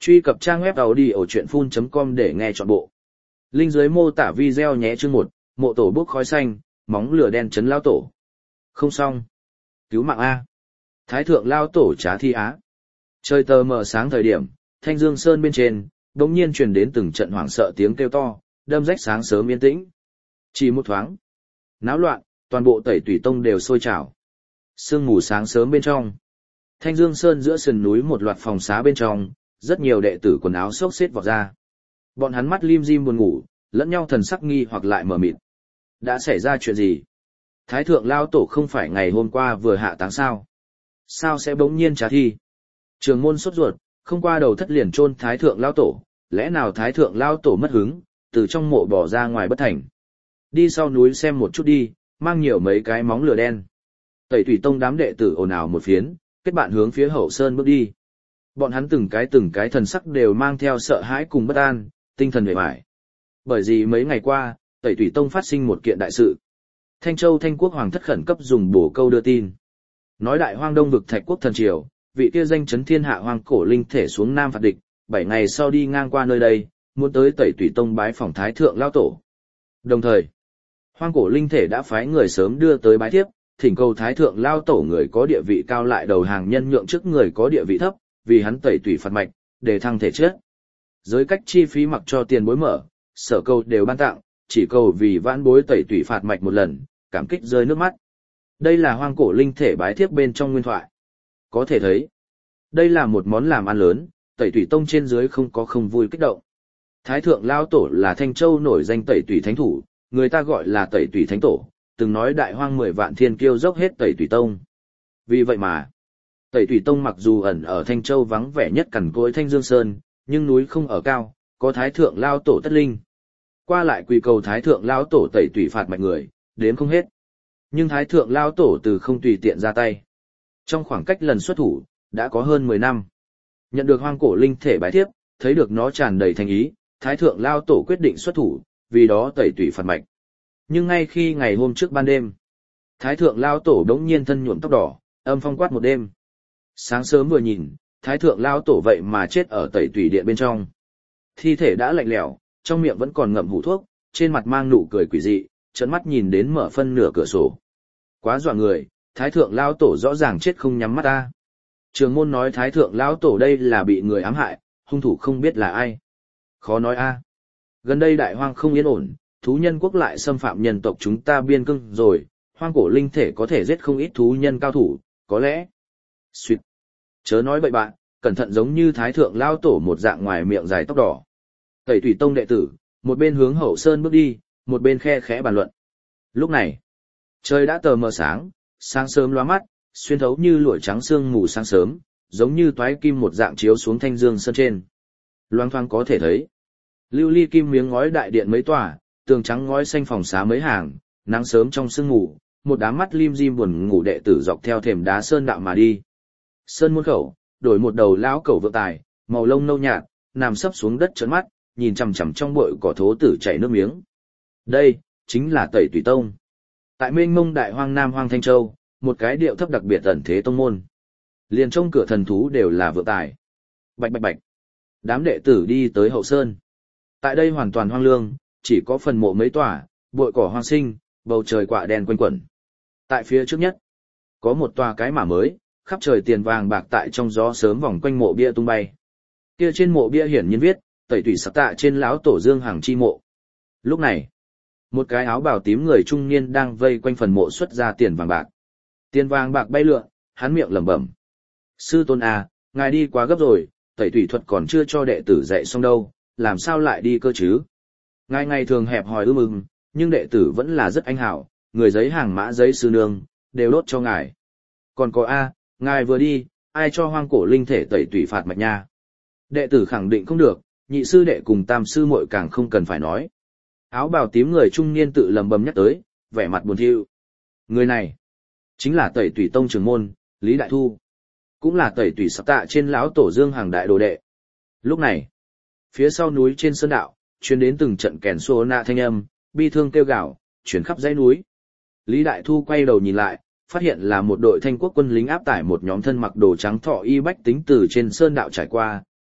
Truy cập trang web audiochuyenphun.com để nghe trọn bộ. Link dưới mô tả video nhé. Chương 1, mộ tổ bốc khói xanh, móng lửa đen chấn lao tổ. Không xong. Cứu mạng A. Thái thượng lao tổ trá thi á. Trời tờ mờ sáng thời điểm, Thanh Dương Sơn bên trên, đột nhiên truyền đến từng trận hoảng sợ tiếng kêu to, đâm rách sáng sớm yên tĩnh. Chỉ một thoáng, náo loạn, toàn bộ Tẩy Tủy Tông đều sôi trào. Sương mù sáng sớm bên trong, Thanh Dương Sơn giữa sườn núi một loạt phòng xá bên trong, rất nhiều đệ tử quần áo xốc xếp vọt ra. Bọn hắn mắt lim dim buồn ngủ, lẫn nhau thần sắc nghi hoặc lại mờ mịt. Đã xảy ra chuyện gì? Thái thượng lao tổ không phải ngày hôm qua vừa hạ táng sao? Sao sẽ bỗng nhiên trả thi? Trường môn sốt ruột, không qua đầu thất liền chôn thái thượng lao tổ, lẽ nào thái thượng lao tổ mất hứng, từ trong mộ bỏ ra ngoài bất thành. Đi sau núi xem một chút đi, mang nhiều mấy cái móng lửa đen. Tẩy Tủy Tông đám đệ tử ồn ào một phiến, kết bạn hướng phía hậu sơn bước đi. Bọn hắn từng cái thần sắc đều mang theo sợ hãi cùng bất an, tinh thần uể oải. Bởi vì mấy ngày qua, Tẩy Tủy Tông phát sinh một kiện đại sự. Thanh Châu Thanh Quốc Hoàng thất khẩn cấp dùng bổ câu đưa tin. Nói đại hoang đông vực Thạch Quốc thần triều, vị kia danh chấn thiên hạ hoang cổ linh thể xuống nam phạt địch, 7 ngày sau đi ngang qua nơi đây, muốn tới Tẩy Tủy Tông bái phỏng thái thượng lao tổ. Đồng thời, hoang cổ linh thể đã phái người sớm đưa tới bái thiếp, thỉnh cầu thái thượng lao tổ người có địa vị cao lại đầu hàng nhân nhượng trước người có địa vị thấp, vì hắn tẩy tủy phạt mạch, để thăng thể chất. Giới cách chi phí mặc cho tiền bối mở, sở cầu đều ban tặng, chỉ cầu vì vãn bối tẩy tủy phạt mạch một lần, cảm kích rơi nước mắt. Đây là hoang cổ linh thể bái thiếp bên trong nguyên thoại. Có thể thấy, đây là một món làm ăn lớn, Tẩy Tủy Tông trên dưới không có không vui kích động. Thái thượng lao tổ là Thanh Châu nổi danh tẩy tủy thánh thủ, người ta gọi là tẩy tủy thánh tổ, từng nói đại hoang 10 vạn thiên kiêu dốc hết Tẩy Tủy Tông. Vì vậy mà, Tẩy Tủy Tông mặc dù ẩn ở Thanh Châu vắng vẻ nhất cằn cỗi Thanh Dương Sơn, nhưng núi không ở cao, có thái thượng lao tổ tất linh. Qua lại quỳ cầu thái thượng lao tổ tẩy tủy phạt mạch người, đếm không hết. Nhưng thái thượng lao tổ từ không tùy tiện ra tay. Trong khoảng cách lần xuất thủ, đã có hơn 10 năm. Nhận được hoang cổ linh thể bái thiếp, thấy được nó tràn đầy thành ý, thái thượng lao tổ quyết định xuất thủ, vì đó tẩy tủy phạt mạch. Nhưng ngay khi ngày hôm trước ban đêm, thái thượng lao tổ đống nhiên thân nhuộm tóc đỏ, âm phong quát một đêm. Sáng sớm vừa nhìn, thái thượng lao tổ vậy mà chết ở tẩy tủy điện bên trong. Thi thể đã lạnh lẽo, trong miệng vẫn còn ngậm hũ thuốc, trên mặt mang nụ cười quỷ dị, trợn mắt nhìn đến mở phân nửa cửa sổ. Quá dọa người, thái thượng lao tổ rõ ràng chết không nhắm mắt ta. Trường môn nói thái thượng lao tổ đây là bị người ám hại, hung thủ không biết là ai. Khó nói a. Gần đây đại hoang không yên ổn, thú nhân quốc lại xâm phạm nhân tộc chúng ta biên cương rồi, hoang cổ linh thể có thể giết không ít thú nhân cao thủ, có lẽ. Xuyệt. Chớ nói bậy bạn, cẩn thận giống như thái thượng lao tổ một dạng ngoài miệng dài tóc đỏ. Tẩy Tủy Tông đệ tử, một bên hướng hậu sơn bước đi, một bên khe khẽ bàn luận. Lúc này, trời đã tờ mờ sáng, sáng sớm lóa mắt, xuyên thấu như lụa trắng sương mù sáng sớm, giống như toái kim một dạng chiếu xuống Thanh Dương Sơn trên. Loang thoáng có thể thấy, lưu ly kim miếng ngói đại điện mấy tòa, tường trắng ngói xanh phòng xá mấy hàng, nắng sớm trong sương mù, một đám mắt lim dim buồn ngủ đệ tử dọc theo thềm đá sơn đạo mà đi. Sơn môn khẩu, đổi một đầu lão cẩu vượng tài, màu lông nâu nhạt, nằm sấp xuống đất trợn mắt, nhìn chằm chằm trong bụi cỏ thố tử chảy nước miếng. Đây chính là Tẩy Tủy Tông. Tại mênh mông đại hoang nam hoang Thanh Châu, một cái điệu thấp đặc biệt ẩn thế tông môn. Liền trong cửa thần thú đều là vượng tài. Bạch bạch bạch. Đám đệ tử đi tới hậu sơn. Tại đây hoàn toàn hoang lương, chỉ có phần mộ mấy tòa, bụi cỏ hoang sinh, bầu trời quạ đen quanh quẩn. Tại phía trước nhất, có một tòa cái mả mới, khắp trời tiền vàng bạc tại trong gió sớm vòng quanh mộ bia tung bay. Kia trên mộ bia hiển nhiên viết, Tẩy Tủy Sắc Tạ trên lão tổ Dương Hằng chi mộ. Lúc này, một cái áo bào tím người trung niên đang vây quanh phần mộ xuất ra tiền vàng bạc. Tiền vàng bạc bay lượn, hắn miệng lẩm bẩm: "Sư tôn à, ngài đi quá gấp rồi, tẩy tủy thuật còn chưa cho đệ tử dạy xong đâu, làm sao lại đi cơ chứ?" Ngài ngày thường hẹp hòi ưm, nhưng đệ tử vẫn là rất anh hảo, người giấy hàng mã giấy sư nương, đều đốt cho ngài. Còn có a, ngài vừa đi, ai cho hoang cổ linh thể tẩy tủy phạt mạch nha? Đệ tử khẳng định không được, nhị sư đệ cùng tam sư muội càng không cần phải nói. Áo bào tím người trung niên tự lầm bầm nhắc tới, vẻ mặt buồn thiu. Người này chính là Tẩy Tủy Tông trưởng môn Lý Đại Thu, cũng là Tẩy Tủy Sắc Tạ trên lão tổ Dương Hằng đại đồ đệ. Lúc này, phía sau núi trên sơn đạo truyền đến từng trận kèn xô nạ thanh âm, bi thương kêu gào, truyền khắp dãy núi. Lý Đại Thu quay đầu nhìn lại, phát hiện là một đội Thanh Quốc quân lính áp tải một nhóm thân mặc đồ trắng thọ y bách tính từ trên sơn đạo trải qua,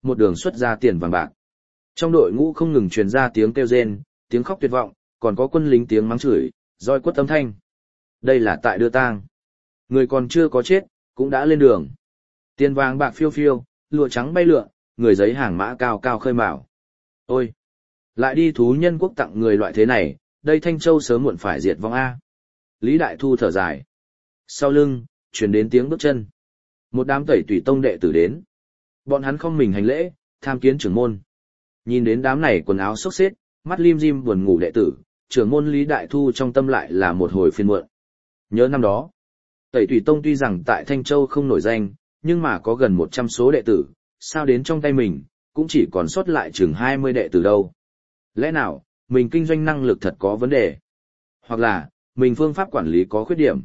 một đường xuất ra tiền vàng bạc. Trong đội ngũ không ngừng truyền ra tiếng kêu rên, tiếng khóc tuyệt vọng, còn có quân lính tiếng mắng chửi, roi quất âm thanh. Đây là tại đưa tang. Người còn chưa có chết, cũng đã lên đường. Tiền vàng bạc phiêu phiêu, lụa trắng bay lượn, người giấy hàng mã cao cao khơi mào. Ôi! Lại đi thú nhân quốc tặng người loại thế này, đây Thanh Châu sớm muộn phải diệt vong A. Lý Đại Thu thở dài. Sau lưng, truyền đến tiếng bước chân. Một đám Tẩy Tùy Tông đệ tử đến. Bọn hắn không mình hành lễ, tham kiến trưởng môn. Nhìn đến đám này quần áo xốc xếch, mắt lim dim buồn ngủ đệ tử, trưởng môn Lý Đại Thu trong tâm lại là một hồi phiền muộn. Nhớ năm đó, Tẩy Tùy Tông tuy rằng tại Thanh Châu không nổi danh, nhưng mà có gần 100 số đệ tử, sao đến trong tay mình, cũng chỉ còn sót lại chừng 20 đệ tử đâu. Lẽ nào, mình kinh doanh năng lực thật có vấn đề? Hoặc là, mình phương pháp quản lý có khuyết điểm?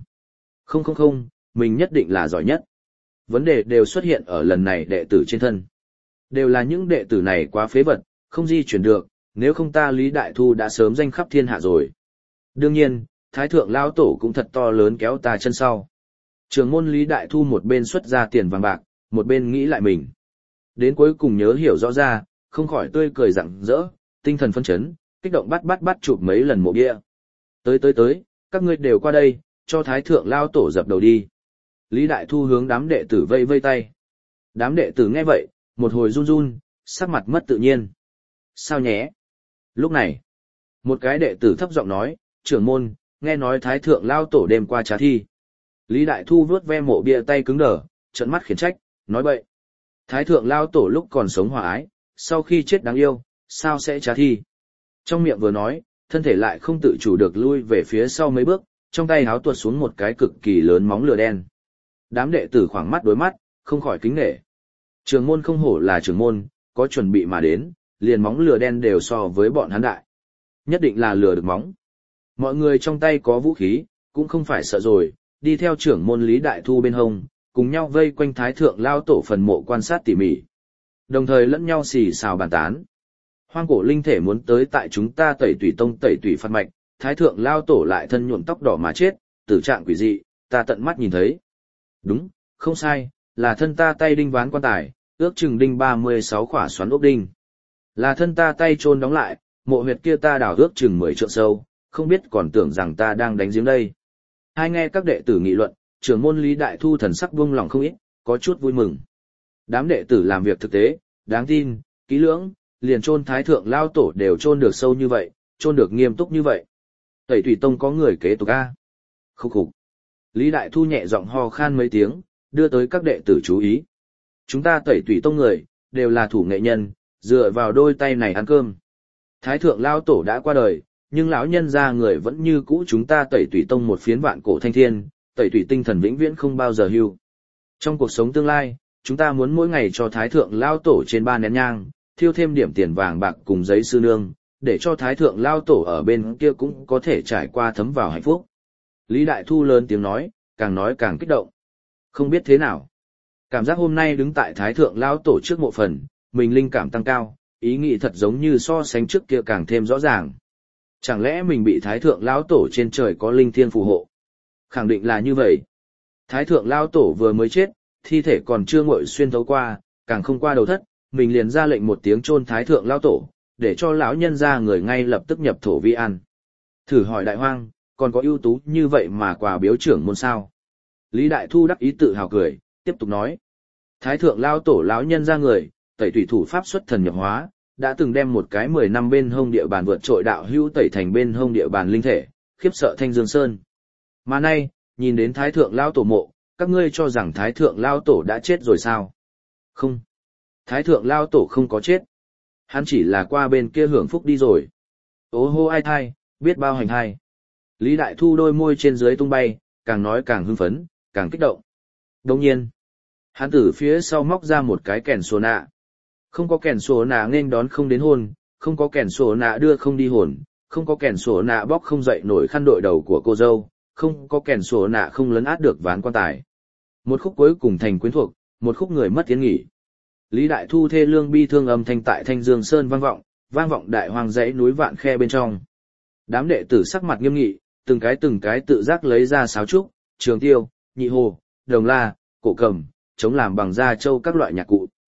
Không, mình nhất định là giỏi nhất. Vấn đề đều xuất hiện ở lần này đệ tử trên thân. Đều là những đệ tử này quá phế vật, không di chuyển được, nếu không ta Lý Đại Thu đã sớm danh khắp thiên hạ rồi. Đương nhiên, Thái Thượng Lao Tổ cũng thật to lớn kéo ta chân sau. Trưởng môn Lý Đại Thu một bên xuất ra tiền vàng bạc, một bên nghĩ lại mình. Đến cuối cùng nhớ hiểu rõ ra, không khỏi tươi cười rạng rỡ, tinh thần phấn chấn, kích động bắt chụp mấy lần mộ bia. Tới, các ngươi đều qua đây, cho Thái Thượng Lao Tổ dập đầu đi. Lý Đại Thu hướng đám đệ tử vây vây tay. Đám đệ tử nghe vậy, một hồi run run, sắc mặt mất tự nhiên. Sao nhé? Lúc này, một cái đệ tử thấp giọng nói, trưởng môn, nghe nói Thái Thượng Lao Tổ đêm qua trá thi. Lý Đại Thu vuốt ve mộ bia tay cứng đờ, trợn mắt khiển trách, nói bậy. Thái Thượng Lao Tổ lúc còn sống hòa ái, sau khi chết đáng yêu, sao sẽ trá thi? Trong miệng vừa nói, thân thể lại không tự chủ được lui về phía sau mấy bước, trong tay háo tuột xuống một cái cực kỳ lớn móng lửa đen. Đám đệ tử khoảng mắt đối mắt, không khỏi kính nể. Trưởng môn không hổ là trưởng môn, có chuẩn bị mà đến, liền móng lửa đen đều so với bọn hắn đại. Nhất định là lừa được móng. Mọi người trong tay có vũ khí, cũng không phải sợ rồi, đi theo trưởng môn Lý Đại Thu bên hông, cùng nhau vây quanh Thái Thượng Lao Tổ phần mộ quan sát tỉ mỉ. Đồng thời lẫn nhau xì xào bàn tán. Hoang cổ linh thể muốn tới tại chúng ta Tẩy Tùy Tông tẩy tùy phát mạch, Thái Thượng Lao Tổ lại thân nhuộm tóc đỏ mà chết, tử trạng quỷ dị, ta tận mắt nhìn thấy. Đúng, không sai, là thân ta tay đinh ván quan tài, ước chừng đinh 36 khỏa xoắn ốc đinh. Là thân ta tay chôn đóng lại, mộ huyệt kia ta đào ước chừng 10 trượng sâu, không biết còn tưởng rằng ta đang đánh giếng đây. Hai nghe các đệ tử nghị luận, trưởng môn Lý Đại Thu thần sắc buông lòng không ít, có chút vui mừng. Đám đệ tử làm việc thực tế, đáng tin, kỹ lưỡng, liền chôn Thái Thượng Lao Tổ đều chôn được sâu như vậy, chôn được nghiêm túc như vậy. Tẩy Tùy Tông có người kế tục a. Khúc khục. Lý Đại Thu nhẹ giọng ho khan mấy tiếng, đưa tới các đệ tử chú ý. Chúng ta Tẩy Tùy Tông người, đều là thủ nghệ nhân, dựa vào đôi tay này ăn cơm. Thái Thượng Lao Tổ đã qua đời, nhưng lão nhân gia người vẫn như cũ chúng ta Tẩy Tùy Tông một phiến vạn cổ thanh thiên, Tẩy Tùy tinh thần vĩnh viễn không bao giờ hưu. Trong cuộc sống tương lai, chúng ta muốn mỗi ngày cho Thái Thượng Lao Tổ trên 3 nén nhang, thiêu thêm điểm tiền vàng bạc cùng giấy sư nương, để cho Thái Thượng Lao Tổ ở bên kia cũng có thể trải qua thấm vào hạnh phúc. Lý Đại Thu lớn tiếng nói càng kích động. Không biết thế nào. Cảm giác hôm nay đứng tại Thái Thượng Lao Tổ trước mộ phần, mình linh cảm tăng cao, ý nghĩ thật giống như so sánh trước kia càng thêm rõ ràng. Chẳng lẽ mình bị Thái Thượng Lao Tổ trên trời có linh thiên phù hộ? Khẳng định là như vậy. Thái Thượng Lao Tổ vừa mới chết, thi thể còn chưa nguội xuyên thấu qua, càng không qua đầu thất, mình liền ra lệnh một tiếng chôn Thái Thượng Lao Tổ, để cho lão nhân ra người ngay lập tức nhập thổ vi ăn. Thử hỏi Đại Hoang, còn có ưu tú như vậy mà quà biếu trưởng môn sao? Lý Đại Thu đắc ý tự hào cười, tiếp tục nói. Thái Thượng Lao Tổ lão nhân ra người, Tẩy Tùy thủ pháp xuất thần nhập hóa, đã từng đem một cái 10 năm bên hông địa bàn vượt trội đạo hữu tẩy thành bên hông địa bàn linh thể, khiếp sợ Thanh Dương Sơn. Mà nay, nhìn đến Thái Thượng Lao Tổ mộ, các ngươi cho rằng Thái Thượng Lao Tổ đã chết rồi sao? Không. Thái Thượng Lao Tổ không có chết. Hắn chỉ là qua bên kia hưởng phúc đi rồi. Ô hô ai thai, biết bao hành hai. Lý Đại Thu đôi môi trên dưới tung bay, càng nói càng hưng phấn, càng kích động. Đồng nhiên, hắn từ phía sau móc ra một cái kèn sổ nạ. Không có kèn sổ nạ nghênh đón không đến hôn, không có kèn sổ nạ đưa không đi hồn, không có kèn sổ nạ bóc không dậy nổi khăn đội đầu của cô dâu, không có kèn sổ nạ không lấn át được ván quan tài. Một khúc cuối cùng thành quyến thuộc, một khúc người mất tiến nghỉ. Lý Đại Thu thê lương bi thương âm thanh tại Thanh Dương Sơn vang vọng đại hoang dãy núi vạn khe bên trong. Đám đệ tử sắc mặt nghiêm nghị, từng cái tự giác lấy ra sáo trúc, trường tiêu, nhị hồ, đồng la, cổ cầm, chống làm bằng da trâu các loại nhạc cụ.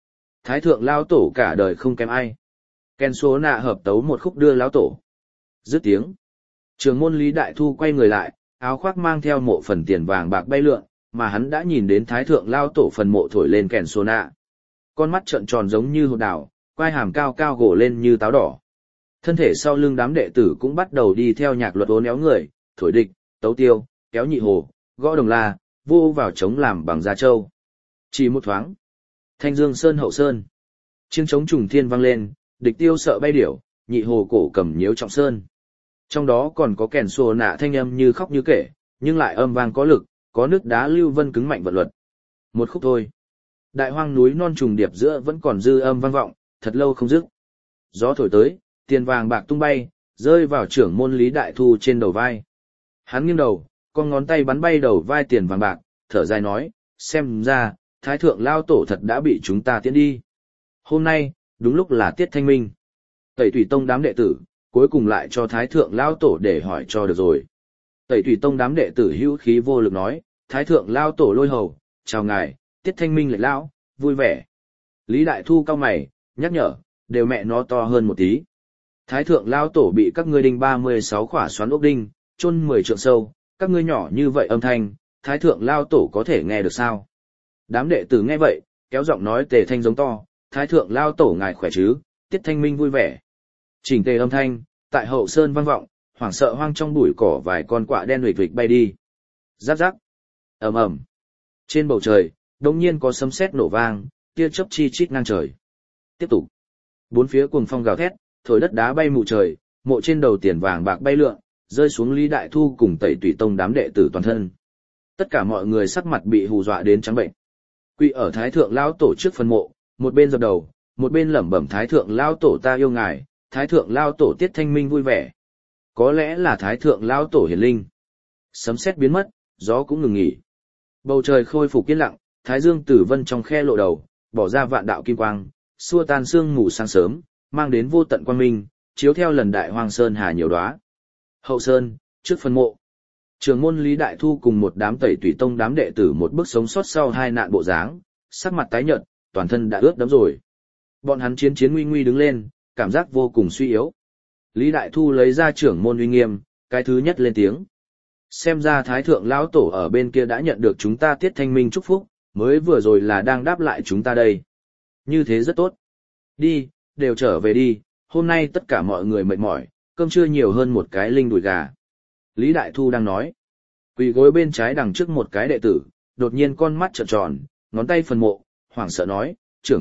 Thái thượng lao tổ cả đời không kém ai. Ken số nạ hợp tấu một khúc đưa lão tổ. Dứt tiếng. Trường môn Lý Đại Thu quay người lại, áo khoác mang theo mộ phần tiền vàng bạc bay lượn, mà hắn đã nhìn đến thái thượng lao tổ phần mộ thổi lên kèn số nạ. Con mắt trợn tròn giống như hột đảo, quai hàm cao cao gỗ lên như táo đỏ. Thân thể sau lưng đám đệ tử cũng bắt đầu đi theo nhạc luật uốn éo người, thổi địch, tấu tiêu, kéo nhị hồ, gõ đồng la, vô vào trống làm bằng da trâu. Chỉ một thoáng, thanh dương sơn hậu sơn, chiêng trống trùng thiên vang lên, địch tiêu sợ bay điểu, nhị hồ cổ cầm nhiễu trọng sơn. Trong đó còn có kèn sổ nạ thanh âm như khóc như kể, nhưng lại âm vang có lực, có nước đá lưu vân cứng mạnh vật luật. Một khúc thôi. Đại hoang núi non trùng điệp giữa vẫn còn dư âm vang vọng, thật lâu không dứt. Gió thổi tới, tiền vàng bạc tung bay, rơi vào trưởng môn Lý Đại Thu trên đầu vai. Hắn nghiêng đầu, con ngón tay bắn bay đầu vai tiền vàng bạc, thở dài nói, xem ra, thái thượng lao tổ thật đã bị chúng ta tiễn đi. Hôm nay, đúng lúc là tiết thanh minh. Tẩy Thủy Tông đám đệ tử, cuối cùng lại cho thái thượng lao tổ để hỏi cho được rồi. Tẩy Thủy Tông đám đệ tử hữu khí vô lực nói, thái thượng lao tổ lôi hầu, chào ngài, tiết thanh minh lệch lão, vui vẻ. Lý Đại Thu cau mày, nhắc nhở, đều mẹ nó to hơn một tí. Thái thượng lao tổ bị các ngươi đinh 36 khỏa xoắn ốc đinh, chôn 10 trượng sâu, các ngươi nhỏ như vậy âm thanh, thái thượng lao tổ có thể nghe được sao? Đám đệ tử nghe vậy, kéo giọng nói tề thanh giống to, thái thượng lao tổ ngài khỏe chứ, tiết thanh minh vui vẻ. Chỉnh tề âm thanh, tại hậu sơn vang vọng, hoảng sợ hoang trong bụi cỏ vài con quạ đen huỵch huỵch bay đi. Rắc rắc, ầm ầm. Trên bầu trời, đột nhiên có sấm sét nổ vang, tia chớp chi chít ngang trời. Tiếp tục. Bốn phía cuồng phong gào thét, thổi đất đá bay mù trời, mộ trên đầu tiền vàng bạc bay lượn, rơi xuống Lý Đại Thu cùng Tẩy Thủy Tông đám đệ tử toàn thân. Tất cả mọi người sắc mặt bị hù dọa đến trắng bệnh. Quỳ ở thái thượng lão tổ trước phần mộ, một bên dập đầu, một bên lẩm bẩm thái thượng lão tổ ta yêu ngài, thái thượng lão tổ tiết thanh minh vui vẻ. Có lẽ là thái thượng lão tổ hiển linh. Sấm sét biến mất, gió cũng ngừng nghỉ. Bầu trời khôi phục yên lặng, thái dương tử vân trong khe lộ đầu, bỏ ra vạn đạo kim quang, xua tan sương mù sáng sớm, mang đến vô tận quang minh, chiếu theo lần đại hoang sơn hà nhiều đóa. Hậu sơn, trước phần mộ. Trường môn Lý Đại Thu cùng một đám Tẩy Thủy Tông đám đệ tử một bước sống sót sau hai nạn bộ dáng, sắc mặt tái nhợt, toàn thân đã ướt đẫm rồi. Bọn hắn chiến chiến nguy nguy đứng lên, cảm giác vô cùng suy yếu. Lý Đại Thu lấy ra trưởng môn uy nghiêm, cái thứ nhất lên tiếng. Xem ra thái thượng lão tổ ở bên kia đã nhận được chúng ta tiết thanh minh chúc phúc, mới vừa rồi là đang đáp lại chúng ta đây. Như thế rất tốt. Đi, đều trở về đi, hôm nay tất cả mọi người mệt mỏi, cơm trưa nhiều hơn một cái linh đùi gà. Lý Đại Thu đang nói. Quỳ gối bên trái đằng trước một cái đệ tử, đột nhiên con mắt trợn tròn, ngón tay phần mộ, hoảng sợ nói, trưởng.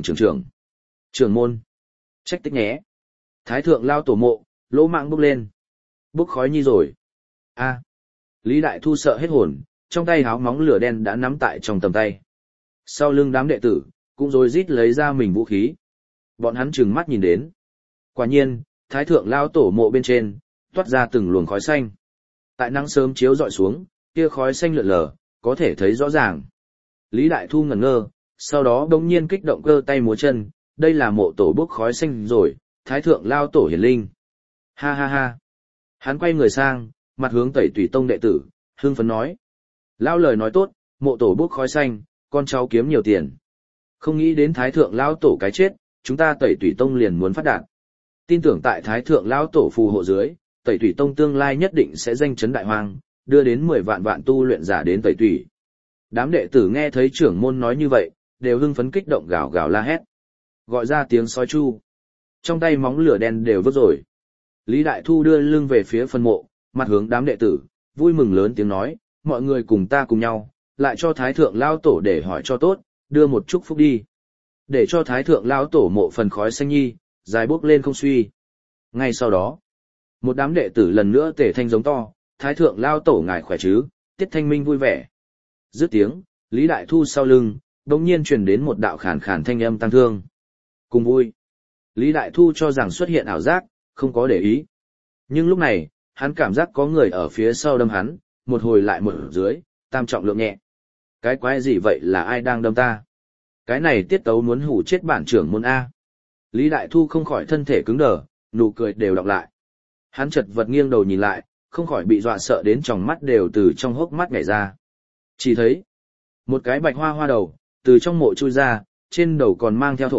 Trưởng môn. Trách tích nhé. Thái thượng lao tổ mộ, lỗ mạng bốc lên. Bốc khói nhi rồi. A. Lý Đại Thu sợ hết hồn, trong tay háo móng lửa đen đã nắm tại trong tầm tay. Sau lưng đám đệ tử, cũng rối rít lấy ra mình vũ khí. Bọn hắn trừng mắt nhìn đến. Quả nhiên, thái thượng lao tổ mộ bên trên, toát ra từng luồng khói xanh. Tại nắng sớm chiếu dọi xuống, kia khói xanh lượn lờ, có thể thấy rõ ràng. Lý Đại Thu ngẩn ngơ, sau đó đống nhiên kích động cơ tay múa chân, đây là mộ tổ bốc khói xanh rồi, thái thượng lao tổ hiển linh. Ha ha ha. Hắn quay người sang, mặt hướng Tẩy Thủy Tông đệ tử, hưng phấn nói. Lao lời nói tốt, mộ tổ bốc khói xanh, con cháu kiếm nhiều tiền. Không nghĩ đến thái thượng lao tổ cái chết, chúng ta Tẩy Thủy Tông liền muốn phát đạt. Tin tưởng tại thái thượng lao tổ phù hộ dưới, Tẩy Thủy Tông tương lai nhất định sẽ danh chấn đại hoang, đưa đến 10 vạn tu luyện giả đến Tẩy Thủy. Đám đệ tử nghe thấy trưởng môn nói như vậy, đều hưng phấn kích động gào gào la hét. Gọi ra tiếng sói chu. Trong tay móng lửa đen đều vứt rồi. Lý Đại Thu đưa lưng về phía phân mộ, mặt hướng đám đệ tử, vui mừng lớn tiếng nói, mọi người cùng ta cùng nhau, lại cho thái thượng lao tổ để hỏi cho tốt, đưa một chúc phúc đi. Để cho thái thượng lao tổ mộ phần khói xanh nhi, dài bốc lên không suy. Ngay sau đó, một đám đệ tử lần nữa tề thanh giống to, thái thượng lao tổ ngài khỏe chứ, tiết thanh minh vui vẻ. Dứt tiếng, Lý Đại Thu sau lưng, đột nhiên truyền đến một đạo khàn khàn thanh âm tăng thương. Cùng vui. Lý Đại Thu cho rằng xuất hiện ảo giác, không có để ý. Nhưng lúc này, hắn cảm giác có người ở phía sau đâm hắn, một hồi lại một dưới, tam trọng lượng nhẹ. Cái quái gì vậy là ai đang đâm ta? Cái này tiết tấu muốn hủ chết bản trưởng môn A. Lý Đại Thu không khỏi thân thể cứng đờ, nụ cười đều đọc lại. Hắn chật vật nghiêng đầu nhìn lại, không khỏi bị dọa sợ đến tròng mắt đều từ trong hốc mắt nhảy ra. Chỉ thấy, một cái bạch hoa hoa đầu, từ trong mộ chui ra, trên đầu còn mang theo thổ,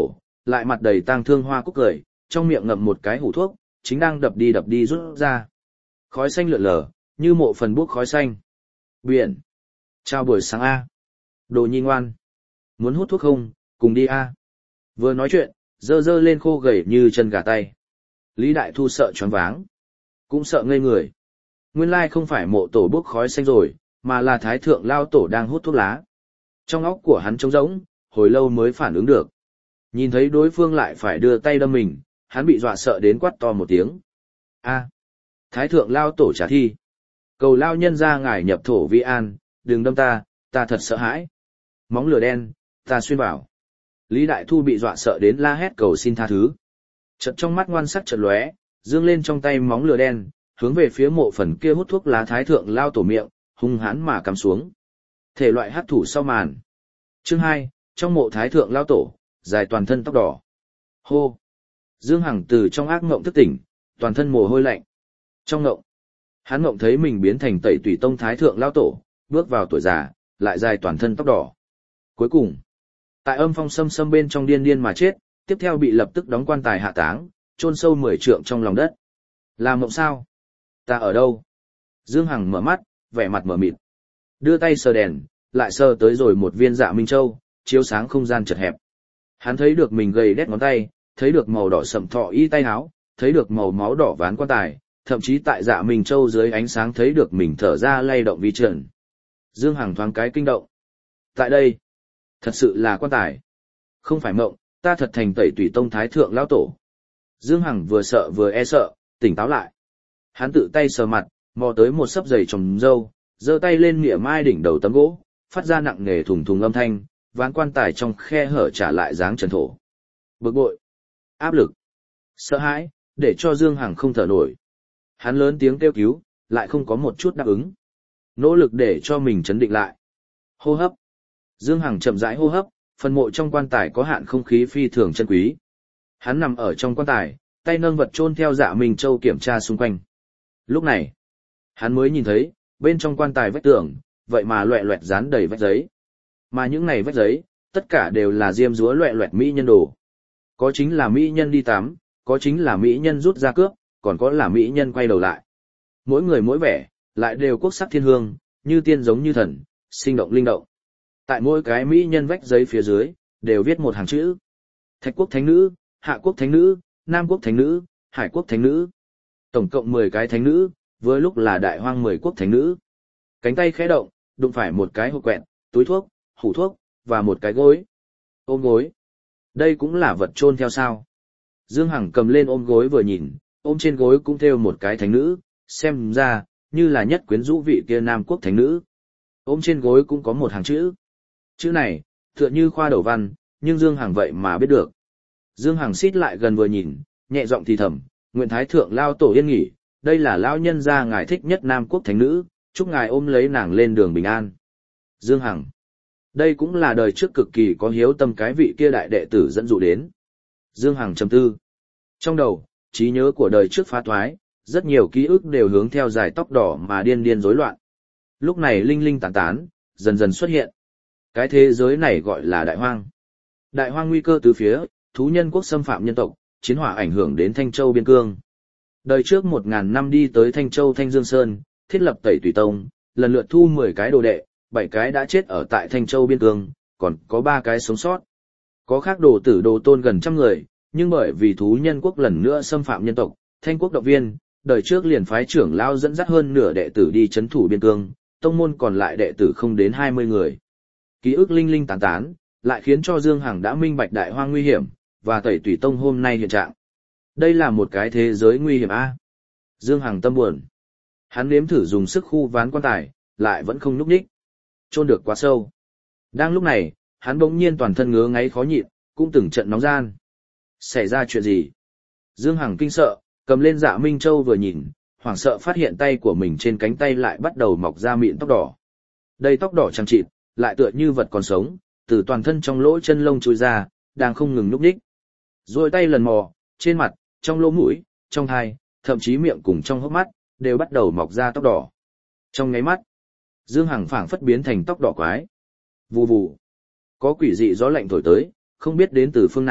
lại mặt đầy tang thương hoa cúc cười, trong miệng ngậm một cái hũ thuốc, chính đang đập đi rút ra. Khói xanh lượn lờ, như mộ phần bốc khói xanh. Biển. Chào buổi sáng A. Đồ nhi ngoan. Muốn hút thuốc không, cùng đi A. Vừa nói chuyện, dơ lên khô gầy như chân gà tay. Lý Đại Thu sợ choáng váng. Cũng sợ ngây người. Nguyên lai không phải mộ tổ bốc khói xanh rồi, mà là thái thượng lao tổ đang hút thuốc lá. Trong óc của hắn trống rỗng, hồi lâu mới phản ứng được. Nhìn thấy đối phương lại phải đưa tay đâm mình, hắn bị dọa sợ đến quát to một tiếng. A. Thái thượng lao tổ trả thi. Cầu lao nhân ra ngài nhập thổ vi an, đừng đâm ta thật sợ hãi. Móng lửa đen, ta xuyên vào. Lý Đại Thu bị dọa sợ đến la hét cầu xin tha thứ. Chợt trong mắt ngoan sắc chợt lóe, dương lên trong tay móng lửa đen, hướng về phía mộ phần kia hút thuốc lá thái thượng lao tổ miệng, hung hãn mà cắm xuống. Thể loại hắc thủ sau màn. Chương 2, trong mộ thái thượng lao tổ, dài toàn thân tóc đỏ. Hô. Dương Hằng từ trong ác ngộng thức tỉnh, toàn thân mồ hôi lạnh. Trong ngộng, hắn ngộng thấy mình biến thành Tẩy Tùy Tông thái thượng lao tổ, bước vào tuổi già, lại dài toàn thân tóc đỏ. Cuối cùng, tại âm phong xâm bên trong điên mà chết, tiếp theo bị lập tức đóng quan tài hạ táng, chôn sâu 10 trượng trong lòng đất. Là mộng sao? Ta ở đâu? Dương Hằng mở mắt, vẻ mặt mờ mịt. Đưa tay sờ đèn, lại sờ tới rồi một viên Dạ Minh Châu, chiếu sáng không gian chật hẹp. Hắn thấy được mình gầy đét ngón tay, thấy được màu đỏ sậm thọ y tay áo, thấy được màu máu đỏ ván quan tài, thậm chí tại Dạ Minh Châu dưới ánh sáng thấy được mình thở ra lay động vi trần. Dương Hằng thoáng cái kinh động. Tại đây, thật sự là quan tài. Không phải mộng, ta thật thành Tẩy Tùy Tông thái thượng lão tổ. Dương Hằng vừa sợ vừa e sợ, tỉnh táo lại. Hắn tự tay sờ mặt, mò tới một sấp giày trồng râu, giơ tay lên mỉa mai đỉnh đầu tấm gỗ, phát ra nặng nề thùng thùng âm thanh, ván quan tài trong khe hở trả lại dáng trần thổ. Bực bội, áp lực, sợ hãi, để cho Dương Hằng không thở nổi. Hắn lớn tiếng kêu cứu, lại không có một chút đáp ứng. Nỗ lực để cho mình trấn định lại. Hô hấp. Dương Hằng chậm rãi hô hấp, phần mộ trong quan tài có hạn không khí phi thường chân quý. Hắn nằm ở trong quan tài, tay nâng vật chôn theo Dạ Minh Châu kiểm tra xung quanh. Lúc này, hắn mới nhìn thấy, bên trong quan tài vách tường, vậy mà loẹ loẹt dán đầy vách giấy. Mà những này vách giấy, tất cả đều là diêm dúa loẹ loẹt mỹ nhân đồ. Có chính là mỹ nhân đi tắm, có chính là mỹ nhân rút ra cướp, còn có là mỹ nhân quay đầu lại. Mỗi người mỗi vẻ, lại đều quốc sắc thiên hương, như tiên giống như thần, sinh động linh động. Tại mỗi cái mỹ nhân vách giấy phía dưới, đều viết một hàng chữ. Thạch quốc thánh nữ, Hạ quốc thánh nữ, Nam quốc thánh nữ, Hải quốc thánh nữ. Tổng cộng 10 cái thánh nữ, với lúc là đại hoang 10 quốc thánh nữ. Cánh tay khẽ động, đụng phải một cái hộp quẹt, túi thuốc, hũ thuốc, và một cái gối. Ôm gối. Đây cũng là vật chôn theo sao. Dương Hằng cầm lên ôm gối vừa nhìn, ôm trên gối cũng thêu một cái thánh nữ, xem ra, như là nhất quyến rũ vị kia Nam quốc thánh nữ. Ôm trên gối cũng có một hàng chữ. Chữ này, tựa như khoa đầu văn, nhưng Dương Hằng vậy mà biết được. Dương Hằng xít lại gần vừa nhìn, nhẹ giọng thì thầm, nguyện thái thượng lao tổ yên nghỉ, đây là lão nhân gia ngài thích nhất Nam quốc thánh nữ, chúc ngài ôm lấy nàng lên đường bình an. Dương Hằng. Đây cũng là đời trước cực kỳ có hiếu tâm cái vị kia đại đệ tử dẫn dụ đến. Dương Hằng trầm tư. Trong đầu, trí nhớ của đời trước phá thoái, rất nhiều ký ức đều hướng theo dài tóc đỏ mà điên rối loạn. Lúc này linh linh tán tán, dần dần xuất hiện. Cái thế giới này gọi là đại hoang. Đại hoang nguy cơ từ phía, thú nhân quốc xâm phạm nhân tộc, chiến hỏa ảnh hưởng đến Thanh Châu biên cương. Đời trước 1000 năm đi tới Thanh Châu Thanh Dương Sơn, thiết lập Tẩy Tùy Tông, lần lượt thu 10 cái đồ đệ, 7 cái đã chết ở tại Thanh Châu biên cương, còn có 3 cái sống sót. Có khác đồ tử đồ tôn gần trăm người, nhưng bởi vì thú nhân quốc lần nữa xâm phạm nhân tộc, Thanh quốc động viên, đời trước liền phái trưởng lao dẫn dắt hơn nửa đệ tử đi chấn thủ biên cương, tông môn còn lại đệ tử không đến 20 người. Ký ức linh linh tán tán, lại khiến cho Dương Hằng đã minh bạch đại hoang nguy hiểm, và Tẩy Tùy Tông hôm nay hiện trạng. Đây là một cái thế giới nguy hiểm a. Dương Hằng tâm buồn. Hắn nếm thử dùng sức khu ván quan tài, lại vẫn không nhúc nhích. Chôn được quá sâu. Đang lúc này, hắn bỗng nhiên toàn thân ngứa ngáy khó nhịn, cũng từng trận nóng gian. Xảy ra chuyện gì? Dương Hằng kinh sợ, cầm lên Dạ Minh Châu vừa nhìn, hoảng sợ phát hiện tay của mình trên cánh tay lại bắt đầu mọc ra mịn tóc đỏ. Đây tóc đỏ chằng chịt, lại tựa như vật còn sống, từ toàn thân trong lỗ chân lông chui ra, đang không ngừng nhúc nhích. Rồi tay lần mò, trên mặt, trong lỗ mũi, trong tai, thậm chí miệng cùng trong hốc mắt, đều bắt đầu mọc ra tóc đỏ. Trong nháy mắt, Dương Hằng phảng phất biến thành tóc đỏ quái. Vù vù. Có quỷ dị gió lạnh thổi tới, không biết đến từ phương nào,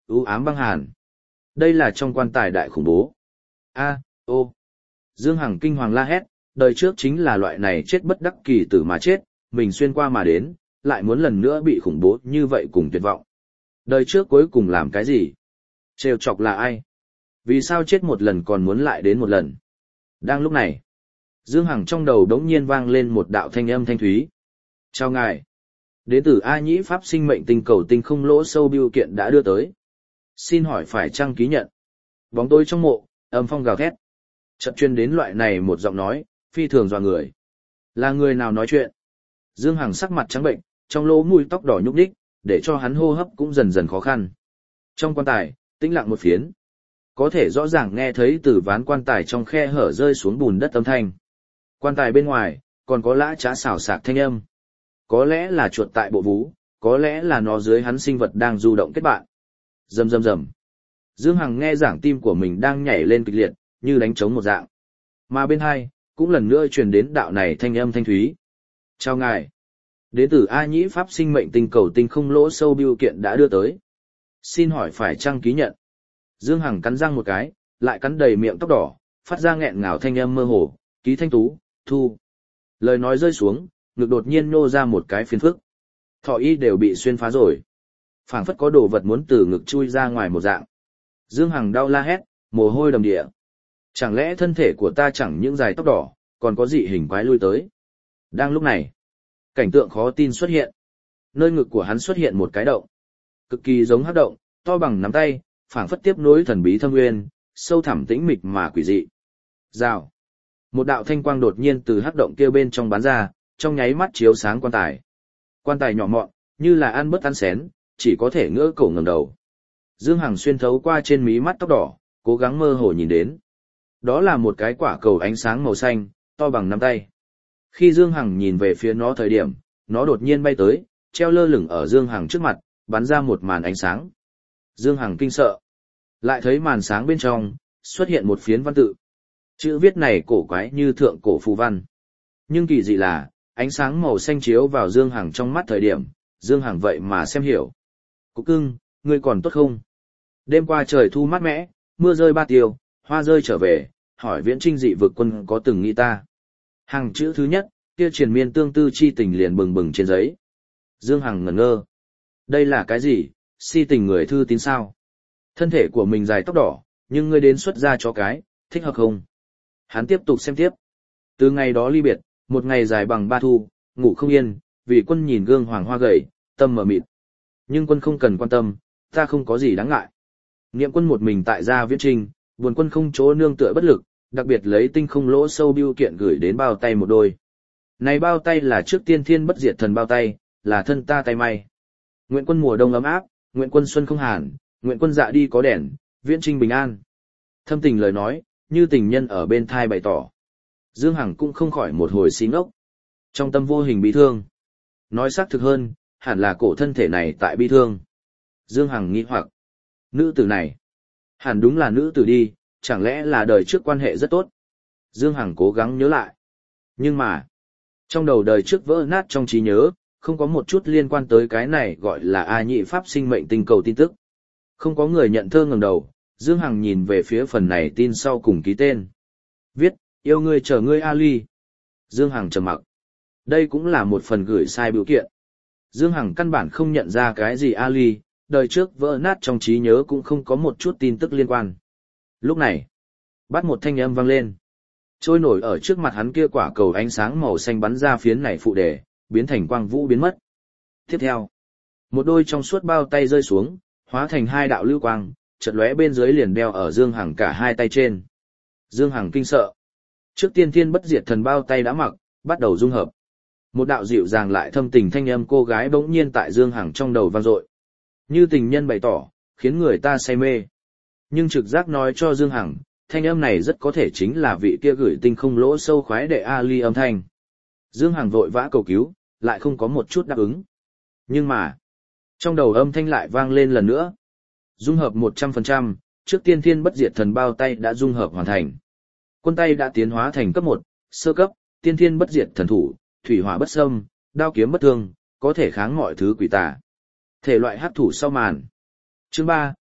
u ám băng hàn. Đây là trong quan tài đại khủng bố. A, ô. Dương Hằng kinh hoàng la hét, đời trước chính là loại này chết bất đắc kỳ tử mà chết, mình xuyên qua mà đến, lại muốn lần nữa bị khủng bố như vậy cùng tuyệt vọng. Đời trước cuối cùng làm cái gì? Trêu chọc là ai? Vì sao chết một lần còn muốn lại đến một lần? Đang lúc này, Dương Hằng trong đầu đống nhiên vang lên một đạo thanh âm thanh thúy. Chào ngài. Đến từ A Nhĩ Pháp sinh mệnh tinh cầu tinh không lỗ sâu bưu kiện đã đưa tới. Xin hỏi phải chăng ký nhận? Bóng tối trong mộ, âm phong gào thét. Chợt truyền đến loại này một giọng nói, phi thường dọa người. Là người nào nói chuyện? Dương Hằng sắc mặt trắng bệnh, trong lỗ mũi tóc đỏ nhúc nhích, để cho hắn hô hấp cũng dần dần khó khăn. Trong quan tài, tĩnh lặng một phiến. Có thể rõ ràng nghe thấy từ ván quan tài trong khe hở rơi xuống bùn đất âm thanh. Quan tài bên ngoài, còn có lã chã xào xạc thanh âm. Có lẽ là chuột tại bộ vú, có lẽ là nó dưới hắn sinh vật đang du động kết bạn. Rầm rầm rầm. Dương Hằng nghe giảng tim của mình đang nhảy lên kịch liệt, như đánh trống một dạng. Mà bên hai, cũng lần nữa truyền đến đạo này thanh âm thanh thúy. Chào ngài. Đến từ A Nhĩ Pháp sinh mệnh tinh cầu tinh không lỗ sâu bưu kiện đã đưa tới. Xin hỏi phải chăng ký nhận? Dương Hằng cắn răng một cái, lại cắn đầy miệng tóc đỏ, phát ra nghẹn ngào thanh âm mơ hồ, ký thanh tú, thu. Lời nói rơi xuống, ngực đột nhiên nô ra một cái phiền phức. Thọ y đều bị xuyên phá rồi. Phảng phất có đồ vật muốn từ ngực chui ra ngoài một dạng. Dương Hằng đau la hét, mồ hôi đầm địa. Chẳng lẽ thân thể của ta chẳng những dài tóc đỏ, còn có dị hình quái lui tới. Đang lúc này, cảnh tượng khó tin xuất hiện. Nơi ngực của hắn xuất hiện một cái động. Cực kỳ giống hắc động, to bằng nắm tay, phảng phất tiếp nối thần bí thâm nguyên, sâu thẳm tĩnh mịch mà quỷ dị. Rào. Một đạo thanh quang đột nhiên từ hắc động kia bên trong bắn ra, trong nháy mắt chiếu sáng quan tài. Quan tài nhỏ mọn, như là ăn bớt ăn xén, chỉ có thể ngỡ cổ ngẩng đầu. Dương Hằng xuyên thấu qua trên mí mắt tóc đỏ, cố gắng mơ hồ nhìn đến. Đó là một cái quả cầu ánh sáng màu xanh, to bằng nắm tay. Khi Dương Hằng nhìn về phía nó thời điểm, nó đột nhiên bay tới, treo lơ lửng ở Dương Hằng trước mặt, bắn ra một màn ánh sáng. Dương Hằng kinh sợ. Lại thấy màn sáng bên trong, xuất hiện một phiến văn tự. Chữ viết này cổ quái như thượng cổ phù văn. Nhưng kỳ dị là, ánh sáng màu xanh chiếu vào Dương Hằng trong mắt thời điểm, Dương Hằng vậy mà xem hiểu. Cục cưng, ngươi còn tốt không? Đêm qua trời thu mát mẻ, mưa rơi ba tiêu, hoa rơi trở về, hỏi Viễn Trinh dị vực quân có từng nghĩ ta. Hàng chữ thứ nhất, kia triền miên tương tư chi tình liền bừng bừng trên giấy. Dương Hằng ngẩn ngơ. Đây là cái gì, si tình người thư tín sao? Thân thể của mình dài tóc đỏ, nhưng ngươi đến xuất ra cho cái, thích hợp không? Hắn tiếp tục xem tiếp. Từ ngày đó ly biệt, một ngày dài bằng ba thu, ngủ không yên, vì quân nhìn gương hoàng hoa gầy, tâm mờ mịt. Nhưng quân không cần quan tâm, ta không có gì đáng ngại. Niệm quân một mình tại gia Viễn Trinh, buồn quân không chỗ nương tựa bất lực, đặc biệt lấy tinh không lỗ sâu bưu kiện gửi đến bao tay một đôi. Này bao tay là trước tiên thiên bất diệt thần bao tay, là thân ta tay may. Nguyện quân mùa đông ấm áp, nguyện quân xuân không hàn, nguyện quân dạ đi có đèn, Viễn Trinh bình an. Thâm tình lời nói, như tình nhân ở bên thai bày tỏ. Dương Hằng cũng không khỏi một hồi xí ngốc. Trong tâm vô hình bi thương. Nói xác thực hơn, hẳn là cổ thân thể này tại bi thương. Dương Hằng nghĩ hoặc, nữ tử này, hẳn đúng là nữ tử đi, chẳng lẽ là đời trước quan hệ rất tốt. Dương Hằng cố gắng nhớ lại. Nhưng mà, trong đầu đời trước vỡ nát trong trí nhớ, không có một chút liên quan tới cái này gọi là A Nhĩ Pháp sinh mệnh tinh cầu tin tức. Không có người nhận thơ ngẩng đầu, Dương Hằng nhìn về phía phần này tin sau cùng ký tên. Viết, yêu ngươi chờ ngươi Ali. Dương Hằng trầm mặc. Đây cũng là một phần gửi sai bưu kiện. Dương Hằng căn bản không nhận ra cái gì Ali, đời trước vỡ nát trong trí nhớ cũng không có một chút tin tức liên quan. Lúc này, bắt một thanh âm vang lên. Trôi nổi ở trước mặt hắn kia quả cầu ánh sáng màu xanh bắn ra phiến này phụ đề, biến thành quang vũ biến mất. Tiếp theo, một đôi trong suốt bao tay rơi xuống, hóa thành hai đạo lưu quang, chợt lóe bên dưới liền đeo ở Dương Hằng cả hai tay trên. Dương Hằng kinh sợ. Trước tiên thiên bất diệt thần bao tay đã mặc, bắt đầu dung hợp. Một đạo dịu dàng lại thâm tình thanh âm cô gái bỗng nhiên tại Dương Hằng trong đầu vang dội. Như tình nhân bày tỏ, khiến người ta say mê. Nhưng trực giác nói cho Dương Hằng, thanh âm này rất có thể chính là vị kia gửi tinh không lỗ sâu khoái đệ Ali âm thanh. Dương Hằng vội vã cầu cứu, lại không có một chút đáp ứng. Nhưng mà, trong đầu âm thanh lại vang lên lần nữa. Dung hợp 100%, trước tiên thiên bất diệt thần bao tay đã dung hợp hoàn thành. Quân tay đã tiến hóa thành cấp 1, sơ cấp, tiên thiên bất diệt thần thủ, thủy hỏa bất xâm, đao kiếm bất thương, có thể kháng mọi thứ quỷ tà. Thể loại hắc thủ sau màn. Chương 3,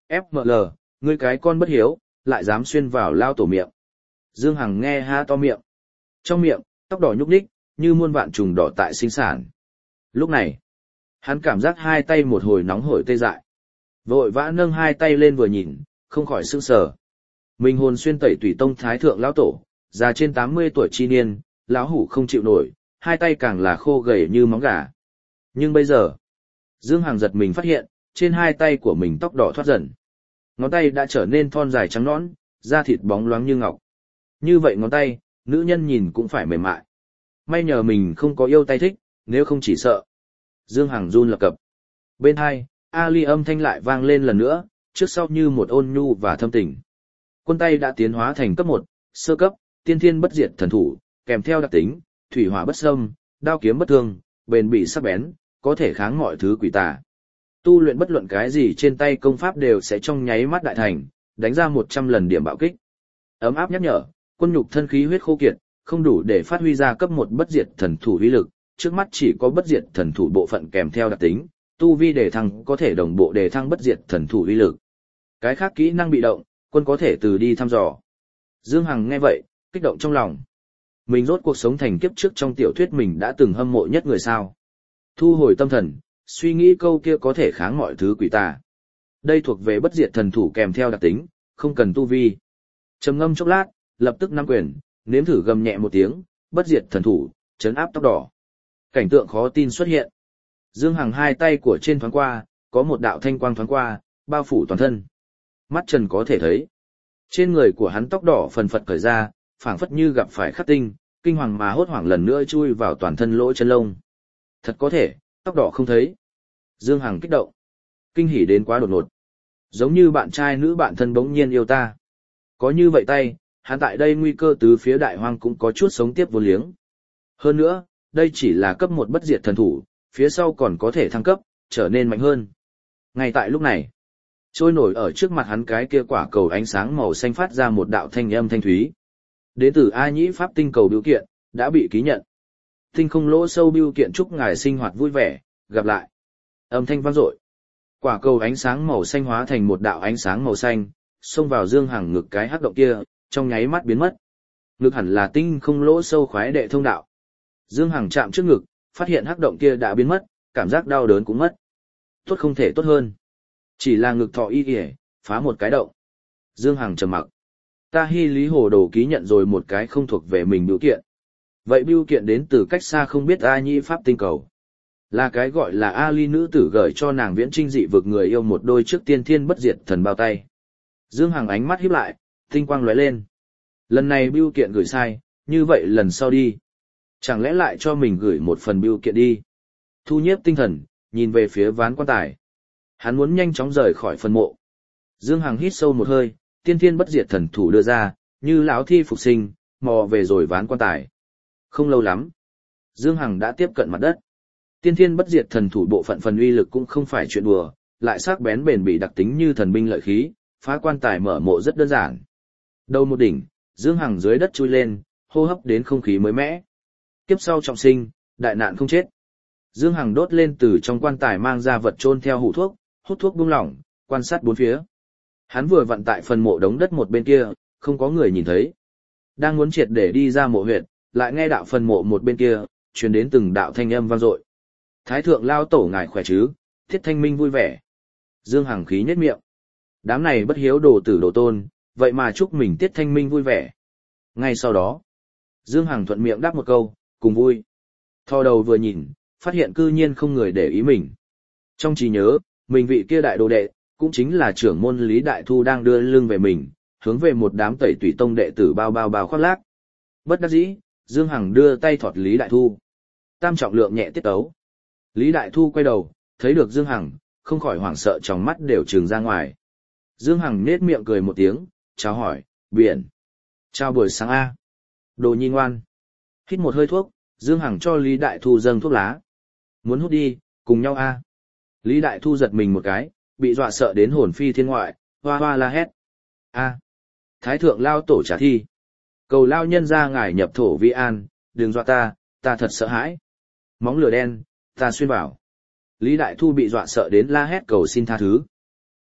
FML, ngươi cái con bất hiếu, lại dám xuyên vào lao tổ miệng. Dương Hằng nghe ha to miệng. Trong miệng, tóc đỏ nhúc nhích, như muôn vạn trùng đỏ tại sinh sản. Lúc này, hắn cảm giác hai tay một hồi nóng hổi tê dại. Vội vã nâng hai tay lên vừa nhìn, không khỏi sững sờ. Mình hồn xuyên tẩy tùy tông thái thượng lão tổ, già trên 80 tuổi chi niên, lão hủ không chịu nổi, hai tay càng là khô gầy như móng gà. Nhưng bây giờ, Dương Hằng giật mình phát hiện, trên hai tay của mình tóc đỏ thoát dần. Ngón tay đã trở nên thon dài trắng nõn, da thịt bóng loáng như ngọc. Như vậy ngón tay, nữ nhân nhìn cũng phải mềm mại. May nhờ mình không có yêu tay thích, nếu không chỉ sợ. Dương Hằng run lập cập. Bên hai, Ali âm thanh lại vang lên lần nữa, trước sau như một ôn nhu và thâm tình. Quân tay đã tiến hóa thành cấp 1, sơ cấp, tiên thiên bất diệt thần thủ, kèm theo đặc tính, thủy hỏa bất xâm, đao kiếm bất thương, bền bỉ sắc bén, có thể kháng mọi thứ quỷ tà. Tu luyện bất luận cái gì trên tay công pháp đều sẽ trong nháy mắt đại thành, đánh ra 100 lần điểm bạo kích. Ấm áp nhắc nhở, quân nhục thân khí huyết khô kiệt, không đủ để phát huy ra cấp 1 bất diệt thần thủ uy lực, trước mắt chỉ có bất diệt thần thủ bộ phận kèm theo đặc tính, tu vi đề thăng có thể đồng bộ đề thăng bất diệt thần thủ uy lực. Cái khác kỹ năng bị động, quân có thể từ đi thăm dò. Dương Hằng nghe vậy, kích động trong lòng. Mình rốt cuộc sống thành kiếp trước trong tiểu thuyết mình đã từng hâm mộ nhất người sao. Thu hồi tâm thần, suy nghĩ câu kia có thể kháng mọi thứ quỷ tà. Đây thuộc về bất diệt thần thủ kèm theo đặc tính, không cần tu vi. Trầm ngâm chốc lát, lập tức nắm quyền, nếm thử gầm nhẹ một tiếng, bất diệt thần thủ, chấn áp tóc đỏ. Cảnh tượng khó tin xuất hiện. Dương Hằng hai tay của trên thoáng qua, có một đạo thanh quang thoáng qua, bao phủ toàn thân. Mắt trần có thể thấy. Trên người của hắn tóc đỏ phần phật cởi ra, phảng phất như gặp phải khắc tinh, kinh hoàng mà hốt hoảng lần nữa chui vào toàn thân lỗ chân lông. Thật có thể, tóc đỏ không thấy. Dương Hằng kích động. Kinh hỉ đến quá đột ngột. Giống như bạn trai nữ bạn thân bỗng nhiên yêu ta. Có như vậy tay, hắn tại đây nguy cơ tứ phía đại hoang cũng có chút sống tiếp vô liếng. Hơn nữa, đây chỉ là cấp 1 bất diệt thần thủ, phía sau còn có thể thăng cấp, trở nên mạnh hơn. Ngay tại lúc này, trôi nổi ở trước mặt hắn cái kia quả cầu ánh sáng màu xanh phát ra một đạo thanh âm thanh thúy. Đến từ A Nhĩ Pháp tinh cầu bưu kiện, đã bị ký nhận. Tinh không lỗ sâu bưu kiện chúc ngài sinh hoạt vui vẻ, gặp lại. Âm thanh vang dội. Quả cầu ánh sáng màu xanh hóa thành một đạo ánh sáng màu xanh, xông vào Dương Hằng ngực cái hắc động kia, trong nháy mắt biến mất. Ngực hẳn là tinh không lỗ sâu khoái đệ thông đạo. Dương Hằng chạm trước ngực, phát hiện hắc động kia đã biến mất, cảm giác đau đớn cũng mất. Tốt không thể tốt hơn. Chỉ là ngực thọ y kìa, phá một cái động. Dương Hằng trầm mặc. Ta Hy Lý Hồ Đồ ký nhận rồi một cái không thuộc về mình bưu kiện. Vậy bưu kiện đến từ cách xa không biết A Nhĩ Pháp tinh cầu. Là cái gọi là A Ly nữ tử gửi cho nàng viễn trinh dị vực người yêu một đôi trước tiên thiên bất diệt thần bao tay. Dương Hằng ánh mắt híp lại, tinh quang lóe lên. Lần này bưu kiện gửi sai, như vậy lần sau đi. Chẳng lẽ lại cho mình gửi một phần bưu kiện đi. Thu nhiếp tinh thần, nhìn về phía ván quan tài. Hắn muốn nhanh chóng rời khỏi phần mộ. Dương Hằng hít sâu một hơi, tiên thiên bất diệt thần thủ đưa ra, như lão thi phục sinh, mò về rồi ván quan tài. Không lâu lắm, Dương Hằng đã tiếp cận mặt đất. Tiên thiên bất diệt thần thủ bộ phận phần uy lực cũng không phải chuyện đùa, lại sắc bén bền bỉ đặc tính như thần binh lợi khí, phá quan tài mở mộ rất đơn giản. Đầu một đỉnh, Dương Hằng dưới đất chui lên, hô hấp đến không khí mới mẻ. Kiếp sau trọng sinh, đại nạn không chết. Dương Hằng đốt lên từ trong quan tài mang ra vật chôn theo hũ thuốc, hút thuốc buông lỏng, quan sát bốn phía. Hắn vừa vặn tại phần mộ đống đất một bên kia, không có người nhìn thấy. Đang muốn triệt để đi ra mộ huyệt, lại nghe đạo phần mộ một bên kia, truyền đến từng đạo thanh âm vang dội. Thái thượng lao tổ ngài khỏe chứ, Thiết Thanh Minh vui vẻ. Dương Hằng khí nhếch miệng. Đám này bất hiếu đồ tử đồ tôn, vậy mà chúc mình Tiết Thanh Minh vui vẻ. Ngay sau đó, Dương Hằng thuận miệng đáp một câu, cùng vui. Thò đầu vừa nhìn, phát hiện cư nhiên không người để ý mình. Trong trí nhớ, mình vị kia đại đồ đệ, cũng chính là trưởng môn Lý Đại Thu đang đưa lưng về mình, hướng về một đám tẩy tùy tông đệ tử bao khoác lác. Bất đắc dĩ, Dương Hằng đưa tay thọt Lý Đại Thu. Tam trọng lượng nhẹ tiết ấu. Lý Đại Thu quay đầu, thấy được Dương Hằng, không khỏi hoảng sợ trong mắt đều trừng ra ngoài. Dương Hằng nết miệng cười một tiếng, chào hỏi, biển. Chào buổi sáng A. Đồ nhi ngoan. Hít một hơi thuốc, Dương Hằng cho Lý Đại Thu dâng thuốc lá. Muốn hút đi, cùng nhau A. Lý Đại Thu giật mình một cái, bị dọa sợ đến hồn phi thiên ngoại, hoa hoa la hét. A. Thái thượng lao tổ trả thi. Cầu lao nhân ra ngài nhập thổ vi an, đừng dọa ta thật sợ hãi. Móng lửa đen, ta xuyên vào. Lý Đại Thu bị dọa sợ đến la hét cầu xin tha thứ.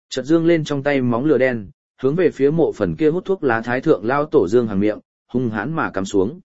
Chợt dương lên trong tay móng lửa đen, hướng về phía mộ phần kia hút thuốc lá thái thượng lao tổ Dương Hằng miệng, hung hãn mà cắm xuống.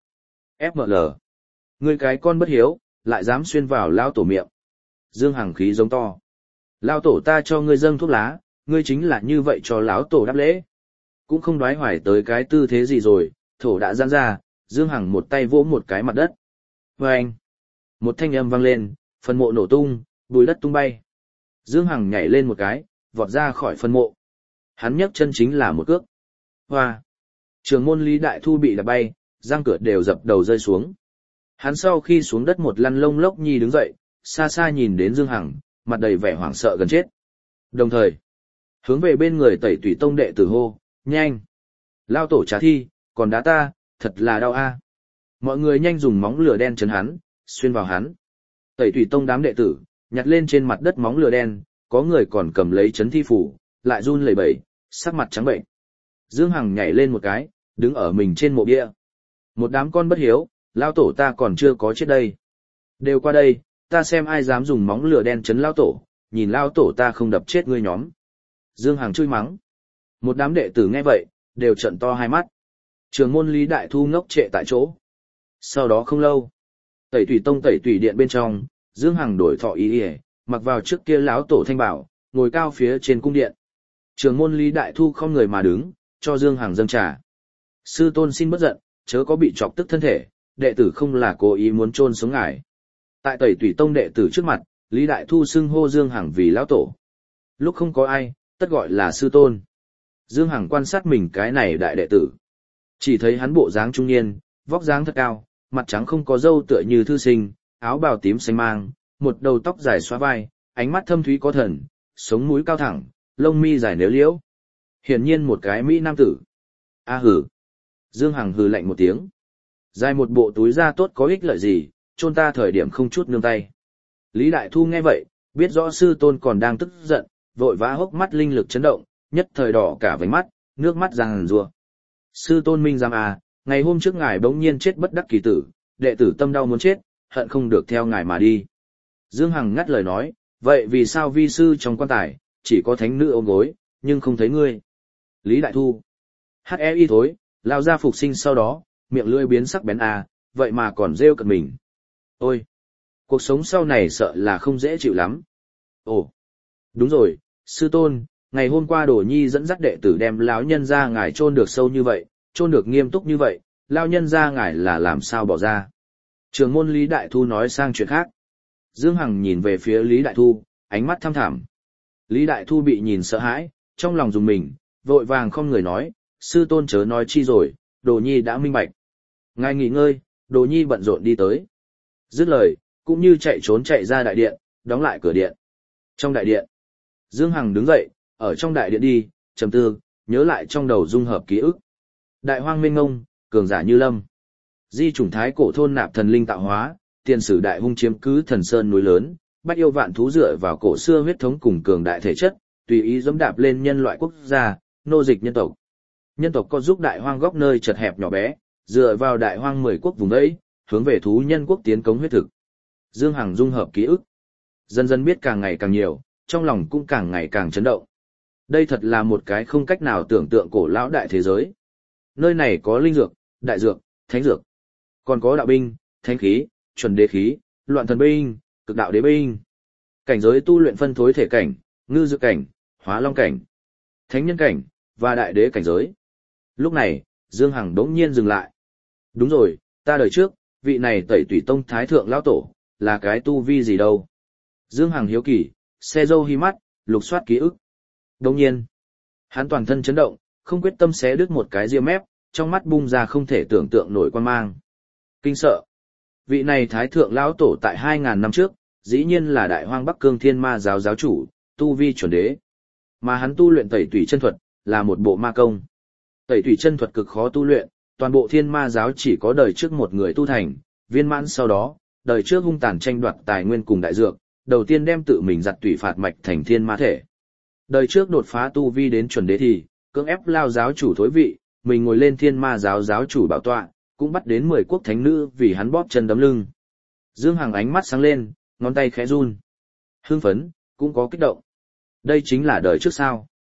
FML. Ngươi cái con bất hiếu, lại dám xuyên vào lao tổ miệng. Dương Hằng khí giống to. Lao tổ ta cho ngươi dâng thuốc lá, ngươi chính là như vậy cho lão tổ đáp lễ. Cũng không đoái hoài tới cái tư thế gì rồi, thổ đã giãn ra, Dương Hằng một tay vỗ một cái mặt đất. Vâng! Một thanh âm vang lên, phần mộ nổ tung, bùi đất tung bay. Dương Hằng nhảy lên một cái, vọt ra khỏi phần mộ. Hắn nhấc chân chính là một cước. Hoa! Trường môn Lý Đại Thu bị đập bay, răng cửa đều dập đầu rơi xuống. Hắn sau khi xuống đất một lăn lông lốc nhi đứng dậy, xa xa nhìn đến Dương Hằng, mặt đầy vẻ hoảng sợ gần chết. Đồng thời, hướng về bên người Tẩy Tủy Tông đệ tử hô, nhanh! Lao tổ trả thi, còn đá ta, thật là đau a. Mọi người nhanh dùng móng lửa đen chấn hắn, xuyên vào hắn. Tẩy Tủy Tông đám đệ tử, nhặt lên trên mặt đất móng lửa đen, có người còn cầm lấy chấn thi phủ, lại run lẩy bẩy, sắc mặt trắng bệnh. Dương Hằng nhảy lên một cái, đứng ở mình trên mộ bia. Một đám con bất hiếu, lao tổ ta còn chưa có chết đây. Đều qua đây, ta xem ai dám dùng móng lửa đen chấn lao tổ, nhìn lao tổ ta không đập chết ngươi nhóm. Dương Hằng chui mắng. Một đám đệ tử nghe vậy, đều trợn to hai mắt. Trường môn Lý Đại Thu ngốc trệ tại chỗ. Sau đó không lâu, Tẩy Tủy Tông Tẩy Tủy Điện bên trong, Dương Hằng đổi thọ ý ỉa, mặc vào trước kia lão tổ thanh bảo, ngồi cao phía trên cung điện. Trường môn Lý Đại Thu không người mà đứng, cho Dương Hằng dâng trà. Sư tôn xin bất giận, chớ có bị chọc tức thân thể, đệ tử không là cố ý muốn chôn sống ngài. Tại Tẩy Tủy Tông đệ tử trước mặt, Lý Đại Thu xưng hô Dương Hằng vì lão tổ. Lúc không có ai, tất gọi là sư tôn. Dương Hằng quan sát mình cái này đại đệ tử. Chỉ thấy hắn bộ dáng trung niên, vóc dáng thật cao, mặt trắng không có râu tựa như thư sinh, áo bào tím xanh mang, một đầu tóc dài xóa vai, ánh mắt thâm thúy có thần, sống mũi cao thẳng, lông mi dài nếu liễu. Hiển nhiên một cái mỹ nam tử. A hử. Dương Hằng hừ lạnh một tiếng. Dài một bộ túi da tốt có ích lợi gì, chôn ta thời điểm không chút nương tay. Lý Đại Thu nghe vậy, biết rõ sư tôn còn đang tức giận, vội vã hốc mắt linh lực chấn động, nhất thời đỏ cả vành mắt, nước mắt ràng rùa. Sư tôn minh giám à, ngày hôm trước ngài bỗng nhiên chết bất đắc kỳ tử, đệ tử tâm đau muốn chết, hận không được theo ngài mà đi. Dương Hằng ngắt lời nói, vậy vì sao vi sư trong quan tài, chỉ có thánh nữ ôm gối, nhưng không thấy ngươi? Lý Đại Thu. H.E.I. thối, lao ra phục sinh sau đó, miệng lưỡi biến sắc bén à, vậy mà còn rêu cận mình. Ôi! Cuộc sống sau này sợ là không dễ chịu lắm. Ồ! Đúng rồi, sư tôn, ngày hôm qua Đồ Nhi dẫn dắt đệ tử đem lão nhân ra ngài chôn được sâu như vậy, chôn được nghiêm túc như vậy, lão nhân ra ngài là làm sao bỏ ra? Trường môn Lý Đại Thu nói sang chuyện khác. Dương Hằng nhìn về phía Lý Đại Thu, ánh mắt thăm thẳm. Lý Đại Thu bị nhìn sợ hãi, trong lòng dùng mình, vội vàng không người nói, sư tôn chớ nói chi rồi, Đồ Nhi đã minh bạch. Ngài nghỉ ngơi, Đồ Nhi bận rộn đi tới. Dứt lời, cũng như chạy trốn chạy ra đại điện, đóng lại cửa điện. Trong đại điện, Dương Hằng đứng dậy, ở trong đại điện đi, trầm tư, nhớ lại trong đầu dung hợp ký ức. Đại hoang mênh ngông, cường giả như lâm. Di chủng thái cổ thôn nạp thần linh tạo hóa, tiền sử đại hung chiếm cứ thần sơn núi lớn, bách yêu vạn thú dựa vào cổ xưa huyết thống cùng cường đại thể chất, tùy ý dẫm đạp lên nhân loại quốc gia, nô dịch nhân tộc. Nhân tộc có giúp đại hoang góc nơi chật hẹp nhỏ bé, dựa vào đại hoang 10 quốc vùng ấy, hướng về thú nhân quốc tiến cống huyết thực. Dương Hằng dung hợp ký ức, dần dần biết càng ngày càng nhiều, trong lòng cũng càng ngày càng chấn động. Đây thật là một cái không cách nào tưởng tượng cổ lão đại thế giới. Nơi này có linh dược, đại dược, thánh dược, còn có đạo binh, thánh khí, chuẩn đế khí, loạn thần binh, cực đạo đế binh. Cảnh giới tu luyện phân thối thể cảnh, ngư dược cảnh, hóa long cảnh, thánh nhân cảnh và đại đế cảnh giới. Lúc này, Dương Hằng đống nhiên dừng lại. Đúng rồi, ta đời trước, vị này Tẩy Tủy Tông thái thượng lão tổ, là cái tu vi gì đâu? Dương Hằng hiếu kỳ, xe dâu hi mắt, lục soát ký ức. Đống nhiên, hắn toàn thân chấn động, không quyết tâm xé đứt một cái ria mép, trong mắt bung ra không thể tưởng tượng nổi quan mang. Kinh sợ. Vị này thái thượng lão tổ tại 2000 năm trước, dĩ nhiên là đại hoang Bắc Cương Thiên Ma giáo giáo chủ, tu vi chuẩn đế. Mà hắn tu luyện Tẩy Tủy chân thuật, là một bộ ma công. Tẩy Tủy chân thuật cực khó tu luyện, toàn bộ Thiên Ma giáo chỉ có đời trước một người tu thành, viên mãn sau đó, đời trước hung tàn tranh đoạt tài nguyên cùng đại dược, đầu tiên đem tự mình giặt tủy phạt mạch thành thiên ma thể. Đời trước đột phá tu vi đến chuẩn đế thì, cưỡng ép lao giáo chủ thối vị, mình ngồi lên Thiên Ma giáo giáo chủ bảo tọa, cũng bắt đến 10 quốc thánh nữ vì hắn bóp chân đấm lưng. Dương Hằng ánh mắt sáng lên, ngón tay khẽ run. Hưng phấn, cũng có kích động. Đây chính là đời trước sao?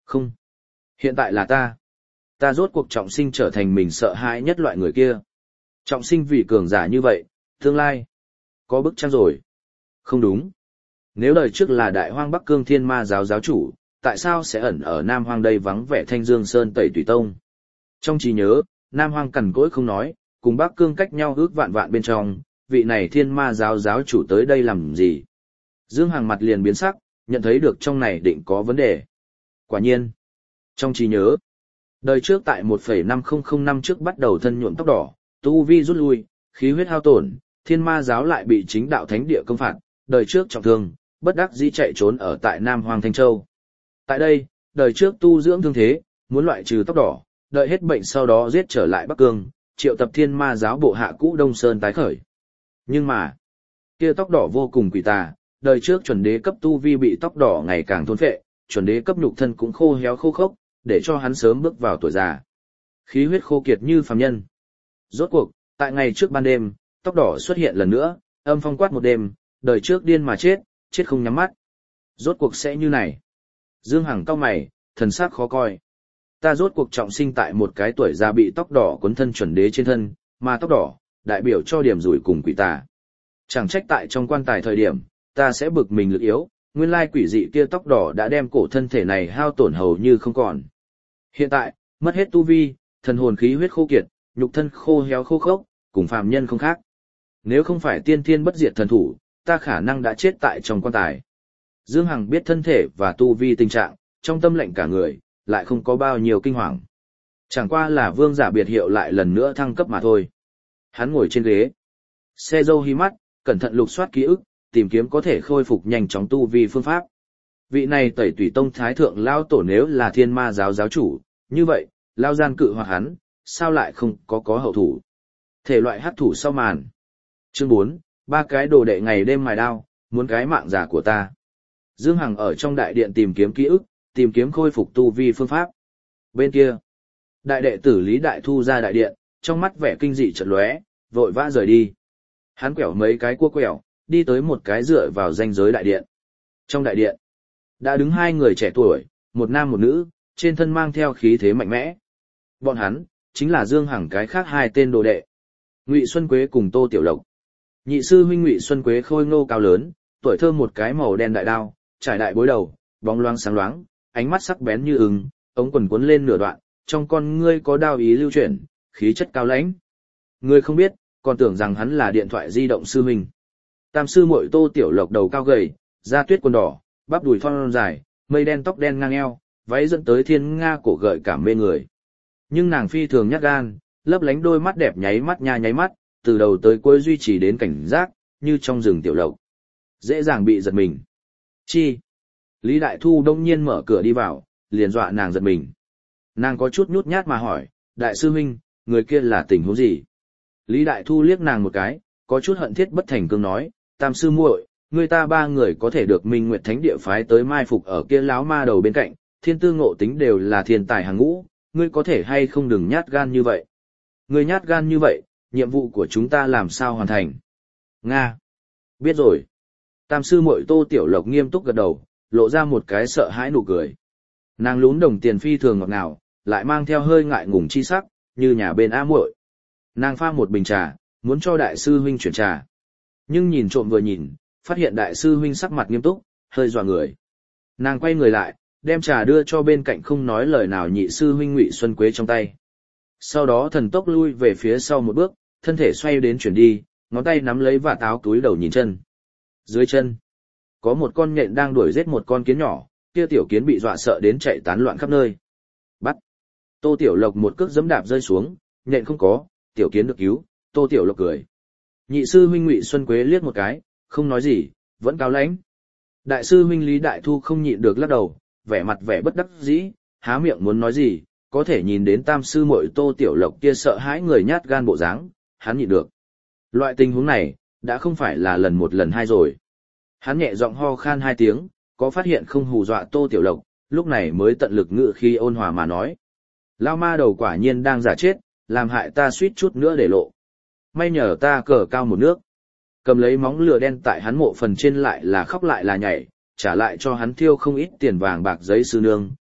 Không. Hiện tại là ta. Ta rốt cuộc trọng sinh trở thành mình sợ hãi nhất loại người kia. Trọng sinh vì cường giả như vậy, tương lai. Có bức tranh rồi. Không đúng. Nếu đời trước là đại hoang Bắc Cương Thiên Ma giáo giáo chủ, tại sao sẽ ẩn ở Nam Hoang đây vắng vẻ Thanh Dương Sơn Tẩy Tùy Tông? Trong trí nhớ, Nam Hoang cằn cỗi không nói, cùng Bắc Cương cách nhau ước vạn vạn bên trong, vị này Thiên Ma giáo giáo chủ tới đây làm gì? Dương Hằng mặt liền biến sắc, nhận thấy được trong này định có vấn đề. Quả nhiên, trong trí nhớ, đời trước tại 1,500 năm trước bắt đầu thân nhuộm tóc đỏ, tu vi rút lui, khí huyết hao tổn, Thiên Ma giáo lại bị chính đạo thánh địa công phạt, đời trước trọng thương, bất đắc dĩ chạy trốn ở tại Nam Hoang Thanh Châu. Tại đây, đời trước tu dưỡng thương thế, muốn loại trừ tóc đỏ, đợi hết bệnh sau đó giết trở lại Bắc Cương, triệu tập Thiên Ma giáo bộ hạ cũ Đông Sơn tái khởi. Nhưng mà, kia tóc đỏ vô cùng quỷ tà, đời trước chuẩn đế cấp tu vi bị tóc đỏ ngày càng thôn phệ, chuẩn đế cấp nhục thân cũng khô héo khô khốc, để cho hắn sớm bước vào tuổi già. Khí huyết khô kiệt như phàm nhân. Rốt cuộc, tại ngày trước ban đêm, tóc đỏ xuất hiện lần nữa, âm phong quát một đêm, đời trước điên mà chết, chết không nhắm mắt. Rốt cuộc sẽ như này. Dương Hằng cau mày, thần sắc khó coi. Ta rốt cuộc trọng sinh tại một cái tuổi già bị tóc đỏ cuốn thân chuẩn đế trên thân, mà tóc đỏ, đại biểu cho điểm rủi cùng quỷ tà. Chẳng trách tại trong quan tài thời điểm, ta sẽ bực mình lực yếu, nguyên lai quỷ dị kia tóc đỏ đã đem cổ thân thể này hao tổn hầu như không còn. Hiện tại, mất hết tu vi, thần hồn khí huyết khô kiệt, nhục thân khô héo khô khốc, cùng phàm nhân không khác. Nếu không phải tiên thiên bất diệt thần thủ, ta khả năng đã chết tại trong quan tài. Dương Hằng biết thân thể và tu vi tình trạng, trong tâm lệnh cả người, lại không có bao nhiêu kinh hoàng. Chẳng qua là vương giả biệt hiệu lại lần nữa thăng cấp mà thôi. Hắn ngồi trên ghế. Xe dâu hí mắt, cẩn thận lục soát ký ức, tìm kiếm có thể khôi phục nhanh chóng tu vi phương pháp. Vị này Tẩy Tùy Tông Thái Thượng Lao Tổ nếu là Thiên Ma giáo giáo chủ, như vậy, Lao gian cự hoặc hắn, sao lại không có hậu thủ. Thể loại hắc thủ sau màn. Chương 4, ba cái đồ đệ ngày đêm mài đao, muốn cái mạng giả của ta. Dương Hằng ở trong đại điện tìm kiếm ký ức, tìm kiếm khôi phục tu vi phương pháp. Bên kia, đại đệ tử Lý Đại Thu ra đại điện, trong mắt vẻ kinh dị chợt lóe, vội vã rời đi. Hắn quẹo mấy cái cua quẹo, đi tới một cái dựa vào ranh giới đại điện. Trong đại điện, đã đứng hai người trẻ tuổi, một nam một nữ, trên thân mang theo khí thế mạnh mẽ. Bọn hắn, chính là Dương Hằng cái khác hai tên đồ đệ. Ngụy Xuân Quế cùng Tô Tiểu Lộc. Nhị sư huynh Ngụy Xuân Quế khôi ngô cao lớn, tuổi thơ một cái màu đen đại đao, trải đại bối đầu, bóng loáng sáng loáng, ánh mắt sắc bén như ưng, ống quần cuốn lên nửa đoạn, trong con ngươi có đao ý lưu chuyển, khí chất cao lãnh. Ngươi không biết, còn tưởng rằng hắn là điện thoại di động sư huynh. Tam sư muội Tô Tiểu Lộc đầu cao gầy, da tuyết quần đỏ, bắp đùi thon dài, mây đen tóc đen ngang eo, váy dẫn tới thiên nga cổ gợi cảm mê người. Nhưng nàng phi thường nhát gan, lấp lánh đôi mắt đẹp nháy mắt nha nháy mắt, từ đầu tới cuối duy trì đến cảnh giác, như trong rừng tiểu lộc. Dễ dàng bị giật mình. Chi? Lý Đại Thu đông nhiên mở cửa đi vào, liền dọa nàng giật mình. Nàng có chút nhút nhát mà hỏi, đại sư huynh, người kia là tình huống gì? Lý Đại Thu liếc nàng một cái, có chút hận thiết bất thành cương nói, tam sư muội, người ta ba người có thể được Minh Nguyệt Thánh Địa phái tới mai phục ở kia láo ma đầu bên cạnh, thiên tư ngộ tính đều là thiên tài hàng ngũ, ngươi có thể hay không đừng nhát gan như vậy. Ngươi nhát gan như vậy, nhiệm vụ của chúng ta làm sao hoàn thành? Nga. Biết rồi. Tam sư muội Tô Tiểu Lộc nghiêm túc gật đầu, lộ ra một cái sợ hãi nụ cười. Nàng lún đồng tiền phi thường ngọt ngào, lại mang theo hơi ngại ngùng chi sắc, như nhà bên A muội. Nàng pha một bình trà, muốn cho đại sư huynh chuyển trà. Nhưng nhìn trộm vừa nhìn, phát hiện đại sư huynh sắc mặt nghiêm túc, hơi dọa người. Nàng quay người lại, đem trà đưa cho bên cạnh không nói lời nào nhị sư huynh Ngụy Xuân Quế trong tay. Sau đó thần tốc lui về phía sau một bước, thân thể xoay đến chuyển đi, ngón tay nắm lấy vạt áo túi đầu nhìn chân. Dưới chân, có một con nhện đang đuổi giết một con kiến nhỏ, kia tiểu kiến bị dọa sợ đến chạy tán loạn khắp nơi. Bắt. Tô Tiểu Lộc một cước giẫm đạp rơi xuống, nhện không có, tiểu kiến được cứu, Tô Tiểu Lộc cười. Nhị sư huynh Ngụy Xuân Quế liếc một cái, không nói gì, vẫn cao lãnh. Đại sư huynh Lý Đại Thu không nhịn được lắc đầu, vẻ mặt vẻ bất đắc dĩ, há miệng muốn nói gì, có thể nhìn đến tam sư muội Tô Tiểu Lộc kia sợ hãi người nhát gan bộ dáng, hắn nhịn được. Loại tình huống này, đã không phải là lần một lần hai rồi. Hắn nhẹ giọng ho khan hai tiếng, có phát hiện không hù dọa Tô Tiểu Lộc, lúc này mới tận lực ngự khi ôn hòa mà nói. Lao ma đầu quả nhiên đang giả chết, làm hại ta suýt chút nữa để lộ. May nhờ ta cờ cao một nước. Cầm lấy móng lửa đen tại hắn mộ phần trên lại là khóc lại là nhảy, trả lại cho hắn thiêu không ít tiền vàng bạc giấy sư nương,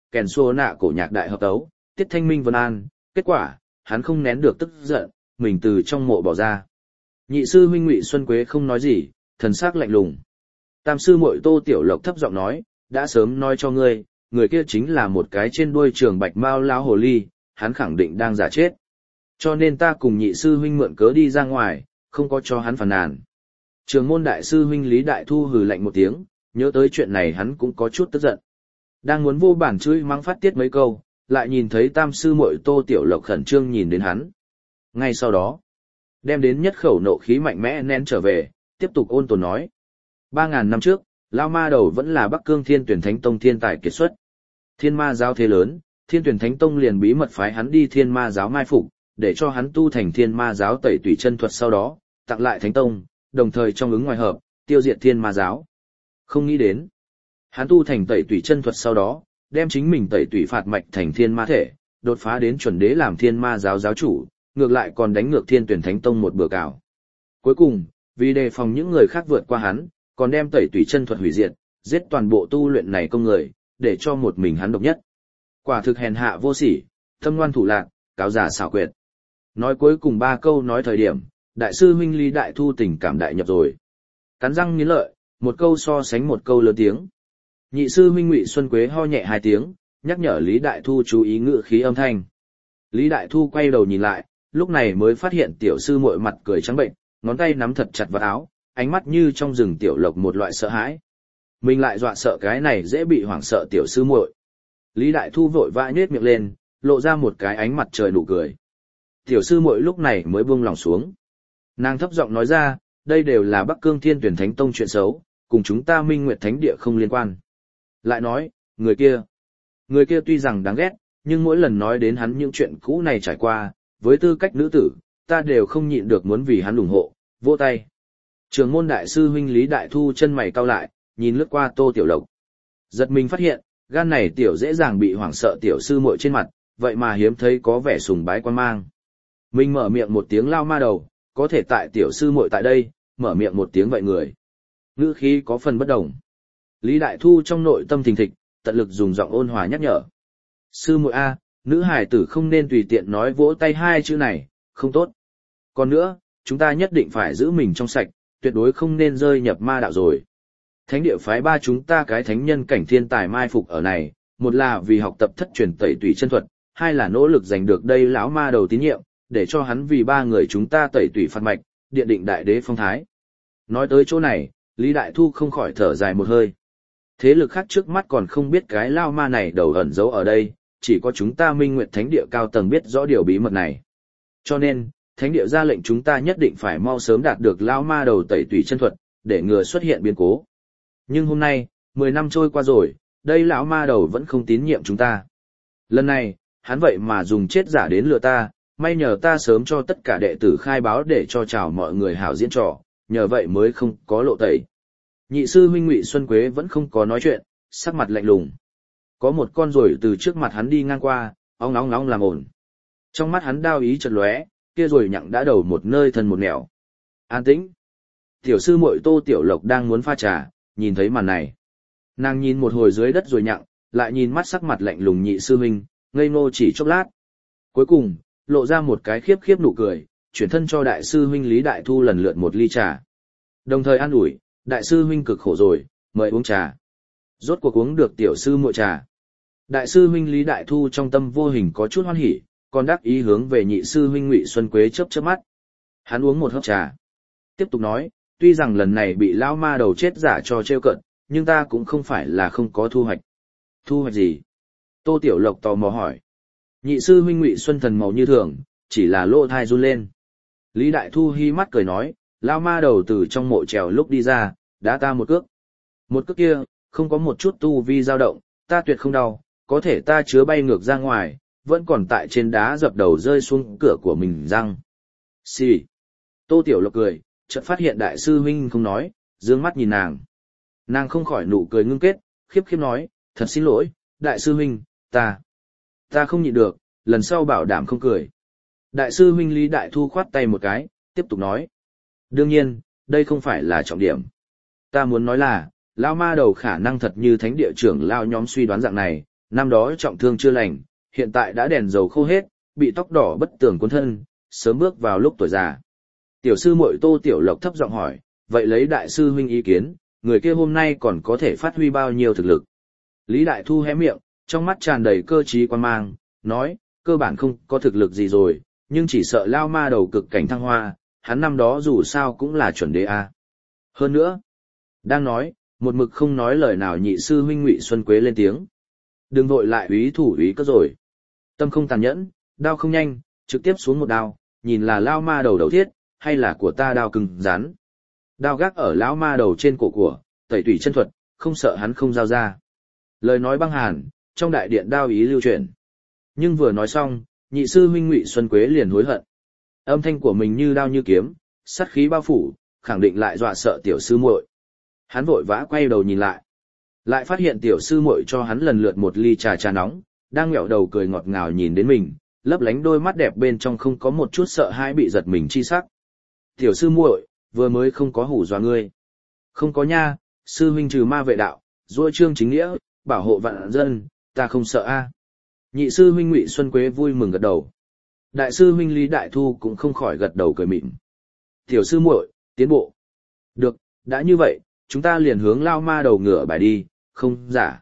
kèn xô nạ cổ nhạc đại hợp tấu, tiết thanh minh vân an, kết quả, hắn không nén được tức giận, mình từ trong mộ bỏ ra. Nhị sư huynh Ngụy Xuân Quế không nói gì, thần sắc lạnh lùng. Tam sư muội Tô Tiểu Lộc thấp giọng nói, đã sớm nói cho ngươi, người kia chính là một cái trên đuôi trường bạch mao lão hồ ly, hắn khẳng định đang giả chết. Cho nên ta cùng nhị sư huynh mượn cớ đi ra ngoài, không có cho hắn phàn nàn. Trường môn đại sư huynh Lý Đại Thu hừ lạnh một tiếng, nhớ tới chuyện này hắn cũng có chút tức giận. Đang muốn vô bản chửi mắng phát tiết mấy câu, lại nhìn thấy tam sư muội Tô Tiểu Lộc khẩn trương nhìn đến hắn. Ngay sau đó, đem đến nhất khẩu nộ khí mạnh mẽ nén trở về, tiếp tục ôn tồn nói. 3.000 năm trước, Lao Ma Đầu vẫn là Bắc Cương Thiên Tuyển Thánh Tông thiên tài kiệt xuất. Thiên ma giáo thế lớn, Thiên Tuyển Thánh Tông liền bí mật phái hắn đi thiên ma giáo mai phục, để cho hắn tu thành thiên ma giáo tẩy tùy chân thuật sau đó, tặng lại Thánh Tông, đồng thời trong ứng ngoài hợp, tiêu diệt thiên ma giáo. Không nghĩ đến, hắn tu thành tẩy tùy chân thuật sau đó, đem chính mình tẩy tùy phạt mạch thành thiên ma thể, đột phá đến chuẩn đế làm thiên ma giáo giáo chủ, ngược lại còn đánh ngược Thiên Tuyển Thánh Tông một bữa cào. Cuối cùng, vì đề phòng những người khác vượt qua hắn, còn đem tẩy tùy chân thuật hủy diệt, giết toàn bộ tu luyện này công người, để cho một mình hắn độc nhất. Quả thực hèn hạ vô sỉ, thâm ngoan thủ lạc, cáo giả xảo quyệt. Nói cuối cùng 3 câu nói thời điểm, đại sư huynh Lý Đại Thu tình cảm đại nhập rồi. Cắn răng nghiến lợi, một câu so sánh một câu lớn tiếng. Nhị sư huynh Ngụy Xuân Quế ho nhẹ 2 tiếng, nhắc nhở Lý Đại Thu chú ý ngữ khí âm thanh. Lý Đại Thu quay đầu nhìn lại, lúc này mới phát hiện tiểu sư muội mặt cười trắng bệnh, ngón tay nắm thật chặt vào áo, ánh mắt như trong rừng tiểu lộc một loại sợ hãi. Mình lại dọa sợ cái này dễ bị hoảng sợ tiểu sư muội. Lý Đại Thu vội vã nhếch miệng lên, lộ ra một cái ánh mặt trời nụ cười. Tiểu sư muội lúc này mới buông lòng xuống. Nàng thấp giọng nói ra, đây đều là Bắc Cương Thiên Tuyển Thánh Tông chuyện xấu, cùng chúng ta Minh Nguyệt Thánh Địa không liên quan. Lại nói, người kia tuy rằng đáng ghét, nhưng mỗi lần nói đến hắn những chuyện cũ này trải qua, với tư cách nữ tử, ta đều không nhịn được muốn vì hắn ủng hộ, vỗ tay. Trường môn đại sư huynh Lý Đại Thu chân mày cau lại, nhìn lướt qua Tô Tiểu Lộc. Giật mình phát hiện, gan này tiểu dễ dàng bị hoảng sợ tiểu sư muội trên mặt, vậy mà hiếm thấy có vẻ sùng bái quan mang. Mình mở miệng một tiếng Lao Ma Đầu, có thể tại tiểu sư muội tại đây, mở miệng một tiếng vậy người. Ngữ khí có phần bất đồng. Lý Đại Thu trong nội tâm thình thịch, tận lực dùng giọng ôn hòa nhắc nhở. Sư muội A, nữ hải tử không nên tùy tiện nói vỗ tay 2 chữ này, không tốt. Còn nữa, chúng ta nhất định phải giữ mình trong sạch, tuyệt đối không nên rơi nhập ma đạo rồi. Thánh địa phái 3 chúng ta cái thánh nhân cảnh thiên tài mai phục ở này, một là vì học tập thất truyền tẩy tùy chân thuật, 2 là nỗ lực giành được đây lão ma đầu tín nhiệm, để cho hắn vì 3 người chúng ta tẩy tùy phạt mạch, điện định đại đế phong thái. Nói tới chỗ này, Lý Đại Thu không khỏi thở dài một hơi. Thế lực khác trước mắt còn không biết cái lao ma này đầu ẩn giấu ở đây, chỉ có chúng ta Minh Nguyệt Thánh Địa cao tầng biết rõ điều bí mật này. Cho nên, Thánh Địa ra lệnh chúng ta nhất định phải mau sớm đạt được lao ma đầu tẩy tùy chân thuật, để ngừa xuất hiện biến cố. Nhưng hôm nay, 10 năm trôi qua rồi, đây lão ma đầu vẫn không tín nhiệm chúng ta. Lần này, hắn vậy mà dùng chết giả đến lừa ta, may nhờ ta sớm cho tất cả đệ tử khai báo để cho chào mọi người hảo diễn trò, nhờ vậy mới không có lộ tẩy. Nhị sư huynh Ngụy Xuân Quế vẫn không có nói chuyện, sắc mặt lạnh lùng. Có một con ruồi từ trước mặt hắn đi ngang qua, ong nóng nóng làm ổn. Trong mắt hắn đao ý chợt lóe, kia ruồi nhặng đã đầu một nơi thân một nẻo. An tĩnh. Tiểu sư muội Tô Tiểu Lộc đang muốn pha trà, nhìn thấy màn này. Nàng nhìn một hồi dưới đất ruồi nhặng, lại nhìn mắt sắc mặt lạnh lùng nhị sư huynh, ngây ngô chỉ chốc lát. Cuối cùng, lộ ra một cái khiếp khiếp nụ cười, chuyển thân cho đại sư huynh Lý Đại Thu lần lượt một ly trà. Đồng thời an ủi, đại sư huynh cực khổ rồi, mời uống trà. Rốt cuộc uống được tiểu sư muội trà. Đại sư huynh Lý Đại Thu trong tâm vô hình có chút hoan hỉ, còn đắc ý hướng về nhị sư huynh Ngụy Xuân Quế chớp chớp mắt. Hắn uống một hớp trà. Tiếp tục nói, tuy rằng lần này bị lão ma đầu chết giả cho trêu cợt, nhưng ta cũng không phải là không có thu hoạch. Thu hoạch gì? Tô Tiểu Lộc tò mò hỏi. Nhị sư huynh Ngụy Xuân thần màu như thường, chỉ là lỗ thai run lên. Lý Đại Thu hi mắt cười nói, lão ma đầu từ trong mộ trèo lúc đi ra, đá ta một cước. Một cước kia, không có một chút tu vi dao động, ta tuyệt không đau, có thể ta chứa bay ngược ra ngoài, vẫn còn tại trên đá dập đầu rơi xuống cửa của mình răng. Xì. Tô Tiểu Lộc cười, chợt phát hiện đại sư huynh không nói, dương mắt nhìn nàng. Nàng không khỏi nụ cười ngưng kết, khiếp khiếp nói, thật xin lỗi, đại sư huynh, ta không nhịn được, lần sau bảo đảm không cười. Đại sư huynh Lý Đại Thu khoát tay một cái, tiếp tục nói. Đương nhiên, đây không phải là trọng điểm. Ta muốn nói là, lão ma đầu khả năng thật như thánh địa trưởng lao nhóm suy đoán dạng này, năm đó trọng thương chưa lành, hiện tại đã đèn dầu khô hết, bị tóc đỏ bất tường cuốn thân, sớm bước vào lúc tuổi già. Tiểu sư muội Tô Tiểu Lộc thấp giọng hỏi, vậy lấy đại sư huynh ý kiến, người kia hôm nay còn có thể phát huy bao nhiêu thực lực? Lý Đại Thu hé miệng, trong mắt tràn đầy cơ trí quan mang, nói, cơ bản không có thực lực gì rồi, nhưng chỉ sợ lao ma đầu cực cảnh thăng hoa, hắn năm đó dù sao cũng là chuẩn đế a. Hơn nữa, đang nói, một mực không nói lời nào nhị sư huynh Ngụy Xuân Quế lên tiếng. Đừng vội lại úy thủ úy cất rồi. Tâm không tàn nhẫn, đao không nhanh, trực tiếp xuống một đao, nhìn là lao ma đầu đầu thiết, hay là của ta đao cứng rắn. Đao gác ở lão ma đầu trên cổ của, tẩy tủy chân thuật, không sợ hắn không giao ra. Lời nói băng hàn, trong đại điện đao ý lưu truyền. Nhưng vừa nói xong, nhị sư huynh Ngụy Xuân Quế liền hối hận. Âm thanh của mình như đao như kiếm, sát khí bao phủ, khẳng định lại dọa sợ tiểu sư muội. Hắn vội vã quay đầu nhìn lại phát hiện tiểu sư muội cho hắn lần lượt một ly trà nóng, đang ngẹo đầu cười ngọt ngào nhìn đến mình, lấp lánh đôi mắt đẹp bên trong không có một chút sợ hãi bị giật mình chi sắc. Tiểu sư muội, vừa mới không có hù dọa ngươi. Không có nha, sư huynh trừ ma vệ đạo, duỗi trương chính nghĩa, bảo hộ vạn dân, ta không sợ a. Nhị sư huynh Ngụy Xuân Quế vui mừng gật đầu. Đại sư huynh Lý Đại Thu cũng không khỏi gật đầu cười mỉm. Tiểu sư muội, tiến bộ. Được, đã như vậy, chúng ta liền hướng lao ma đầu ngựa bài đi, không giả.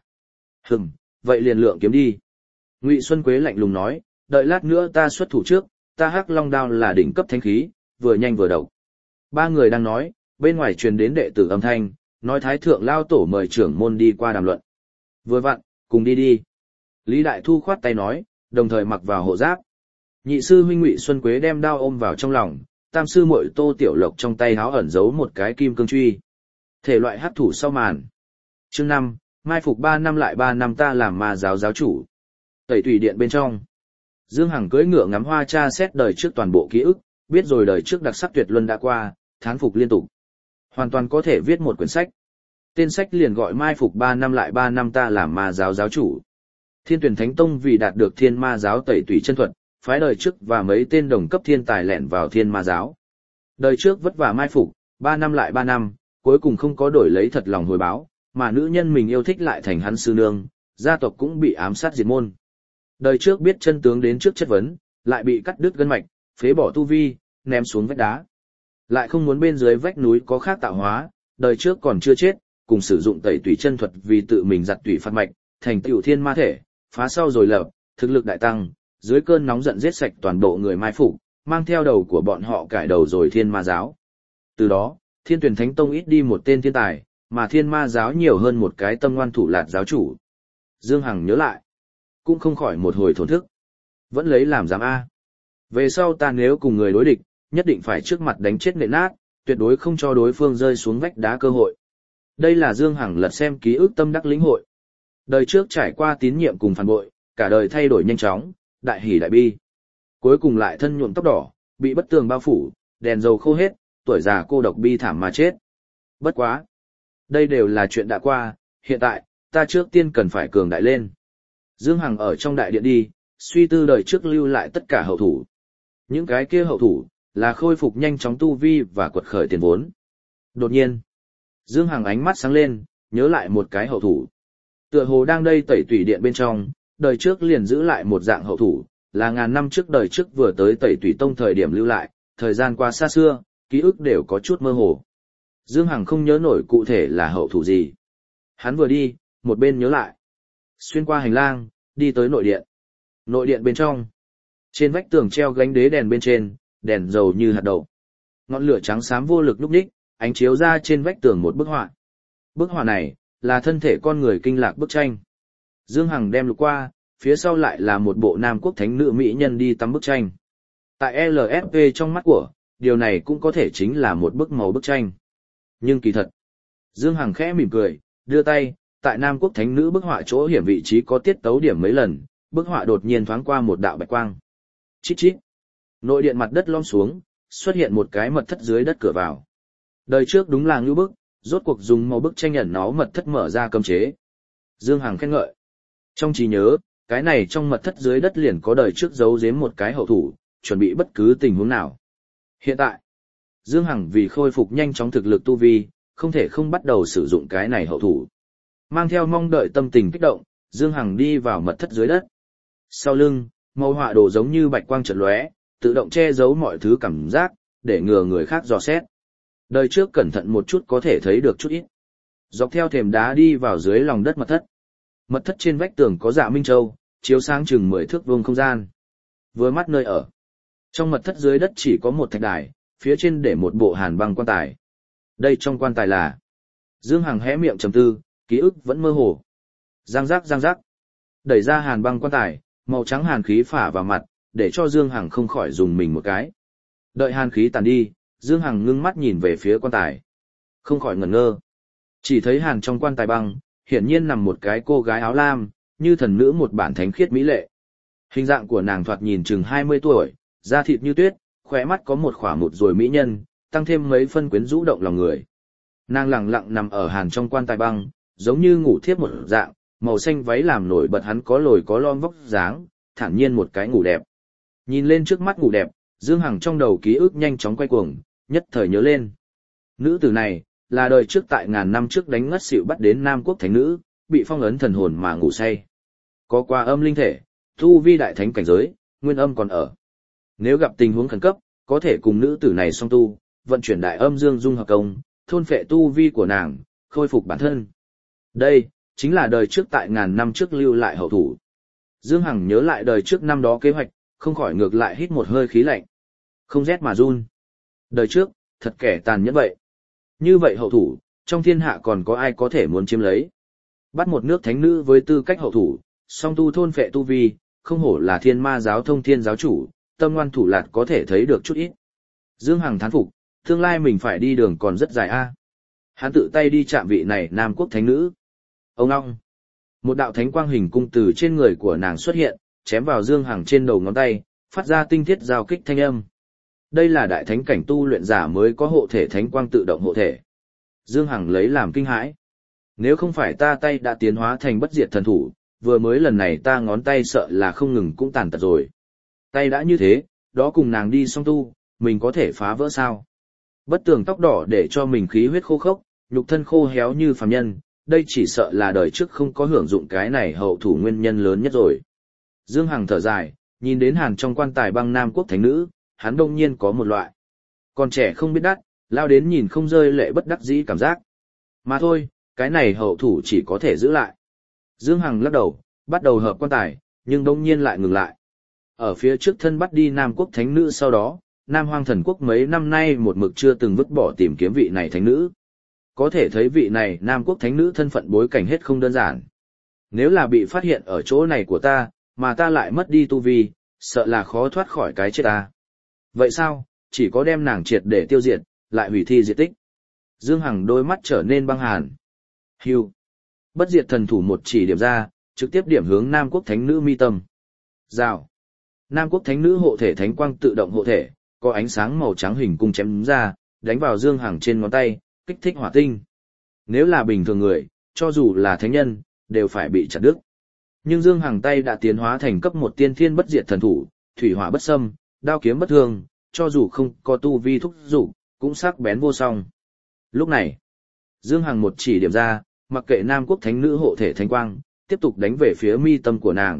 Vậy liền lượng kiếm đi. Ngụy Xuân Quế lạnh lùng nói, đợi lát nữa ta xuất thủ trước, ta hắc long đao là đỉnh cấp thánh khí, vừa nhanh vừa độc. Ba người đang nói, bên ngoài truyền đến đệ tử âm thanh, nói thái thượng lao tổ mời trưởng môn đi qua đàm luận. Vừa vặn, cùng đi đi. Lý Đại Thu khoát tay nói, đồng thời mặc vào hộ giáp. Nhị sư huynh Ngụy Xuân Quế đem đao ôm vào trong lòng, tam sư muội Tô Tiểu Lộc trong tay háo ẩn giấu một cái kim cương truy. Thể loại hắc thủ sau màn. Chương 5, mai phục 3 năm lại 3 năm ta làm ma giáo giáo chủ. Tẩy tùy điện bên trong. Dương Hằng cưỡi ngựa ngắm hoa tra xét đời trước toàn bộ ký ức, biết rồi đời trước đặc sắc tuyệt luân đã qua, thán phục liên tục. Hoàn toàn có thể viết một quyển sách. Tên sách liền gọi mai phục 3 năm lại 3 năm ta làm ma giáo giáo chủ. Thiên Tuyển Thánh Tông vì đạt được thiên ma giáo tẩy tùy chân thuật, phái đời trước và mấy tên đồng cấp thiên tài lẻn vào thiên ma giáo. Đời trước vất vả mai phục, 3 năm lại 3 năm, cuối cùng không có đổi lấy thật lòng hồi báo, mà nữ nhân mình yêu thích lại thành hắn sư nương, gia tộc cũng bị ám sát diệt môn. Đời trước biết chân tướng đến trước chất vấn, lại bị cắt đứt gân mạch, phế bỏ tu vi, ném xuống vách đá. Lại không muốn bên dưới vách núi có khác tạo hóa, đời trước còn chưa chết, cùng sử dụng tẩy tùy chân thuật vì tự mình giặt tùy phát mạch, thành tựu thiên ma thể, phá sau rồi lập, thực lực đại tăng, dưới cơn nóng giận giết sạch toàn bộ người mai phục, mang theo đầu của bọn họ cải đầu rồi thiên ma giáo. Từ đó, Thiên Tuyển Thánh Tông ít đi một tên thiên tài, mà thiên ma giáo nhiều hơn một cái tâm ngoan thủ lạt giáo chủ. Dương Hằng nhớ lại, cũng không khỏi một hồi thổn thức. Vẫn lấy làm dám A. Về sau ta nếu cùng người đối địch, nhất định phải trước mặt đánh chết nện nát, tuyệt đối không cho đối phương rơi xuống vách đá cơ hội. Đây là Dương Hằng lật xem ký ức tâm đắc lĩnh hội. Đời trước trải qua tín nhiệm cùng phản bội, cả đời thay đổi nhanh chóng, đại hỉ đại bi. Cuối cùng lại thân nhuộm tóc đỏ, bị bất tường bao phủ, đèn dầu khô hết, tuổi già cô độc bi thảm mà chết. Bất quá. Đây đều là chuyện đã qua, hiện tại, ta trước tiên cần phải cường đại lên. Dương Hằng ở trong đại điện đi, suy tư đời trước lưu lại tất cả hậu thủ. Những cái kia hậu thủ, là khôi phục nhanh chóng tu vi và quật khởi tiền vốn. Đột nhiên, Dương Hằng ánh mắt sáng lên, nhớ lại một cái hậu thủ. Tựa hồ đang đây tẩy tùy điện bên trong, đời trước liền giữ lại một dạng hậu thủ, là ngàn năm trước đời trước vừa tới tẩy tùy tông thời điểm lưu lại, thời gian qua xa xưa, ký ức đều có chút mơ hồ. Dương Hằng không nhớ nổi cụ thể là hậu thủ gì. Hắn vừa đi, một bên nhớ lại. Xuyên qua hành lang, đi tới nội điện. Nội điện bên trong. Trên vách tường treo gánh đế đèn bên trên, đèn dầu như hạt đậu. Ngọn lửa trắng xám vô lực lúc ních, ánh chiếu ra trên vách tường một bức họa. Bức họa này, là thân thể con người kinh lạc bức tranh. Dương Hằng đem lục qua, phía sau lại là một bộ nam quốc thánh nữ mỹ nhân đi tắm bức tranh. Tại LSP trong mắt của, điều này cũng có thể chính là một bức màu bức tranh. Nhưng kỳ thật, Dương Hằng khẽ mỉm cười, đưa tay, tại Nam Quốc Thánh Nữ bức họa chỗ hiểm vị trí có tiết tấu điểm mấy lần, bức họa đột nhiên thoáng qua một đạo bạch quang. Chít chít. Nội điện mặt đất lom xuống, xuất hiện một cái mật thất dưới đất cửa vào. Đời trước đúng là ngưu bức, rốt cuộc dùng màu bức tranh ẩn nó mật thất mở ra cấm chế. Dương Hằng khen ngợi. Trong trí nhớ, cái này trong mật thất dưới đất liền có đời trước giấu giếm một cái hậu thủ, chuẩn bị bất cứ tình huống nào. Hiện tại, Dương Hằng vì khôi phục nhanh chóng thực lực tu vi, không thể không bắt đầu sử dụng cái này hậu thủ. Mang theo mong đợi tâm tình kích động, Dương Hằng đi vào mật thất dưới đất. Sau lưng, màu họa đồ giống như bạch quang chợt lóe, tự động che giấu mọi thứ cảm giác, để ngừa người khác dò xét. Đời trước cẩn thận một chút có thể thấy được chút ít. Dọc theo thềm đá đi vào dưới lòng đất mật thất. Mật thất trên vách tường có dạ minh châu, chiếu sáng chừng 10 thước vuông không gian. Vừa mắt nơi ở. Trong mật thất dưới đất chỉ có một thạch đài, phía trên để một bộ hàn băng quan tài. Đây trong quan tài là... Dương Hằng hé miệng trầm tư, ký ức vẫn mơ hồ. Giang giác giang giác. Đẩy ra hàn băng quan tài, màu trắng hàn khí phả vào mặt, để cho Dương Hằng không khỏi dùng mình một cái. Đợi hàn khí tàn đi, Dương Hằng ngưng mắt nhìn về phía quan tài. Không khỏi ngẩn ngơ. Chỉ thấy hàn trong quan tài băng, hiển nhiên nằm một cái cô gái áo lam, như thần nữ một bản thánh khiết mỹ lệ. Hình dạng của nàng thoạt nhìn chừng 20 tuổi, da thịt như tuyết, khóe mắt có một khỏa một rồi mỹ nhân, tăng thêm mấy phân quyến rũ động lòng người. Nàng lặng lặng nằm ở hàn trong quan tài băng, giống như ngủ thiếp một dạng, màu xanh váy làm nổi bật hắn có lồi có lõm vóc dáng, thản nhiên một cái ngủ đẹp. Nhìn lên trước mắt ngủ đẹp, Dương Hằng trong đầu ký ức nhanh chóng quay cuồng, nhất thời nhớ lên. Nữ tử này, là đời trước tại ngàn năm trước đánh ngất xỉu bắt đến Nam Quốc thánh nữ, bị phong ấn thần hồn mà ngủ say. Có qua âm linh thể, tu vi đại thánh cảnh giới, nguyên âm còn ở. Nếu gặp tình huống khẩn cấp, có thể cùng nữ tử này song tu, vận chuyển đại âm dương dung hợp công, thôn phệ tu vi của nàng, khôi phục bản thân. Đây, chính là đời trước tại ngàn năm trước lưu lại hậu thủ. Dương Hằng nhớ lại đời trước năm đó kế hoạch, không khỏi ngược lại hít một hơi khí lạnh. Không rét mà run. Đời trước, thật kẻ tàn nhẫn vậy. Như vậy hậu thủ, trong thiên hạ còn có ai có thể muốn chiếm lấy. Bắt một nước thánh nữ với tư cách hậu thủ, song tu thôn phệ tu vi, không hổ là thiên ma giáo thông thiên giáo chủ, tâm ngoan thủ lạt có thể thấy được chút ít. Dương Hằng thán phục, tương lai mình phải đi đường còn rất dài a. Hắn tự tay đi chạm vị này Nam Quốc thánh nữ. Ông long. Một đạo thánh quang hình cung từ trên người của nàng xuất hiện, chém vào Dương Hằng trên đầu ngón tay, phát ra tinh thiết giao kích thanh âm. Đây là đại thánh cảnh tu luyện giả mới có hộ thể thánh quang tự động hộ thể. Dương Hằng lấy làm kinh hãi. Nếu không phải ta tay đã tiến hóa thành bất diệt thần thủ, vừa mới lần này ta ngón tay sợ là không ngừng cũng tàn tật rồi. Tay đã như thế, đó cùng nàng đi song tu, mình có thể phá vỡ sao? Bất tường tóc đỏ để cho mình khí huyết khô khốc, nhục thân khô héo như phàm nhân, đây chỉ sợ là đời trước không có hưởng dụng cái này hậu thủ nguyên nhân lớn nhất rồi. Dương Hằng thở dài, nhìn đến hàn trong quan tài băng Nam Quốc thánh nữ, hắn đông nhiên có một loại. Còn trẻ không biết đắt, lao đến nhìn không rơi lệ bất đắc dĩ cảm giác. Mà thôi, cái này hậu thủ chỉ có thể giữ lại. Dương Hằng lắc đầu, bắt đầu hợp quan tài, nhưng đông nhiên lại ngừng lại. Ở phía trước thân bắt đi Nam Quốc thánh nữ sau đó, Nam Hoang Thần Quốc mấy năm nay một mực chưa từng vứt bỏ tìm kiếm vị này thánh nữ. Có thể thấy vị này Nam Quốc thánh nữ thân phận bối cảnh hết không đơn giản. Nếu là bị phát hiện ở chỗ này của ta, mà ta lại mất đi tu vi, sợ là khó thoát khỏi cái chết ta. Vậy sao, chỉ có đem nàng triệt để tiêu diệt, lại hủy thi diệt tích. Dương Hằng đôi mắt trở nên băng hàn. Hưu. Bất diệt thần thủ một chỉ điểm ra, trực tiếp điểm hướng Nam Quốc thánh nữ mi tâm. Rào. Nam Quốc thánh nữ hộ thể thánh quang tự động hộ thể, có ánh sáng màu trắng hình cung chém ra, đánh vào Dương Hằng trên ngón tay, kích thích hỏa tinh. Nếu là bình thường người, cho dù là thánh nhân, đều phải bị chặt đứt. Nhưng Dương Hằng tay đã tiến hóa thành cấp một tiên thiên bất diệt thần thủ, thủy hỏa bất xâm, đao kiếm bất thương, cho dù không có tu vi thúc dục, cũng sắc bén vô song. Lúc này, Dương Hằng một chỉ điểm ra, mặc kệ Nam Quốc thánh nữ hộ thể thánh quang, tiếp tục đánh về phía mi tâm của nàng.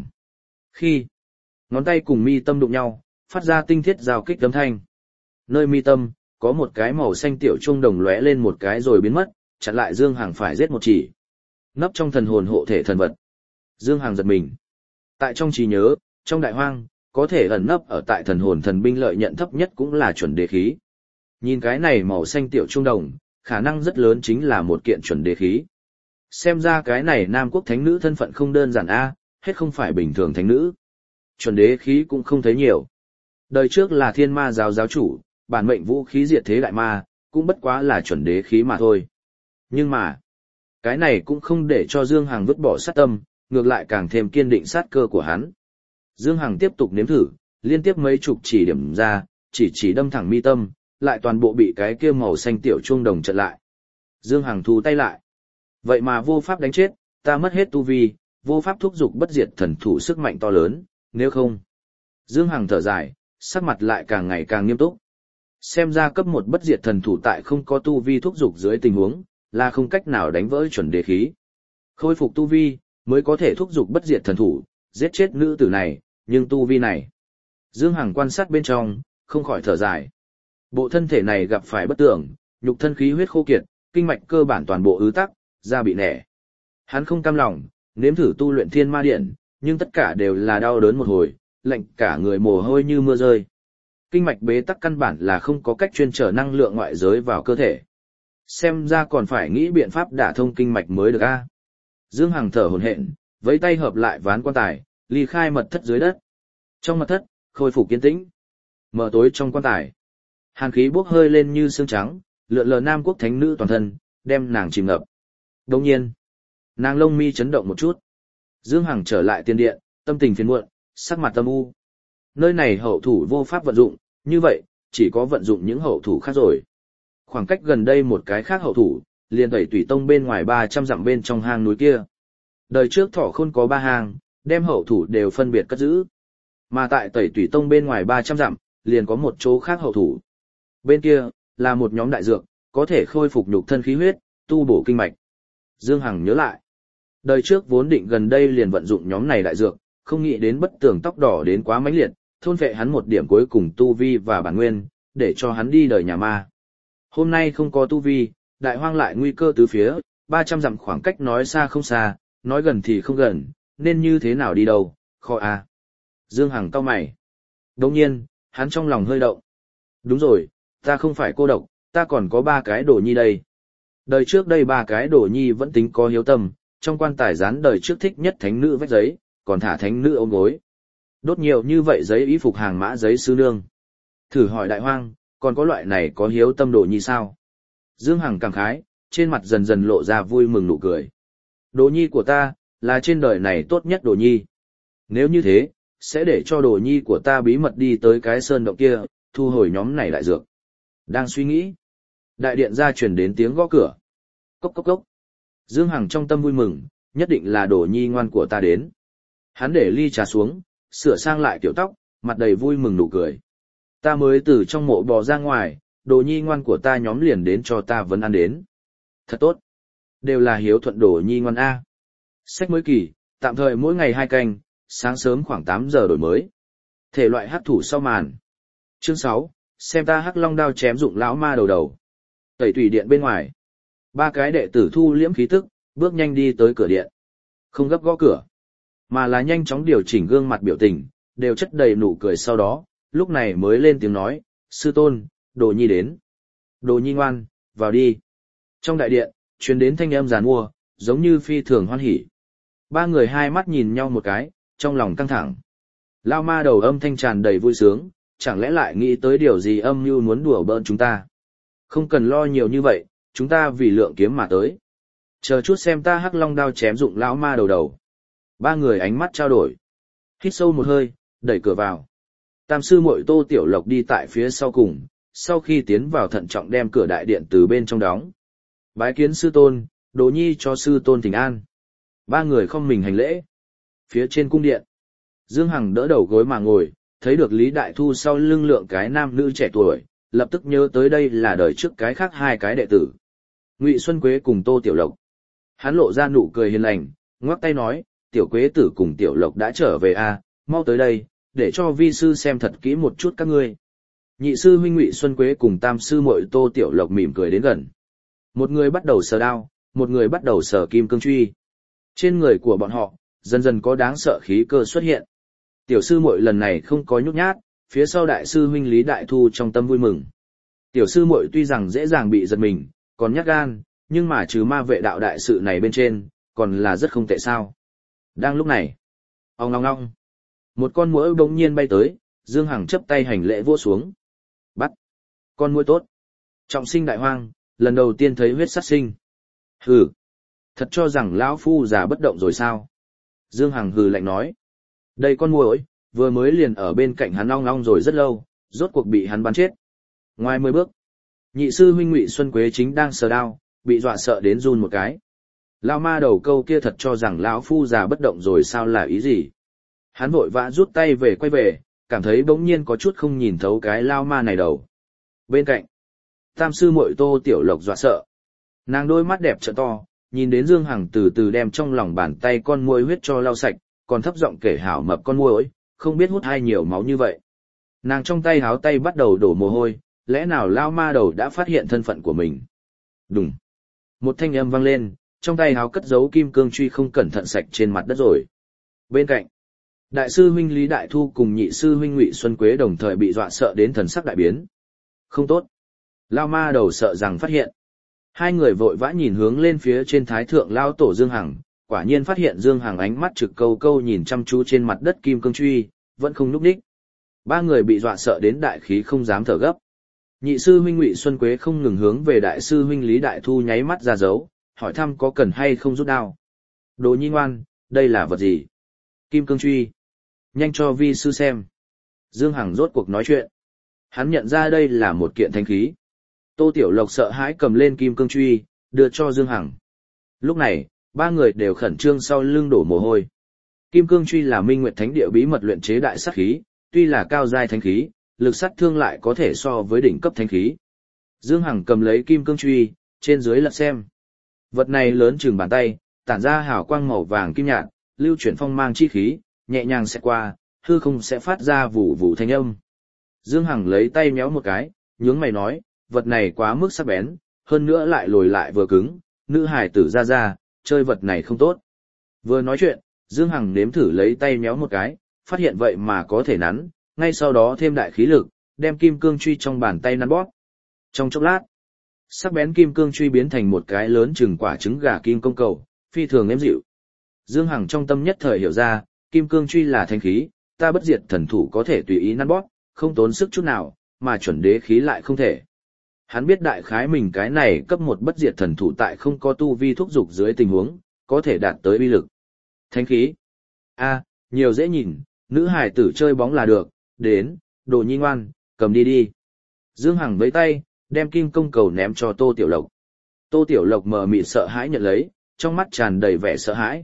Khi ngón tay cùng mi tâm đụng nhau, phát ra tinh thiết giao kích âm thanh. Nơi mi tâm, có một cái màu xanh tiểu trung đồng lóe lên một cái rồi biến mất, chặn lại Dương Hằng phải giết một chỉ. Nấp trong thần hồn hộ thể thần vật. Dương Hằng giật mình. Tại trong trí nhớ, trong đại hoang, có thể ẩn nấp ở tại thần hồn thần binh lợi nhận thấp nhất cũng là chuẩn đế khí. Nhìn cái này màu xanh tiểu trung đồng, khả năng rất lớn chính là một kiện chuẩn đế khí. Xem ra cái này Nam Quốc thánh nữ thân phận không đơn giản a, hết không phải bình thường thánh nữ. Chuẩn đế khí cũng không thấy nhiều. Đời trước là thiên ma giáo giáo chủ, bản mệnh vũ khí diệt thế đại ma, cũng bất quá là chuẩn đế khí mà thôi. Nhưng mà, cái này cũng không để cho Dương Hằng vứt bỏ sát tâm, ngược lại càng thêm kiên định sát cơ của hắn. Dương Hằng tiếp tục nếm thử, liên tiếp mấy chục chỉ điểm ra, chỉ đâm thẳng mi tâm, lại toàn bộ bị cái kia màu xanh tiểu chuông đồng chặn lại. Dương Hằng thu tay lại. Vậy mà vô pháp đánh chết, ta mất hết tu vi, vô pháp thúc giục bất diệt thần thủ sức mạnh to lớn, nếu không. Dương Hằng thở dài, sắc mặt lại càng ngày càng nghiêm túc. Xem ra cấp một bất diệt thần thủ tại không có tu vi thúc giục dưới tình huống, là không cách nào đánh vỡ chuẩn đế khí. Khôi phục tu vi, mới có thể thúc giục bất diệt thần thủ, giết chết nữ tử này, nhưng tu vi này. Dương Hằng quan sát bên trong, không khỏi thở dài. Bộ thân thể này gặp phải bất tưởng, nhục thân khí huyết khô kiệt, kinh mạch cơ bản toàn bộ ứ tắc, da bị nẻ. Hắn không cam lòng, nếm thử tu luyện thiên ma điện, nhưng tất cả đều là đau đớn một hồi, lạnh cả người mồ hôi như mưa rơi. Kinh mạch bế tắc căn bản là không có cách chuyên trở năng lượng ngoại giới vào cơ thể. Xem ra còn phải nghĩ biện pháp đả thông kinh mạch mới được a. Dương Hằng thở hổn hển, với tay hợp lại ván quan tài, ly khai mật thất dưới đất. Trong mật thất, khôi phục kiên tĩnh. Mở tối trong quan tài. Hàn khí bốc hơi lên như sương trắng, lượn lờ nam quốc thánh nữ toàn thân, đem nàng chìm ngập. Đồng nhiên, nàng lông mi chấn động một chút. Dương Hằng trở lại tiên điện, tâm tình phiền muộn, sắc mặt âm u. Nơi này hậu thủ vô pháp vận dụng, như vậy, chỉ có vận dụng những hậu thủ khác rồi. Khoảng cách gần đây một cái khác hậu thủ, liền Tẩy Tủy Tông bên ngoài 300 dặm bên trong hang núi kia. Đời trước Thỏ Khôn có 3 hang, đem hậu thủ đều phân biệt cất giữ. Mà tại Tẩy Tủy Tông bên ngoài 300 dặm, liền có một chỗ khác hậu thủ. Bên kia, là một nhóm đại dược, có thể khôi phục nhục thân khí huyết, tu bổ kinh mạch. Dương Hằng nhớ lại. Đời trước vốn định gần đây liền vận dụng nhóm này đại dược, không nghĩ đến bất tường tóc đỏ đến quá mãnh liệt, thôn phệ hắn một điểm cuối cùng tu vi và bản nguyên, để cho hắn đi đời nhà ma. Hôm nay không có tu vi, đại hoang lại nguy cơ tứ phía, 300 dặm khoảng cách nói xa không xa, nói gần thì không gần, nên như thế nào đi đâu, khó à. Dương Hằng cau mày. Đồng nhiên, hắn trong lòng hơi động. Đúng rồi, ta không phải cô độc, ta còn có 3 cái đồ nhi đây. Đời trước đây 3 cái đồ nhi vẫn tính có hiếu tâm, trong quan tài dán đời trước thích nhất thánh nữ vách giấy, còn thả thánh nữ ôm gối. Đốt nhiều như vậy giấy y phục hàng mã giấy sư nương. Thử hỏi đại hoang, còn có loại này có hiếu tâm đồ nhi sao? Dương Hằng cảm khái, trên mặt dần dần lộ ra vui mừng nụ cười. Đồ nhi của ta, là trên đời này tốt nhất đồ nhi. Nếu như thế, sẽ để cho đồ nhi của ta bí mật đi tới cái sơn động kia, thu hồi nhóm này đại dược. Đang suy nghĩ, đại điện ra truyền đến tiếng gõ cửa. Cốc cốc cốc. Dương Hằng trong tâm vui mừng, nhất định là đồ nhi ngoan của ta đến. Hắn để ly trà xuống, sửa sang lại kiểu tóc, mặt đầy vui mừng nụ cười. Ta mới từ trong mộ bò ra ngoài, đồ nhi ngoan của ta nhóm liền đến cho ta vấn ăn đến. Thật tốt. Đều là hiếu thuận đồ nhi ngoan A. Sách mới kỳ, tạm thời mỗi ngày 2 canh, sáng sớm khoảng 8 giờ đổi mới. Thể loại hắc thủ sau màn. Chương 6, xem ta hắc long đao chém dụng lão ma đầu đầu. Tẩy Tủy điện bên ngoài. 3 cái đệ tử thu liễm khí tức, bước nhanh đi tới cửa điện. Không gấp gõ cửa, mà là nhanh chóng điều chỉnh gương mặt biểu tình, đều chất đầy nụ cười sau đó, lúc này mới lên tiếng nói, sư tôn, đồ nhi đến. Đồ nhi ngoan, vào đi. Trong đại điện, truyền đến thanh âm giàn mua, giống như phi thường hoan hỉ. 3 người hai mắt nhìn nhau một cái, trong lòng căng thẳng. Lao ma đầu âm thanh tràn đầy vui sướng, chẳng lẽ lại nghĩ tới điều gì âm mưu muốn đùa bỡn chúng ta. Không cần lo nhiều như vậy, chúng ta vì lượng kiếm mà tới. Chờ chút xem ta hắc long đao chém dụng lão ma đầu đầu. 3 người ánh mắt trao đổi. Hít sâu một hơi, đẩy cửa vào. Tam sư muội Tô Tiểu Lộc đi tại phía sau cùng, sau khi tiến vào thận trọng đem cửa đại điện từ bên trong đóng. Bái kiến sư tôn, đồ nhi cho sư tôn thỉnh an. 3 người không mình hành lễ. Phía trên cung điện, Dương Hằng đỡ đầu gối mà ngồi, thấy được Lý Đại Thu sau lưng lượng cái nam nữ trẻ tuổi, lập tức nhớ tới đây là đời trước cái khác 2 cái đệ tử. Ngụy Xuân Quế cùng Tô Tiểu Lộc. Hắn lộ ra nụ cười hiền lành, ngoắc tay nói, Tiểu Quế tử cùng Tiểu Lộc đã trở về a, mau tới đây, để cho vi sư xem thật kỹ một chút các ngươi. Nhị sư huynh Ngụy Xuân Quế cùng tam sư muội Tô Tiểu Lộc mỉm cười đến gần. Một người bắt đầu sờ đao, một người bắt đầu sờ kim cương truy. Trên người của bọn họ, dần dần có đáng sợ khí cơ xuất hiện. Tiểu sư muội lần này không có nhút nhát, phía sau đại sư huynh Lý Đại Thu trong tâm vui mừng. Tiểu sư muội tuy rằng dễ dàng bị giật mình, còn nhát gan, nhưng mà trừ ma vệ đạo đại sự này bên trên, còn là rất không tệ sao. Đang lúc này, ong ong ong, một con muỗi bỗng nhiên bay tới, Dương Hằng chấp tay hành lễ vỗ xuống. Bắt, con muỗi tốt. Trọng sinh đại hoang, lần đầu tiên thấy huyết sát sinh. Hừ, thật cho rằng lão phu già bất động rồi sao? Dương Hằng hừ lạnh nói. Đây con muỗi, vừa mới liền ở bên cạnh hắn ong ong rồi rất lâu, rốt cuộc bị hắn bắn chết. Ngoài 10 bước, nhị sư huynh Ngụy Xuân Quế chính đang sờ đao, bị dọa sợ đến run một cái. Lão ma đầu câu kia thật cho rằng lão phu già bất động rồi sao là ý gì? Hắn vội vã rút tay về quay về, cảm thấy bỗng nhiên có chút không nhìn thấu cái lao ma này đầu. Bên cạnh, tam sư muội Tô Tiểu Lộc dọa sợ. Nàng đôi mắt đẹp trợn to, nhìn đến Dương Hằng từ từ đem trong lòng bàn tay con muỗi huyết cho lau sạch, còn thấp giọng kể hảo mập con muỗi, không biết hút hai nhiều máu như vậy. Nàng trong tay háo tay bắt đầu đổ mồ hôi, lẽ nào Lao Ma Đầu đã phát hiện thân phận của mình. Đùng. Một thanh âm vang lên, trong tay háo cất giấu kim cương truy không cẩn thận sạch trên mặt đất rồi. Bên cạnh, đại sư huynh Lý Đại Thu cùng nhị sư huynh Ngụy Xuân Quế đồng thời bị dọa sợ đến thần sắc đại biến. Không tốt. Lao Ma Đầu sợ rằng phát hiện. Hai người vội vã nhìn hướng lên phía trên thái thượng Lao Tổ Dương Hằng, quả nhiên phát hiện Dương Hằng ánh mắt trực câu câu nhìn chăm chú trên mặt đất kim cương truy, vẫn không nhúc nhích. Ba người bị dọa sợ đến đại khí không dám thở gấp. Nhị sư huynh Ngụy Xuân Quế không ngừng hướng về đại sư huynh Lý Đại Thu nháy mắt ra dấu, hỏi thăm có cần hay không rút đao. Đồ nhi ngoan, đây là vật gì? Kim cương truy. Nhanh cho vi sư xem. Dương Hằng rốt cuộc nói chuyện. Hắn nhận ra đây là một kiện thánh khí. Tô Tiểu Lộc sợ hãi cầm lên kim cương truy, đưa cho Dương Hằng. Lúc này, ba người đều khẩn trương sau lưng đổ mồ hôi. Kim cương truy là Minh Nguyệt Thánh Địa bí mật luyện chế đại sát khí, tuy là cao giai thánh khí, lực sát thương lại có thể so với đỉnh cấp thánh khí. Dương Hằng cầm lấy kim cương truy, trên dưới lật xem. Vật này lớn chừng bàn tay, tản ra hào quang màu vàng kim nhạt, lưu chuyển phong mang chi khí, nhẹ nhàng sẽ qua, hư không sẽ phát ra vụ vụ thanh âm. Dương Hằng lấy tay méo một cái, nhướng mày nói, vật này quá mức sắc bén, hơn nữa lại lồi lại vừa cứng, nữ hài tử ra, chơi vật này không tốt. Vừa nói chuyện, Dương Hằng nếm thử lấy tay méo một cái, phát hiện vậy mà có thể nắn, ngay sau đó thêm đại khí lực, đem kim cương truy trong bàn tay nắn bóp. Trong chốc lát, sắc bén kim cương truy biến thành một cái lớn chừng quả trứng gà kim công cầu, phi thường êm dịu. Dương Hằng trong tâm nhất thời hiểu ra, kim cương truy là thánh khí, ta bất diệt thần thủ có thể tùy ý nắn bóp, không tốn sức chút nào, mà chuẩn đế khí lại không thể. Hắn biết đại khái mình cái này cấp một bất diệt thần thủ tại không có tu vi thúc dục dưới tình huống, có thể đạt tới uy lực. Thánh khí. Nhiều dễ nhìn, nữ hải tử chơi bóng là được, đến, đồ nhi ngoan, cầm đi đi. Dương Hằng với tay, đem kim công cầu ném cho Tô Tiểu Lộc. Tô Tiểu Lộc mờ mịt sợ hãi nhận lấy, trong mắt tràn đầy vẻ sợ hãi.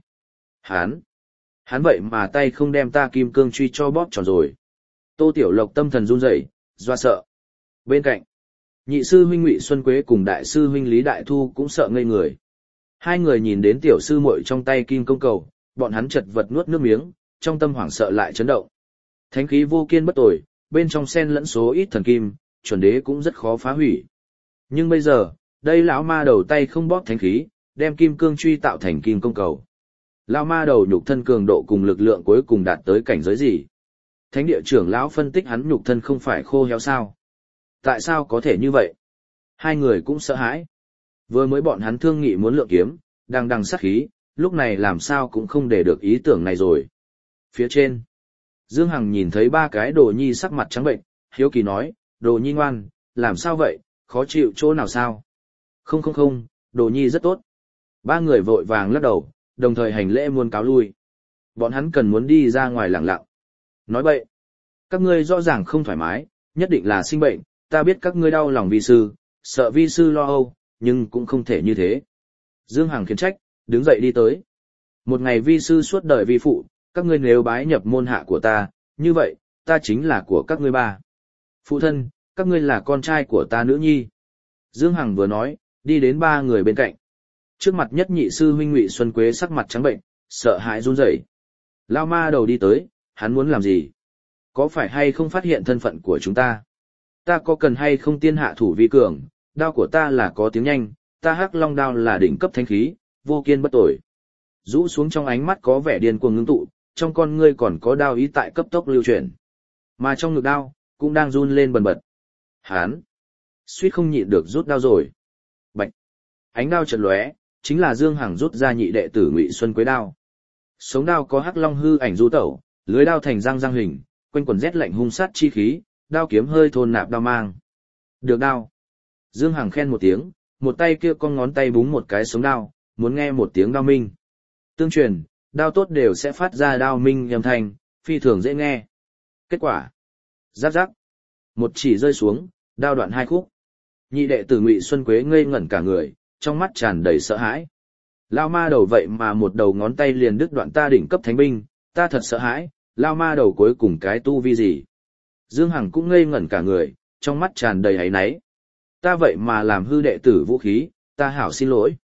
Hắn vậy mà tay không đem ta kim cương truy cho bóp tròn rồi. Tô Tiểu Lộc tâm thần run rẩy, doa sợ. Bên cạnh, nhị sư huynh Ngụy Xuân Quế cùng đại sư huynh Lý Đại Thu cũng sợ ngây người. Hai người nhìn đến tiểu sư muội trong tay kim công cầu, bọn hắn chật vật nuốt nước miếng, trong tâm hoảng sợ lại chấn động. Thánh khí vô kiên bất tồi, bên trong xen lẫn số ít thần kim, chuẩn đế cũng rất khó phá hủy. Nhưng bây giờ, đây lão ma đầu tay không bóp thánh khí, đem kim cương truy tạo thành kim công cầu. Lão ma đầu nhục thân cường độ cùng lực lượng cuối cùng đạt tới cảnh giới gì? Thánh địa trưởng lão phân tích hắn nhục thân không phải khô héo sao? Tại sao có thể như vậy? Hai người cũng sợ hãi. Vừa mới bọn hắn thương nghị muốn lượng kiếm, đang sát khí, lúc này làm sao cũng không để được ý tưởng này rồi. Phía trên, Dương Hằng nhìn thấy ba cái đồ nhi sắc mặt trắng bệnh, hiếu kỳ nói, đồ nhi ngoan, làm sao vậy, khó chịu chỗ nào sao? Không, đồ nhi rất tốt. Ba người vội vàng lắc đầu, đồng thời hành lễ muốn cáo lui. Bọn hắn cần muốn đi ra ngoài lặng lặng. Nói bậy, các ngươi rõ ràng không thoải mái, nhất định là sinh bệnh, ta biết các ngươi đau lòng vi sư, sợ vi sư lo âu, nhưng cũng không thể như thế. Dương Hằng khiển trách, đứng dậy đi tới. Một ngày vi sư suốt đời vi phụ, các ngươi nếu bái nhập môn hạ của ta, như vậy, ta chính là của các ngươi ba. Phụ thân, các ngươi là con trai của ta nữ nhi. Dương Hằng vừa nói, đi đến ba người bên cạnh. Trước mặt nhất nhị sư huynh Ngụy Xuân Quế sắc mặt trắng bệnh, sợ hãi run rẩy. Lao ma đầu đi tới, hắn muốn làm gì? Có phải hay không phát hiện thân phận của chúng ta? Ta có cần hay không tiên hạ thủ vi cường, đao của ta là có tiếng nhanh, ta hắc long đao là đỉnh cấp thánh khí, vô kiên bất tồi. Rũ xuống trong ánh mắt có vẻ điên cuồng ngưng tụ, trong con ngươi còn có đao ý tại cấp tốc lưu chuyển. Mà trong ngực đao, cũng đang run lên bần bật. Hán! Suýt không nhịn được rút đao rồi. Bạch! Ánh đao chợt lóe, chính là Dương Hằng rút ra nhị đệ tử Ngụy Xuân Quế đao. Sống đao có hắc long hư ảnh du tẩu, lưới đao thành răng hình, quanh quần rét lạnh hung sát chi khí, đao kiếm hơi thôn nạp đao mang. Được đao. Dương Hằng khen một tiếng, một tay kia con ngón tay búng một cái sống đao, muốn nghe một tiếng đao minh. Tương truyền, đao tốt đều sẽ phát ra đao minh âm thanh, phi thường dễ nghe. Kết quả. Giáp giáp. Một chỉ rơi xuống, đao đoạn hai khúc. Nhị đệ tử Ngụy Xuân Quế ngây ngẩn cả người, trong mắt tràn đầy sợ hãi. Lao ma đầu vậy mà một đầu ngón tay liền đứt đoạn ta đỉnh cấp thánh binh, ta thật sợ hãi, lao ma đầu cuối cùng cái tu vi gì. Dương Hằng cũng ngây ngẩn cả người, trong mắt tràn đầy áy náy. Ta vậy mà làm hư đệ tử vũ khí, ta hảo xin lỗi.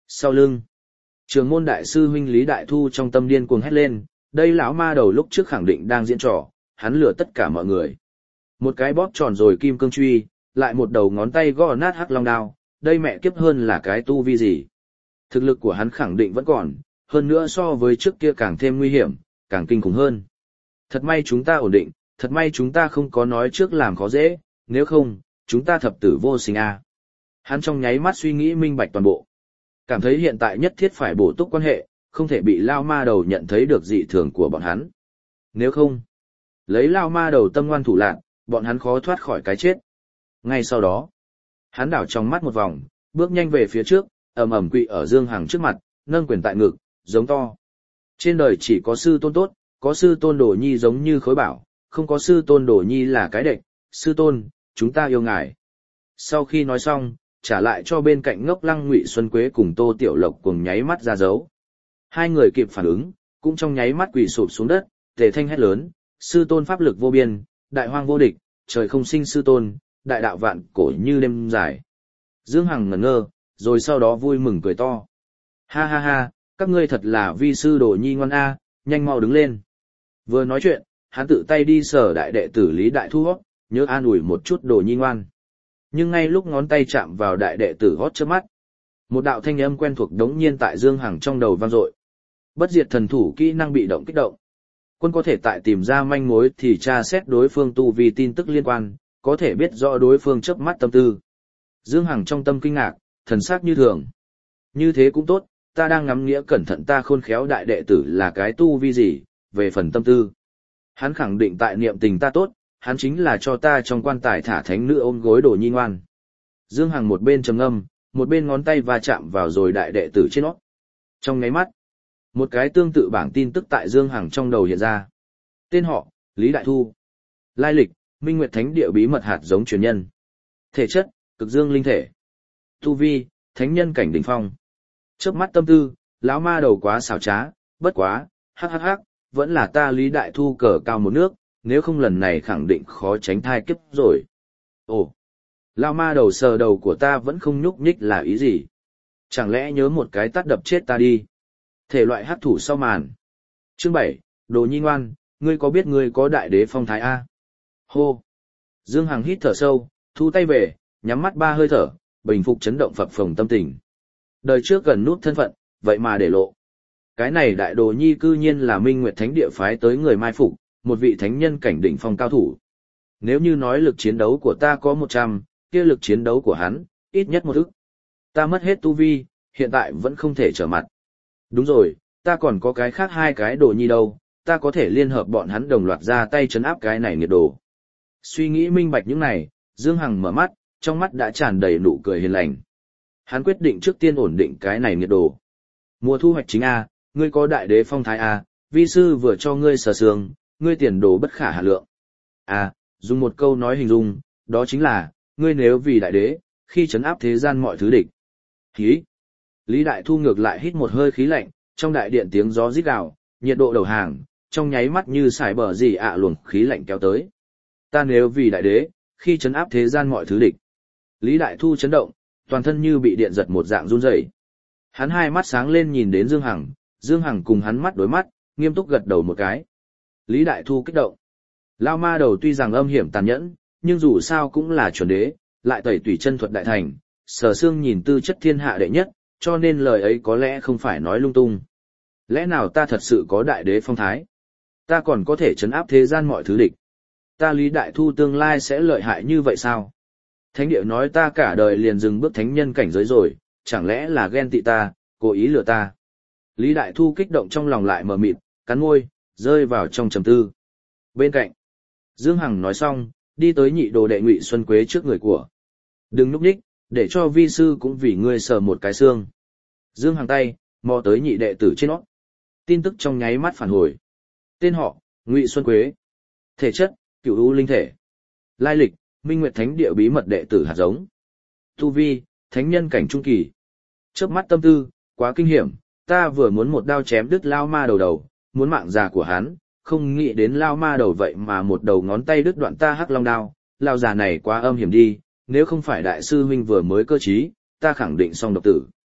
Sau lưng, Trường môn đại sư huynh Lý Đại Thu trong tâm điên cuồng hét lên, đây lão ma đầu lúc trước khẳng định đang diễn trò, hắn lừa tất cả mọi người. Một cái bóp tròn rồi kim cương truy, lại một đầu ngón tay gõ nát hắc long đao, đây mẹ kiếp hơn là cái tu vi gì. Thực lực của hắn khẳng định vẫn còn, hơn nữa so với trước kia càng thêm nguy hiểm, càng kinh khủng hơn. Thật may chúng ta ổn định, thật may chúng ta không có nói trước làm khó dễ, nếu không, chúng ta thập tử vô sinh a. Hắn trong nháy mắt suy nghĩ minh bạch toàn bộ. Cảm thấy hiện tại nhất thiết phải bổ túc quan hệ, không thể bị lao ma đầu nhận thấy được dị thường của bọn hắn. Nếu không, lấy lao ma đầu tâm ngoan thủ lạn, bọn hắn khó thoát khỏi cái chết. Ngay sau đó, hắn đảo trong mắt một vòng, bước nhanh về phía trước, ầm ầm quỵ ở Dương Hằng trước mặt, nâng quyền tại ngực, giống to. Trên đời chỉ có sư tôn tốt, có sư tôn đồ nhi giống như khối bảo, không có sư tôn đồ nhi là cái đệch, sư tôn, chúng ta yêu ngài. Sau khi nói xong, trả lại cho bên cạnh ngốc lăng Ngụy Xuân Quế cùng Tô Tiểu Lộc cùng nháy mắt ra dấu. Hai người kịp phản ứng, cũng trong nháy mắt quỳ sụp xuống đất, tề thanh hét lớn, sư tôn pháp lực vô biên, đại hoang vô địch, trời không sinh sư tôn, đại đạo vạn cổ như đêm dài. Dương Hằng ngẩn ngơ, rồi sau đó vui mừng cười to. Ha ha ha, các ngươi thật là vi sư đồ nhi ngoan a, nhanh mau đứng lên. Vừa nói chuyện, hắn tự tay đi sờ đại đệ tử Lý Đại Thu hót, nhớ an ủi một chút đồ nhi ngoan. Nhưng ngay lúc ngón tay chạm vào đại đệ tử hót trước mắt, một đạo thanh âm quen thuộc đống nhiên tại Dương Hằng trong đầu vang dội. Bất diệt thần thủ kỹ năng bị động kích động. Quân có thể tại tìm ra manh mối thì tra xét đối phương tu vi tin tức liên quan, có thể biết rõ đối phương chớp mắt tâm tư. Dương Hằng trong tâm kinh ngạc, thần sắc như thường. Như thế cũng tốt, ta đang ngắm nghĩa cẩn thận ta khôn khéo đại đệ tử là cái tu vi gì, về phần tâm tư. Hắn khẳng định tại niệm tình ta tốt, hắn chính là cho ta trong quan tài thả thánh nữ ôm gối đồ nhi ngoan. Dương Hằng một bên trầm ngâm, một bên ngón tay va chạm vào rồi đại đệ tử trên nó. Trong ngáy mắt, một cái tương tự bảng tin tức tại Dương Hằng trong đầu hiện ra. Tên họ, Lý Đại Thu. Lai lịch, Minh Nguyệt Thánh Địa bí mật hạt giống truyền nhân. Thể chất, cực dương linh thể. Tu vi, thánh nhân cảnh đỉnh phong. Chớp mắt tâm tư, lão ma đầu quá xảo trá, bất quá, hắc hắc hắc, vẫn là ta Lý Đại Thu cờ cao một nước, nếu không lần này khẳng định khó tránh thai kiếp rồi. Ồ, lão ma đầu sờ đầu của ta vẫn không nhúc nhích là ý gì? Chẳng lẽ nhớ một cái tát đập chết ta đi? Thể loại hắc thủ sau màn. Chương 7, đồ nhi ngoan, ngươi có biết ngươi có đại đế phong thái A? Hô! Dương Hằng hít thở sâu, thu tay về, nhắm mắt ba hơi thở, bình phục chấn động phập phồng tâm tình. Đời trước gần nút thân phận, vậy mà để lộ. Cái này đại đồ nhi cư nhiên là Minh Nguyệt Thánh Địa phái tới người mai phục, một vị thánh nhân cảnh đỉnh phong cao thủ. Nếu như nói lực chiến đấu của ta có 100, kia lực chiến đấu của hắn, ít nhất 1 ức. Ta mất hết tu vi, hiện tại vẫn không thể trở mặt. Đúng rồi, ta còn có cái khác 2 cái đồ nhi đâu, ta có thể liên hợp bọn hắn đồng loạt ra tay trấn áp cái này nghiệt đồ. Suy nghĩ minh bạch những này, Dương Hằng mở mắt, trong mắt đã tràn đầy nụ cười hiền lành. Hắn quyết định trước tiên ổn định cái này nghiệt đồ. Mùa thu hoạch chính A, ngươi có đại đế phong thái A, vi sư vừa cho ngươi sờ sương, ngươi tiền đồ bất khả hạ lượng. A, dùng một câu nói hình dung, đó chính là, ngươi nếu vì đại đế, khi trấn áp thế gian mọi thứ địch. Khí. Lý Đại Thu ngược lại hít một hơi khí lạnh, trong đại điện tiếng gió rít gào, nhiệt độ đầu hàng, trong nháy mắt như sải bờ gì luồng khí lạnh kéo tới. Ta nếu vì đại đế, khi trấn áp thế gian mọi thứ địch. Lý Đại Thu chấn động, toàn thân như bị điện giật một dạng run rẩy. Hắn hai mắt sáng lên nhìn đến Dương Hằng, Dương Hằng cùng hắn mắt đối mắt, nghiêm túc gật đầu một cái. Lý Đại Thu kích động. Lao ma đầu tuy rằng âm hiểm tàn nhẫn, nhưng dù sao cũng là chuẩn đế, lại tẩy tùy chân thuật đại thành, sở xương nhìn tư chất thiên hạ đệ nhất, cho nên lời ấy có lẽ không phải nói lung tung. Lẽ nào ta thật sự có đại đế phong thái? Ta còn có thể trấn áp thế gian mọi thứ địch. Ta Lý Đại Thu tương lai sẽ lợi hại như vậy sao? Thánh địa nói ta cả đời liền dừng bước thánh nhân cảnh giới rồi, chẳng lẽ là ghen tị ta, cố ý lừa ta? Lý Đại Thu kích động trong lòng lại mờ mịt, cắn môi, rơi vào trong trầm tư. Bên cạnh, Dương Hằng nói xong, đi tới nhị đồ đệ Ngụy Xuân Quế trước người của. Đừng núp đích, để cho vi sư cũng vì ngươi sờ một cái xương. Dương Hằng tay, mò tới nhị đệ tử trên nót. Tin tức trong nháy mắt phản hồi. Tên họ, Ngụy Xuân Quế. Thể chất, Cửu U linh thể. Lai lịch, Minh Nguyệt Thánh Địa bí mật đệ tử hạt giống. Tu vi, thánh nhân cảnh trung kỳ. Chớp mắt tâm tư, quá kinh hiểm, ta vừa muốn một đao chém đứt lao ma đầu, muốn mạng già của hắn, không nghĩ đến lao ma đầu vậy mà một đầu ngón tay đứt đoạn ta hắc long đao, lao già này quá âm hiểm đi, nếu không phải đại sư huynh vừa mới cơ trí, ta khẳng định xong độc tử.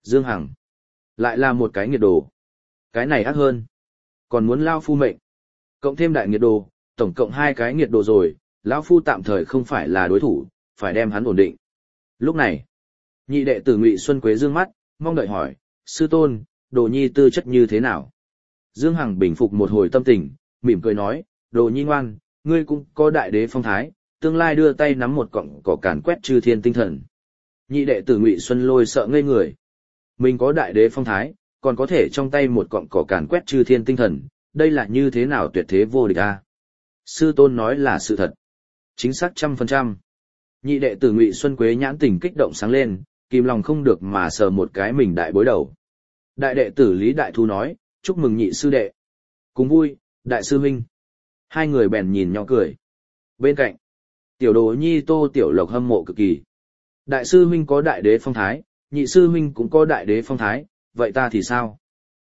Dương Hằng. Lại là một cái nghiệt đồ. Cái này ác hơn. Còn muốn lao phu mệnh. Cộng thêm đại nghiệt đồ, tổng cộng 2 cái nghiệt đồ rồi, lão phu tạm thời không phải là đối thủ, phải đem hắn ổn định. Lúc này, nhị đệ tử Ngụy Xuân Quế dương mắt, mong đợi hỏi, sư tôn, đồ nhi tư chất như thế nào? Dương Hằng bình phục một hồi tâm tình, mỉm cười nói, đồ nhi ngoan, ngươi cũng có đại đế phong thái, tương lai đưa tay nắm một cọng cỏ càn quét chư thiên tinh thần. Nhị đệ tử Ngụy Xuân Lôi sợ ngây người. Mình có đại đế phong thái, còn có thể trong tay một cọng cỏ càn quét chư thiên tinh thần, đây là như thế nào tuyệt thế vô địch a? Sư tôn nói là sự thật. Chính xác 100%. Nhị đệ tử Ngụy Xuân Quế nhãn tình kích động sáng lên, kìm lòng không được mà sờ một cái mình đại bối đầu. Đại đệ tử Lý Đại Thu nói, chúc mừng nhị sư đệ. Cùng vui, đại sư huynh. Hai người bèn nhìn nhau cười. Bên cạnh, tiểu đồ nhi Tô Tiểu Lộc hâm mộ cực kỳ. Đại sư huynh có đại đế phong thái, nhị sư huynh cũng có đại đế phong thái, vậy ta thì sao?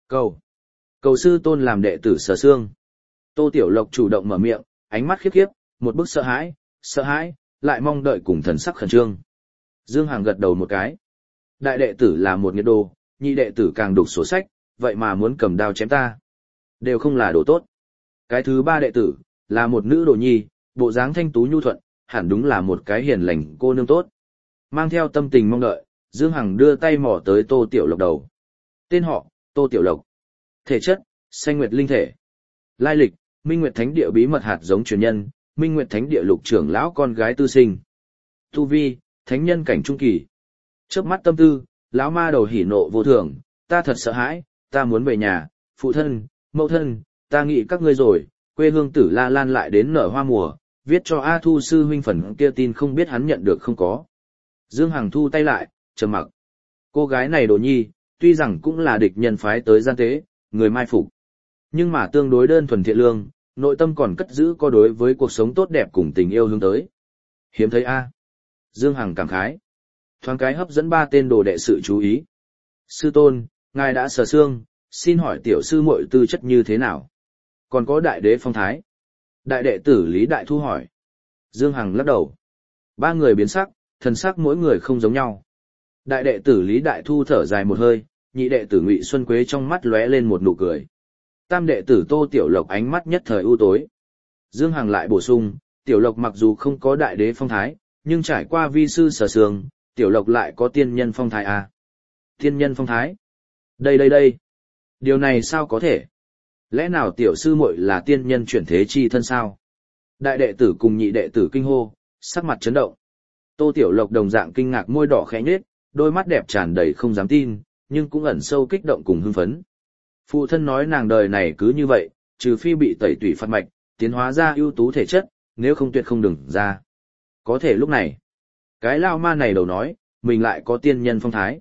Cầu sư tôn làm đệ tử Sở Xương. Tô Tiểu Lộc chủ động mở miệng, ánh mắt khiếp khiếp, một bức sợ hãi, lại mong đợi cùng thần sắc khẩn trương. Dương Hằng gật đầu một cái. Đại đệ tử là một nghiệt đồ, nhị đệ tử càng đục sổ sách, vậy mà muốn cầm đao chém ta. Đều không là đồ tốt. Cái thứ 3 đệ tử, là một nữ đồ nhi, bộ dáng thanh tú nhu thuận, hẳn đúng là một cái hiền lành cô nương tốt. Mang theo tâm tình mong đợi, Dương Hằng đưa tay mò tới Tô Tiểu Lộc đầu. Tên họ, Tô Tiểu Lộc. Thể chất, xanh nguyệt linh thể. Lai lịch, Minh Nguyệt Thánh Địa bí mật hạt giống truyền nhân, Minh Nguyệt Thánh Địa lục trưởng lão con gái tư sinh. Tu vi, thánh nhân cảnh trung kỳ. Chớp mắt tâm tư, lão ma đầu hỉ nộ vô thường, ta thật sợ hãi, ta muốn về nhà, phụ thân, mẫu thân, ta nghĩ các ngươi rồi, quê hương Tử La Lan lại đến nở hoa mùa, viết cho A Thu sư huynh phần kia tin không biết hắn nhận được không có. Dương Hằng thu tay lại, trầm mặc. Cô gái này đồ nhi, tuy rằng cũng là địch nhân phái tới gian tế, người mai phục, nhưng mà tương đối đơn thuần thiện lương, nội tâm còn cất giữ có đối với cuộc sống tốt đẹp cùng tình yêu hướng tới. Hiếm thấy a. Dương Hằng cảm khái. Thoáng cái hấp dẫn 3 tên đồ đệ sự chú ý. Sư tôn, ngài đã Sở Xương, xin hỏi tiểu sư muội tư chất như thế nào? Còn có đại đế phong thái. Đại đệ tử Lý Đại Thu hỏi. Dương Hằng lắc đầu. 3 người biến sắc, thần sắc mỗi người không giống nhau. Đại đệ tử Lý Đại Thu thở dài một hơi, nhị đệ tử Ngụy Xuân Quế trong mắt lóe lên một nụ cười. Tam đệ tử Tô Tiểu Lộc ánh mắt nhất thời u tối. Dương Hằng lại bổ sung, Tiểu Lộc mặc dù không có đại đế phong thái, nhưng trải qua vi sư Sở Xương, Tiểu Lộc lại có tiên nhân phong thái à? Tiên nhân phong thái? Đây. Điều này sao có thể? Lẽ nào tiểu sư muội là tiên nhân chuyển thế chi thân sao? Đại đệ tử cùng nhị đệ tử kinh hô, sắc mặt chấn động. Tô Tiểu Lộc đồng dạng kinh ngạc, môi đỏ khẽ nhếch, đôi mắt đẹp tràn đầy không dám tin, nhưng cũng ẩn sâu kích động cùng hưng phấn. Phụ thân nói nàng đời này cứ như vậy, trừ phi bị tẩy tủy phạt mạch, tiến hóa ra ưu tú thể chất, nếu không tuyệt không đừng ra. Có thể lúc này, cái lao ma này đầu nói, mình lại có tiên nhân phong thái.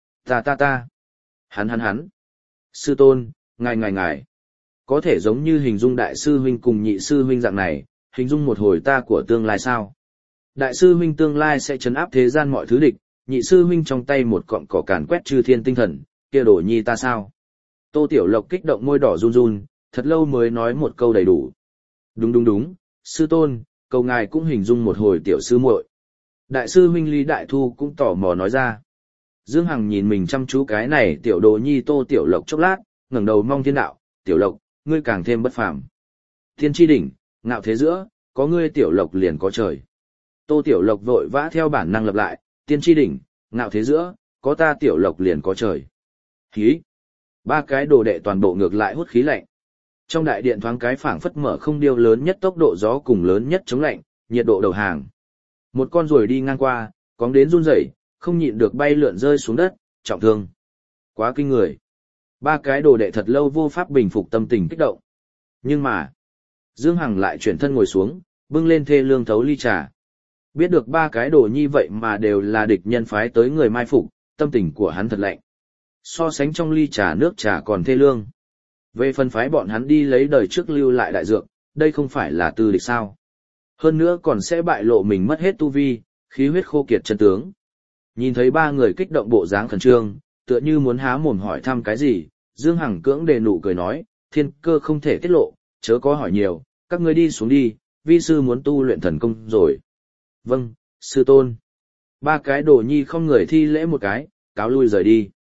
Ta. Hắn. Sư tôn, ngài. Có thể giống như hình dung đại sư huynh cùng nhị sư huynh dạng này, hình dung một hồi ta của tương lai sao? Đại sư huynh tương lai sẽ trấn áp thế gian mọi thứ địch, nhị sư huynh trong tay một cọng cỏ càn quét chư thiên tinh thần, kia đồ nhi ta sao? Tô Tiểu Lộc kích động môi đỏ run run, thật lâu mới nói một câu đầy đủ. Đúng, sư tôn, cầu ngài cũng hình dung một hồi tiểu sư muội. Đại sư huynh Lý Đại Thu cũng tò mò nói ra. Dương Hằng nhìn mình chăm chú cái này tiểu đồ nhi Tô Tiểu Lộc chốc lát, ngẩng đầu mong thiên đạo, Tiểu Lộc, ngươi càng thêm bất phàm. Thiên tri đỉnh, ngạo thế giữa, có ngươi Tiểu Lộc liền có trời. Tô Tiểu Lộc vội vã theo bản năng lặp lại, tiên tri đỉnh, ngạo thế giữa, có ta Tiểu Lộc liền có trời. Khí. 3 cái đồ đệ toàn bộ ngược lại hút khí lạnh. Trong đại điện thoáng cái phảng phất mở không điêu lớn nhất tốc độ gió cùng lớn nhất chống lạnh, nhiệt độ đầu hàng. Một con ruồi đi ngang qua, cóng đến run rẩy, không nhịn được bay lượn rơi xuống đất, trọng thương. Quá kinh người. 3 cái đồ đệ thật lâu vô pháp bình phục tâm tình kích động. Nhưng mà, Dương Hằng lại chuyển thân ngồi xuống, bưng lên thê lương thấu ly trà. Biết được 3 cái đồ nhi vậy mà đều là địch nhân phái tới người mai phục, tâm tình của hắn thật lạnh. So sánh trong ly trà nước trà còn thê lương. Về phần phái bọn hắn đi lấy đời trước lưu lại đại dược, đây không phải là tư địch sao. Hơn nữa còn sẽ bại lộ mình mất hết tu vi, khí huyết khô kiệt chân tướng. Nhìn thấy 3 người kích động bộ dáng khẩn trương, tựa như muốn há mồm hỏi thăm cái gì, Dương Hằng cưỡng đề nụ cười nói, thiên cơ không thể tiết lộ, chớ có hỏi nhiều, các ngươi đi xuống đi, vi sư muốn tu luyện thần công rồi. Vâng, sư tôn. 3 cái đồ nhi không người thi lễ một cái, cáo lui rời đi.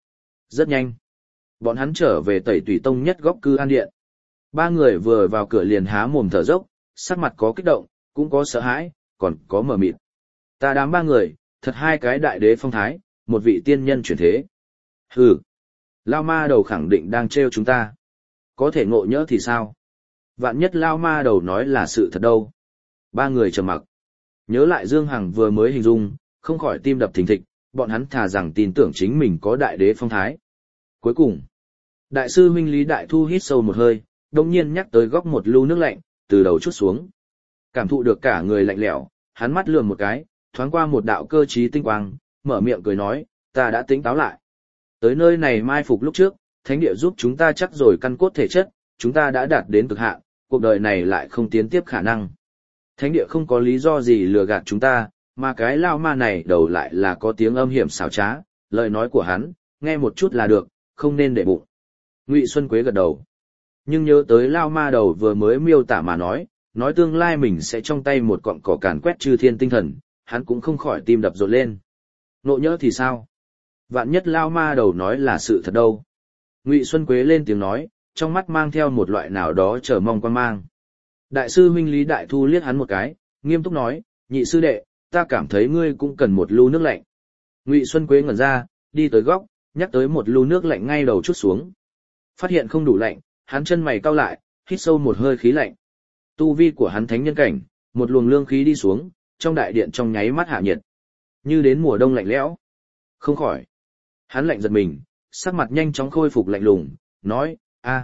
Rất nhanh. Bọn hắn trở về Tẩy Tùy Tông nhất góc cư an điện. Ba người vừa vào cửa liền há mồm thở dốc, sắc mặt có kích động, cũng có sợ hãi, còn có mờ mịt. Ta đám ba người, thật hai cái đại đế phong thái, một vị tiên nhân chuyển thế. Hừ, Lao Ma Đầu khẳng định đang trêu chúng ta. Có thể ngộ nhỡ thì sao? Vạn nhất Lao Ma Đầu nói là sự thật đâu. Ba người trầm mặc. Nhớ lại Dương Hằng vừa mới hình dung, không khỏi tim đập thình thịch, bọn hắn thà rằng tin tưởng chính mình có đại đế phong thái. Cuối cùng, đại sư huynh Lý Đại Thu hít sâu một hơi, đồng nhiên nhắc tới góc một lu nước lạnh, từ đầu chút xuống. Cảm thụ được cả người lạnh lẽo, hắn mắt lườm một cái, thoáng qua một đạo cơ trí tinh quang, mở miệng cười nói, ta đã tính táo lại. Tới nơi này mai phục lúc trước, thánh địa giúp chúng ta chắc rồi căn cốt thể chất, chúng ta đã đạt đến cực hạn, cuộc đời này lại không tiến tiếp khả năng. Thánh địa không có lý do gì lừa gạt chúng ta, mà cái lao ma này đầu lại là có tiếng âm hiểm xảo trá, lời nói của hắn, nghe một chút là được, không nên để bụng. Ngụy Xuân Quế gật đầu. Nhưng nhớ tới lao ma đầu vừa mới miêu tả mà nói tương lai mình sẽ trong tay một cọng cỏ càn quét chư thiên tinh thần, hắn cũng không khỏi tim đập rộn lên. Nộ nhỡ thì sao? Vạn nhất lao ma đầu nói là sự thật đâu. Ngụy Xuân Quế lên tiếng nói, trong mắt mang theo một loại nào đó chờ mong quan mang. Đại sư huynh Lý Đại Thu liếc hắn một cái, nghiêm túc nói, nhị sư đệ, ta cảm thấy ngươi cũng cần một lu nước lạnh. Ngụy Xuân Quế ngẩn ra, đi tới góc, nhắc tới một lu nước lạnh ngay đầu chút xuống. Phát hiện không đủ lạnh, hắn chân mày cau lại, hít sâu một hơi khí lạnh. Tu vi của hắn thánh nhân cảnh, một luồng lương khí đi xuống, trong đại điện trong nháy mắt hạ nhiệt. Như đến mùa đông lạnh lẽo. Không khỏi. Hắn lạnh giật mình, sắc mặt nhanh chóng khôi phục lạnh lùng, nói,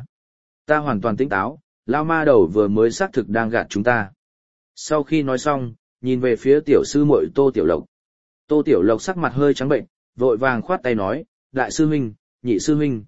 ta hoàn toàn tỉnh táo, lao ma đầu vừa mới xác thực đang gạt chúng ta. Sau khi nói xong, nhìn về phía tiểu sư muội Tô Tiểu Lộc. Tô Tiểu Lộc sắc mặt hơi trắng bệnh, vội vàng khoát tay nói, đại sư huynh, nhị sư huynh,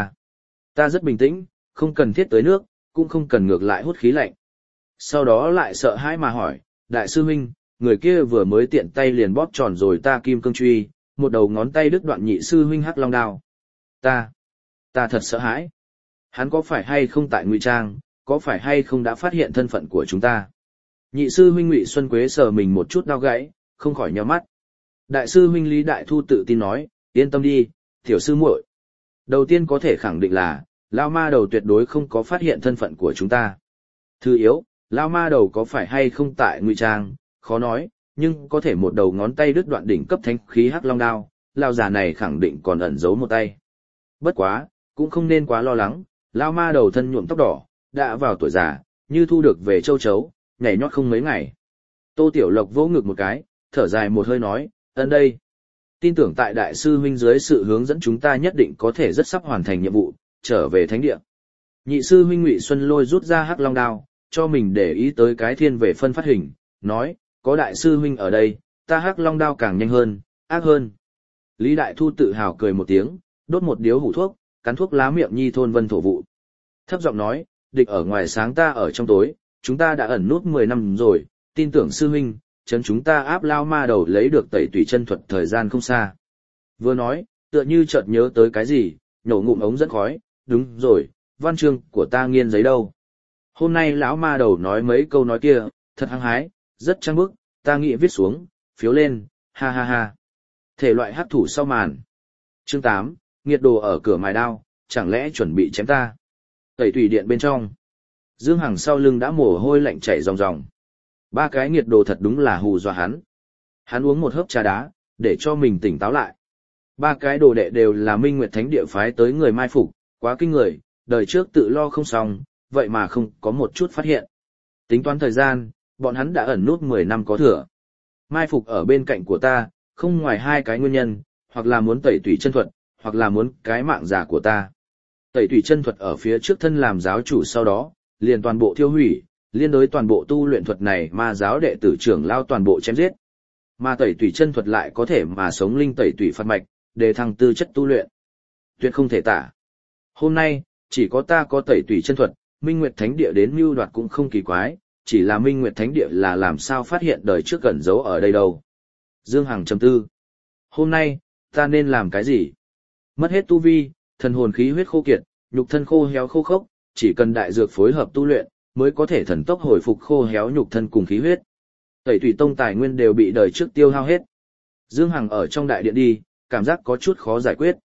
ta rất bình tĩnh, không cần thiết tới nước, cũng không cần ngược lại hút khí lạnh. Sau đó lại sợ hãi mà hỏi, đại sư huynh, người kia vừa mới tiện tay liền bóp tròn rồi ta kim cương truy, một đầu ngón tay đứt đoạn nhị sư huynh hắc long đao. Ta thật sợ hãi. Hắn có phải hay không tại ngụy trang, có phải hay không đã phát hiện thân phận của chúng ta? Nhị sư huynh Ngụy Xuân Quế sờ mình một chút đau gãy, không khỏi nhíu mắt. Đại sư huynh Lý Đại Thu tự tin nói, yên tâm đi, tiểu sư muội. Đầu tiên có thể khẳng định là, Lao Ma Đầu tuyệt đối không có phát hiện thân phận của chúng ta. Thứ yếu, Lao Ma Đầu có phải hay không tại ngụy trang, khó nói, nhưng có thể một đầu ngón tay đứt đoạn đỉnh cấp thánh khí hắc long đao, Lao già này khẳng định còn ẩn giấu một tay. Bất quá, cũng không nên quá lo lắng, Lao Ma Đầu thân nhuộm tóc đỏ, đã vào tuổi già, như thu được về châu chấu, nhảy nhót không mấy ngày. Tô Tiểu Lộc vỗ ngực một cái, thở dài một hơi nói, ân đây. Tin tưởng tại đại sư huynh dưới sự hướng dẫn chúng ta nhất định có thể rất sắp hoàn thành nhiệm vụ, trở về thánh địa. Nhị sư huynh Ngụy Xuân Lôi rút ra hắc long đao, cho mình để ý tới cái thiên về phân phát hình, nói, có đại sư huynh ở đây, ta hắc long đao càng nhanh hơn, ác hơn. Lý Đại Thu tự hào cười một tiếng, đốt một điếu hủ thuốc, cắn thuốc lá miệng nhi thôn vân thổ vụ. Thấp giọng nói, địch ở ngoài sáng ta ở trong tối, chúng ta đã ẩn nút 10 năm rồi, tin tưởng sư huynh, chấn chúng ta áp Lao Ma Đầu lấy được Tẩy Tùy chân thuật thời gian không xa. Vừa nói, tựa như chợt nhớ tới cái gì, nhổ ngụm ống dẫn khói, đúng rồi, văn chương của ta nghiên giấy đâu. Hôm nay lão Ma Đầu nói mấy câu nói kia, thật hăng hái, rất trang bức, ta nghĩ viết xuống, phiếu lên, ha ha ha. Thể loại hắc thủ sau màn. Chương 8, nghiệt đồ ở cửa mài đao, chẳng lẽ chuẩn bị chém ta. Tẩy Tùy điện bên trong. Dương Hằng sau lưng đã mồ hôi lạnh chảy ròng ròng. Ba cái nghiệt đồ thật đúng là hù dọa hắn. Hắn uống một hớp trà đá, để cho mình tỉnh táo lại. Ba cái đồ đệ đều là Minh Nguyệt Thánh Địa phái tới người mai phục, quá kinh người, đời trước tự lo không xong, vậy mà không có một chút phát hiện. Tính toán thời gian, bọn hắn đã ẩn nút 10 năm có thừa. Mai phục ở bên cạnh của ta, không ngoài hai cái nguyên nhân, hoặc là muốn tẩy tùy chân thuật, hoặc là muốn cái mạng giả của ta. Tẩy tùy chân thuật ở phía trước thân làm giáo chủ sau đó, liền toàn bộ thiêu hủy, liên đối toàn bộ tu luyện thuật này ma giáo đệ tử trưởng lao toàn bộ chém giết. Mà tẩy tùy chân thuật lại có thể mà sống linh tẩy tùy phát mạch, để thăng tư chất tu luyện. Tuyệt không thể tả. Hôm nay, chỉ có ta có tẩy tùy chân thuật, Minh Nguyệt Thánh Địa đến mưu đoạt cũng không kỳ quái, chỉ là Minh Nguyệt Thánh Địa là làm sao phát hiện đời trước gần giấu ở đây đâu. Dương Hằng trầm tư. Hôm nay, ta nên làm cái gì? Mất hết tu vi, thần hồn khí huyết khô kiệt, nhục thân khô héo khô khốc, chỉ cần đại dược phối hợp tu luyện, mới có thể thần tốc hồi phục khô héo nhục thân cùng khí huyết. Tẩy Tùy Tông tài nguyên đều bị đời trước tiêu hao hết. Dương Hằng ở trong đại điện đi, cảm giác có chút khó giải quyết.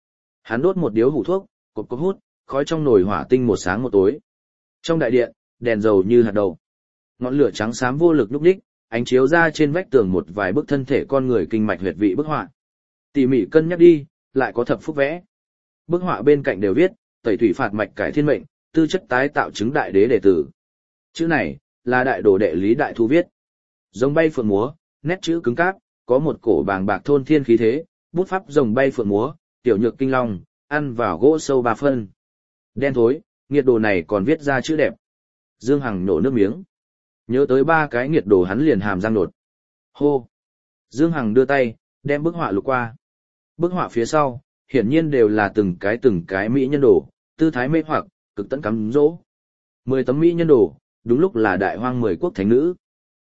Hắn đốt một điếu hủ thuốc, cột cột hút, khói trong nồi hỏa tinh một sáng một tối. Trong đại điện, đèn dầu như hạt đậu. Ngọn lửa trắng xám vô lực lúc đích, ánh chiếu ra trên vách tường một vài bức thân thể con người kinh mạch huyệt vị bức họa. Tỉ mỉ cân nhắc đi, lại có thập phúc vẽ. Bức họa bên cạnh đều viết, tẩy thủy phạt mạch cải thiên mệnh, tư chất tái tạo chứng đại đế đệ tử. Chữ này, là đại đồ đệ Lý Đại Thu viết. Rồng bay phượng múa, nét chữ cứng cáp, có một cổ bàng bạc thôn thiên khí thế, bút pháp rồng bay phượng múa, tiểu nhược kinh long, ăn vào gỗ sâu 3 phân. Đen thối, nghiệt đồ này còn viết ra chữ đẹp. Dương Hằng nổ nước miếng. Nhớ tới 3 cái nghiệt đồ hắn liền hàm răng nột. Hô! Dương Hằng đưa tay, đem bức họa lục qua. Bức họa phía sau, hiển nhiên đều là từng cái mỹ nhân đồ, tư thái mê hoặc, cực tận cắm dỗ. 10 tấm mỹ nhân đồ, đúng lúc là đại hoang 10 quốc thánh nữ.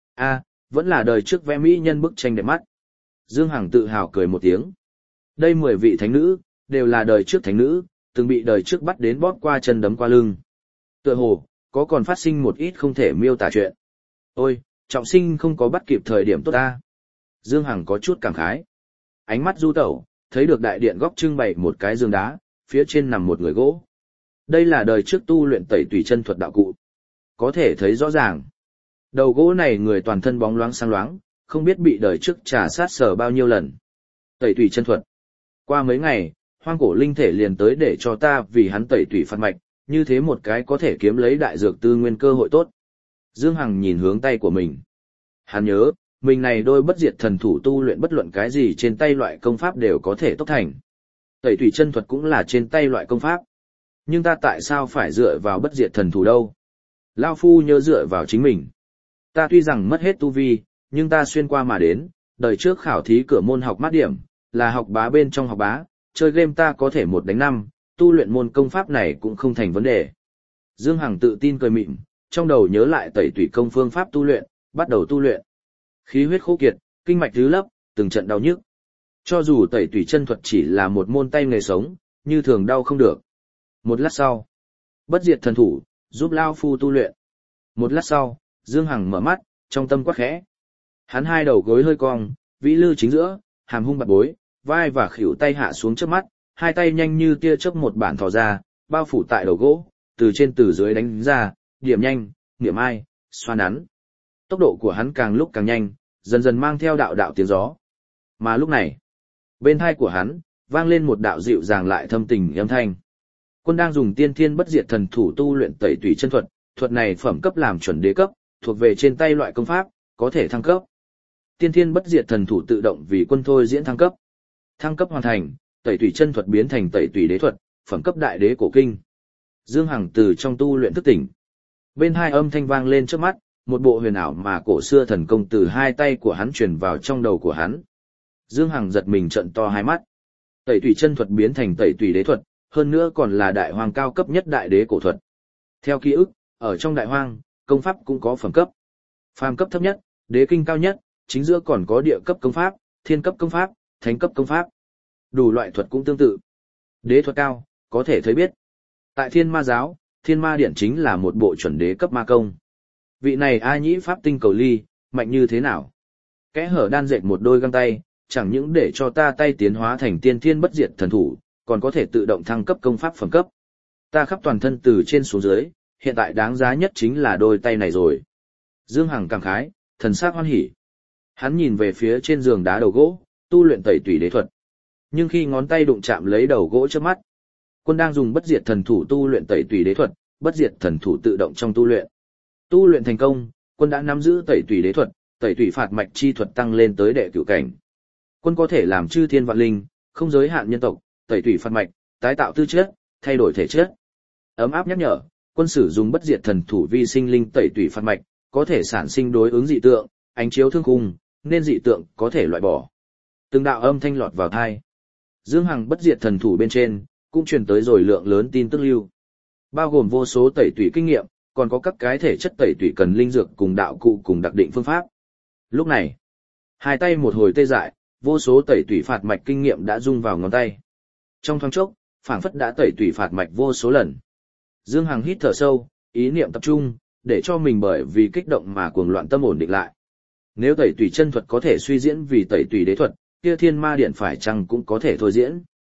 Vẫn là đời trước vẽ mỹ nhân bức tranh đẹp mắt. Dương Hằng tự hào cười một tiếng. Đây 10 vị thánh nữ, đều là đời trước thánh nữ, từng bị đời trước bắt đến bóp qua chân đấm qua lưng. Tựa hồ, có còn phát sinh một ít không thể miêu tả chuyện. Ôi, trọng sinh không có bắt kịp thời điểm tốt ta. Dương Hằng có chút cảm khái. Ánh mắt du tẩu, thấy được đại điện góc trưng bày một cái giường đá, phía trên nằm một người gỗ. Đây là đời trước tu luyện tẩy tùy chân thuật đạo cụ. Có thể thấy rõ ràng. Đầu gỗ này người toàn thân bóng loáng sáng loáng, không biết bị đời trước trà sát sờ bao nhiêu lần. Tẩy tùy chân thuật. Qua mấy ngày, hoang cổ linh thể liền tới để cho ta vì hắn tẩy tùy phạt mạch, như thế một cái có thể kiếm lấy đại dược tư nguyên cơ hội tốt. Dương Hằng nhìn hướng tay của mình. Hắn nhớ, mình này đôi bất diệt thần thủ tu luyện bất luận cái gì trên tay loại công pháp đều có thể tốc thành. Tẩy tùy chân thuật cũng là trên tay loại công pháp. Nhưng ta tại sao phải dựa vào bất diệt thần thủ đâu? Lao Phu nhớ dựa vào chính mình. Ta tuy rằng mất hết tu vi, nhưng ta xuyên qua mà đến, đời trước khảo thí cửa môn học mát điểm, là học bá bên trong học bá, chơi game ta có thể 1 đánh 5, tu luyện môn công pháp này cũng không thành vấn đề. Dương Hằng tự tin cười mịn, trong đầu nhớ lại tẩy tùy công phương pháp tu luyện, bắt đầu tu luyện. Khí huyết khô kiệt, kinh mạch rứ lấp, từng trận đau nhức. Cho dù tẩy tùy chân thuật chỉ là một môn tay nghề sống, như thường đau không được. Một lát sau, bất diệt thần thủ, giúp Lao Phu tu luyện. Một lát sau, Dương Hằng mở mắt, trong tâm quát khẽ. Hắn 2 đầu gối hơi cong, vĩ lư chính giữa, hàm hung bạt bối, vai và khuỷu tay hạ xuống trước mắt, 2 tay nhanh như tia chớp một bản thò ra, bao phủ tại đầu gỗ, từ trên từ dưới đánh ra, điểm nhanh, niệm ai, xoa nắn. Tốc độ của hắn càng lúc càng nhanh, dần dần mang theo đạo đạo tiếng gió. Mà lúc này, bên tai của hắn, vang lên một đạo dịu dàng lại thâm tình âm thanh. Quân đang dùng tiên thiên bất diệt thần thủ tu luyện tẩy tùy chân thuật, thuật này phẩm cấp làm chuẩn đế cấp, thuộc về trên tay loại công pháp, có thể thăng cấp. Tiên thiên bất diệt thần thủ tự động vì quân thôi diễn thăng cấp. Thăng cấp hoàn thành, tẩy tùy chân thuật biến thành tẩy tùy đế thuật, phẩm cấp đại đế cổ kinh. Dương Hằng từ trong tu luyện thức tỉnh. Bên 2 âm thanh vang lên trước mắt, một bộ huyền ảo mà cổ xưa thần công từ 2 tay của hắn truyền vào trong đầu của hắn. Dương Hằng giật mình trợn to 2 mắt. Tẩy tùy chân thuật biến thành tẩy tùy đế thuật, hơn nữa còn là đại hoang cao cấp nhất đại đế cổ thuật. Theo ký ức, ở trong đại hoang, công pháp cũng có phẩm cấp. Phàm cấp thấp nhất, đế kinh cao nhất, chính giữa còn có địa cấp công pháp, thiên cấp công pháp, thánh cấp công pháp. Đủ loại thuật cũng tương tự. Đế thuật cao, có thể thấy biết. Tại Thiên Ma giáo, Thiên Ma điện chính là một bộ chuẩn đế cấp ma công. Vị này A Nhĩ pháp tinh cầu ly, mạnh như thế nào? Kẽ hở đan dệt một đôi găng tay, chẳng những để cho ta tay tiến hóa thành tiên thiên bất diệt thần thủ, còn có thể tự động thăng cấp công pháp phẩm cấp. Ta khắp toàn thân từ trên xuống dưới, hiện tại đáng giá nhất chính là đôi tay này rồi. Dương Hằng cảm khái, thần sắc hoan hỉ. Hắn nhìn về phía trên giường đá đầu gỗ, tu luyện tẩy tùy đế thuật. Nhưng khi ngón tay đụng chạm lấy đầu gỗ trước mắt, quân đang dùng bất diệt thần thủ tu luyện tẩy tùy đế thuật, bất diệt thần thủ tự động trong tu luyện. Tu luyện thành công, quân đã nắm giữ tẩy tùy đế thuật, tẩy tùy phạt mạch chi thuật tăng lên tới đệ cửu cảnh. Quân có thể làm chư thiên vạn linh, không giới hạn nhân tộc, tẩy tùy phạt mạch, tái tạo tư chất, thay đổi thể chất. Ấm áp nhắc nhở, quân sử dùng bất diệt thần thủ vi sinh linh tẩy tùy phạt mạch, có thể sản sinh đối ứng dị tượng, ánh chiếu thương khung, nên dị tượng có thể loại bỏ. Từng đạo âm thanh lọt vào tai. Dương Hằng bất diệt thần thủ bên trên, cũng truyền tới rồi lượng lớn tin tức lưu. Bao gồm vô số tẩy tùy kinh nghiệm, còn có các cái thể chất tẩy tùy cần linh dược cùng đạo cụ cùng đặc định phương pháp. Lúc này, 2 tay một hồi tê dại, vô số tẩy tùy phạt mạch kinh nghiệm đã rung vào ngón tay. Trong thoáng chốc, phảng phất đã tẩy tùy phạt mạch vô số lần. Dương Hằng hít thở sâu, ý niệm tập trung, để cho mình bởi vì kích động mà cuồng loạn tâm ổn định lại. Nếu tẩy tùy chân thuật có thể suy diễn vì tẩy tùy đế thuật, kia Thiên Ma điện phải chăng cũng có thể thôi diễn.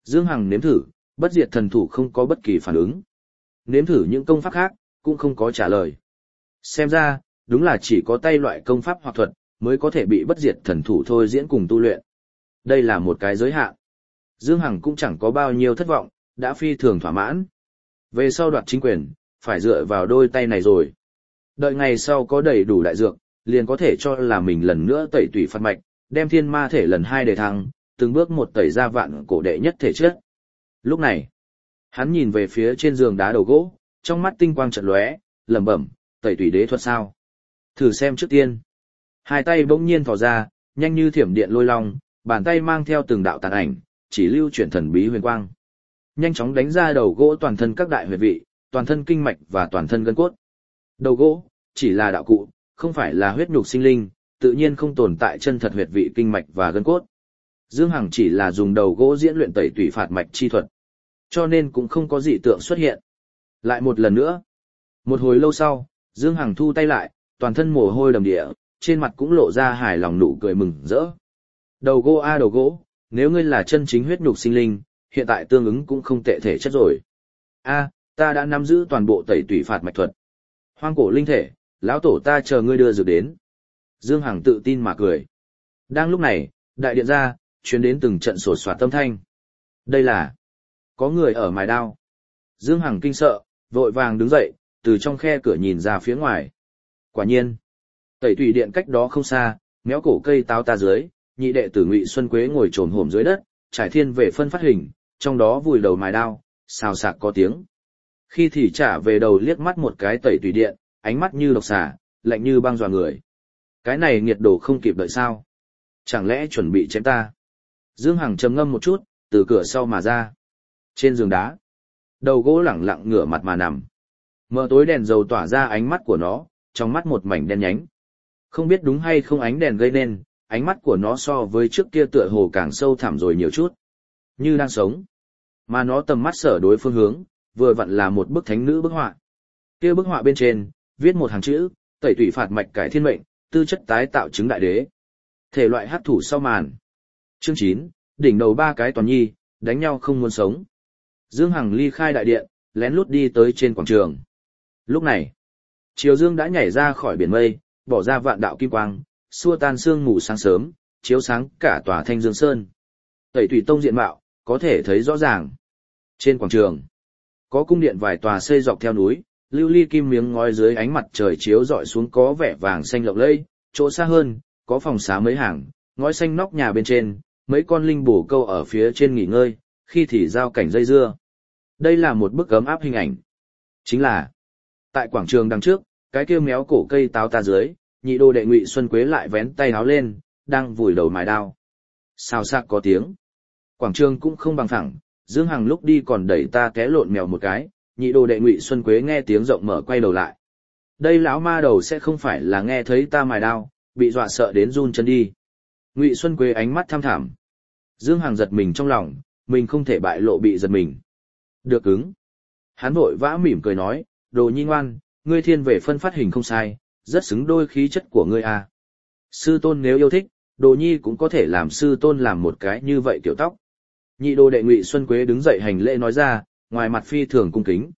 Dương Hằng nếm thử, bất diệt thần thủ không có bất kỳ phản ứng. Nếm thử những công pháp khác, cũng không có trả lời. Xem ra, đúng là chỉ có tay loại công pháp hoặc thuật, mới có thể bị bất diệt thần thủ thôi diễn cùng tu luyện. Đây là một cái giới hạn. Dương Hằng cũng chẳng có bao nhiêu thất vọng, đã phi thường thỏa mãn. Về sau đoạt chính quyền, phải dựa vào đôi tay này rồi. Đợi ngày sau có đầy đủ đại dược, liền có thể cho là mình lần nữa tẩy tủy phạt mạch, đem thiên ma thể lần 2 đề thăng, từng bước một tẩy ra vạn cổ đệ nhất thể chất. Lúc này, hắn nhìn về phía trên giường đá đầu gỗ, trong mắt tinh quang chợt lóe, lẩm bẩm, tẩy tủy đế thuật sao? Thử xem trước tiên. Hai tay bỗng nhiên thò ra, nhanh như thiểm điện lôi long, bàn tay mang theo từng đạo tàn ảnh, chỉ lưu chuyển thần bí huyền quang. Nhanh chóng đánh ra đầu gỗ toàn thân các đại huyệt vị, toàn thân kinh mạch và toàn thân gân cốt. Đầu gỗ chỉ là đạo cụ, không phải là huyết nhục sinh linh, tự nhiên không tồn tại chân thật huyệt vị kinh mạch và gân cốt. Dương Hằng chỉ là dùng đầu gỗ diễn luyện tẩy tủy phạt mạch chi thuật, cho nên cũng không có dị tượng xuất hiện. Lại một lần nữa. Một hồi lâu sau, Dương Hằng thu tay lại, toàn thân mồ hôi đầm đìa, trên mặt cũng lộ ra hài lòng nụ cười mừng rỡ. Đầu gỗ a đầu gỗ, nếu ngươi là chân chính huyết nhục sinh linh, hiện tại tương ứng cũng không tệ thể chất rồi. A, ta đã nắm giữ toàn bộ tẩy tủy phạt mạch thuật. Hoang cổ linh thể, lão tổ ta chờ ngươi đưa dược đến. Dương Hằng tự tin mà cười. Đang lúc này, đại điện ra, truyền đến từng trận sột soạt âm thanh. Đây là có người ở mài đao. Dương Hằng kinh sợ, vội vàng đứng dậy, từ trong khe cửa nhìn ra phía ngoài. Quả nhiên, tẩy tủy điện cách đó không xa, méo cổ cây táo ta dưới, nhị đệ tử Ngụy Xuân Quế ngồi trồm hổm dưới đất, trải thiên về phân phát hình, trong đó vùi đầu mài đao, xào xạc có tiếng. Khi thì trả về đầu liếc mắt một cái tẩy tủy điện, ánh mắt như độc xà, lạnh như băng dọa người. Cái này nghiệt đồ không kịp đợi sao? Chẳng lẽ chuẩn bị chém ta? Dương Hằng trầm ngâm một chút, từ cửa sau mà ra. Trên giường đá, đầu gỗ lẳng lặng ngửa mặt mà nằm. Mờ tối đèn dầu tỏa ra ánh mắt của nó, trong mắt một mảnh đen nhánh. Không biết đúng hay không ánh đèn gây nên, ánh mắt của nó so với trước kia tựa hồ càng sâu thẳm rồi nhiều chút. Như đang sống. Mà nó tầm mắt sở đối phương hướng, vừa vặn là một bức thánh nữ bức họa. Kia bức họa bên trên, viết một hàng chữ, tẩy tủy phạt mạch cải thiên mệnh, tư chất tái tạo chứng đại đế. Thể loại hắc thủ sau màn. Chương 9, đỉnh đầu 3 cái toàn nhi, đánh nhau không muốn sống. Dương Hằng ly khai đại điện, lén lút đi tới trên quảng trường. Lúc này, chiều dương đã nhảy ra khỏi biển mây, bỏ ra vạn đạo kim quang, xua tan sương mù sáng sớm, chiếu sáng cả tòa Thanh Dương Sơn. Tẩy tủy tông diện mạo, có thể thấy rõ ràng. Trên quảng trường, có cung điện vài tòa xây dọc theo núi, lưu ly kim miếng ngói dưới ánh mặt trời chiếu rọi xuống có vẻ vàng xanh lộng lẫy, chỗ xa hơn, có phòng xá mấy hàng, ngói xanh nóc nhà bên trên, mấy con linh bổ câu ở phía trên nghỉ ngơi, khi thì giao cảnh dây dưa. Đây là một bức ấm áp hình ảnh. Chính là, tại quảng trường đằng trước, cái kia méo cổ cây táo ta dưới, nhị đô đệ Ngụy Xuân Quế lại vén tay áo lên, đang vùi đầu mài đao. Xào xạc có tiếng. Quảng trường cũng không bằng phẳng, Dương Hằng lúc đi còn đẩy ta té lộn mèo một cái, nhị đô đệ Ngụy Xuân Quế nghe tiếng rộng mở quay đầu lại. Đây lão ma đầu sẽ không phải là nghe thấy ta mài đao, bị dọa sợ đến run chân đi. Ngụy Xuân Quế ánh mắt tham thảm. Dương Hằng giật mình trong lòng, mình không thể bại lộ bị giật mình. Được ứng. Hắn vội vã mỉm cười nói, đồ nhi ngoan, ngươi thiên về phân phát hình không sai, rất xứng đôi khí chất của ngươi à. Sư tôn nếu yêu thích, đồ nhi cũng có thể làm sư tôn làm một cái như vậy kiểu tóc. Nhị đô đệ Ngụy Xuân Quế đứng dậy hành lễ nói ra, ngoài mặt phi thường cung kính.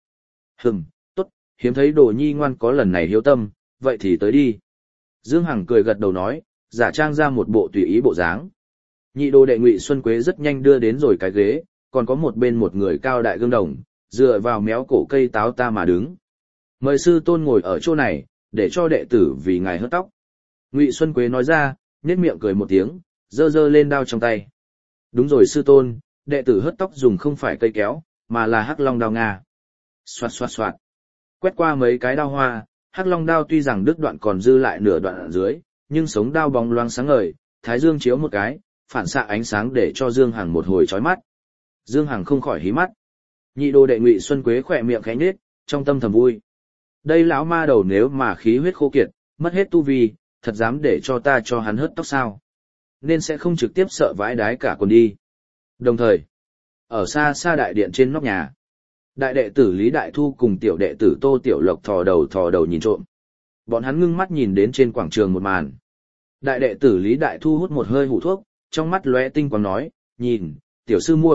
Tốt, hiếm thấy đồ nhi ngoan có lần này hiếu tâm, vậy thì tới đi. Dương Hằng cười gật đầu nói, giả trang ra một bộ tùy ý bộ dáng. Nhị đô đệ Ngụy Xuân Quế rất nhanh đưa đến rồi cái ghế, còn có một bên một người cao đại gương đồng, dựa vào méo cổ cây táo ta mà đứng. Mời sư tôn ngồi ở chỗ này, để cho đệ tử vì ngài hớt tóc. Ngụy Xuân Quế nói ra, nhếch miệng cười một tiếng, giơ giơ lên đao trong tay. Đúng rồi sư tôn, đệ tử hớt tóc dùng không phải cây kéo, mà là hắc long đao Nga. Xoạt xoạt xoạt. Quét qua mấy cái đao hoa, hắc long đao tuy rằng đứt đoạn còn dư lại nửa đoạn ở dưới, nhưng sống đao bóng loáng sáng ngời, thái dương chiếu một cái, phản xạ ánh sáng để cho Dương Hằng một hồi chói mắt. Dương Hằng không khỏi hí mắt. Nhị đô đệ Ngụy Xuân Quế khỏe miệng khẽ nhếch, trong tâm thầm vui. Đây lão ma đầu nếu mà khí huyết khô kiệt, mất hết tu vi, thật dám để cho ta cho hắn hớt tóc sao? Nên sẽ không trực tiếp sợ vãi đái cả quần đi. Đồng thời, ở xa xa đại điện trên nóc nhà, đại đệ tử Lý Đại Thu cùng tiểu đệ tử Tô Tiểu Lộc thò đầu nhìn trộm. Bọn hắn ngưng mắt nhìn đến trên quảng trường một màn. Đại đệ tử Lý Đại Thu hút một hơi hủ thuốc, trong mắt lóe tinh quang nói, nhìn, tiểu sư muội,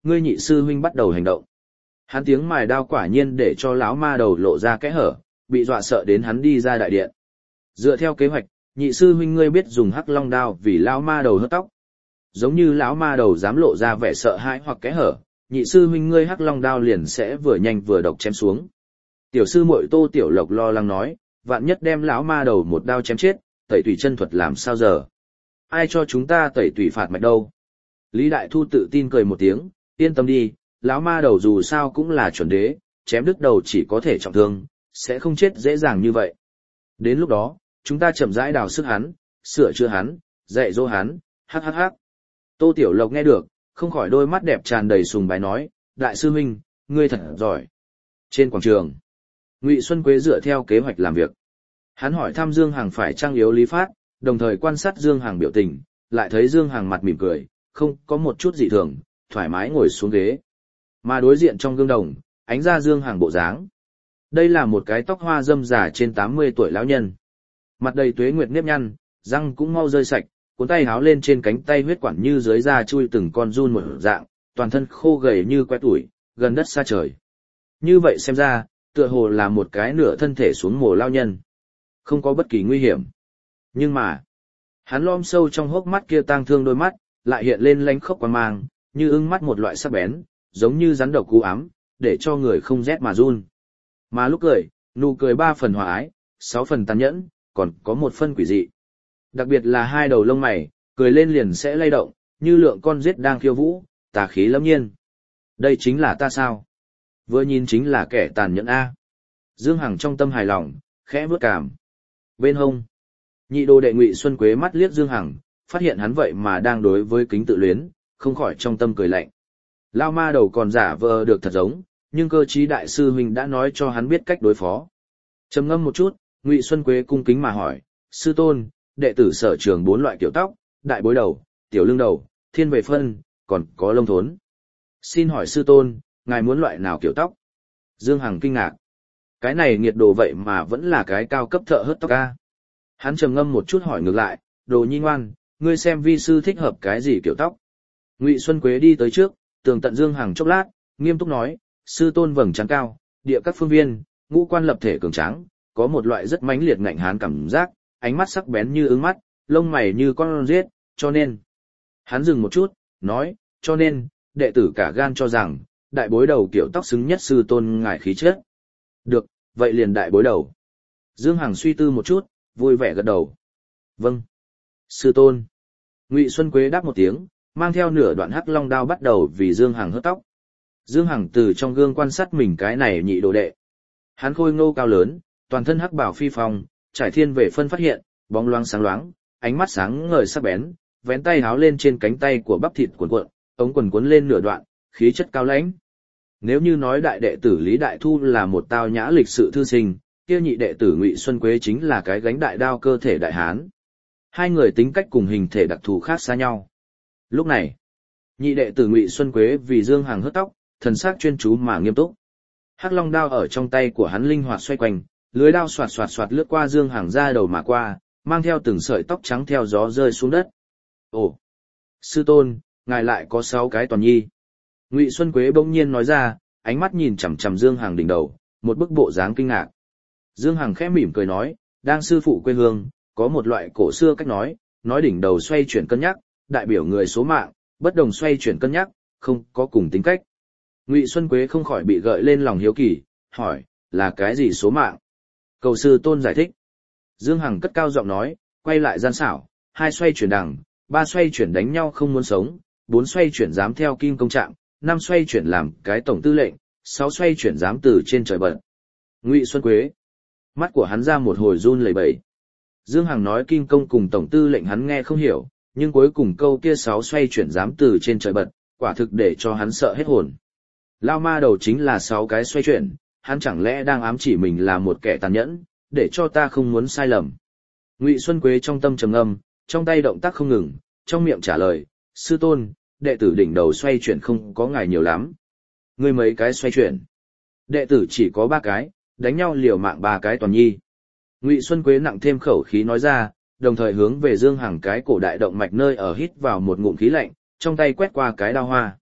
ngươi nhị sư huynh bắt đầu hành động. Hắn tiếng mài đao quả nhiên để cho lão ma đầu lộ ra kẽ hở, bị dọa sợ đến hắn đi ra đại điện. Dựa theo kế hoạch, nhị sư huynh ngươi biết dùng hắc long đao vì lão ma đầu hớt tóc. Giống như lão ma đầu dám lộ ra vẻ sợ hãi hoặc kẽ hở, nhị sư huynh ngươi hắc long đao liền sẽ vừa nhanh vừa độc chém xuống. Tiểu sư muội Tô Tiểu Lộc lo lắng nói, vạn nhất đem lão ma đầu một đao chém chết, tẩy tủy chân thuật làm sao giờ? Ai cho chúng ta tẩy tủy phạt mạch đâu? Lý Đại Thu tự tin cười một tiếng, yên tâm đi, lão ma đầu dù sao cũng là chuẩn đế, chém đứt đầu chỉ có thể trọng thương, sẽ không chết dễ dàng như vậy. Đến lúc đó, chúng ta chậm rãi đào sức hắn, sửa chữa hắn, dạy dỗ hắn, hắc hắc hắc. Tô Tiểu Lộc nghe được, không khỏi đôi mắt đẹp tràn đầy sùng bái nói, đại sư huynh, ngươi thật giỏi. Trên quảng trường, Ngụy Xuân Quế dựa theo kế hoạch làm việc. Hắn hỏi thăm Dương Hằng phải trang yếu lý phát, đồng thời quan sát Dương Hằng biểu tình, lại thấy Dương Hằng mặt mỉm cười, không có một chút dị thường, thoải mái ngồi xuống ghế. Mà đối diện trong gương đồng, ánh ra Dương Hằng bộ dáng. Đây là một cái tóc hoa râm rả trên 80 tuổi lão nhân. Mặt đầy tuế nguyệt nếp nhăn, răng cũng mau rơi sạch, cuốn tay háo lên trên cánh tay huyết quản như dưới da chui từng con giun một dạng, toàn thân khô gầy như que tuổi, gần đất xa trời. Như vậy xem ra, tựa hồ là một cái nửa thân thể xuống mồ lao nhân. Không có bất kỳ nguy hiểm. Nhưng mà, hắn lom sâu trong hốc mắt kia tang thương đôi mắt, lại hiện lên lánh khốc quang mang, như ưng mắt một loại sắc bén, giống như rắn độc cú ám, để cho người không rét mà run. Mà lúc cười, nụ cười 3 phần hòa ái, 6 phần tàn nhẫn, còn có 1 phần quỷ dị. Đặc biệt là 2 đầu lông mày, cười lên liền sẽ lay động, như lượng con giết đang khiêu vũ, tà khí lâm nhiên. Đây chính là ta sao? Vừa nhìn chính là kẻ tàn nhẫn A. Dương Hằng trong tâm hài lòng, khẽ bước cảm. Bên hông, nhị đồ đệ Ngụy Xuân Quế mắt liếc Dương Hằng, phát hiện hắn vậy mà đang đối với kính tự luyến, không khỏi trong tâm cười lạnh. Lao ma đầu còn giả vờ được thật giống, nhưng cơ trí đại sư huynh đã nói cho hắn biết cách đối phó. Trầm ngâm một chút, Ngụy Xuân Quế cung kính mà hỏi, sư tôn, đệ tử sở trường 4 loại kiểu tóc, đại bối đầu, tiểu lưng đầu, thiên về phân, còn có lông thốn. Xin hỏi sư tôn, ngài muốn loại nào kiểu tóc? Dương Hằng kinh ngạc. Cái này nghiệt đồ vậy mà vẫn là cái cao cấp thợ hớt tóc ca. Hắn trầm ngâm một chút hỏi ngược lại, đồ nhi ngoan, ngươi xem vi sư thích hợp cái gì kiểu tóc? Ngụy Xuân Quế đi tới trước, tường tận Dương Hằng chốc lát, nghiêm túc nói, sư tôn vầng trán cao, địa các phương viên, ngũ quan lập thể cường tráng, có một loại rất mãnh liệt ngạnh hán cảm giác, ánh mắt sắc bén như ưng mắt, lông mày như con rết, cho nên. Hắn dừng một chút, nói, cho nên, đệ tử cả gan cho rằng, đại bối đầu kiểu tóc xứng nhất sư tôn ngài khí chất. Được, vậy liền đại bối đầu. Dương Hằng suy tư một chút, vui vẻ gật đầu. Vâng. Sư tôn. Ngụy Xuân Quế đáp một tiếng, mang theo nửa đoạn hắc long đao bắt đầu vì Dương Hằng hớt tóc. Dương Hằng từ trong gương quan sát mình cái này nhị đồ đệ. Hắn khôi ngô cao lớn, toàn thân hắc bảo phi phong, trải thiên về phân phát hiện, bóng loáng sáng loáng, ánh mắt sáng ngời sắc bén, vén tay háo lên trên cánh tay của bắp thịt cuộn cuộn, ống quần cuốn lên nửa đoạn, khí chất cao lãnh. Nếu như nói đại đệ tử Lý Đại Thu là một tao nhã lịch sự thư sinh, kia nhị đệ tử Ngụy Xuân Quế chính là cái gánh đại đao cơ thể đại hán. Hai người tính cách cùng hình thể đặc thù khác xa nhau. Lúc này, nhị đệ tử Ngụy Xuân Quế vì Dương Hằng hớt tóc, thần sắc chuyên chú mà nghiêm túc. Hắc long đao ở trong tay của hắn linh hoạt xoay quanh, lưới đao xoạt xoạt xoạt lướt qua Dương Hằng ra đầu mà qua, mang theo từng sợi tóc trắng theo gió rơi xuống đất. Ồ, sư tôn, ngài lại có 6 cái toàn nhi. Ngụy Xuân Quế bỗng nhiên nói ra, ánh mắt nhìn chằm chằm Dương Hằng đỉnh đầu, một bức bộ dáng kinh ngạc. Dương Hằng khẽ mỉm cười nói, đang sư phụ quê hương, có một loại cổ xưa cách nói đỉnh đầu xoay chuyển cân nhắc, đại biểu người số mạng, bất đồng xoay chuyển cân nhắc, không có cùng tính cách. Ngụy Xuân Quế không khỏi bị gợi lên lòng hiếu kỳ, hỏi, là cái gì số mạng? Cầu sư tôn giải thích. Dương Hằng cất cao giọng nói, quay lại gian xảo, 2 xoay chuyển đằng, 3 xoay chuyển đánh nhau không muốn sống, 4 xoay chuyển dám theo kim công trạng, 5 xoay chuyển làm cái tổng tư lệnh, 6 xoay chuyển dám từ trên trời bật. Ngụy Xuân Quế. Mắt của hắn ra một hồi run lẩy bẩy. Dương Hằng nói kim công cùng tổng tư lệnh hắn nghe không hiểu, nhưng cuối cùng câu kia 6 xoay chuyển dám từ trên trời bật, quả thực để cho hắn sợ hết hồn. Lao ma đầu chính là 6 cái xoay chuyển, hắn chẳng lẽ đang ám chỉ mình là một kẻ tàn nhẫn, để cho ta không muốn sai lầm. Ngụy Xuân Quế trong tâm trầm ngâm, trong tay động tác không ngừng, trong miệng trả lời, sư tôn, đệ tử đỉnh đầu xoay chuyển không có ngài nhiều lắm. Ngươi mấy cái xoay chuyển? Đệ tử chỉ có 3 cái, đánh nhau liều mạng 3 cái toàn nhi. Ngụy Xuân Quế nặng thêm khẩu khí nói ra, đồng thời hướng về Dương Hằng cái cổ đại động mạch nơi ở hít vào một ngụm khí lạnh, trong tay quét qua cái đao hoa.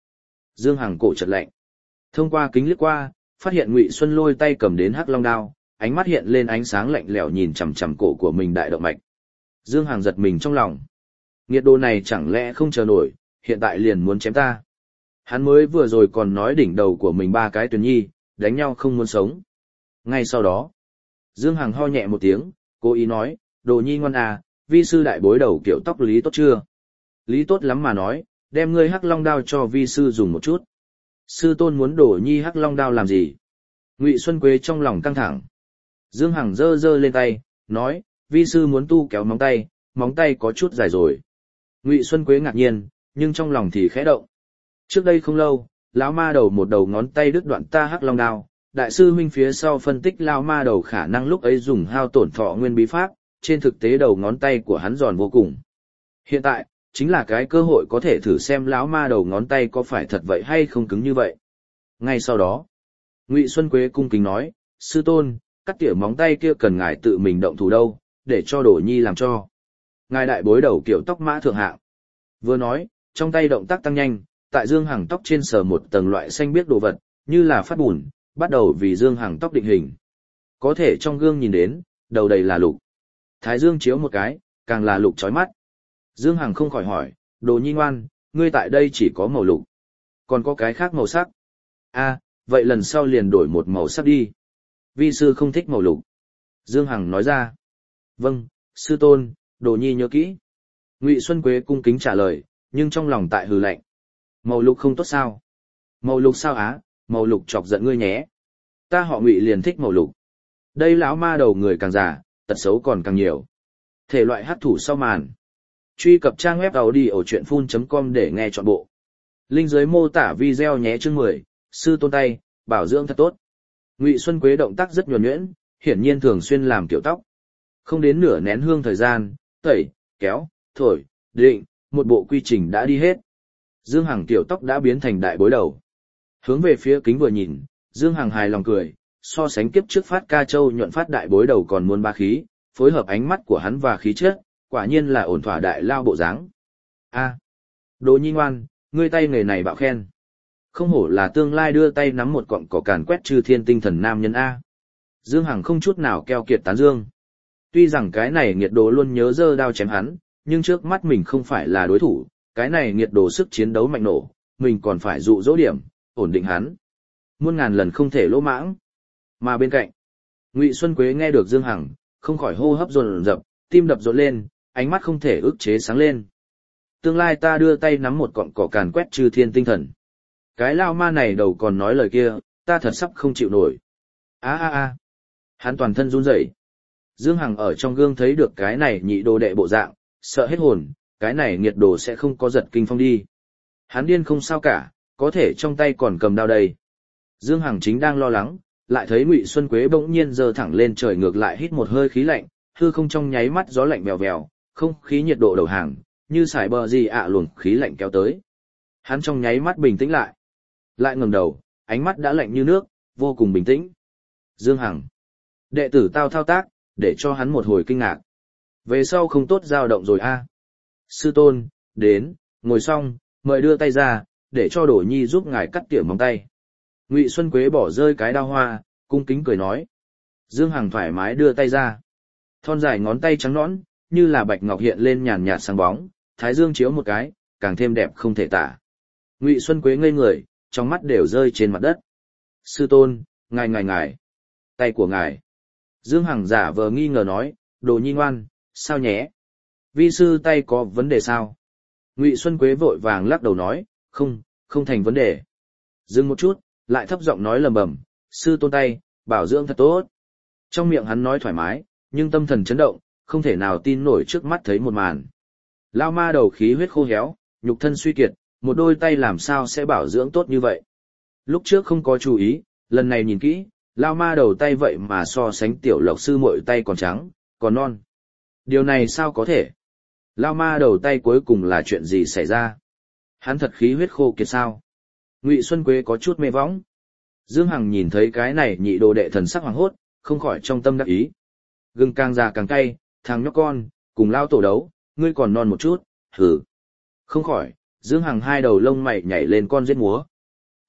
Dương Hằng cổ chợt lạnh. Thông qua kính liếc qua, phát hiện Ngụy Xuân Lôi tay cầm đến hắc long đao, ánh mắt hiện lên ánh sáng lạnh lẽo nhìn chằm chằm cổ của mình đại động mạch. Dương Hằng giật mình trong lòng. Nghiệt đồ này chẳng lẽ không chờ nổi, hiện tại liền muốn chém ta. Hắn mới vừa rồi còn nói đỉnh đầu của mình 3 cái Tuyền Nhi, đánh nhau không muốn sống. Ngay sau đó, Dương Hằng ho nhẹ một tiếng, cố ý nói, đồ nhi ngoan à, vi sư đại bối đầu kiểu tóc lý tốt chưa? Lý tốt lắm mà nói, đem ngươi hắc long đao cho vi sư dùng một chút. Sư tôn muốn đổ nhi hắc long đao làm gì? Ngụy Xuân Quế trong lòng căng thẳng. Dương Hằng giơ giơ lên tay, nói, vi sư muốn tu kéo móng tay có chút dài rồi. Ngụy Xuân Quế ngạc nhiên, nhưng trong lòng thì khẽ động. Trước đây không lâu, lão ma đầu một đầu ngón tay đứt đoạn ta hắc long đao, đại sư huynh phía sau phân tích lão ma đầu khả năng lúc ấy dùng hao tổn thọ nguyên bí pháp, trên thực tế đầu ngón tay của hắn giòn vô cùng. Hiện tại, chính là cái cơ hội có thể thử xem lão ma đầu ngón tay có phải thật vậy hay không cứng như vậy. Ngay sau đó, Ngụy Xuân Quế cung kính nói, sư tôn, cắt tỉa móng tay kia cần ngài tự mình động thủ đâu, để cho Đổ Nhi làm cho. Ngài đại bối đầu kiểu tóc mã thượng hạng. Vừa nói, trong tay động tác tăng nhanh, tại Dương Hằng tóc trên sờ một tầng loại xanh biếc đồ vật, như là phát bùn, bắt đầu vì Dương Hằng tóc định hình. Có thể trong gương nhìn đến, đầu đầy là lục. Thái dương chiếu một cái, càng là lục chói mắt. Dương Hằng không khỏi hỏi, Đồ Nhi ngoan, ngươi tại đây chỉ có màu lục. Còn có cái khác màu sắc? À, vậy lần sau liền đổi một màu sắc đi. Vi sư không thích màu lục. Dương Hằng nói ra. Vâng, sư tôn, Đồ Nhi nhớ kỹ. Ngụy Xuân Quế cung kính trả lời, nhưng trong lòng tại hừ lạnh. Màu lục không tốt sao? Màu lục sao á, màu lục chọc giận ngươi nhé. Ta họ Ngụy liền thích màu lục. Đây lão ma đầu người càng già, tật xấu còn càng nhiều. Thể loại hắc thủ sau màn. Truy cập trang web audiochuyenphun.com để nghe trọn bộ. Link dưới mô tả video nhé. Chương 10, sư tôn tay, bảo dưỡng thật tốt. Ngụy Xuân Quế động tác rất nhuần nhuyễn, hiển nhiên thường xuyên làm kiểu tóc. Không đến nửa nén hương thời gian, tẩy, kéo, thổi, định, một bộ quy trình đã đi hết. Dương Hằng kiểu tóc đã biến thành đại bối đầu. Hướng về phía kính vừa nhìn, Dương Hằng hài lòng cười, so sánh kiếp trước phát ca châu nhuận phát đại bối đầu còn muôn ba khí, phối hợp ánh mắt của hắn và khí chất, quả nhiên là ổn thỏa đại lao bộ dáng. A, Đồ Nhi ngoan, ngươi tay nghề này bạo khen. Không hổ là tương lai đưa tay nắm một cọng cỏ càn quét chư thiên tinh thần nam nhân A. Dương Hằng không chút nào keo kiệt tán dương. Tuy rằng cái này nghiệt đồ luôn nhớ giơ đao chém hắn, nhưng trước mắt mình không phải là đối thủ, cái này nghiệt đồ sức chiến đấu mạnh nổ, mình còn phải dụ dỗ điểm, ổn định hắn. Muôn ngàn lần không thể lỗ mãng. Mà bên cạnh, Ngụy Xuân Quế nghe được Dương Hằng, không khỏi hô hấp dồn dập, tim đập rộn lên, ánh mắt không thể ức chế sáng lên. Tương lai ta đưa tay nắm một cọng cỏ càn quét chư thiên tinh thần. Cái lao ma này đầu còn nói lời kia, ta thật sắp không chịu nổi. A. Hắn toàn thân run rẩy. Dương Hằng ở trong gương thấy được cái này nhị đồ đệ bộ dạng, sợ hết hồn, cái này nghiệt đồ sẽ không có giật kinh phong đi. Hắn điên không sao cả, có thể trong tay còn cầm đao đây. Dương Hằng chính đang lo lắng, lại thấy Ngụy Xuân Quế bỗng nhiên giơ thẳng lên trời ngược lại hít một hơi khí lạnh, hư không trong nháy mắt gió lạnh vèo vèo, không khí nhiệt độ đầu hàng, như sải bờ gì luồng khí lạnh kéo tới. Hắn trong nháy mắt bình tĩnh lại ngẩng đầu, ánh mắt đã lạnh như nước, vô cùng bình tĩnh. Dương Hằng, đệ tử tao thao tác, để cho hắn một hồi kinh ngạc. Về sau không tốt dao động rồi a. Sư tôn, đến, ngồi xong, mời đưa tay ra, để cho Đổ Nhi giúp ngài cắt tỉa móng tay. Ngụy Xuân Quế bỏ rơi cái đao hoa, cung kính cười nói. Dương Hằng thoải mái đưa tay ra. Thon dài ngón tay trắng nõn, như là bạch ngọc hiện lên nhàn nhạt sáng bóng, thái dương chiếu một cái, càng thêm đẹp không thể tả. Ngụy Xuân Quế ngây người, trong mắt đều rơi trên mặt đất. Sư tôn, ngài. Tay của ngài. Dương Hằng giả vờ nghi ngờ nói, Đồ Nhi ngoan, sao nhé? Vi sư tay có vấn đề sao? Ngụy Xuân Quế vội vàng lắc đầu nói, không thành vấn đề. Dừng một chút, lại thấp giọng nói lầm bầm, sư tôn tay, bảo dưỡng thật tốt. Trong miệng hắn nói thoải mái, nhưng tâm thần chấn động, không thể nào tin nổi trước mắt thấy một màn. Lao ma đầu khí huyết khô héo, nhục thân suy kiệt, một đôi tay làm sao sẽ bảo dưỡng tốt như vậy. Lúc trước không có chú ý, lần này nhìn kỹ, Lao ma đầu tay vậy mà so sánh tiểu lộc sư muội tay còn trắng, còn non. Điều này sao có thể? Lao ma đầu tay cuối cùng là chuyện gì xảy ra? Hắn thật khí huyết khô kiệt sao? Ngụy Xuân Quế có chút mê võng. Dương Hằng nhìn thấy cái này nhị đồ đệ thần sắc hoàng hốt, không khỏi trong tâm đắc ý. Gừng càng già càng cay, thằng nhóc con, cùng lao tổ đấu, ngươi còn non một chút, hừ. Không khỏi, Dương Hằng hai đầu lông mày nhảy lên con giết múa,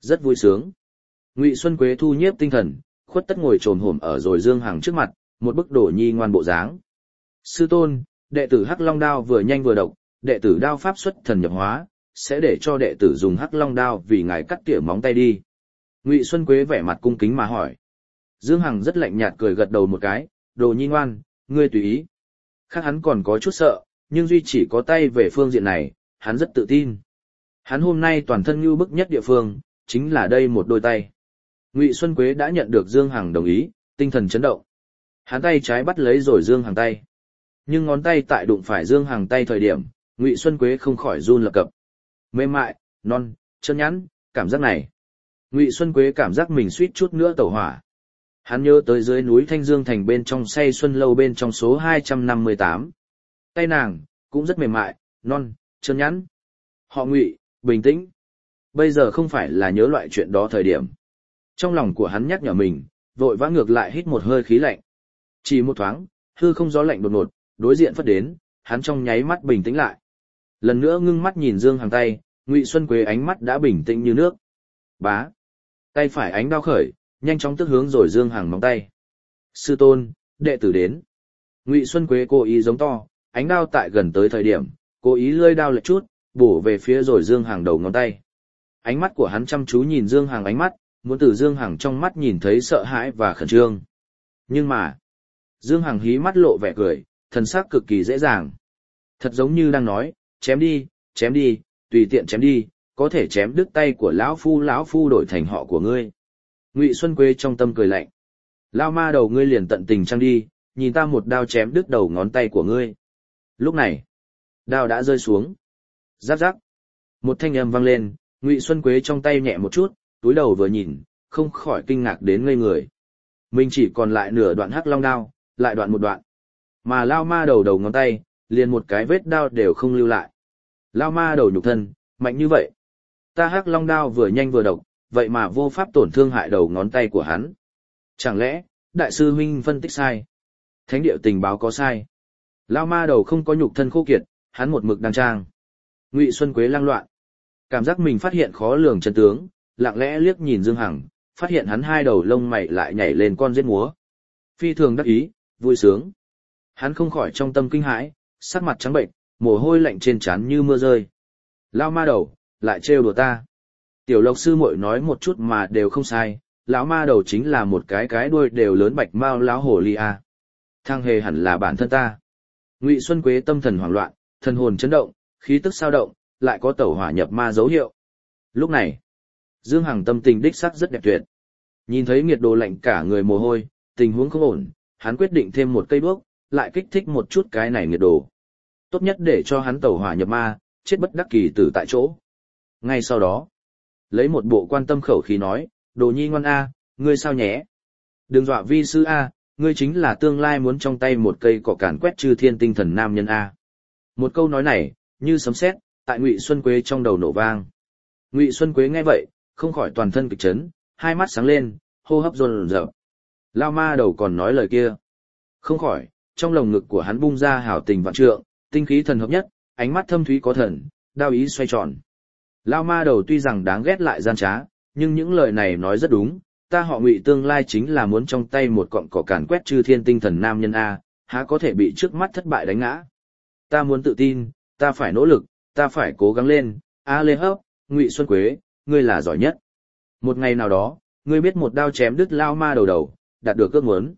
Rất vui sướng. Ngụy Xuân Quế thu nhiếp tinh thần, khuất tất ngồi trồm hổm ở rồi Dương Hằng trước mặt, một bức Đổ Nhi ngoan bộ dáng. Sư tôn, đệ tử Hắc Long đao vừa nhanh vừa độc, đệ tử đao pháp xuất thần nhập hóa, sẽ để cho đệ tử dùng Hắc Long đao vì ngài cắt tỉa móng tay đi. Ngụy Xuân Quế vẻ mặt cung kính mà hỏi. Dương Hằng rất lạnh nhạt cười gật đầu một cái, Đồ Nhi ngoan, ngươi tùy ý. Khác hắn còn có chút sợ, nhưng duy chỉ có tay về phương diện này, hắn rất tự tin. Hắn hôm nay toàn thân như bức nhất địa phương, chính là đây một đôi tay. Ngụy Xuân Quế đã nhận được Dương Hằng đồng ý, tinh thần chấn động. Hắn tay trái bắt lấy rồi Dương Hằng tay. Nhưng ngón tay tại đụng phải Dương Hằng tay thời điểm, Ngụy Xuân Quế không khỏi run lập cập. Mềm mại, non, chân nhẵn, cảm giác này. Ngụy Xuân Quế cảm giác mình suýt chút nữa tẩu hỏa. Hắn nhớ tới dưới núi Thanh Dương Thành bên trong Say Xuân Lâu bên trong số 258. Tay nàng, cũng rất mềm mại, non, chân nhẵn. Họ Ngụy, bình tĩnh. Bây giờ không phải là nhớ loại chuyện đó thời điểm. Trong lòng của hắn nhắc nhở mình, vội vã ngược lại hít một hơi khí lạnh. Chỉ một thoáng, hư không gió lạnh đột ngột, đối diện phất đến, hắn trong nháy mắt bình tĩnh lại. Lần nữa ngưng mắt nhìn Dương Hằng tay, Ngụy Xuân Quế ánh mắt đã bình tĩnh như nước. Bá. Tay phải ánh đao khởi, nhanh chóng tức hướng rồi Dương Hằng móng tay. Sư tôn, đệ tử đến. Ngụy Xuân Quế cố ý giống to, ánh đao tại gần tới thời điểm, cố ý lơi đao lệch chút, bổ về phía rồi Dương Hằng đầu ngón tay. Ánh mắt của hắn chăm chú nhìn Dương Hằng ánh mắt, muốn từ Dương Hằng trong mắt nhìn thấy sợ hãi và khẩn trương. Nhưng mà, Dương Hằng hí mắt lộ vẻ cười, thần sắc cực kỳ dễ dàng. Thật giống như đang nói, chém đi, tùy tiện chém đi, có thể chém đứt tay của lão phu đổi thành họ của ngươi. Ngụy Xuân Quế trong tâm cười lạnh. Lao ma đầu ngươi liền tận tình trăng đi, nhìn ta một đao chém đứt đầu ngón tay của ngươi. Lúc này, đao đã rơi xuống. Rắc rắc. Một thanh âm vang lên, Ngụy Xuân Quế trong tay nhẹ một chút, túi đầu vừa nhìn, không khỏi kinh ngạc đến ngây người. Mình chỉ còn lại nửa đoạn Hắc Long đao, lại đoạn một đoạn. Mà lao ma đầu ngón tay, liền một cái vết đao đều không lưu lại. Lao ma đầu nhục thân, mạnh như vậy. Ta Hắc Long đao vừa nhanh vừa độc, vậy mà vô pháp tổn thương hại đầu ngón tay của hắn. Chẳng lẽ, đại sư huynh phân tích sai? Thánh điệu tình báo có sai? Lao ma đầu không có nhục thân khô kiệt, hắn một mực đang trang. Ngụy Xuân Quế lang loạn. Cảm giác mình phát hiện khó lường chân tướng, lặng lẽ liếc nhìn Dương Hằng, phát hiện hắn hai đầu lông mày lại nhảy lên con giết múa. Phi thường đắc ý, vui sướng. Hắn không khỏi trong tâm kinh hãi, sắc mặt trắng bệnh, mồ hôi lạnh trên trán như mưa rơi. Lao ma đầu, lại trêu đùa ta. Tiểu Lộc sư muội nói một chút mà đều không sai, lão ma đầu chính là một cái đuôi đều lớn bạch mao lão hồ ly a. Thang hề hẳn là bản thân ta. Ngụy Xuân Quế tâm thần hoảng loạn, thần hồn chấn động, khí tức sao động, lại có tẩu hỏa nhập ma dấu hiệu. Lúc này, Dương Hằng tâm tình đích sắc rất đẹp tuyệt. Nhìn thấy nhiệt độ lạnh cả người mồ hôi, tình huống không ổn, hắn quyết định thêm một cây đuốc, lại kích thích một chút cái này nhiệt độ. Tốt nhất để cho hắn tẩu hỏa nhập ma, chết bất đắc kỳ tử tại chỗ. Ngay sau đó, lấy một bộ quan tâm khẩu khí nói, Đồ Nhi ngoan a, ngươi sao nhé? Đừng dọa vi sư a, ngươi chính là tương lai muốn trong tay một cây cỏ càn quét chư thiên tinh thần nam nhân a. Một câu nói này, như sấm sét, tại Ngụy Xuân Quế trong đầu nổ vang. Ngụy Xuân Quế nghe vậy, không khỏi toàn thân kịch chấn, hai mắt sáng lên, hô hấp dồn dập. Lao ma đầu còn nói lời kia. Không khỏi, trong lồng ngực của hắn bung ra hào tình vạn trượng, tinh khí thần hợp nhất, ánh mắt thâm thúy có thần, đao ý xoay tròn. Lao ma đầu tuy rằng đáng ghét lại gian trá, nhưng những lời này nói rất đúng, ta họ Ngụy tương lai chính là muốn trong tay một cọng cỏ càn quét chư thiên tinh thần nam nhân a, há có thể bị trước mắt thất bại đánh ngã. Ta muốn tự tin, ta phải nỗ lực, ta phải cố gắng lên, a Lê Hấp, Ngụy Xuân Quế, ngươi là giỏi nhất. Một ngày nào đó, ngươi biết một đao chém đứt lao ma đầu, đạt được ước muốn.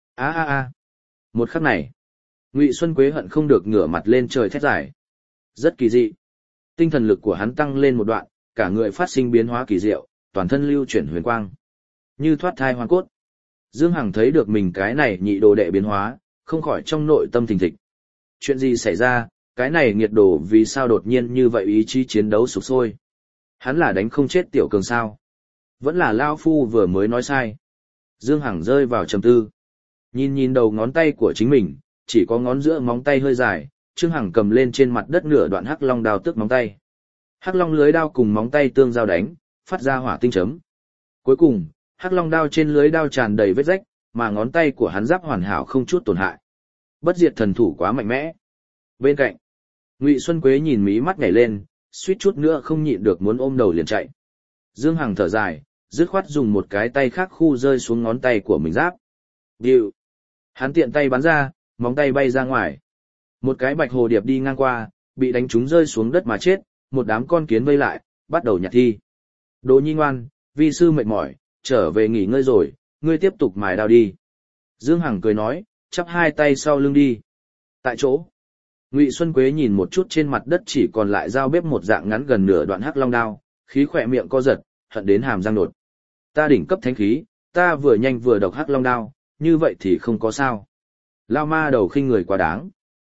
A. Một khắc này, Ngụy Xuân Quế hận không được ngửa mặt lên trời thét giải. Rất kỳ dị. Tinh thần lực của hắn tăng lên một đoạn, cả người phát sinh biến hóa kỳ diệu, toàn thân lưu chuyển huyền quang. Như thoát thai hoàn cốt. Dương Hằng thấy được mình cái này nhị đồ đệ biến hóa, không khỏi trong nội tâm thình thịch. Chuyện gì xảy ra, cái này nghiệt đồ vì sao đột nhiên như vậy ý chí chiến đấu sục sôi. Hắn là đánh không chết tiểu cường sao. Vẫn là Lao Phu vừa mới nói sai. Dương Hằng rơi vào trầm tư. Nhìn đầu ngón tay của chính mình, chỉ có ngón giữa móng tay hơi dài, Trương Hằng cầm lên trên mặt đất nửa đoạn Hắc Long đao tước móng tay. Hắc Long lưới đao cùng móng tay tương giao đánh, phát ra hỏa tinh chấm. Cuối cùng, Hắc Long đao trên lưới đao tràn đầy vết rách, mà ngón tay của hắn giáp hoàn hảo không chút tổn hại. Bất diệt thần thủ quá mạnh mẽ. Bên cạnh, Ngụy Xuân Quế nhìn mí mắt nhảy lên, suýt chút nữa không nhịn được muốn ôm đầu liền chạy. Dương Hằng thở dài, dứt khoát dùng một cái tay khác khu rơi xuống ngón tay của mình giáp. Điệu. Hắn tiện tay bắn ra, móng tay bay ra ngoài. Một cái bạch hồ điệp đi ngang qua, bị đánh trúng rơi xuống đất mà chết, một đám con kiến vây lại, bắt đầu nhặt thi. Đồ nhi ngoan, vi sư mệt mỏi, trở về nghỉ ngơi rồi, ngươi tiếp tục mài đao đi. Dương Hằng cười nói, chắp hai tay sau lưng đi. Tại chỗ, Ngụy Xuân Quế nhìn một chút trên mặt đất chỉ còn lại dao bếp một dạng ngắn gần nửa đoạn hắc long đao, khí khỏe miệng co giật, hận đến hàm răng nột. Ta đỉnh cấp thánh khí, ta vừa nhanh vừa độc hắc long đao, như vậy thì không có sao. Lao ma đầu khinh người quá đáng.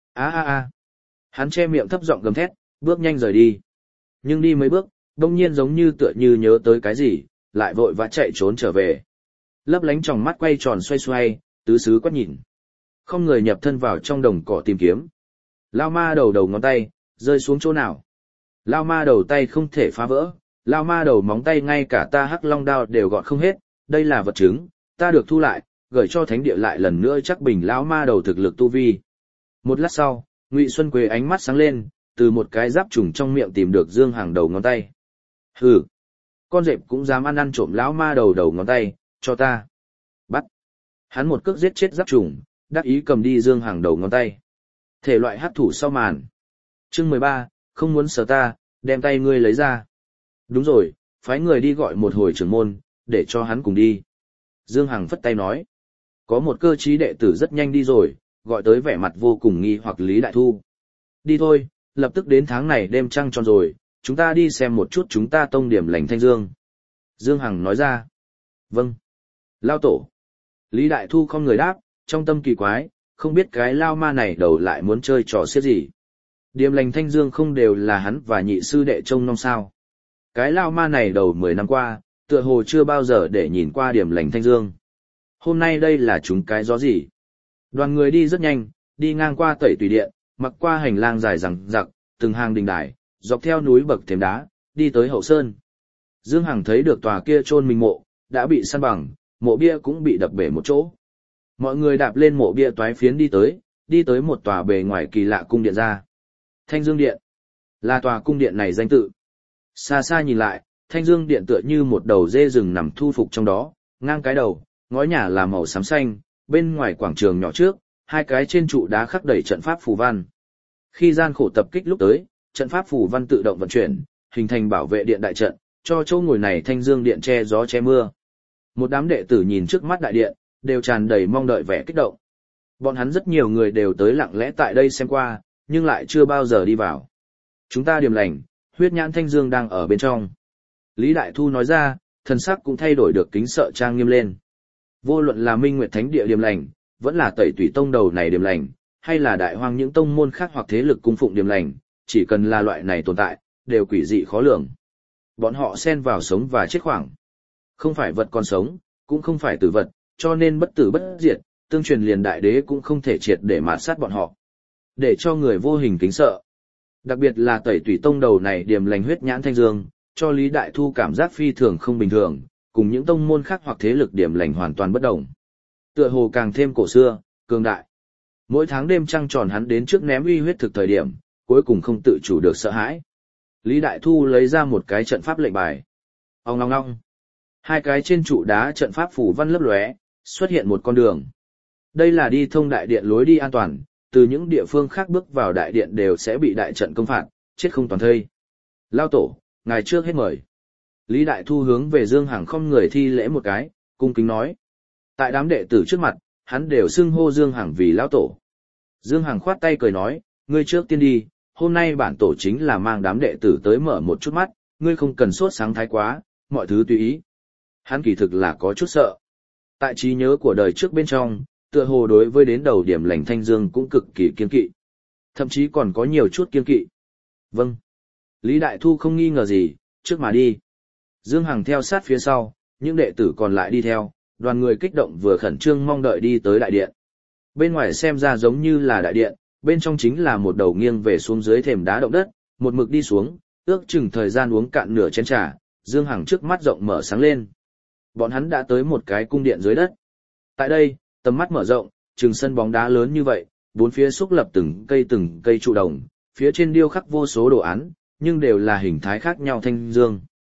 A. Hắn che miệng thấp giọng gầm thét, bước nhanh rời đi. Nhưng đi mấy bước, đông nhiên giống như tựa như nhớ tới cái gì, lại vội vã chạy trốn trở về. Lấp lánh tròng mắt quay tròn xoay xoay, tứ xứ quét nhìn. Không người nhập thân vào trong đồng cỏ tìm kiếm. Lao ma đầu đầu ngón tay, rơi xuống chỗ nào. Lao ma đầu tay không thể phá vỡ, Lao ma đầu móng tay ngay cả ta hắc long đao đều gọt không hết, đây là vật chứng, ta được thu lại, gửi cho thánh địa lại lần nữa chắc bình lão ma đầu thực lực tu vi. Một lát sau, Ngụy Xuân Quế ánh mắt sáng lên, từ một cái giáp trùng trong miệng tìm được Dương Hằng đầu ngón tay. Hừ, con rệp cũng dám ăn trộm lão ma đầu đầu ngón tay, cho ta. Bắt. Hắn một cước giết chết giáp trùng, đắc ý cầm đi Dương Hằng đầu ngón tay. Thể loại hắc thủ sau màn. Chương 13, không muốn sờ ta, đem tay ngươi lấy ra. Đúng rồi, phái người đi gọi một hồi trưởng môn, để cho hắn cùng đi. Dương Hằng phất tay nói. Có một cơ trí đệ tử rất nhanh đi rồi, gọi tới vẻ mặt vô cùng nghi hoặc Lý Đại Thu. Đi thôi, lập tức đến tháng này đêm trăng tròn rồi, chúng ta đi xem một chút chúng ta tông điểm lành Thanh Dương. Dương Hằng nói ra. Vâng. Lao tổ. Lý Đại Thu không người đáp, trong tâm kỳ quái, không biết cái lao ma này đầu lại muốn chơi trò xiết gì. Điểm lành Thanh Dương không đều là hắn và nhị sư đệ trông nom sao. Cái lao ma này đầu 10 năm qua, tựa hồ chưa bao giờ để nhìn qua điểm lành Thanh Dương. Hôm nay đây là chúng cái gió gì? Đoàn người đi rất nhanh, đi ngang qua Tẩy Tùy Điện, mặc qua hành lang dài rằng rặc, từng hàng đình đài, dọc theo núi bậc thềm đá, đi tới hậu sơn. Dương Hằng thấy được tòa kia chôn mình mộ, đã bị san bằng, mộ bia cũng bị đập bể một chỗ. Mọi người đạp lên mộ bia toái phiến đi tới một tòa bề ngoài kỳ lạ cung điện ra. Thanh Dương Điện, là tòa cung điện này danh tự. Xa xa nhìn lại, Thanh Dương Điện tựa như một đầu dê rừng nằm thu phục trong đó, ngang cái đầu, ngói nhà là màu xám xanh, bên ngoài quảng trường nhỏ trước, hai cái trên trụ đá khắc đầy trận pháp phù văn. Khi gian khổ tập kích lúc tới, trận pháp phù văn tự động vận chuyển, hình thành bảo vệ điện đại trận, cho chỗ ngồi này Thanh Dương Điện che gió che mưa. Một đám đệ tử nhìn trước mắt đại điện, đều tràn đầy mong đợi vẻ kích động. Bọn hắn rất nhiều người đều tới lặng lẽ tại đây xem qua, nhưng lại chưa bao giờ đi vào. Chúng ta điềm lành, huyết nhãn Thanh Dương đang ở bên trong. Lý Đại Thu nói ra, thần sắc cũng thay đổi được kính sợ trang nghiêm lên. Vô luận là Minh Nguyệt Thánh Địa điềm lành, vẫn là Tẩy Tùy Tông đầu này điềm lành, hay là đại hoang những tông môn khác hoặc thế lực cung phụng điềm lành, chỉ cần là loại này tồn tại, đều quỷ dị khó lường. Bọn họ xen vào sống và chết khoảng. Không phải vật còn sống, cũng không phải tử vật, cho nên bất tử bất diệt, tương truyền liền đại đế cũng không thể triệt để mạt sát bọn họ. Để cho người vô hình kính sợ. Đặc biệt là Tẩy Tùy Tông đầu này điềm lành huyết nhãn Thanh Dương, cho Lý Đại Thu cảm giác phi thường không bình thường, cùng những tông môn khác hoặc thế lực điểm lành hoàn toàn bất đồng. Tựa hồ càng thêm cổ xưa, cường đại. Mỗi tháng đêm trăng tròn hắn đến trước ném uy huyết thực thời điểm, cuối cùng không tự chủ được sợ hãi. Lý Đại Thu lấy ra một cái trận pháp lệnh bài. Ong ong ong. Hai cái trên trụ đá trận pháp phủ văn lấp lóe, xuất hiện một con đường. Đây là đi thông đại điện lối đi an toàn, từ những địa phương khác bước vào đại điện đều sẽ bị đại trận công phạt, chết không toàn thây. Lao tổ, ngài trước hết mời. Lý Đại Thu hướng về Dương Hằng không người thi lễ một cái, cung kính nói. Tại đám đệ tử trước mặt, hắn đều xưng hô Dương Hằng vì lão tổ. Dương Hằng khoát tay cười nói, ngươi trước tiên đi, hôm nay bản tổ chính là mang đám đệ tử tới mở một chút mắt, ngươi không cần sốt sáng thái quá, mọi thứ tùy ý. Hắn kỳ thực là có chút sợ. Tại trí nhớ của đời trước bên trong, tựa hồ đối với đến đầu điểm lành Thanh Dương cũng cực kỳ kiên kỵ. Thậm chí còn có nhiều chút kiên kỵ. Vâng. Lý Đại Thu không nghi ngờ gì, trước mà đi. Dương Hằng theo sát phía sau, những đệ tử còn lại đi theo, đoàn người kích động vừa khẩn trương mong đợi đi tới đại điện. Bên ngoài xem ra giống như là đại điện, bên trong chính là một đầu nghiêng về xuống dưới thềm đá động đất, một mực đi xuống, ước chừng thời gian uống cạn nửa chén trà, Dương Hằng trước mắt rộng mở sáng lên. Bọn hắn đã tới một cái cung điện dưới đất. Tại đây, tầm mắt mở rộng, chừng sân bóng đá lớn như vậy, bốn phía xúc lập từng cây trụ đồng, phía trên điêu khắc vô số đồ án, nhưng đều là hình thái khác nhau Thanh Dương.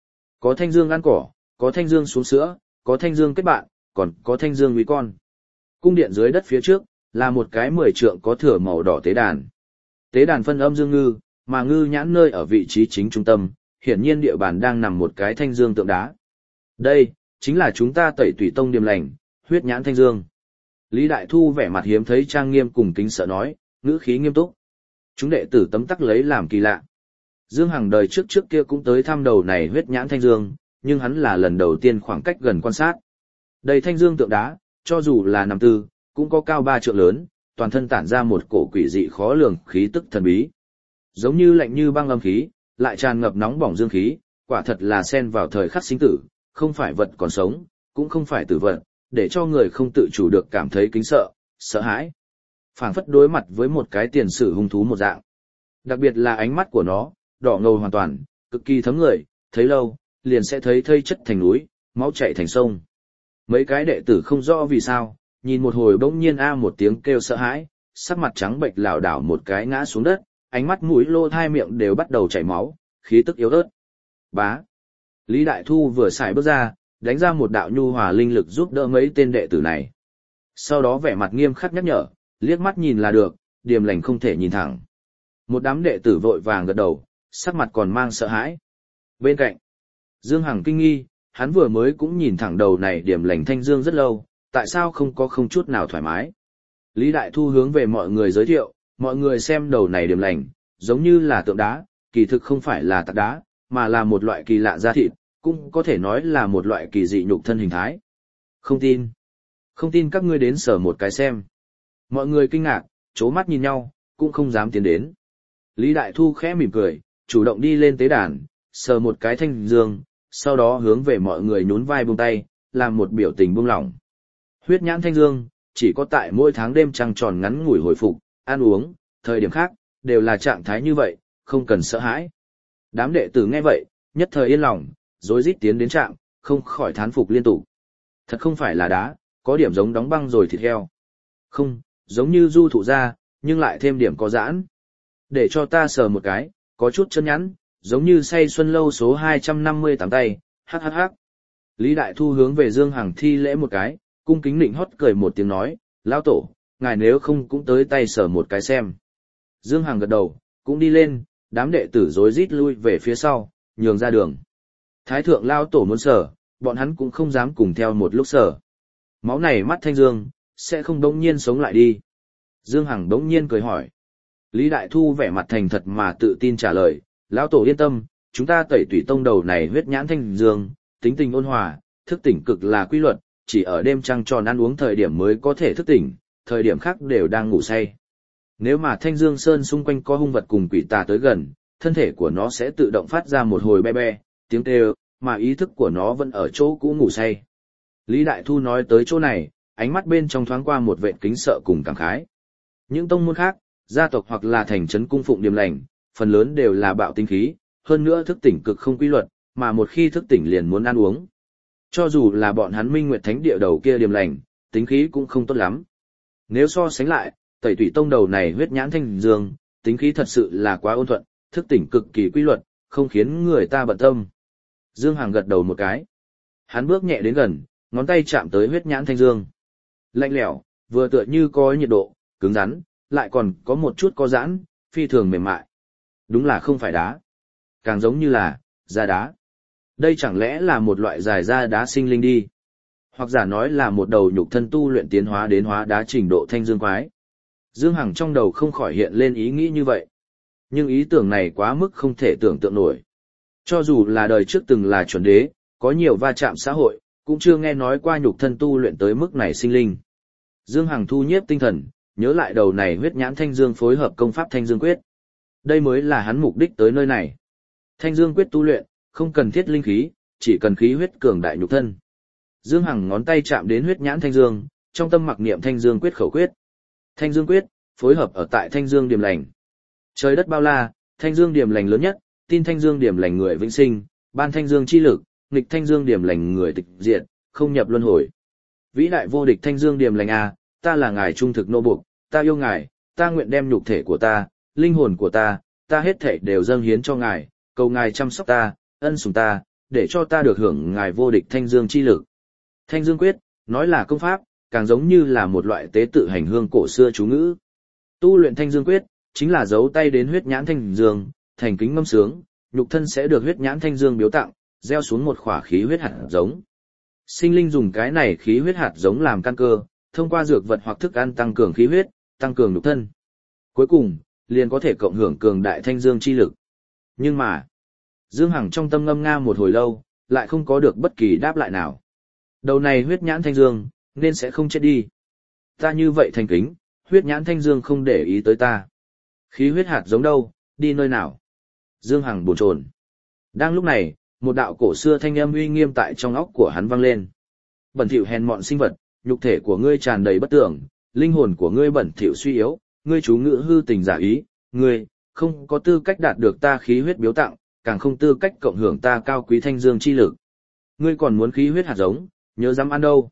Có thanh dương ăn cỏ, có thanh dương xuống sữa, có thanh dương kết bạn, còn có thanh dương uy con. Cung điện dưới đất phía trước, là một cái 10 trượng có thửa màu đỏ tế đàn. Tế đàn phân âm dương ngư, mà ngư nhãn nơi ở vị trí chính trung tâm, hiển nhiên địa bàn đang nằm một cái thanh dương tượng đá. Đây, chính là chúng ta Tẩy Tủy Tông điềm lành, huyết nhãn thanh dương. Lý Đại Thu vẻ mặt hiếm thấy trang nghiêm cùng kính sợ nói, ngữ khí nghiêm túc. Chúng đệ tử tấm tắc lấy làm kỳ lạ. Dương Hằng đời trước kia cũng tới thăm đầu này huyết nhãn thanh dương, nhưng hắn là lần đầu tiên khoảng cách gần quan sát. Đây thanh dương tượng đá, cho dù là nằm tư, cũng có cao 3 trượng lớn, toàn thân tản ra một cổ quỷ dị khó lường khí tức thần bí. Giống như lạnh như băng âm khí, lại tràn ngập nóng bỏng dương khí, quả thật là xen vào thời khắc sinh tử, không phải vật còn sống, cũng không phải tử vật, để cho người không tự chủ được cảm thấy kính sợ, sợ hãi. Phảng phất đối mặt với một cái tiền sử hung thú một dạng. Đặc biệt là ánh mắt của nó, đỏ ngầu hoàn toàn, cực kỳ thấm người, thấy lâu, liền sẽ thấy thây chất thành núi, máu chảy thành sông. Mấy cái đệ tử không rõ vì sao, nhìn một hồi bỗng nhiên một tiếng kêu sợ hãi, sắc mặt trắng bệch lảo đảo một cái ngã xuống đất, ánh mắt mũi lô tai miệng đều bắt đầu chảy máu, khí tức yếu ớt. Bá. Lý Đại Thu vừa xài bước ra, đánh ra một đạo nhu hòa linh lực giúp đỡ mấy tên đệ tử này. Sau đó vẻ mặt nghiêm khắc nhắc nhở, liếc mắt nhìn là được, điềm lành không thể nhìn thẳng. Một đám đệ tử vội vàng gật đầu, sắc mặt còn mang sợ hãi. Bên cạnh, Dương Hằng kinh nghi, hắn vừa mới cũng nhìn thẳng đầu này điềm lành thanh dương rất lâu, tại sao không chút nào thoải mái. Lý Đại Thu hướng về mọi người giới thiệu, mọi người xem đầu này điềm lành, giống như là tượng đá, kỳ thực không phải là tạc đá, mà là một loại kỳ lạ da thịt, cũng có thể nói là một loại kỳ dị nhục thân hình thái. Không tin. Không tin các ngươi đến sờ một cái xem. Mọi người kinh ngạc, chố mắt nhìn nhau, cũng không dám tiến đến. Lý Đại Thu khẽ mỉm cười, chủ động đi lên tế đàn, sờ một cái thanh dương, sau đó hướng về mọi người nhún vai buông tay, làm một biểu tình buông lỏng. Huyết nhãn thanh dương, chỉ có tại mỗi tháng đêm trăng tròn ngắn ngủi hồi phục, ăn uống, thời điểm khác, đều là trạng thái như vậy, không cần sợ hãi. Đám đệ tử nghe vậy, nhất thời yên lòng, rối rít tiến đến trạm, không khỏi thán phục liên tục. Thật không phải là đá, có điểm giống đóng băng rồi thịt heo. Không, giống như du thụ ra, nhưng lại thêm điểm có giãn. Để cho ta sờ một cái, có chút chân nhắn, giống như say xuân lâu số 258 tay, hắc. Lý Đại Thu hướng về Dương Hằng thi lễ một cái, cung kính nịnh hót cười một tiếng nói, lão tổ, ngài nếu không cũng tới tay sờ một cái xem. Dương Hằng gật đầu, cũng đi lên, đám đệ tử rối rít lui về phía sau, nhường ra đường. Thái thượng lão tổ muốn sờ, bọn hắn cũng không dám cùng theo một lúc sờ. Máu này mắt thanh dương, sẽ không đống nhiên sống lại đi. Dương Hằng đống nhiên cười hỏi. Lý Đại Thu vẻ mặt thành thật mà tự tin trả lời, lão tổ yên tâm, chúng ta Tẩy Tủy Tông đầu này huyết nhãn thanh dương, tính tình ôn hòa, thức tỉnh cực là quy luật, chỉ ở đêm trăng tròn ăn uống thời điểm mới có thể thức tỉnh, thời điểm khác đều đang ngủ say. Nếu mà thanh dương sơn xung quanh có hung vật cùng quỷ tà tới gần, thân thể của nó sẽ tự động phát ra một hồi be be, tiếng kêu, mà ý thức của nó vẫn ở chỗ cũ ngủ say. Lý Đại Thu nói tới chỗ này, ánh mắt bên trong thoáng qua một vệt kính sợ cùng cảm khái. Những tông môn khác, gia tộc hoặc là thành trấn cung phụng điềm lành, phần lớn đều là bạo tinh khí, hơn nữa thức tỉnh cực không quy luật, mà một khi thức tỉnh liền muốn ăn uống. Cho dù là bọn hắn Minh Nguyệt Thánh Địa đầu kia điềm lành, tính khí cũng không tốt lắm. Nếu so sánh lại, Tẩy Tủy Tông đầu này huyết nhãn thanh dương, tính khí thật sự là quá ôn thuận, thức tỉnh cực kỳ quy luật, không khiến người ta bận tâm. Dương Hằng gật đầu một cái. Hắn bước nhẹ đến gần, ngón tay chạm tới huyết nhãn thanh dương. Lạnh lẽo, vừa tựa như có nhiệt độ, cứng rắn, lại còn có một chút có giãn, phi thường mềm mại. Đúng là không phải đá. Càng giống như là da đá. Đây chẳng lẽ là một loại dài da đá sinh linh đi? Hoặc giả nói là một đầu nhục thân tu luyện tiến hóa đến hóa đá trình độ thanh dương quái. Dương Hằng trong đầu không khỏi hiện lên ý nghĩ như vậy. Nhưng ý tưởng này quá mức không thể tưởng tượng nổi. Cho dù là đời trước từng là chuẩn đế, có nhiều va chạm xã hội, cũng chưa nghe nói qua nhục thân tu luyện tới mức này sinh linh. Dương Hằng thu nhiếp tinh thần, nhớ lại đầu này huyết nhãn thanh dương phối hợp công pháp thanh dương quyết. Đây mới là hắn mục đích tới nơi này. Thanh dương quyết tu luyện, không cần thiết linh khí, chỉ cần khí huyết cường đại nhục thân. Dương Hằng ngón tay chạm đến huyết nhãn thanh dương, trong tâm mặc niệm thanh dương quyết khẩu quyết. Thanh dương quyết, phối hợp ở tại thanh dương điềm lành. Trời đất bao la, thanh dương điềm lành lớn nhất, tin thanh dương điềm lành người vĩnh sinh, ban thanh dương chi lực, nghịch thanh dương điềm lành người tịch diệt, không nhập luân hồi. Vĩ đại vô địch thanh dương điềm lành a, ta là ngài trung thực nô buộc, ta yêu ngài, ta nguyện đem nhục thể của ta, linh hồn của ta hết thảy đều dâng hiến cho ngài, cầu ngài chăm sóc ta, ân sủng ta, để cho ta được hưởng ngài vô địch thanh dương chi lực. Thanh dương quyết, nói là công pháp, càng giống như là một loại tế tự hành hương cổ xưa chú ngữ. Tu luyện thanh dương quyết, chính là giấu tay đến huyết nhãn thanh dương, thành kính ngâm sướng, nhục thân sẽ được huyết nhãn thanh dương biếu tặng, gieo xuống một khỏa khí huyết hạt giống. Sinh linh dùng cái này khí huyết hạt giống làm căn cơ, thông qua dược vật hoặc thức ăn tăng cường khí huyết, tăng cường nhục thân. Cuối cùng, liền có thể cộng hưởng cường đại thanh dương chi lực. Nhưng mà, Dương Hằng trong tâm ngâm nga một hồi lâu, lại không có được bất kỳ đáp lại nào. Đầu này huyết nhãn thanh dương, nên sẽ không chết đi. Ta như vậy thành kính, huyết nhãn thanh dương không để ý tới ta. Khí huyết hạt giống đâu, đi nơi nào? Dương Hằng bồn chồn. Đang lúc này, một đạo cổ xưa thanh âm uy nghiêm tại trong óc của hắn vang lên. Bẩn thỉu hèn mọn sinh vật, nhục thể của ngươi tràn đầy bất tưởng, linh hồn của ngươi bẩn thỉu suy yếu, ngươi chú ngữ hư tình giả ý, ngươi không có tư cách đạt được ta khí huyết biếu tặng, càng không tư cách cộng hưởng ta cao quý thanh dương chi lực. Ngươi còn muốn khí huyết hạt giống, nhớ dám ăn đâu?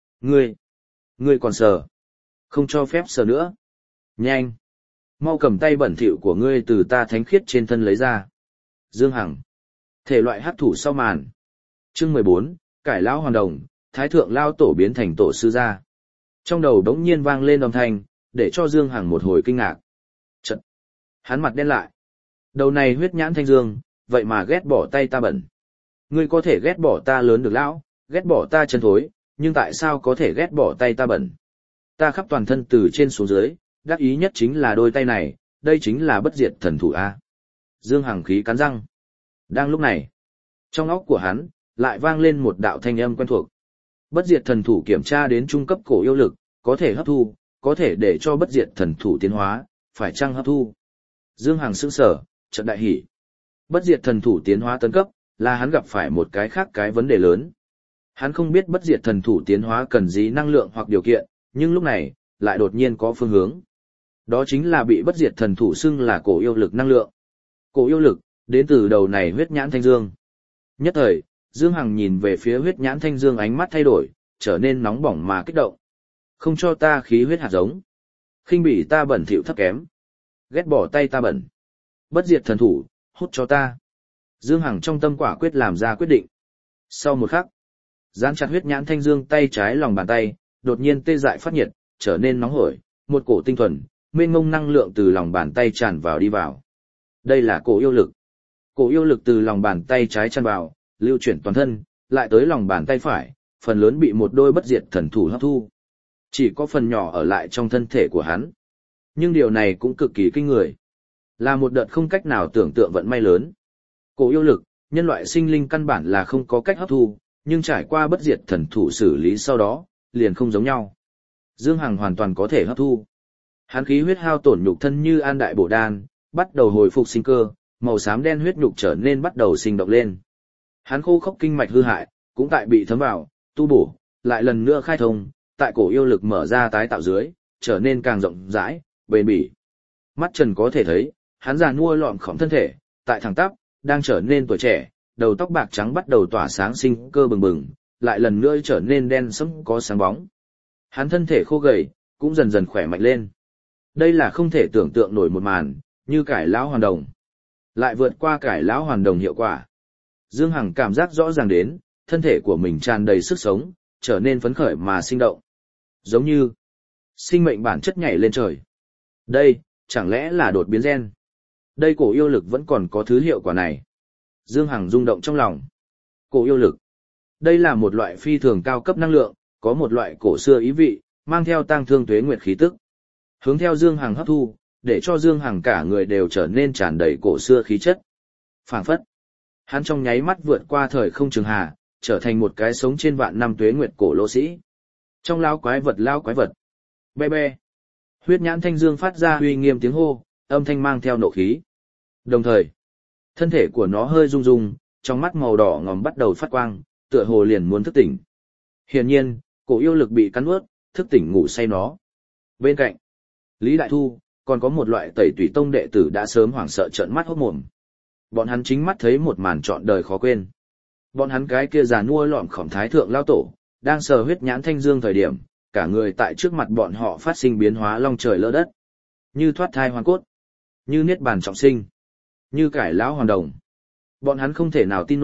Ngươi còn sờ? Không cho phép sờ nữa. Nhanh, mau cầm tay bẩn thỉu của ngươi từ ta thánh khiết trên thân lấy ra. Dương Hằng, thể loại hắc thủ sau màn. Chương 14, cải lão hoàn đồng, thái thượng lao tổ biến thành tổ sư gia. Trong đầu đống nhiên vang lên âm thanh, để cho Dương Hằng một hồi kinh ngạc. Chật, hắn mặt đen lại. Đầu này huyết nhãn thanh dương, vậy mà ghét bỏ tay ta bẩn. Ngươi có thể ghét bỏ ta lớn được lão, ghét bỏ ta chân thối, nhưng tại sao có thể ghét bỏ tay ta bẩn? Ta khắp toàn thân từ trên xuống dưới, đắc ý nhất chính là đôi tay này, đây chính là bất diệt thần thủ A. Dương Hằng khí cắn răng. Đang lúc này, trong óc của hắn, lại vang lên một đạo thanh âm quen thuộc. Bất diệt thần thủ kiểm tra đến trung cấp cổ yêu lực, có thể hấp thu, có thể để cho bất diệt thần thủ tiến hóa, phải chăng hấp thu? Dương Hằng sững sờ, chợt đại hỉ. Bất diệt thần thủ tiến hóa tấn cấp, là hắn gặp phải một cái khác cái vấn đề lớn. Hắn không biết bất diệt thần thủ tiến hóa cần gì năng lượng hoặc điều kiện, nhưng lúc này, lại đột nhiên có phương hướng. Đó chính là bị bất diệt thần thủ xưng là cổ yêu lực năng lượng. Cổ yêu lực, đến từ đầu này huyết nhãn thanh dương. Nhất thời, Dương Hằng nhìn về phía huyết nhãn thanh dương, ánh mắt thay đổi, trở nên nóng bỏng mà kích động. Không cho ta khí huyết hạt giống. Khinh bỉ ta bẩn thỉu thấp kém. Ghét bỏ tay ta bẩn. Bất diệt thần thủ, hút cho ta. Dương Hằng trong tâm quả quyết làm ra quyết định. Sau một khắc, dán chặt huyết nhãn thanh dương tay trái lòng bàn tay, đột nhiên tê dại phát nhiệt, trở nên nóng hổi, một cổ tinh thuần, mênh mông năng lượng từ lòng bàn tay tràn vào đi vào. Đây là cổ yêu lực. Cổ yêu lực từ lòng bàn tay trái tràn vào, lưu chuyển toàn thân, lại tới lòng bàn tay phải, phần lớn bị một đôi bất diệt thần thủ hấp thu. Chỉ có phần nhỏ ở lại trong thân thể của hắn. Nhưng điều này cũng cực kỳ kinh người. Là một đợt không cách nào tưởng tượng vận may lớn. Cổ yêu lực, nhân loại sinh linh căn bản là không có cách hấp thu, nhưng trải qua bất diệt thần thủ xử lý sau đó, liền không giống nhau. Dương Hằng hoàn toàn có thể hấp thu. Hắn khí huyết hao tổn nhục thân như an đại bổ đan, bắt đầu hồi phục sinh cơ, màu xám đen huyết nhục trở nên bắt đầu sinh động lên. Hắn khô khốc kinh mạch hư hại, cũng tại bị thấm vào, tu bổ, lại lần nữa khai thông, tại cổ yêu lực mở ra tái tạo dưới, trở nên càng rộng rãi, bền bỉ. Mắt trần có thể thấy, hắn già nua lọm khổng thân thể, tại thẳng tắp, đang trở nên tuổi trẻ, đầu tóc bạc trắng bắt đầu tỏa sáng sinh cơ bừng bừng, lại lần nữa trở nên đen sẫm có sáng bóng. Hắn thân thể khô gầy, cũng dần dần khỏe mạnh lên. Đây là không thể tưởng tượng nổi một màn, như cải lão hoàn đồng. Lại vượt qua cải lão hoàn đồng hiệu quả. Dương Hằng cảm giác rõ ràng đến, thân thể của mình tràn đầy sức sống, trở nên phấn khởi mà sinh động. Giống như sinh mệnh bản chất nhảy lên trời. Đây, chẳng lẽ là đột biến gen? Đây cổ yêu lực vẫn còn có thứ hiệu quả này. Dương Hằng rung động trong lòng. Cổ yêu lực. Đây là một loại phi thường cao cấp năng lượng, có một loại cổ xưa ý vị, mang theo tang thương tuế nguyệt khí tức. Hướng theo Dương Hằng hấp thu, để cho Dương Hằng cả người đều trở nên tràn đầy cổ xưa khí chất. Phảng phất. Hắn trong nháy mắt vượt qua thời không trường hà, trở thành một cái sống trên vạn năm tuế nguyệt cổ lỗ sĩ. Trong lao quái vật. Be be. Huyết nhãn thanh dương phát ra uy nghiêm tiếng hô, âm thanh mang theo nộ khí. Đồng thời, thân thể của nó hơi rung rung, trong mắt màu đỏ ngòm bắt đầu phát quang, tựa hồ liền muốn thức tỉnh. Hiển nhiên, cổ yêu lực bị cắn nuốt, thức tỉnh ngủ say nó. Bên cạnh, Lý Đại Thu, còn có một loại tẩy tủy tông đệ tử đã sớm hoảng sợ trợn mắt hốt mồm. Bọn hắn chính mắt thấy một màn trọn đời khó quên. Bọn hắn cái kia già nua lọm khổng thái thượng lao tổ, đang sờ huyết nhãn thanh dương thời điểm, cả người tại trước mặt bọn họ phát sinh biến hóa long trời lỡ đất. Như thoát thai hoàn cốt, như niết bàn trọng sinh, như cải lão hoàn đồng. Bọn hắn không thể nào tin nổi,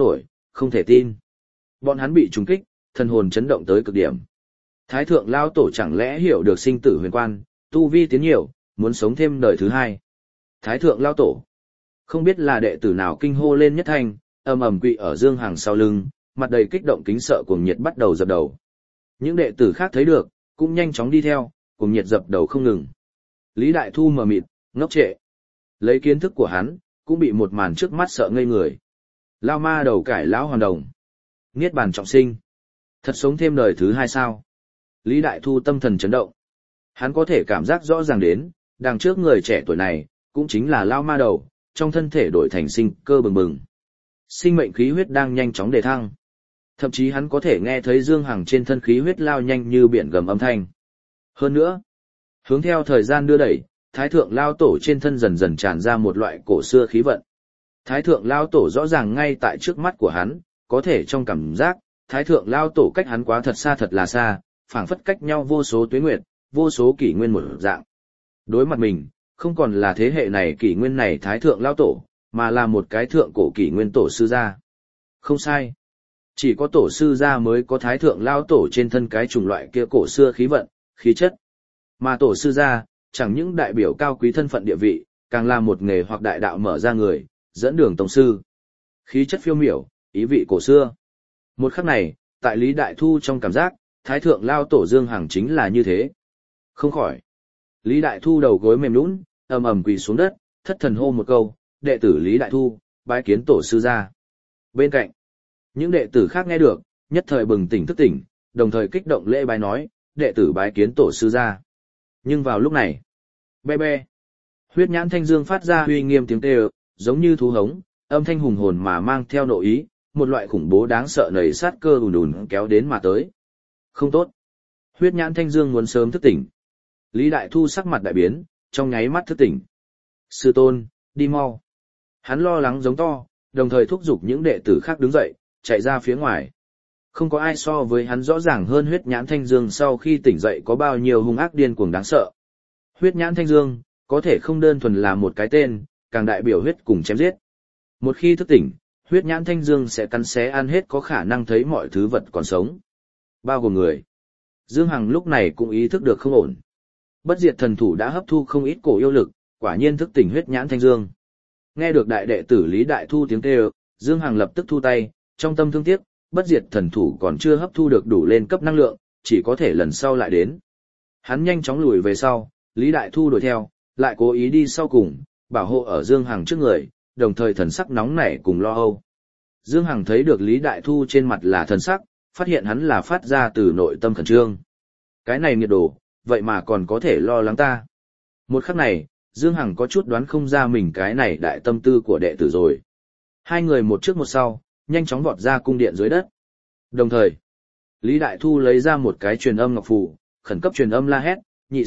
không thể tin. Bọn hắn bị trúng kích, thần hồn chấn động tới cực điểm. Thái thượng lao tổ chẳng lẽ hiểu được sinh tử huyền quan, tu vi tiến nhiều, muốn sống thêm đời thứ hai. Thái thượng lao tổ. Không biết là đệ tử nào kinh hô lên nhất thanh, ầm ầm quỵ ở Dương Hằng sau lưng, mặt đầy kích động kính sợ cuồng nhiệt bắt đầu dập đầu. Những đệ tử khác thấy được, cũng nhanh chóng đi theo, cuồng nhiệt dập đầu không ngừng. Lý Đại Thu mờ mịt, ngốc trệ. Lấy kiến thức của hắn, cũng bị một màn trước mắt sợ ngây người. Lao ma đầu cải lão hoàn đồng. Niết bàn trọng sinh. Thật sống thêm đời thứ hai sao? Lý Đại Thu tâm thần chấn động. Hắn có thể cảm giác rõ ràng đến, đằng trước người trẻ tuổi này, cũng chính là Lao ma đầu, trong thân thể đổi thành sinh cơ bừng bừng. Sinh mệnh khí huyết đang nhanh chóng đề thăng. Thậm chí hắn có thể nghe thấy Dương Hằng trên thân khí huyết lao nhanh như biển gầm âm thanh. Hơn nữa, hướng theo thời gian đưa đẩy, Thái thượng lao tổ trên thân dần dần tràn ra một loại cổ xưa khí vận. Thái thượng lao tổ rõ ràng ngay tại trước mắt của hắn, có thể trong cảm giác, Thái thượng lao tổ cách hắn quá thật xa thật là xa, phảng phất cách nhau vô số tuế nguyệt, vô số kỷ nguyên một dạng. Đối mặt mình, không còn là thế hệ này kỷ nguyên này Thái thượng lao tổ, mà là một cái thượng cổ kỷ nguyên tổ sư gia. Không sai. Chỉ có tổ sư gia mới có Thái thượng lao tổ trên thân cái chủng loại kia cổ xưa khí vận, khí chất. Mà tổ sư gia, chẳng những đại biểu cao quý thân phận địa vị, càng là một nghề hoặc đại đạo mở ra người, dẫn đường tông sư. Khí chất phiêu miểu, ý vị cổ xưa. Một khắc này, tại Lý Đại Thu trong cảm giác, Thái thượng lao tổ Dương Hằng chính là như thế. Không khỏi. Lý Đại Thu đầu gối mềm nhũn, ầm ầm quỳ xuống đất, thất thần hô một câu, đệ tử Lý Đại Thu, bái kiến tổ sư gia. Bên cạnh, những đệ tử khác nghe được, nhất thời bừng tỉnh thức tỉnh, đồng thời kích động lễ bái nói, đệ tử bái kiến tổ sư gia. Nhưng vào lúc này, be be, huyết nhãn thanh dương phát ra uy nghiêm tiếng kêu, giống như thú hống, âm thanh hùng hồn mà mang theo nội ý, một loại khủng bố đáng sợ nảy sát cơ ùn ùn kéo đến mà tới. Không tốt. Huyết nhãn thanh dương muốn sớm thức tỉnh. Lý Đại Thu sắc mặt đại biến, trong nháy mắt thức tỉnh. Sư tôn, đi mau. Hắn lo lắng giống to, đồng thời thúc giục những đệ tử khác đứng dậy, chạy ra phía ngoài. Không có ai so với hắn rõ ràng hơn huyết nhãn thanh dương sau khi tỉnh dậy có bao nhiêu hung ác điên cuồng đáng sợ. Huyết nhãn thanh dương, có thể không đơn thuần là một cái tên, càng đại biểu huyết cùng chém giết. Một khi thức tỉnh, huyết nhãn thanh dương sẽ cắn xé ăn hết có khả năng thấy mọi thứ vật còn sống. Bao gồm người. Dương Hằng lúc này cũng ý thức được không ổn. Bất diệt thần thủ đã hấp thu không ít cổ yêu lực, quả nhiên thức tỉnh huyết nhãn thanh dương. Nghe được đại đệ tử Lý Đại Thu tiếng kêu, Dương Hằng lập tức thu tay, trong tâm thương tiếc, bất diệt thần thủ còn chưa hấp thu được đủ lên cấp năng lượng, chỉ có thể lần sau lại đến. Hắn nhanh chóng lùi về sau, Lý Đại Thu đuổi theo, lại cố ý đi sau cùng, bảo hộ ở Dương Hằng trước người, đồng thời thần sắc nóng nảy cùng lo âu. Dương Hằng thấy được Lý Đại Thu trên mặt là thần sắc, phát hiện hắn là phát ra từ nội tâm khẩn trương. Cái này nghiệt đồ, vậy mà còn có thể lo lắng ta. Một khắc này, Dương Hằng có chút đoán không ra mình cái này đại tâm tư của đệ tử rồi. Hai người một trước một sau, nhanh chóng vọt ra cung điện dưới đất. Đồng thời, Lý Đại Thu lấy ra một cái truyền âm ngọc phù, khẩn cấp truyền âm la hét, nhị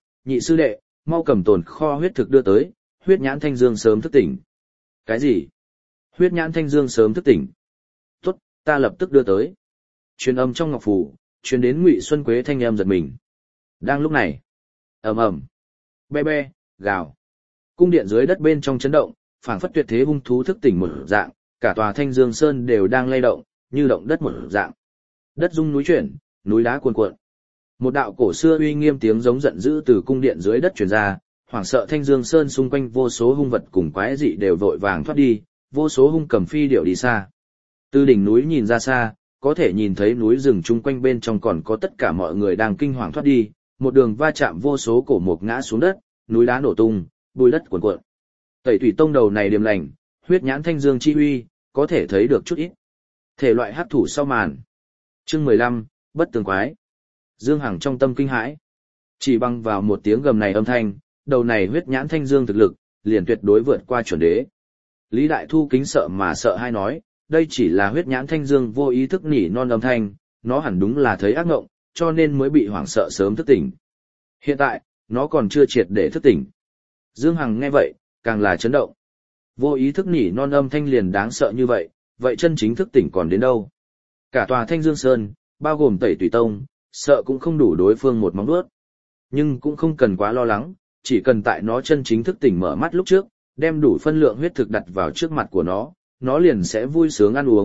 sư đệ, mau cầm tồn kho huyết thực đưa tới, huyết nhãn thanh dương sớm thức tỉnh. Cái gì? Huyết nhãn thanh dương sớm thức tỉnh. Tốt, ta lập tức đưa tới. Truyền âm trong ngọc phù, truyền đến Ngụy Xuân Quế thanh âm giật mình. Đang lúc này, ầm ầm, be be, gào. Cung điện dưới đất bên trong chấn động, phảng phất tuyệt thế hung thú thức tỉnh một dạng, cả tòa Thanh Dương Sơn đều đang lay động, như động đất một dạng. Đất rung núi chuyển, núi đá cuồn cuộn. Một đạo cổ xưa uy nghiêm tiếng giống giận dữ từ cung điện dưới đất truyền ra, hoảng sợ Thanh Dương Sơn xung quanh vô số hung vật cùng quái dị đều vội vàng thoát đi, vô số hung cầm phi điểu đi xa. Từ đỉnh núi nhìn ra xa, có thể nhìn thấy núi rừng chung quanh bên trong còn có tất cả mọi người đang kinh hoàng thoát đi, một đường va chạm vô số cổ mục ngã xuống đất, núi đá nổ tung, bùi đất cuồn cuộn. Tẩy Thủy Tông đầu này điềm lành, huyết nhãn thanh dương chi uy, có thể thấy được chút ít. Thể loại hắc thủ sau màn. Chương 15, bất tường quái. Dương Hằng trong tâm kinh hãi. Chỉ bằng vào một tiếng gầm này âm thanh, đầu này huyết nhãn thanh dương thực lực, liền tuyệt đối vượt qua chuẩn đế. Lý Đại Thu kính sợ mà sợ hai nói, đây chỉ là huyết nhãn thanh dương vô ý thức nỉ non âm thanh, nó hẳn đúng là thấy ác ngộng, cho nên mới bị hoảng sợ sớm thức tỉnh. Hiện tại, nó còn chưa triệt để thức tỉnh. Dương Hằng nghe vậy, càng là chấn động. Vô ý thức nỉ non âm thanh liền đáng sợ như vậy, vậy chân chính thức tỉnh còn đến đâu? Cả tòa Thanh Dương Sơn, bao gồm Tẩy Tùy Tông, sợ cũng không đủ đối phương một móng vuốt. Nhưng cũng không cần quá lo lắng, chỉ cần tại nó chân chính thức tỉnh mở mắt lúc trước, đem đủ phân lượng huyết thực đặt vào trước mặt của nó liền sẽ vui sướng ăn uống,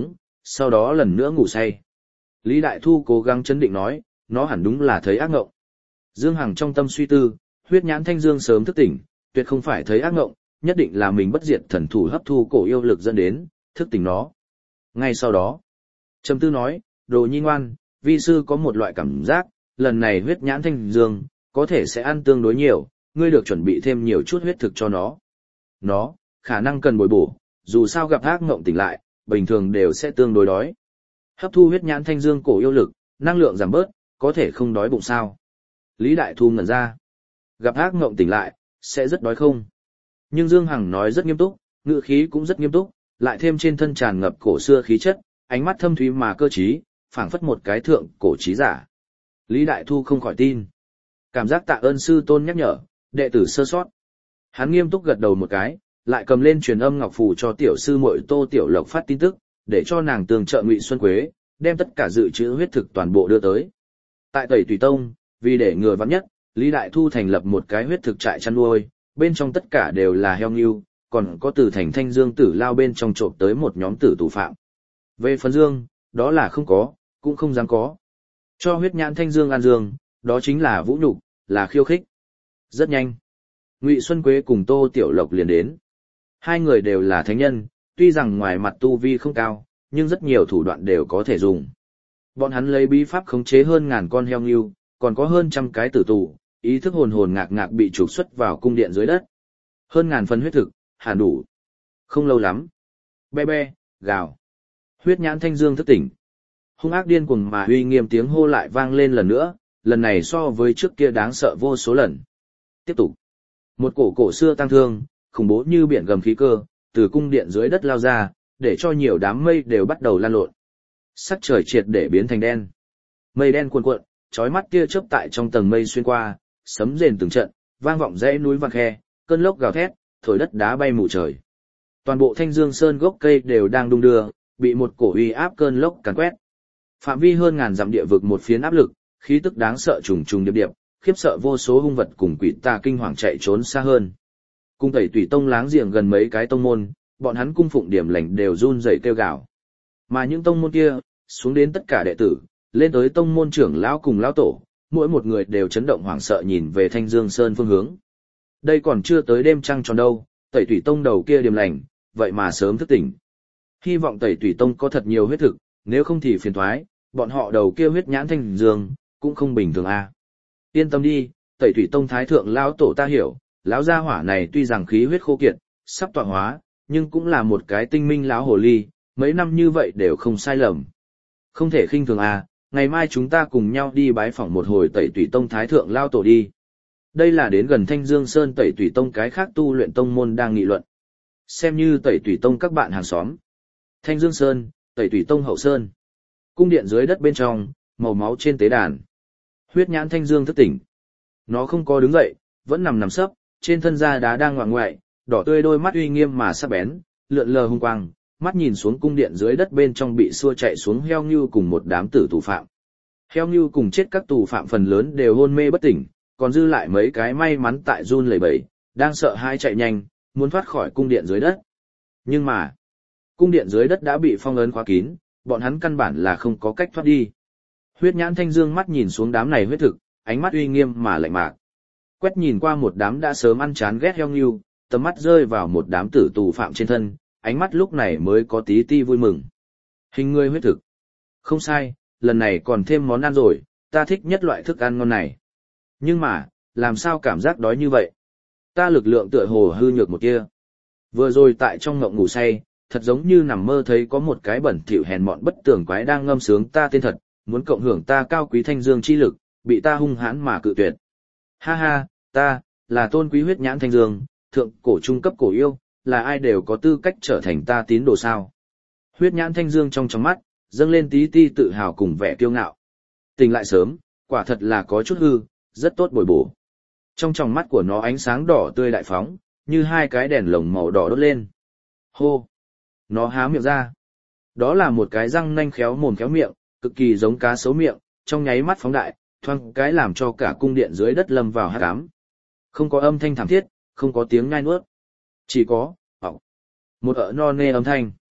sau đó lần nữa ngủ say. Lý Đại Thu cố gắng chấn định nói, nó hẳn đúng là thấy ác ngộng. Dương Hằng trong tâm suy tư, huyết nhãn thanh dương sớm thức tỉnh, tuyệt không phải thấy ác ngộng, nhất định là mình bất diệt thần thủ hấp thu cổ yêu lực dẫn đến, thức tỉnh nó. Ngay sau đó, Trầm Tư nói, đồ nhi ngoan, vi sư có một loại cảm giác, lần này huyết nhãn thanh dương, có thể sẽ ăn tương đối nhiều, ngươi được chuẩn bị thêm nhiều chút huyết thực cho nó. Nó, khả năng cần bồi bổ, dù sao gặp ác ngộng tỉnh lại, bình thường đều sẽ tương đối đói. Hấp thu huyết nhãn thanh dương cổ yêu lực, năng lượng giảm bớt, có thể không đói bụng sao. Lý Đại Thu ngẩn ra. Gặp ác ngộng tỉnh lại, sẽ rất đói không? Nhưng Dương Hằng nói rất nghiêm túc, ngữ khí cũng rất nghiêm túc, lại thêm trên thân tràn ngập cổ xưa khí chất, ánh mắt thâm thúy mà cơ trí, phảng phất một cái thượng cổ trí giả. Lý Đại Thu không khỏi tin. Cảm giác tạ ơn sư tôn nhắc nhở, đệ tử sơ sót. Hắn nghiêm túc gật đầu một cái, lại cầm lên truyền âm ngọc phù cho tiểu sư muội Tô Tiểu Lộc phát tin tức, để cho nàng tường trợ Ngụy Xuân Quế, đem tất cả dự trữ huyết thực toàn bộ đưa tới. Tại Tẩy Tùy Tông, vì để ngừa vắn nhất, Lý Đại Thu thành lập một cái huyết thực trại chăn nuôi, bên trong tất cả đều là heo ngưu, còn có từ thành Thanh Dương Tử Lao bên trong trộm tới một nhóm tử tù phạm. Về phần Dương, đó là không có, cũng không dám có. Cho huyết nhãn Thanh Dương ăn Dương, đó chính là vũ nhục, là khiêu khích. Rất nhanh, Ngụy Xuân Quế cùng Tô Tiểu Lộc liền đến. Hai người đều là thánh nhân, tuy rằng ngoài mặt tu vi không cao, nhưng rất nhiều thủ đoạn đều có thể dùng. Bọn hắn lấy bí pháp khống chế hơn ngàn con heo ngưu, còn có hơn trăm cái tử tù, ý thức hồn hồn ngạc ngạc bị trục xuất vào cung điện dưới đất. Hơn ngàn phần huyết thực, hẳn đủ. Không lâu lắm. Be be, gào. Huyết nhãn thanh dương thức tỉnh. Hung ác điên cuồng mà uy nghiêm tiếng hô lại vang lên lần nữa, lần này so với trước kia đáng sợ vô số lần. Tiếp tục. Một cổ xưa tăng thương, khủng bố như biển gầm khí cơ, từ cung điện dưới đất lao ra, để cho nhiều đám mây đều bắt đầu lan lộn. Sắc trời triệt để biến thành đen. Mây đen cuồn cuộn, chói mắt tia chớp tại trong tầng mây xuyên qua, sấm rền từng trận, vang vọng dãy núi vang khe, cơn lốc gào thét, thổi đất đá bay mù trời. Toàn bộ Thanh Dương Sơn gốc cây đều đang đung đưa, bị một cổ uy áp cơn lốc càn quét. Phạm vi hơn ngàn dặm địa vực một phiến áp lực, khí tức đáng sợ trùng trùng điệp điệp, khiếp sợ vô số hung vật cùng quỷ tà kinh hoàng chạy trốn xa hơn. Cung Tẩy Tùy Tông láng giềng gần mấy cái tông môn, bọn hắn cung phụng điểm lành đều run rẩy kêu gào. Mà những tông môn kia, xuống đến tất cả đệ tử, lên tới tông môn trưởng lão cùng lão tổ, mỗi một người đều chấn động hoảng sợ nhìn về Thanh Dương Sơn phương hướng. Đây còn chưa tới đêm trăng tròn đâu, Tẩy Tùy Tông đầu kia điểm lành, vậy mà sớm thức tỉnh. Hy vọng Tẩy Tùy Tông có thật nhiều huyết thực, nếu không thì phiền toái, bọn họ đầu kia huyết nhãn Thanh Dương, cũng không bình thường a. Yên tâm đi, Tẩy Tùy Tông thái thượng lão tổ ta hiểu, lão gia hỏa này tuy rằng khí huyết khô kiệt, sắp tọa hóa, nhưng cũng là một cái tinh minh lão hồ ly, mấy năm như vậy đều không sai lầm. Không thể khinh thường à, ngày mai chúng ta cùng nhau đi bái phỏng một hồi Tẩy Tùy Tông thái thượng lão tổ đi. Đây là đến gần Thanh Dương Sơn Tẩy Tùy Tông cái khác tu luyện tông môn đang nghị luận. Xem như Tẩy Tùy Tông các bạn hàng xóm. Thanh Dương Sơn, Tẩy Tùy Tông hậu sơn. Cung điện dưới đất bên trong, màu máu trên tế đàn. Huyết nhãn Thanh Dương thức tỉnh. Nó không có đứng dậy, vẫn nằm sấp, trên thân da đá đang ngoạng ngoại, đỏ tươi đôi mắt uy nghiêm mà sắc bén, lượn lờ hung quang, mắt nhìn xuống cung điện dưới đất bên trong bị xua chạy xuống heo nhưu cùng một đám tử tù phạm. Heo nhưu cùng chết các tù phạm phần lớn đều hôn mê bất tỉnh, còn dư lại mấy cái may mắn tại run lẩy bẩy, đang sợ hãi chạy nhanh, muốn thoát khỏi cung điện dưới đất. Nhưng mà, cung điện dưới đất đã bị phong ấn khóa kín, bọn hắn căn bản là không có cách thoát đi. Huyết nhãn Thanh Dương mắt nhìn xuống đám này huyết thực, ánh mắt uy nghiêm mà lạnh mạc. Quét nhìn qua một đám đã sớm ăn chán ghét heo nhưu, tầm mắt rơi vào một đám tử tù phạm trên thân, ánh mắt lúc này mới có tí ti vui mừng. Hình người huyết thực. Không sai, lần này còn thêm món ăn rồi, ta thích nhất loại thức ăn ngon này. Nhưng mà, làm sao cảm giác đói như vậy? Ta lực lượng tựa hồ hư nhược một kia. Vừa rồi tại trong ngộng ngủ say, thật giống như nằm mơ thấy có một cái bẩn thỉu hèn mọn bất tường quái đang ngâm sướng ta tên thật, muốn cộng hưởng ta cao quý thanh dương chi lực, bị ta hung hãn mà cự tuyệt. Ha ha, ta, là tôn quý huyết nhãn Thanh Dương, thượng cổ trung cấp cổ yêu, là ai đều có tư cách trở thành ta tín đồ sao. Huyết nhãn Thanh Dương trong mắt, dâng lên tí ti tự hào cùng vẻ kiêu ngạo. Tỉnh lại sớm, quả thật là có chút hư, rất tốt bồi bổ. Trong tròng mắt của nó ánh sáng đỏ tươi đại phóng, như hai cái đèn lồng màu đỏ đốt lên. Hô! Nó há miệng ra. Đó là một cái răng nanh khéo mồm khéo miệng, cực kỳ giống cá sấu miệng, trong nháy mắt phóng đại, thoang cái làm cho cả cung điện dưới đất lâm vào hắc ám. Không có âm thanh thảm thiết, không có tiếng nhai nuốt. Chỉ có, ọc. Một ợ no nê âm thanh.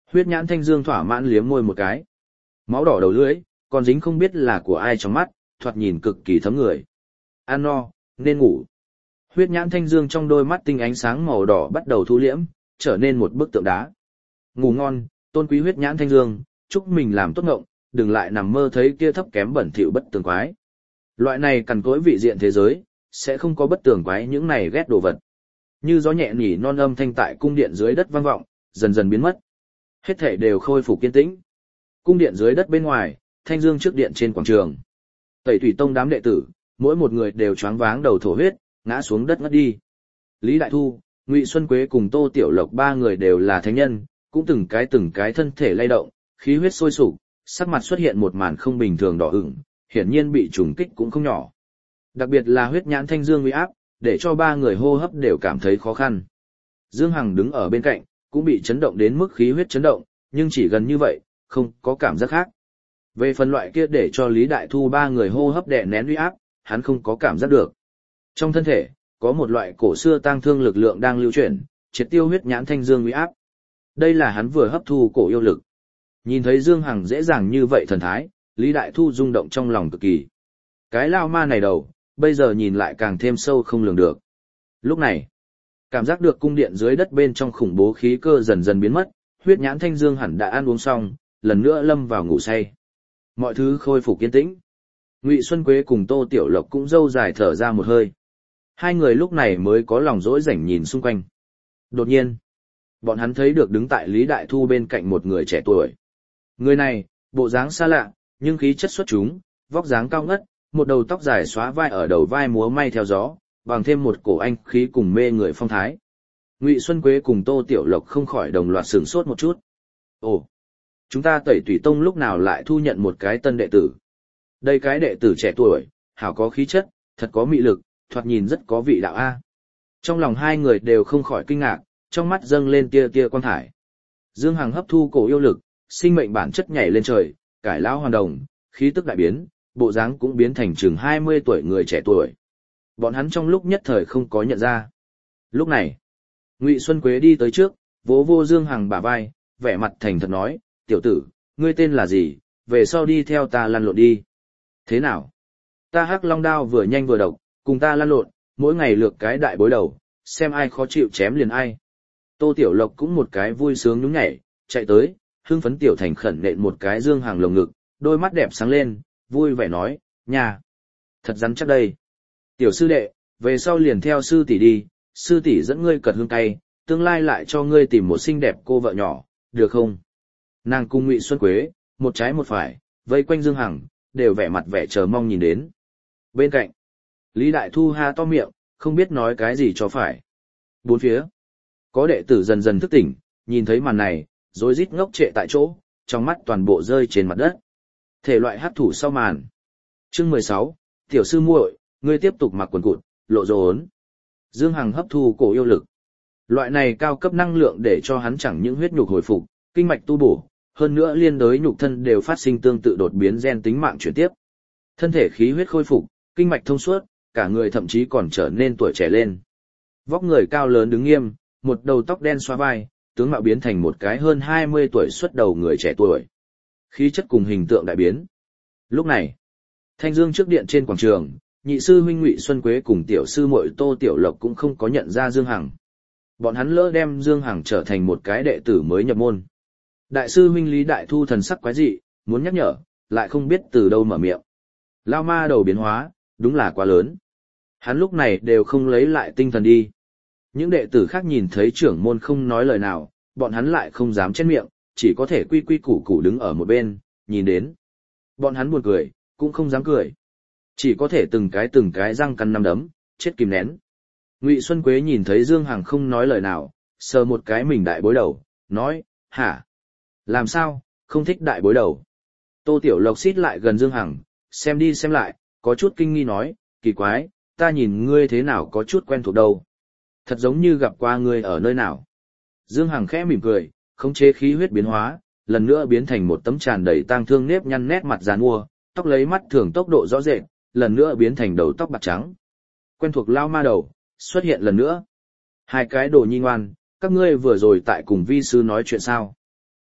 Huyết Nhãn Thanh Dương thỏa mãn liếm môi một cái. Máu đỏ đầu lưỡi, còn dính không biết là của ai trong mắt, thoạt nhìn cực kỳ thấm người. Ăn no, nên ngủ. Huyết Nhãn Thanh Dương trong đôi mắt tinh ánh sáng màu đỏ bắt đầu thu liễm, trở nên một bức tượng đá. Ngủ ngon, tôn quý Huyết Nhãn Thanh Dương, chúc mình làm tốt ngộng, đừng lại nằm mơ thấy kia thấp kém bẩn thỉu bất tường quái. Loại này cằn cỗi vị diện thế giới, sẽ không có bất tường quái những này ghét đồ vật. Như gió nhẹ nỉ non âm thanh tại cung điện dưới đất vang vọng, dần dần biến mất. Hết thảy đều khôi phục kiên tĩnh. Cung điện dưới đất bên ngoài, Thanh Dương trước điện trên quảng trường. Tẩy Thủy Tông đám đệ tử, mỗi một người đều choáng váng đầu thổ huyết, ngã xuống đất ngất đi. Lý Đại Thu, Ngụy Xuân Quế cùng Tô Tiểu Lộc ba người đều là thánh nhân, cũng từng cái thân thể lay động, khí huyết sôi sục, sắc mặt xuất hiện một màn không bình thường đỏ ửng, hiển nhiên bị trùng kích cũng không nhỏ. Đặc biệt là Huyết Nhãn Thanh Dương uy áp, để cho ba người hô hấp đều cảm thấy khó khăn. Dương Hằng đứng ở bên cạnh, cũng bị chấn động đến mức khí huyết chấn động, nhưng chỉ gần như vậy, không có cảm giác khác. Về phần loại kia để cho Lý Đại Thu ba người hô hấp đè nén uy áp, hắn không có cảm giác được. Trong thân thể, có một loại cổ xưa tang thương lực lượng đang lưu chuyển, triệt tiêu Huyết Nhãn Thanh Dương uy áp. Đây là hắn vừa hấp thu cổ yêu lực. Nhìn thấy Dương Hằng dễ dàng như vậy thần thái, Lý Đại Thu rung động trong lòng cực kỳ. Cái lao ma này đầu, bây giờ nhìn lại càng thêm sâu không lường được. Lúc này, cảm giác được cung điện dưới đất bên trong khủng bố khí cơ dần dần biến mất, Huyết Nhãn Thanh Dương hẳn đã ăn uống xong, lần nữa lâm vào ngủ say. Mọi thứ khôi phục yên tĩnh. Ngụy Xuân Quế cùng Tô Tiểu Lộc cũng râu dài thở ra một hơi. Hai người lúc này mới có lòng dỗi rảnh nhìn xung quanh. Đột nhiên, bọn hắn thấy được đứng tại Lý Đại Thu bên cạnh một người trẻ tuổi. Người này, bộ dáng xa lạ, nhưng khí chất xuất chúng, vóc dáng cao ngất, một đầu tóc dài xóa vai ở đầu vai múa may theo gió, bằng thêm một cổ anh khí cùng mê người phong thái. Ngụy Xuân Quế cùng Tô Tiểu Lộc không khỏi đồng loạt sửng sốt một chút. Ồ, chúng ta Tẩy Thủy Tông lúc nào lại thu nhận một cái tân đệ tử? Đây cái đệ tử trẻ tuổi, hảo có khí chất, thật có mị lực, thoạt nhìn rất có vị đạo a. Trong lòng hai người đều không khỏi kinh ngạc, trong mắt dâng lên tia tia quang thải. Dương Hằng hấp thu cổ yêu lực, sinh mệnh bản chất nhảy lên trời, cải lão hoàn đồng, khí tức đại biến, bộ dáng cũng biến thành chừng 20 tuổi người trẻ tuổi. Bọn hắn trong lúc nhất thời không có nhận ra. Lúc này, Ngụy Xuân Quế đi tới trước, vỗ vô Dương Hằng bả vai, vẻ mặt thành thật nói, tiểu tử, ngươi tên là gì, về sau đi theo ta lăn lộn đi. Thế nào? Ta Hắc Long Đao vừa nhanh vừa độc, cùng ta lăn lộn, mỗi ngày lược cái đại bối đầu, xem ai khó chịu chém liền ai. Tô Tiểu Lộc cũng một cái vui sướng nhún nhảy, chạy tới, hưng phấn tiểu thành khẩn nện một cái Dương Hằng lồng ngực, đôi mắt đẹp sáng lên, vui vẻ nói, nhà, thật rắn chắc đây. Tiểu sư đệ, về sau liền theo sư tỷ đi, sư tỷ dẫn ngươi cật hương cay, tương lai lại cho ngươi tìm một xinh đẹp cô vợ nhỏ, được không? Nàng cung Ngụy Xuân Quế, một trái một phải, vây quanh Dương Hằng, đều vẻ mặt vẻ chờ mong nhìn đến. Bên cạnh, Lý Đại Thu ha to miệng, không biết nói cái gì cho phải. Bốn phía, có đệ tử dần dần thức tỉnh, nhìn thấy màn này, rối rít ngốc trệ tại chỗ, trong mắt toàn bộ rơi trên mặt đất. Thể loại hấp thủ sau màn. Chương 16, tiểu sư muội, ngươi tiếp tục mặc quần cụt, lộ rốn. Dương Hằng hấp thu cổ yêu lực. Loại này cao cấp năng lượng để cho hắn chẳng những huyết nhục hồi phục, kinh mạch tu bổ, hơn nữa liên đới nhục thân đều phát sinh tương tự đột biến gen tính mạng chuyển tiếp. Thân thể khí huyết khôi phục, kinh mạch thông suốt, cả người thậm chí còn trở nên tuổi trẻ lên. Vóc người cao lớn đứng nghiêm, một đầu tóc đen xóa vai, tướng mạo biến thành một cái hơn 20 tuổi xuất đầu người trẻ tuổi. Khí chất cùng hình tượng đại biến. Lúc này, Thanh Dương trước điện trên quảng trường, nhị sư huynh Ngụy Xuân Quế cùng tiểu sư muội Tô Tiểu Lộc cũng không có nhận ra Dương Hằng. Bọn hắn lỡ đem Dương Hằng trở thành một cái đệ tử mới nhập môn. Đại sư huynh Lý Đại Thu thần sắc quái dị, muốn nhắc nhở, lại không biết từ đâu mở miệng. Lao ma đầu biến hóa, đúng là quá lớn. Hắn lúc này đều không lấy lại tinh thần đi. Những đệ tử khác nhìn thấy trưởng môn không nói lời nào, bọn hắn lại không dám chen miệng, chỉ có thể quy quy củ củ đứng ở một bên, nhìn đến. Bọn hắn buồn cười, cũng không dám cười. Chỉ có thể từng cái răng cắn nắm đấm, chết kìm nén. Ngụy Xuân Quế nhìn thấy Dương Hằng không nói lời nào, sờ một cái mình đại bối đầu, nói, hả? Làm sao, không thích đại bối đầu? Tô Tiểu Lộc xít lại gần Dương Hằng, xem đi xem lại, có chút kinh nghi nói, kỳ quái, ta nhìn ngươi thế nào có chút quen thuộc đâu. Thật giống như gặp qua ngươi ở nơi nào. Dương Hằng khẽ mỉm cười, khống chế khí huyết biến hóa, lần nữa biến thành một tấm tràn đầy tang thương nếp nhăn nét mặt giàn mua, tóc lấy mắt thường tốc độ rõ rệt, lần nữa biến thành đầu tóc bạc trắng. Quen thuộc lao ma đầu, xuất hiện lần nữa. Hai cái đồ nhi ngoan, các ngươi vừa rồi tại cùng vi sư nói chuyện sao?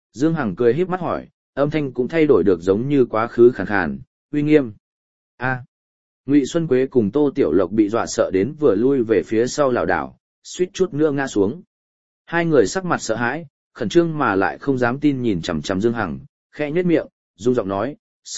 Dương Hằng cười híp mắt hỏi, âm thanh cũng thay đổi được giống như quá khứ khàn khàn, uy nghiêm. A. Ngụy Xuân Quế cùng Tô Tiểu Lộc bị dọa sợ đến vừa lui về phía sau lảo đảo, suýt chút nữa ngã xuống. Hai người sắc mặt sợ hãi, khẩn trương mà lại không dám tin nhìn chằm chằm Dương Hằng, khẽ nhếch miệng, run giọng nói,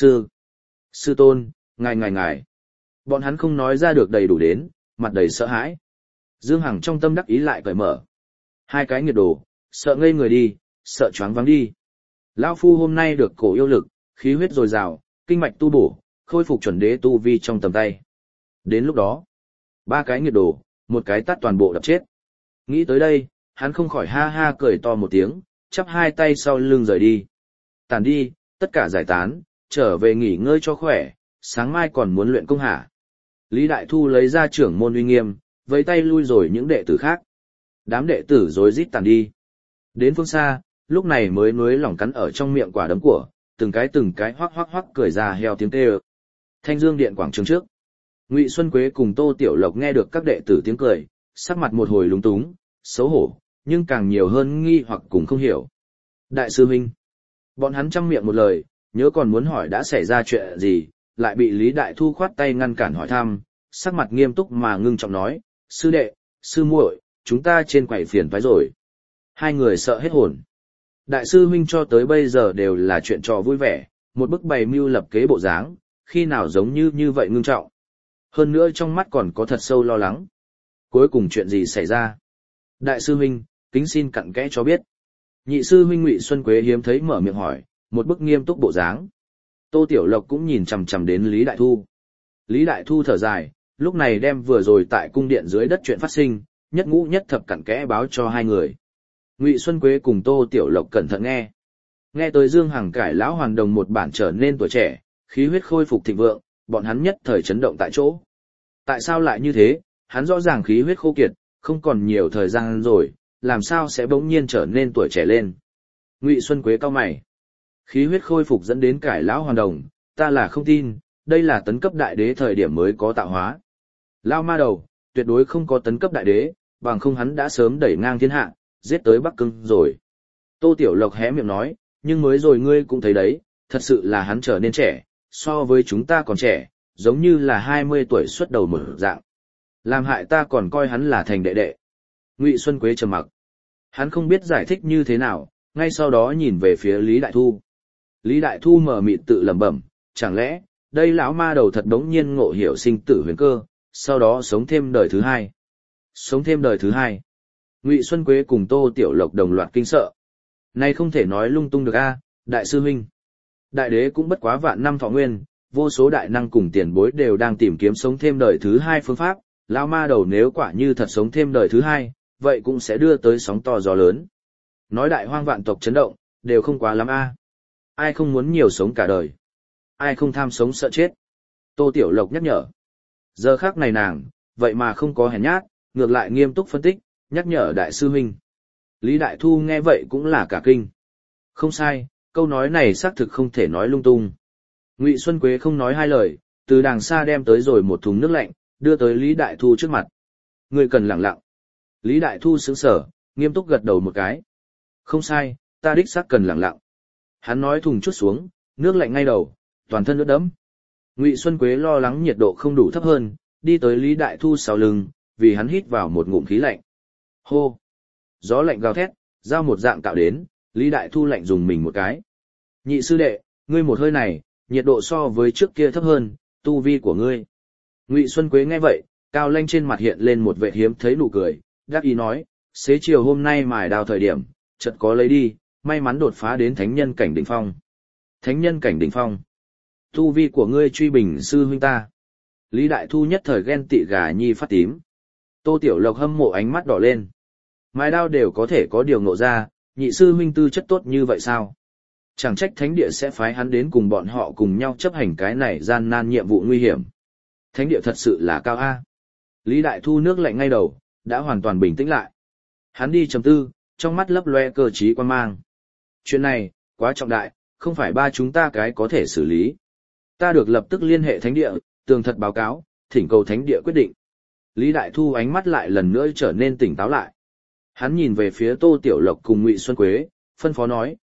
sư tôn, ngài. Bọn hắn không nói ra được đầy đủ đến, mặt đầy sợ hãi. Dương Hằng trong tâm đắc ý lại cởi mở. Hai cái nghiệt đồ, sợ ngây người đi, sợ choáng váng đi. Lão phu hôm nay được cổ yêu lực, khí huyết dồi dào, kinh mạch tu bổ, khôi phục chuẩn đế tu vi trong tầm tay. Đến lúc đó, ba cái nghiệt đồ, một cái tát toàn bộ đập chết. Nghĩ tới đây, hắn không khỏi ha ha cười to một tiếng, chắp hai tay sau lưng rời đi. Tàn đi, tất cả giải tán, trở về nghỉ ngơi cho khỏe, sáng mai còn muốn luyện công hả. Lý Đại Thu lấy ra trưởng môn uy nghiêm, với tay lui rồi những đệ tử khác. Đám đệ tử rối rít tàn đi. Đến phương xa, lúc này mới nuối lỏng cắn ở trong miệng quả đấm của, từng cái hoắc hoắc hoắc cười ra heo tiếng kêu. Thanh Dương Điện quảng trường trước. Ngụy Xuân Quế cùng Tô Tiểu Lộc nghe được các đệ tử tiếng cười, sắc mặt một hồi lúng túng, xấu hổ, nhưng càng nhiều hơn nghi hoặc cùng không hiểu. Đại sư huynh. Bọn hắn chăm miệng một lời, nhớ còn muốn hỏi đã xảy ra chuyện gì, lại bị Lý Đại Thu khoát tay ngăn cản hỏi thăm, sắc mặt nghiêm túc mà ngưng trọng nói, sư đệ, sư muội, chúng ta trên quầy phiền toái rồi. Hai người sợ hết hồn. Đại sư huynh cho tới bây giờ đều là chuyện trò vui vẻ, một bức bày mưu lập kế bộ dáng, khi nào giống như vậy ngưng trọng. Hơn nữa trong mắt còn có thật sâu lo lắng. Cuối cùng chuyện gì xảy ra? Đại sư huynh, kính xin cặn kẽ cho biết. Nhị sư huynh Ngụy Xuân Quế hiếm thấy mở miệng hỏi, một bức nghiêm túc bộ dáng. Tô Tiểu Lộc cũng nhìn chằm chằm đến Lý Đại Thu. Lý Đại Thu thở dài, lúc này đem vừa rồi tại cung điện dưới đất chuyện phát sinh, nhất ngũ nhất thập cặn kẽ báo cho hai người. Ngụy Xuân Quế cùng Tô Tiểu Lộc cẩn thận nghe. Nghe tới Dương Hằng cải lão hoàn đồng một bản trở nên tuổi trẻ, khí huyết khôi phục thịnh vượng, bọn hắn nhất thời chấn động tại chỗ. Tại sao lại như thế? Hắn rõ ràng khí huyết khô kiệt, không còn nhiều thời gian rồi, làm sao sẽ bỗng nhiên trở nên tuổi trẻ lên? Ngụy Xuân Quế cau mày. Khí huyết khôi phục dẫn đến cải lão hoàn đồng, ta là không tin, đây là tấn cấp đại đế thời điểm mới có tạo hóa. Lao ma đầu, tuyệt đối không có tấn cấp đại đế, bằng không hắn đã sớm đẩy ngang thiên hạ, giết tới Bắc Cưng rồi. Tô Tiểu Lộc hé miệng nói, nhưng mới rồi ngươi cũng thấy đấy, thật sự là hắn trở nên trẻ, so với chúng ta còn trẻ, giống như là 20 tuổi xuất đầu mở dạng. Làm hại ta còn coi hắn là thành đệ đệ. Ngụy Xuân Quế trầm mặc. Hắn không biết giải thích như thế nào, ngay sau đó nhìn về phía Lý Đại Thu. Lý Đại Thu mờ mịt tự lẩm bẩm, chẳng lẽ, đây lão ma đầu thật đống nhiên ngộ hiểu sinh tử huyền cơ, sau đó sống thêm đời thứ hai. Sống thêm đời thứ hai. Ngụy Xuân Quế cùng Tô Tiểu Lộc đồng loạt kinh sợ. Này không thể nói lung tung được a, đại sư huynh. Đại đế cũng bất quá vạn năm thọ nguyên, vô số đại năng cùng tiền bối đều đang tìm kiếm sống thêm đời thứ hai phương pháp, lão ma đầu nếu quả như thật sống thêm đời thứ hai, vậy cũng sẽ đưa tới sóng to gió lớn. Nói đại hoang vạn tộc chấn động, đều không quá lắm a. Ai không muốn nhiều sống cả đời? Ai không tham sống sợ chết? Tô Tiểu Lộc nhắc nhở. Giờ khắc này nàng, vậy mà không có hèn nhát, ngược lại nghiêm túc phân tích, nhắc nhở đại sư huynh. Lý Đại Thu nghe vậy cũng là cả kinh. Không sai, câu nói này xác thực không thể nói lung tung. Ngụy Xuân Quế không nói hai lời, từ đàng xa đem tới rồi một thùng nước lạnh, đưa tới Lý Đại Thu trước mặt. Ngươi cần lặng lặng. Lý Đại Thu sững sờ, nghiêm túc gật đầu một cái. Không sai, ta đích xác cần lặng lặng. Hắn nói thùng chút xuống, nước lạnh ngay đầu, toàn thân ướt đẫm. Ngụy Xuân Quế lo lắng nhiệt độ không đủ thấp hơn, đi tới Lý Đại Thu sau lưng, vì hắn hít vào một ngụm khí lạnh. Hô! Gió lạnh gào thét, giao một dạng cạo đến, Lý Đại Thu lạnh dùng mình một cái. Nhị sư đệ, ngươi một hơi này, nhiệt độ so với trước kia thấp hơn, tu vi của ngươi. Ngụy Xuân Quế nghe vậy, cao lanh trên mặt hiện lên một vẻ hiếm thấy nụ cười, đáp ý nói, xế chiều hôm nay mài đào thời điểm, chợt có lấy đi, may mắn đột phá đến thánh nhân cảnh đỉnh phong. Thánh nhân cảnh đỉnh phong. Tu vi của ngươi truy bình sư huynh ta. Lý Đại Thu nhất thời ghen tị gà nhi phát tím. Tô Tiểu Lộc hâm mộ ánh mắt đỏ lên. Mài đao đều có thể có điều ngộ ra, nhị sư huynh tư chất tốt như vậy sao? Chẳng trách thánh địa sẽ phái hắn đến cùng bọn họ cùng nhau chấp hành cái này gian nan nhiệm vụ nguy hiểm. Thánh địa thật sự là cao a. Lý Đại Thu nước lạnh ngay đầu, đã hoàn toàn bình tĩnh lại. Hắn đi trầm tư, trong mắt lấp loe cơ trí quan mang. Chuyện này, quá trọng đại, không phải ba chúng ta cái có thể xử lý. Ta được lập tức liên hệ thánh địa, tường thật báo cáo, thỉnh cầu thánh địa quyết định. Lý Đại Thu ánh mắt lại lần nữa trở nên tỉnh táo lại. Hắn nhìn về phía Tô Tiểu Lộc cùng Ngụy Xuân Quế, phân phó nói,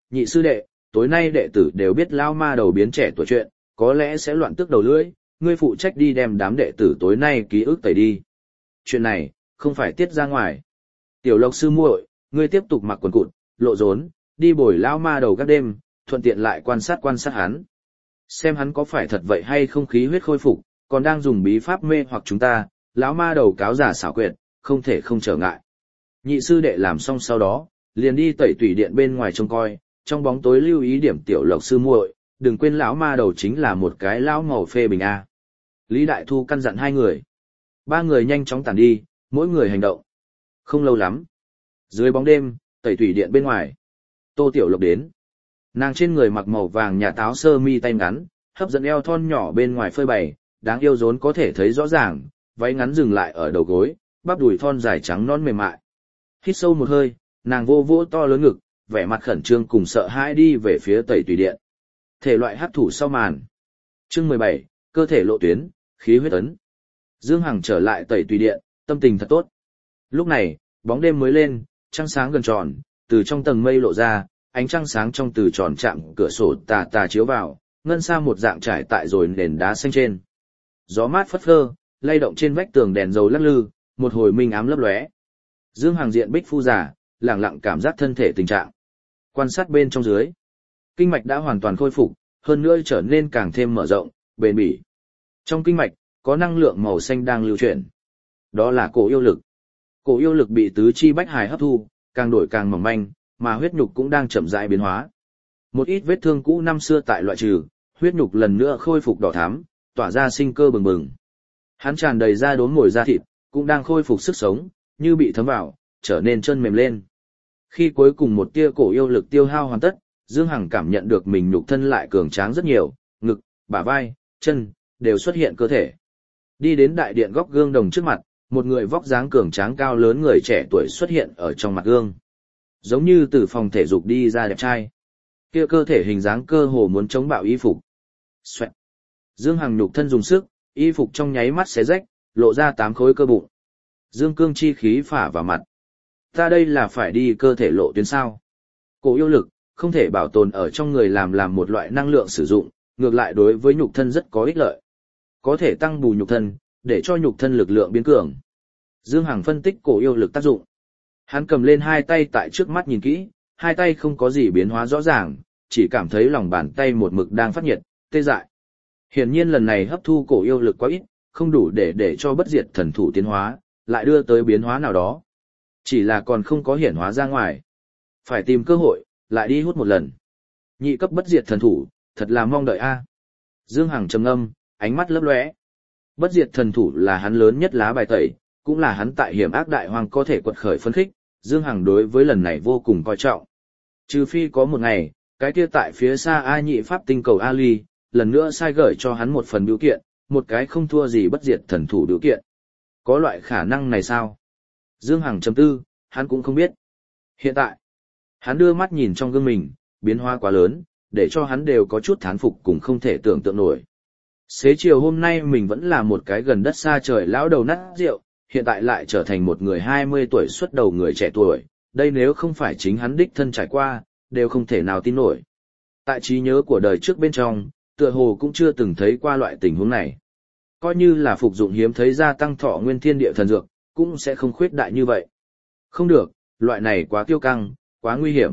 nhị sư đệ, tối nay đệ tử đều biết lão ma đầu biến trẻ tuổi chuyện, có lẽ sẽ loạn tước đầu lưỡi, ngươi phụ trách đi đem đám đệ tử tối nay ký ức tẩy đi. Chuyện này, không phải tiết ra ngoài. Tiểu Lộc sư muội, ngươi tiếp tục mặc quần cụt, lộ rốn, đi bồi lão ma đầu các đêm, thuận tiện lại quan sát hắn. Xem hắn có phải thật vậy hay không khí huyết khôi phục, còn đang dùng bí pháp mê hoặc chúng ta, lão ma đầu cáo giả xảo quyệt, không thể không trở ngại. Nhị sư đệ làm xong sau đó, liền đi tẩy tủy điện bên ngoài trông coi, trong bóng tối lưu ý điểm Tiểu Lộc sư muội, đừng quên lão ma đầu chính là một cái lão màu phê bình a. Lý Đại Thu căn dặn hai người. Ba người nhanh chóng tản đi, mỗi người hành động. Không lâu lắm. Dưới bóng đêm, tẩy tủy điện bên ngoài. Tô Tiểu Lộc đến. Nàng trên người mặc màu vàng nhà táo sơ mi tay ngắn, hấp dẫn eo thon nhỏ bên ngoài phơi bày, đáng yêu rốn có thể thấy rõ ràng, váy ngắn dừng lại ở đầu gối, bắp đùi thon dài trắng non mềm mại. Hít sâu một hơi, nàng vô vỗ to lớn ngực, vẻ mặt khẩn trương cùng sợ hãi đi về phía tẩy tùy điện. Thể loại hắc thủ sau màn. Chương 17, cơ thể lộ tuyến, khí huyết ấn. Dương Hằng trở lại tẩy tùy điện, tâm tình thật tốt. Lúc này, bóng đêm mới lên, trăng sáng gần tròn, từ trong tầng mây lộ ra, ánh trăng sáng trong từ tròn chạm cửa sổ tà tà chiếu vào, ngân sa một dạng trải tại rồi nền đá xanh trên. Gió mát phất phơ, lay động trên vách tường đèn dầu lắc lư, một hồi minh ám lấp lóe. Dương Hằng diện bích phu giả, lẳng lặng cảm giác thân thể tình trạng. Quan sát bên trong dưới, kinh mạch đã hoàn toàn khôi phục, hơn nữa trở nên càng thêm mở rộng, bền bỉ. Trong kinh mạch, có năng lượng màu xanh đang lưu chuyển. Đó là cổ yêu lực. Cổ yêu lực bị tứ chi bách hài hấp thu, càng đổi càng mỏng manh, mà huyết nhục cũng đang chậm rãi biến hóa. Một ít vết thương cũ năm xưa tại loại trừ, huyết nhục lần nữa khôi phục đỏ thắm, tỏa ra sinh cơ bừng bừng. Hắn tràn đầy da đốm mồi da thịt, cũng đang khôi phục sức sống, như bị thấm vào, trở nên chân mềm lên. Khi cuối cùng một tia cổ yêu lực tiêu hao hoàn tất, Dương Hằng cảm nhận được mình nhục thân lại cường tráng rất nhiều, ngực, bả vai, chân, đều xuất hiện cơ thể. Đi đến đại điện góc gương đồng trước mặt, một người vóc dáng cường tráng cao lớn người trẻ tuổi xuất hiện ở trong mặt gương. Giống như từ phòng thể dục đi ra đẹp trai. Kia cơ thể hình dáng cơ hồ muốn chống bạo y phục. Xoẹt. Dương Hằng nhục thân dùng sức, y phục trong nháy mắt xé rách, lộ ra 8 khối cơ bụng. Dương cương chi khí phả vào mặt. Ta đây là phải đi cơ thể lộ tuyến sao? Cổ yêu lực, không thể bảo tồn ở trong người làm một loại năng lượng sử dụng, ngược lại đối với nhục thân rất có ích lợi. Có thể tăng bù nhục thân, để cho nhục thân lực lượng biến cường. Dương Hằng phân tích cổ yêu lực tác dụng. Hắn cầm lên hai tay tại trước mắt nhìn kỹ, hai tay không có gì biến hóa rõ ràng, chỉ cảm thấy lòng bàn tay một mực đang phát nhiệt, tê dại. Hiển nhiên lần này hấp thu cổ yêu lực quá ít, không đủ để cho bất diệt thần thủ tiến hóa, lại đưa tới biến hóa nào đó. Chỉ là còn không có hiển hóa ra ngoài. Phải tìm cơ hội, lại đi hút một lần. Nhị cấp bất diệt thần thủ, thật là mong đợi a. Dương Hằng trầm ngâm, ánh mắt lấp lóe. Bất diệt thần thủ là hắn lớn nhất lá bài tẩy, cũng là hắn tại hiểm ác đại hoang có thể quật khởi phấn khích, Dương Hằng đối với lần này vô cùng coi trọng. Trừ phi có một ngày, cái kia tại phía xa A Nhị Pháp tinh cầu Ali, lần nữa sai gửi cho hắn một phần biểu kiện, một cái không thua gì bất diệt thần thủ biểu kiện. Có loại khả năng này sao? Dương Hằng trầm tư, hắn cũng không biết. Hiện tại, hắn đưa mắt nhìn trong gương mình, biến hóa quá lớn, để cho hắn đều có chút thán phục cùng không thể tưởng tượng nổi. Xế chiều hôm nay mình vẫn là một cái gần đất xa trời lão đầu nát rượu, hiện tại lại trở thành một người 20 tuổi xuất đầu người trẻ tuổi, đây nếu không phải chính hắn đích thân trải qua, đều không thể nào tin nổi. Tại trí nhớ của đời trước bên trong, tựa hồ cũng chưa từng thấy qua loại tình huống này. Coi như là phục dụng hiếm thấy gia tăng thọ nguyên thiên địa thần dược, cũng sẽ không khuyết đại như vậy. Không được, loại này quá kiêu căng, quá nguy hiểm.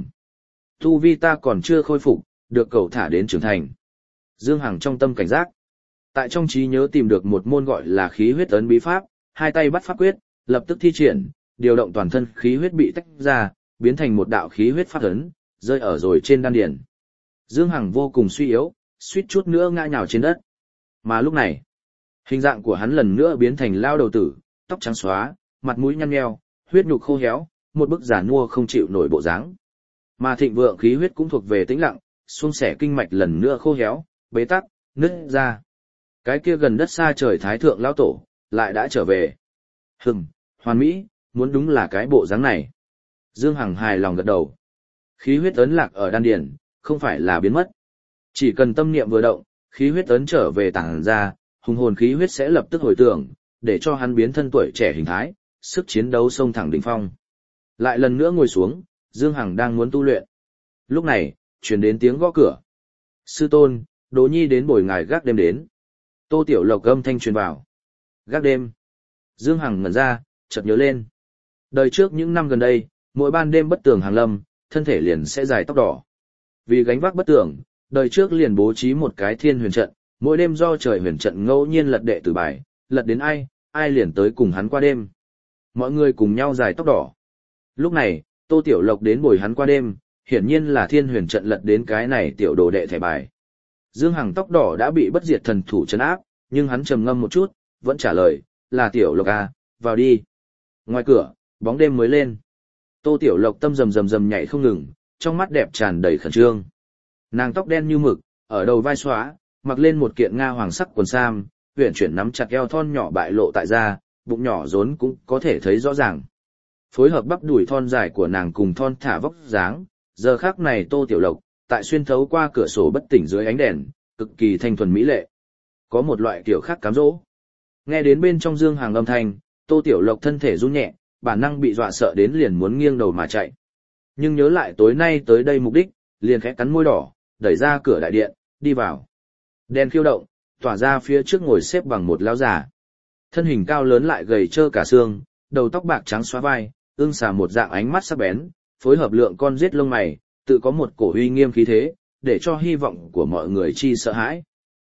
Tu vi ta còn chưa khôi phục, được cậu thả đến trưởng thành. Dương Hằng trong tâm cảnh giác. Tại trong trí nhớ tìm được một môn gọi là khí huyết ấn bí pháp, hai tay bắt pháp quyết, lập tức thi triển, điều động toàn thân khí huyết bị tách ra, biến thành một đạo khí huyết pháp ấn, rơi ở rồi trên đan điền. Dương Hằng vô cùng suy yếu, suýt chút nữa ngã nhào trên đất. Mà lúc này, hình dạng của hắn lần nữa biến thành lao đầu tử, tóc trắng xóa, mặt mũi nhăn nheo, huyết nhục khô héo, một bức giả nua không chịu nổi bộ dáng. Mà thịnh vượng khí huyết cũng thuộc về tĩnh lặng, xuông xẻ kinh mạch lần nữa khô héo, bế tắc, nứt ra. Cái kia gần đất xa trời thái thượng lão tổ, lại đã trở về. Hoàn mỹ, muốn đúng là cái bộ dáng này. Dương Hằng hài lòng gật đầu. Khí huyết ấn lạc ở đan điền, không phải là biến mất. Chỉ cần tâm niệm vừa động, khí huyết ấn trở về tàng ra, hùng hồn khí huyết sẽ lập tức hồi tưởng, để cho hắn biến thân tuổi trẻ hình thái, sức chiến đấu xông thẳng đỉnh phong. Lại lần nữa ngồi xuống, Dương Hằng đang muốn tu luyện. Lúc này, truyền đến tiếng gõ cửa. Sư tôn, Đỗ Nhi đến bồi ngài gác đêm đến. Tô Tiểu Lộc âm thanh truyền vào. Gác đêm. Dương Hằng ngẩn ra, chợt nhớ lên. Đời trước những năm gần đây, mỗi ban đêm bất tường hàng lâm, thân thể liền sẽ dài tóc đỏ. Vì gánh vác bất tường, đời trước liền bố trí một cái thiên huyền trận, mỗi đêm do trời huyền trận ngẫu nhiên lật đệ tử bài, lật đến ai, ai liền tới cùng hắn qua đêm. Mọi người cùng nhau dài tóc đỏ. Lúc này, Tô Tiểu Lộc đến bồi hắn qua đêm, hiển nhiên là thiên huyền trận lật đến cái này tiểu đồ đệ thẻ bài. Dương Hằng tóc đỏ đã bị bất diệt thần thủ trấn áp, nhưng hắn trầm ngâm một chút, vẫn trả lời, là Tiểu Lộc à, vào đi. Ngoài cửa, bóng đêm mới lên. Tô Tiểu Lộc tâm rầm rầm rầm nhảy không ngừng, trong mắt đẹp tràn đầy khẩn trương. Nàng tóc đen như mực, ở đầu vai xóa, mặc lên một kiện nga hoàng sắc quần sam, uyển chuyển nắm chặt eo thon nhỏ bại lộ tại da, bụng nhỏ rốn cũng có thể thấy rõ ràng. Phối hợp bắp đùi thon dài của nàng cùng thon thả vóc dáng, giờ khắc này Tô Tiểu Lộc, tại xuyên thấu qua cửa sổ bất tỉnh dưới ánh đèn, cực kỳ thanh thuần mỹ lệ. Có một loại kiểu khác cám dỗ. Nghe đến bên trong Dương Hằng âm thanh, Tô Tiểu Lộc thân thể run nhẹ, bản năng bị dọa sợ đến liền muốn nghiêng đầu mà chạy. Nhưng nhớ lại tối nay tới đây mục đích, liền khẽ cắn môi đỏ, đẩy ra cửa đại điện, đi vào. Đèn khiêu động, tỏa ra phía trước ngồi xếp bằng một lão già. Thân hình cao lớn lại gầy trơ cả xương, đầu tóc bạc trắng xóa vai, ương xà một dạng ánh mắt sắc bén, phối hợp lượng con giết lông mày, tự có một cổ uy nghiêm khí thế, để cho hy vọng của mọi người chi sợ hãi.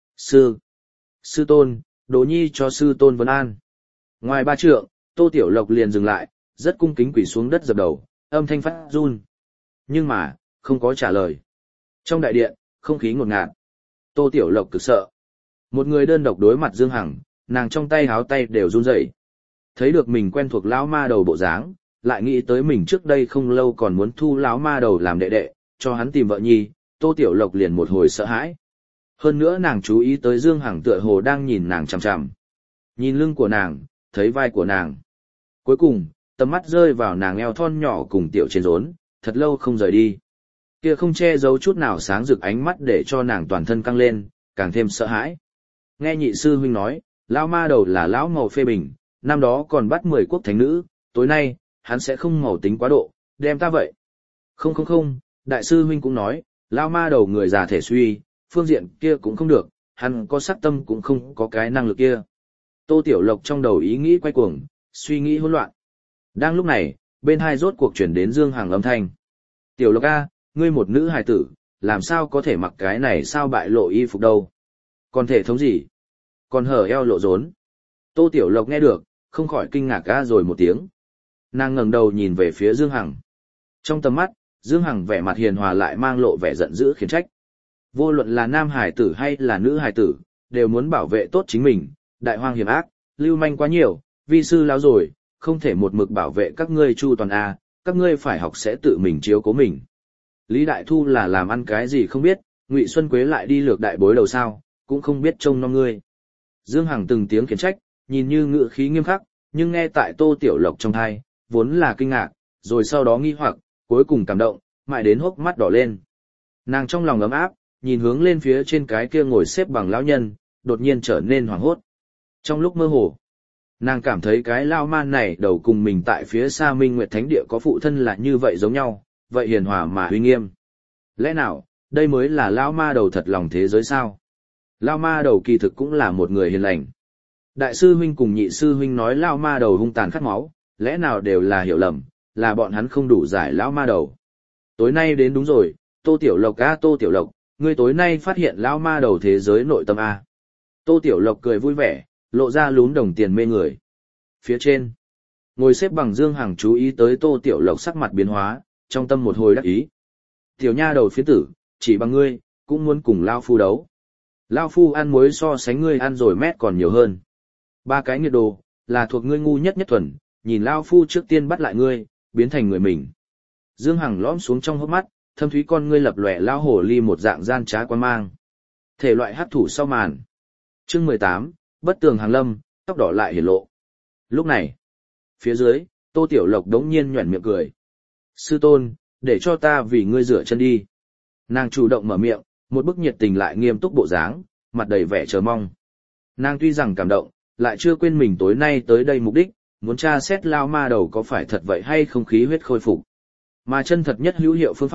Sư tôn, Đỗ Nhi cho sư tôn vấn an. Ngoài ba trượng, Tô Tiểu Lộc liền dừng lại, rất cung kính quỳ xuống đất dập đầu, âm thanh phát run. Nhưng mà, không có trả lời. Trong đại điện, không khí ngột ngạt. Tô Tiểu Lộc cực sợ. Một người đơn độc đối mặt Dương Hằng, nàng trong tay háo tay đều run rẩy. Thấy được mình quen thuộc lão ma đầu bộ dáng, lại nghĩ tới mình trước đây không lâu còn muốn thu lão ma đầu làm đệ đệ, cho hắn tìm vợ nhi, Tô Tiểu Lộc liền một hồi sợ hãi. Hơn nữa nàng chú ý tới Dương Hằng tựa hồ đang nhìn nàng chằm chằm. Nhìn lưng của nàng, thấy vai của nàng. Cuối cùng, tầm mắt rơi vào nàng eo thon nhỏ cùng tiểu trên rốn, thật lâu không rời đi. Kia không che giấu chút nào sáng rực ánh mắt để cho nàng toàn thân căng lên, càng thêm sợ hãi. Nghe nhị sư huynh nói, lão ma đầu là lão màu phê bình, năm đó còn bắt 10 quốc thánh nữ, tối nay, hắn sẽ không màu tính quá độ, đem ta vậy. Không, đại sư huynh cũng nói, lão ma đầu người già thể suy, phương diện kia cũng không được, hắn có sắc tâm cũng không có cái năng lực kia. Tô Tiểu Lộc trong đầu ý nghĩ quay cuồng, suy nghĩ hỗn loạn. Đang lúc này, bên hai rốt cuộc chuyển đến Dương Hằng âm thanh. Tiểu Lộc A, ngươi một nữ hài tử, làm sao có thể mặc cái này sao bại lộ y phục đâu? Còn thể thống gì? Còn hở eo lộ rốn. Tô Tiểu Lộc nghe được, không khỏi kinh ngạc a rồi một tiếng. Nàng ngẩng đầu nhìn về phía Dương Hằng. Trong tầm mắt, Dương Hằng vẻ mặt hiền hòa lại mang lộ vẻ giận dữ khiển trách. Vô luận là nam hài tử hay là nữ hài tử, đều muốn bảo vệ tốt chính mình, đại hoang hiểm ác, lưu manh quá nhiều, vi sư lão rồi, không thể một mực bảo vệ các ngươi chu toàn a, các ngươi phải học sẽ tự mình chiếu cố mình. Lý Đại Thu là làm ăn cái gì không biết, Ngụy Xuân Quế lại đi lược đại bối đầu sao, cũng không biết trông nom ngươi. Dương Hằng từng tiếng khiển trách, nhìn như ngữ khí nghiêm khắc, nhưng nghe tại Tô Tiểu Lộc trong tai, vốn là kinh ngạc, rồi sau đó nghi hoặc, cuối cùng cảm động, mãi đến hốc mắt đỏ lên. Nàng trong lòng ấm áp, nhìn hướng lên phía trên cái kia ngồi xếp bằng lão nhân, đột nhiên trở nên hoảng hốt. Trong lúc mơ hồ, nàng cảm thấy cái lao man này đầu cùng mình tại phía xa Minh Nguyệt Thánh Địa có phụ thân là như vậy giống nhau, vậy hiền hòa mà uy nghiêm. Lẽ nào, đây mới là lão ma đầu thật lòng thế giới sao? Lão ma đầu kỳ thực cũng là một người hiền lành. Đại sư huynh cùng nhị sư huynh nói lão ma đầu hung tàn khát máu, lẽ nào đều là hiểu lầm, là bọn hắn không đủ giải lão ma đầu. Tối nay đến đúng rồi, Tô Tiểu Lộc a Tô Tiểu Lộc, ngươi tối nay phát hiện lão ma đầu thế giới nội tâm a. Tô Tiểu Lộc cười vui vẻ, lộ ra lúm đồng tiền mê người. Phía trên, ngồi xếp bằng Dương Hằng chú ý tới Tô Tiểu Lộc sắc mặt biến hóa, trong tâm một hồi đắc ý. Tiểu nha đầu phiến tử, chỉ bằng ngươi, cũng muốn cùng Lao Phu đấu. Lao Phu ăn muối so sánh ngươi ăn rồi mét còn nhiều hơn. 3 cái nghiệt đồ, là thuộc ngươi ngu nhất nhất thuần, nhìn Lao Phu trước tiên bắt lại ngươi, biến thành người mình. Dương Hằng lõm xuống trong hốc mắt, thâm thúy con ngươi lập lòe lao hổ ly một dạng gian trá quan mang. Thể loại hắc thủ sau màn. Chương 18, bất tường hàng lâm, tóc đỏ lại hiển lộ. Lúc này, phía dưới, Tô Tiểu Lộc đống nhiên nhoẻn miệng cười. Sư tôn, để cho ta vì ngươi rửa chân đi. Nàng chủ động mở miệng, một bức nhiệt tình lại nghiêm túc bộ dáng, mặt đầy vẻ chờ mong. Nàng tuy rằng cảm động, lại chưa quên mình tối nay tới đây mục đích, muốn tra xét lao ma đầu có phải thật vậy hay không khí huyết khôi phục. Mà chân thật nhất hữu hiệu phương pháp,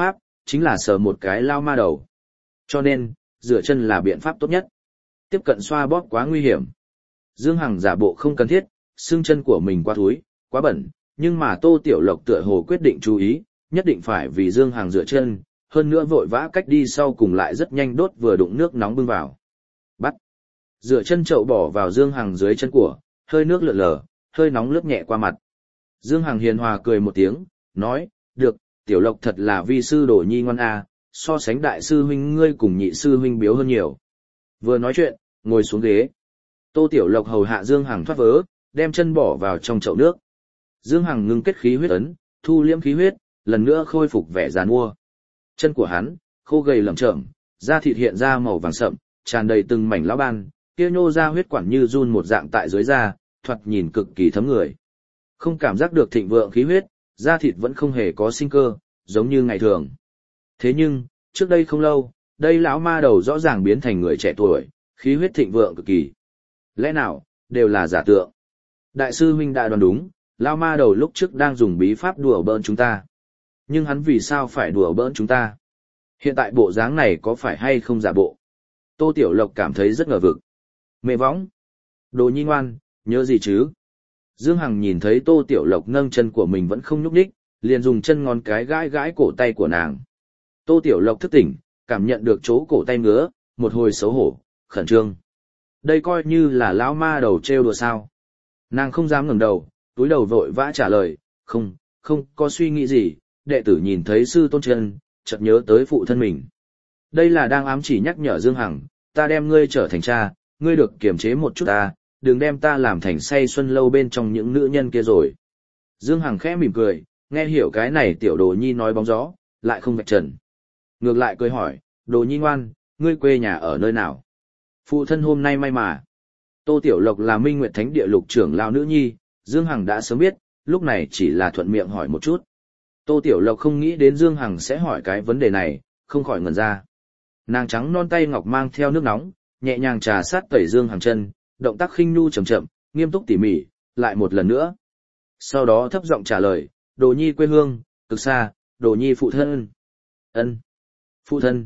chính là sờ một cái lao ma đầu. Cho nên, rửa chân là biện pháp tốt nhất. Tiếp cận xoa bóp quá nguy hiểm. Dương Hằng giả bộ không cần thiết, xương chân của mình quá thúi, quá bẩn, nhưng mà Tô Tiểu Lộc tựa hồ quyết định chú ý, nhất định phải vì Dương Hằng rửa chân, hơn nữa vội vã cách đi sau cùng lại rất nhanh đốt vừa đụng nước nóng bưng vào. Bắt. Rửa chân chậu bỏ vào Dương Hằng dưới chân của, hơi nước lượn lờ, hơi nóng lướt nhẹ qua mặt. Dương Hằng hiền hòa cười một tiếng, nói, được, Tiểu Lộc thật là vi sư đồ nhi ngoan a, so sánh đại sư huynh ngươi cùng nhị sư huynh biếu hơn nhiều. Vừa nói chuyện, ngồi xuống ghế. Tô Tiểu Lộc hầu hạ Dương Hằng thoát vớ, đem chân bỏ vào trong chậu nước. Dương Hằng ngưng kết khí huyết ấn, thu liễm khí huyết, lần nữa khôi phục vẻ giàn mua. Chân của hắn, khô gầy lởm chởm, da thịt hiện ra màu vàng sậm, tràn đầy từng mảnh lão ban, kia nhô ra huyết quản như run một dạng tại dưới da, thoạt nhìn cực kỳ thấm người. Không cảm giác được thịnh vượng khí huyết, da thịt vẫn không hề có sinh cơ, giống như ngày thường. Thế nhưng, trước đây không lâu, đây lão ma đầu rõ ràng biến thành người trẻ tuổi, khí huyết thịnh vượng cực kỳ. Lẽ nào, đều là giả tượng. Đại sư huynh đã đoán đúng, lão ma đầu lúc trước đang dùng bí pháp đùa bỡn chúng ta. Nhưng hắn vì sao phải đùa bỡn chúng ta? Hiện tại bộ dáng này có phải hay không giả bộ? Tô Tiểu Lộc cảm thấy rất ngờ vực. Mẹ võng. Đồ nhi ngoan, nhớ gì chứ? Dương Hằng nhìn thấy Tô Tiểu Lộc nâng chân của mình vẫn không nhúc nhích, liền dùng chân ngón cái gãi gãi cổ tay của nàng. Tô Tiểu Lộc thức tỉnh, cảm nhận được chỗ cổ tay ngứa, một hồi xấu hổ, khẩn trương. Đây coi như là lão ma đầu trêu đùa sao? Nàng không dám ngẩng đầu, túi đầu vội vã trả lời, không có suy nghĩ gì, đệ tử nhìn thấy sư tôn chân, chợt nhớ tới phụ thân mình. Đây là đang ám chỉ nhắc nhở Dương Hằng, ta đem ngươi trở thành cha, ngươi được kiềm chế một chút ta, đừng đem ta làm thành say xuân lâu bên trong những nữ nhân kia rồi. Dương Hằng khẽ mỉm cười, nghe hiểu cái này tiểu đồ nhi nói bóng gió, lại không vạch trần. Ngược lại cười hỏi, đồ nhi ngoan, ngươi quê nhà ở nơi nào? Phụ thân hôm nay may mà. Tô Tiểu Lộc là Minh Nguyệt Thánh Địa Lục trưởng lão nữ nhi, Dương Hằng đã sớm biết, lúc này chỉ là thuận miệng hỏi một chút. Tô Tiểu Lộc không nghĩ đến Dương Hằng sẽ hỏi cái vấn đề này, không khỏi ngẩn ra. Nàng trắng non tay ngọc mang theo nước nóng, nhẹ nhàng trà sát tẩy Dương Hằng chân, động tác khinh nhu chậm chậm, nghiêm túc tỉ mỉ, lại một lần nữa. Sau đó thấp giọng trả lời, đồ nhi quê hương, cực xa, đồ nhi phụ thân. Ân. Phụ thân,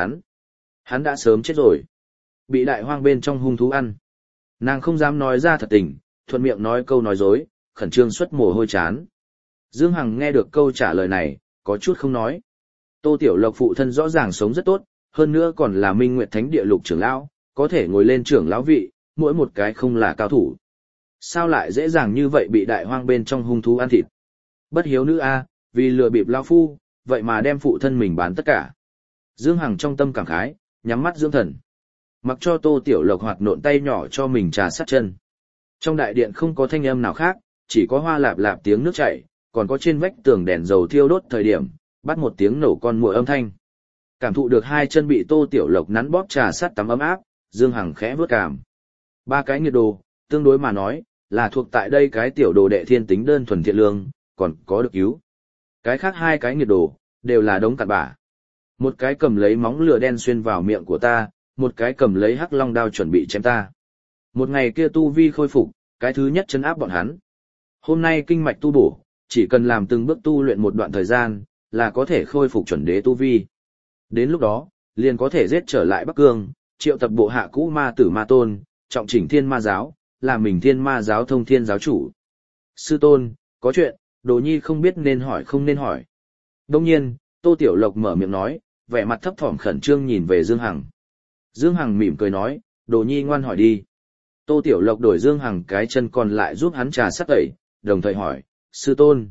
hắn đã sớm chết rồi. Bị đại hoang bên trong hung thú ăn. Nàng không dám nói ra thật tình, thuận miệng nói câu nói dối, khẩn trương xuất mồ hôi chán. Dương Hằng nghe được câu trả lời này, có chút không nói. Tô Tiểu Lộc phụ thân rõ ràng sống rất tốt, hơn nữa còn là Minh Nguyệt Thánh Địa Lục trưởng lão, có thể ngồi lên trưởng lão vị, mỗi một cái không là cao thủ. Sao lại dễ dàng như vậy bị đại hoang bên trong hung thú ăn thịt? Bất hiếu nữ a, vì lừa bịp lão phu, vậy mà đem phụ thân mình bán tất cả. Dương Hằng trong tâm cảm khái, nhắm mắt dưỡng thần. Mặc cho Tô Tiểu Lộc hoạt nộn tay nhỏ cho mình trà sát chân. Trong đại điện không có thanh âm nào khác, chỉ có hoa lạp lạp tiếng nước chảy, còn có trên vách tường đèn dầu thiêu đốt thời điểm, bắt một tiếng nổ con muỗi âm thanh. Cảm thụ được hai chân bị Tô Tiểu Lộc nắn bóp trà sát tắm ấm áp, Dương Hằng khẽ vớt cảm. Ba cái nghiệt đồ, tương đối mà nói, là thuộc tại đây cái tiểu đồ đệ thiên tính đơn thuần thiện lương, còn có được cứu. Cái khác hai cái nghiệt đồ, đều là đống cặn bã. Một cái cầm lấy móng lửa đen xuyên vào miệng của ta, một cái cầm lấy hắc long đao chuẩn bị chém ta. Một ngày kia tu vi khôi phục, cái thứ nhất trấn áp bọn hắn. Hôm nay kinh mạch tu bổ, chỉ cần làm từng bước tu luyện một đoạn thời gian, là có thể khôi phục chuẩn đế tu vi. Đến lúc đó, liền có thể giết trở lại Bắc Cương, triệu tập bộ hạ cũ ma tử ma tôn, trọng chỉnh thiên ma giáo, làm mình thiên ma giáo thông thiên giáo chủ. Sư tôn, có chuyện, đồ nhi không biết nên hỏi không nên hỏi. Đông nhiên, Tô Tiểu Lộc mở miệng nói, vẻ mặt thấp thỏm khẩn trương nhìn về Dương Hằng. Dương Hằng mỉm cười nói, đồ nhi ngoan hỏi đi. Tô Tiểu Lộc đổi Dương Hằng cái chân còn lại giúp hắn trà sát tẩy, đồng thời hỏi, sư tôn,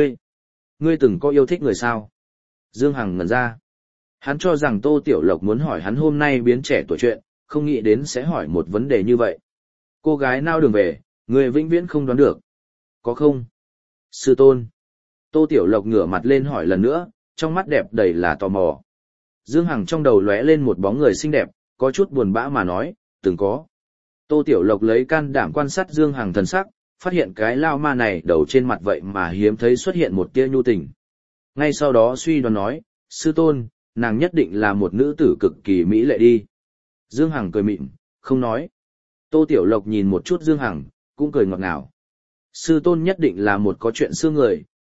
ngươi từng có yêu thích người sao? Dương Hằng ngẩn ra. Hắn cho rằng Tô Tiểu Lộc muốn hỏi hắn hôm nay biến trẻ tuổi chuyện, không nghĩ đến sẽ hỏi một vấn đề như vậy. Cô gái nao đường về, người vĩnh viễn không đoán được. Có không? Sư tôn. Tô Tiểu Lộc ngửa mặt lên hỏi lần nữa, trong mắt đẹp đầy là tò mò. Dương Hằng trong đầu lóe lên một bóng người xinh đẹp, có chút buồn bã mà nói, từng có. Tô Tiểu Lộc lấy can đảm quan sát Dương Hằng thần sắc, phát hiện cái lao ma này đầu trên mặt vậy mà hiếm thấy xuất hiện một tia nhu tình. Ngay sau đó suy đoán nói, sư tôn, nàng nhất định là một nữ tử cực kỳ mỹ lệ đi. Dương Hằng cười mịn, không nói. Tô Tiểu Lộc nhìn một chút Dương Hằng, cũng cười ngọt ngào. Sư tôn nhất định là một có chuyện xưa người,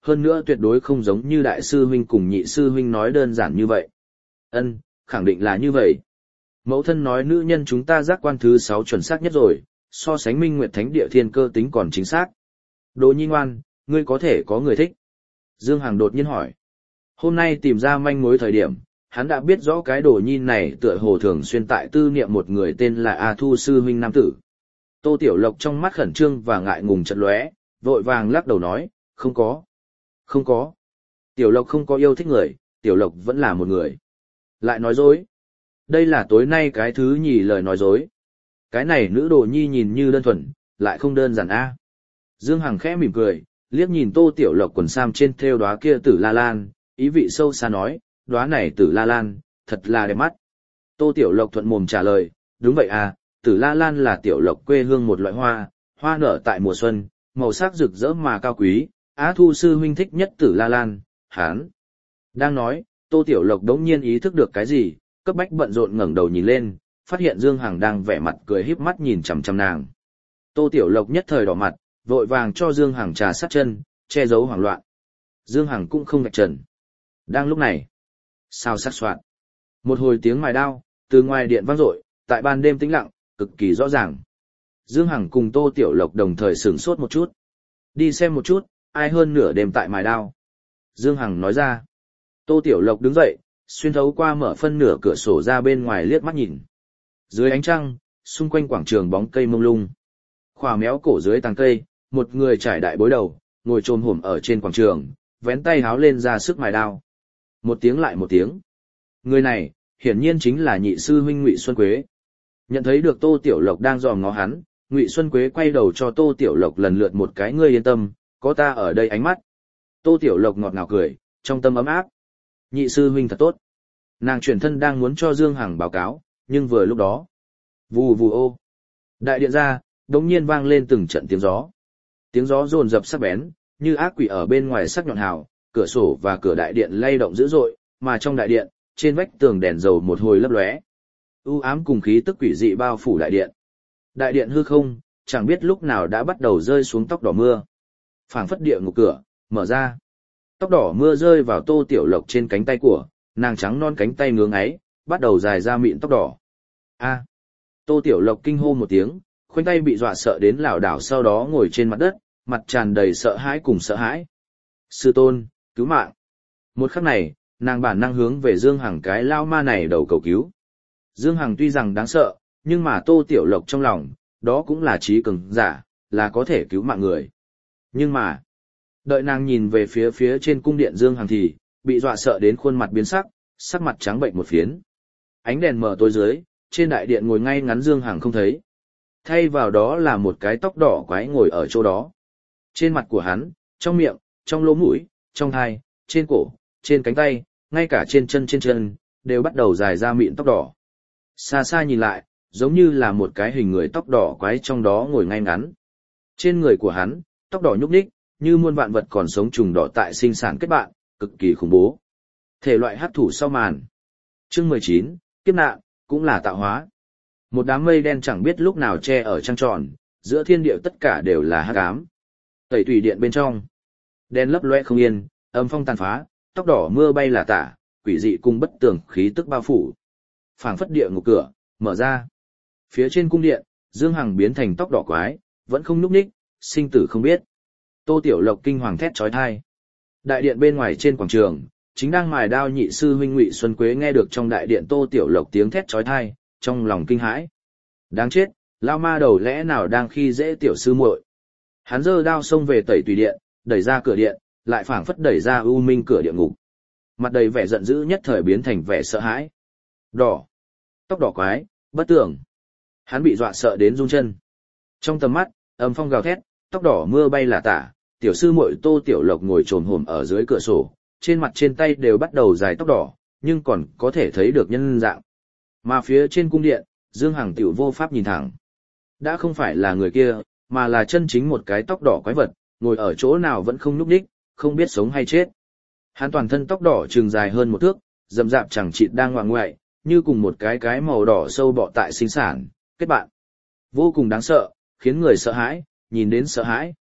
hơn nữa tuyệt đối không giống như đại sư huynh cùng nhị sư huynh nói đơn giản như vậy. Ân, khẳng định là như vậy. Mẫu thân nói nữ nhân chúng ta giác quan thứ 6 chuẩn xác nhất rồi, so sánh Minh Nguyệt Thánh Địa thiên cơ tính còn chính xác. Đồ nhi ngoan, ngươi có thể có người thích. Dương Hằng đột nhiên hỏi. Hôm nay tìm ra manh mối thời điểm, hắn đã biết rõ cái đồ nhi này tựa hồ thường xuyên tại tư niệm một người tên là A Thu sư huynh nam tử. Tô Tiểu Lộc trong mắt khẩn trương và ngại ngùng chợt lóe, vội vàng lắc đầu nói, không có. Không có. Tiểu Lộc không có yêu thích người, Tiểu Lộc vẫn là một người. Lại nói dối. Đây là tối nay cái thứ nhì lời nói dối. Cái này nữ đồ nhi nhìn như đơn thuần, lại không đơn giản a. Dương Hằng khẽ mỉm cười, liếc nhìn Tô Tiểu Lộc quần sam trên thêu đóa kia tử la lan, ý vị sâu xa nói, đóa này tử la lan, thật là đẹp mắt. Tô Tiểu Lộc thuận mồm trả lời, đúng vậy à, tử la lan là Tiểu Lộc quê hương một loại hoa, hoa nở tại mùa xuân, màu sắc rực rỡ mà cao quý, Á Thu sư huynh thích nhất tử la lan, hán. Đang nói, Tô Tiểu Lộc đống nhiên ý thức được cái gì, cấp bách bận rộn ngẩng đầu nhìn lên, phát hiện Dương Hằng đang vẻ mặt cười híp mắt nhìn chằm chằm nàng. Tô Tiểu Lộc nhất thời đỏ mặt, vội vàng cho Dương Hằng trà sát chân, che giấu hoảng loạn. Dương Hằng cũng không vạch trần. Đang lúc này, sao sắc soạn. Một hồi tiếng mài đao, từ ngoài điện vang dội, tại ban đêm tĩnh lặng, cực kỳ rõ ràng. Dương Hằng cùng Tô Tiểu Lộc đồng thời sửng sốt một chút. Đi xem một chút, ai hơn nửa đêm tại mài đao. Dương Hằng nói ra. Tô Tiểu Lộc đứng dậy, xuyên thấu qua mở phân nửa cửa sổ ra bên ngoài liếc mắt nhìn. Dưới ánh trăng, xung quanh quảng trường bóng cây mông lung. Khỏa méo cổ dưới tàng cây, một người trải đại bối đầu, ngồi chồm hổm ở trên quảng trường, vén tay háo lên ra sức mài đao. Một tiếng lại một tiếng. Người này, hiển nhiên chính là nhị sư huynh Ngụy Xuân Quế. Nhận thấy được Tô Tiểu Lộc đang dòm ngó hắn, Ngụy Xuân Quế quay đầu cho Tô Tiểu Lộc lần lượt một cái ngươi yên tâm, có ta ở đây ánh mắt. Tô Tiểu Lộc ngọt ngào cười, trong tâm ấm áp. Nhị sư huynh thật tốt. Nàng chuyển thân đang muốn cho Dương Hằng báo cáo, nhưng vừa lúc đó, vù vù ô. Đại điện ra, đống nhiên vang lên từng trận tiếng gió. Tiếng gió dồn dập sắc bén, như ác quỷ ở bên ngoài sắc nhọn hào, cửa sổ và cửa đại điện lay động dữ dội, mà trong đại điện, trên vách tường đèn dầu một hồi lấp lóe. U ám cùng khí tức quỷ dị bao phủ đại điện. Đại điện hư không, chẳng biết lúc nào đã bắt đầu rơi xuống tóc đỏ mưa. Phảng phất địa ngục cửa, mở ra. Tóc đỏ mưa rơi vào Tô Tiểu Lộc trên cánh tay của, nàng trắng non cánh tay ngưỡng ấy, bắt đầu dài ra mịn tóc đỏ. A! Tô Tiểu Lộc kinh hô một tiếng, khoanh tay bị dọa sợ đến lảo đảo sau đó ngồi trên mặt đất, mặt tràn đầy sợ hãi cùng sợ hãi. Sư tôn, cứu mạng! Một khắc này, nàng bản năng hướng về Dương Hằng cái lao ma này đầu cầu cứu. Dương Hằng tuy rằng đáng sợ, nhưng mà Tô Tiểu Lộc trong lòng, đó cũng là trí cường giả, là có thể cứu mạng người. Nhưng mà, đợi nàng nhìn về phía trên cung điện Dương Hằng thì, bị dọa sợ đến khuôn mặt biến sắc, sắc mặt trắng bệnh một phiến. Ánh đèn mở tối dưới, trên đại điện ngồi ngay ngắn Dương Hằng không thấy. Thay vào đó là một cái tóc đỏ quái ngồi ở chỗ đó. Trên mặt của hắn, trong miệng, trong lỗ mũi, trong thai, trên cổ, trên cánh tay, ngay cả trên chân, đều bắt đầu dài ra mịn tóc đỏ. Xa xa nhìn lại, giống như là một cái hình người tóc đỏ quái trong đó ngồi ngay ngắn. Trên người của hắn, tóc đỏ nhúc nhích, như muôn vạn vật còn sống trùng đỏ tại sinh sản kết bạn, cực kỳ khủng bố. Thể loại hắc thủ sau màn. Chương 19, kiếp nạn, cũng là tạo hóa. Một đám mây đen chẳng biết lúc nào che ở trăng tròn, giữa thiên địa tất cả đều là hắc ám. Tẩy tùy điện bên trong, đen lấp loe không yên, âm phong tàn phá, tóc đỏ mưa bay là tả, quỷ dị cùng bất tường khí tức bao phủ. Phảng phất địa ngục cửa mở ra. Phía trên cung điện, Dương Hằng biến thành tóc đỏ quái, vẫn không nhúc nhích, sinh tử không biết. Tô Tiểu Lộc kinh hoàng thét chói tai. Đại điện bên ngoài trên quảng trường, chính đang mài đao nhị sư huynh Ngụy Xuân Quế nghe được trong đại điện Tô Tiểu Lộc tiếng thét chói tai, trong lòng kinh hãi. Đáng chết, lao ma đầu lẽ nào đang khi dễ tiểu sư muội. Hắn giơ đao xông về tẩy tùy điện, đẩy ra cửa điện, lại phảng phất đẩy ra u minh cửa địa ngục. Mặt đầy vẻ giận dữ nhất thời biến thành vẻ sợ hãi. Đỏ, tóc đỏ quái, bất tưởng. Hắn bị dọa sợ đến run chân. Trong tầm mắt, âm phong gào thét, tóc đỏ mưa bay là tả, tiểu sư muội Tô Tiểu Lộc ngồi chồm hổm ở dưới cửa sổ, trên mặt trên tay đều bắt đầu dài tóc đỏ, nhưng còn có thể thấy được nhân dạng. Mà phía trên cung điện, Dương Hằng tiểu vô pháp nhìn thẳng. Đã không phải là người kia, mà là chân chính một cái tóc đỏ quái vật, ngồi ở chỗ nào vẫn không nhúc nhích, không biết sống hay chết. Hắn toàn thân tóc đỏ trường dài hơn một thước, rậm rạp chẳng chịt đang ngoạng ngoại, như cùng một cái màu đỏ sâu bọ tại sinh sản, kết bạn. Vô cùng đáng sợ, khiến người sợ hãi, nhìn đến sợ hãi.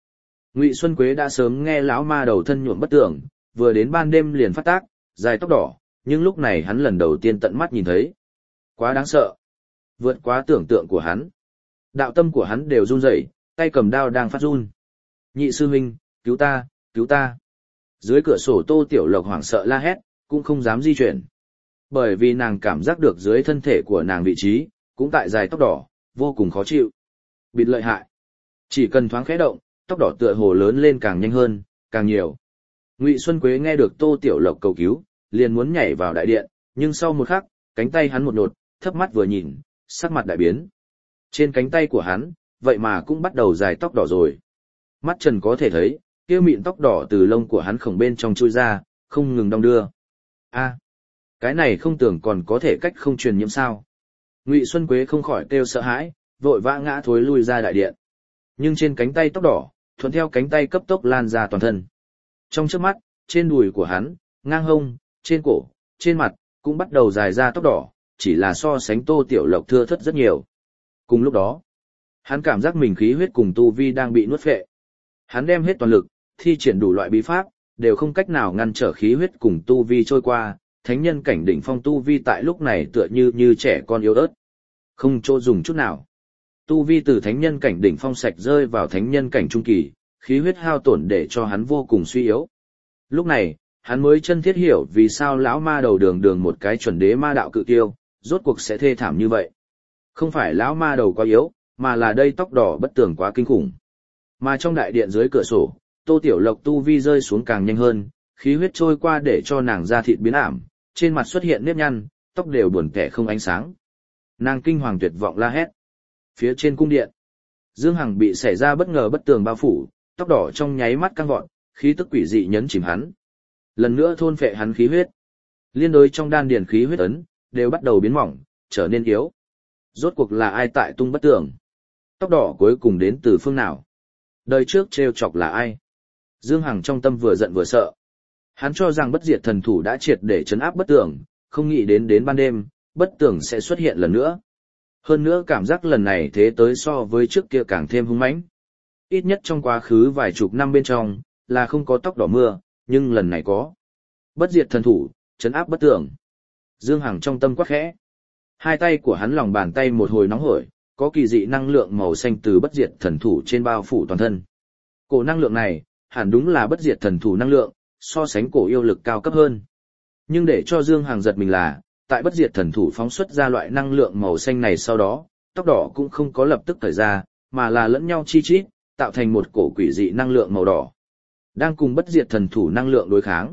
Ngụy Xuân Quế đã sớm nghe lão ma đầu thân nhuộm bất tưởng, vừa đến ban đêm liền phát tác, dài tóc đỏ, nhưng lúc này hắn lần đầu tiên tận mắt nhìn thấy. Quá đáng sợ. Vượt quá tưởng tượng của hắn. Đạo tâm của hắn đều run rẩy, tay cầm đao đang phát run. Nhị sư huynh, cứu ta, cứu ta. Dưới cửa sổ Tô Tiểu Lộc hoảng sợ la hét, cũng không dám di chuyển. Bởi vì nàng cảm giác được dưới thân thể của nàng vị trí, cũng tại dài tóc đỏ, vô cùng khó chịu. Bịt lợi hại. Chỉ cần thoáng khẽ động, tóc đỏ tựa hồ lớn lên càng nhanh hơn, càng nhiều. Ngụy Xuân Quế nghe được Tô Tiểu Lộc cầu cứu, liền muốn nhảy vào đại điện, nhưng sau một khắc, cánh tay hắn một nột, thấp mắt vừa nhìn, sắc mặt đại biến. Trên cánh tay của hắn, vậy mà cũng bắt đầu dài tóc đỏ rồi. Mắt Trần có thể thấy, kia mịn tóc đỏ từ lông của hắn khổng bên trong chui ra, không ngừng đong đưa. A, cái này không tưởng còn có thể cách không truyền nhiễm sao? Ngụy Xuân Quế không khỏi kêu sợ hãi, vội vã ngã thối lui ra đại điện. Nhưng trên cánh tay tóc đỏ, thuận theo cánh tay cấp tốc lan ra toàn thân. Trong chớp mắt, trên đùi của hắn, ngang hông, trên cổ, trên mặt, cũng bắt đầu dài ra tóc đỏ, chỉ là so sánh Tô Tiểu Lộc thưa thớt rất nhiều. Cùng lúc đó, hắn cảm giác mình khí huyết cùng tu vi đang bị nuốt phệ. Hắn đem hết toàn lực, thi triển đủ loại bí pháp, đều không cách nào ngăn trở khí huyết cùng tu vi trôi qua, thánh nhân cảnh đỉnh phong tu vi tại lúc này tựa như trẻ con yếu ớt. Không chỗ dùng chút nào. Tu vi từ thánh nhân cảnh đỉnh phong sạch rơi vào thánh nhân cảnh trung kỳ, khí huyết hao tổn để cho hắn vô cùng suy yếu. Lúc này, hắn mới chân thiết hiểu vì sao lão ma đầu đường một cái chuẩn đế ma đạo cự tiêu, rốt cuộc sẽ thê thảm như vậy. Không phải lão ma đầu quá yếu, mà là đây tóc đỏ bất tường quá kinh khủng. Mà trong đại điện dưới cửa sổ, Tô Tiểu Lộc tu vi rơi xuống càng nhanh hơn, khí huyết trôi qua để cho nàng da thịt biến ảm, trên mặt xuất hiện nếp nhăn, tóc đều buồn tẻ không ánh sáng. Nàng kinh hoàng tuyệt vọng la hét. Phía trên cung điện, Dương Hằng bị xảy ra bất ngờ bất tường bao phủ, tóc đỏ trong nháy mắt căng vọt, khí tức quỷ dị nhấn chìm hắn. Lần nữa thôn phệ hắn khí huyết. Liên đối trong đan điền khí huyết ấn đều bắt đầu biến mỏng, trở nên yếu. Rốt cuộc là ai tại tung bất tường? Tóc đỏ cuối cùng đến từ phương nào? Đời trước trêu chọc là ai? Dương Hằng trong tâm vừa giận vừa sợ. Hắn cho rằng bất diệt thần thủ đã triệt để trấn áp bất tường, không nghĩ đến ban đêm, bất tường sẽ xuất hiện lần nữa. Hơn nữa cảm giác lần này thế tới so với trước kia càng thêm hung mãnh. Ít nhất trong quá khứ vài chục năm bên trong, là không có tóc đỏ mưa, nhưng lần này có. Bất diệt thần thủ, trấn áp bất tường. Dương Hằng trong tâm quắc khẽ. Hai tay của hắn lòng bàn tay một hồi nóng hổi, có kỳ dị năng lượng màu xanh từ bất diệt thần thủ trên bao phủ toàn thân. Cổ năng lượng này, hẳn đúng là bất diệt thần thủ năng lượng, so sánh cổ yêu lực cao cấp hơn. Nhưng để cho Dương Hằng giật mình là, tại bất diệt thần thủ phóng xuất ra loại năng lượng màu xanh này sau đó, tóc đỏ cũng không có lập tức thời ra, mà là lẫn nhau chi chít, tạo thành một cổ quỷ dị năng lượng màu đỏ. Đang cùng bất diệt thần thủ năng lượng đối kháng.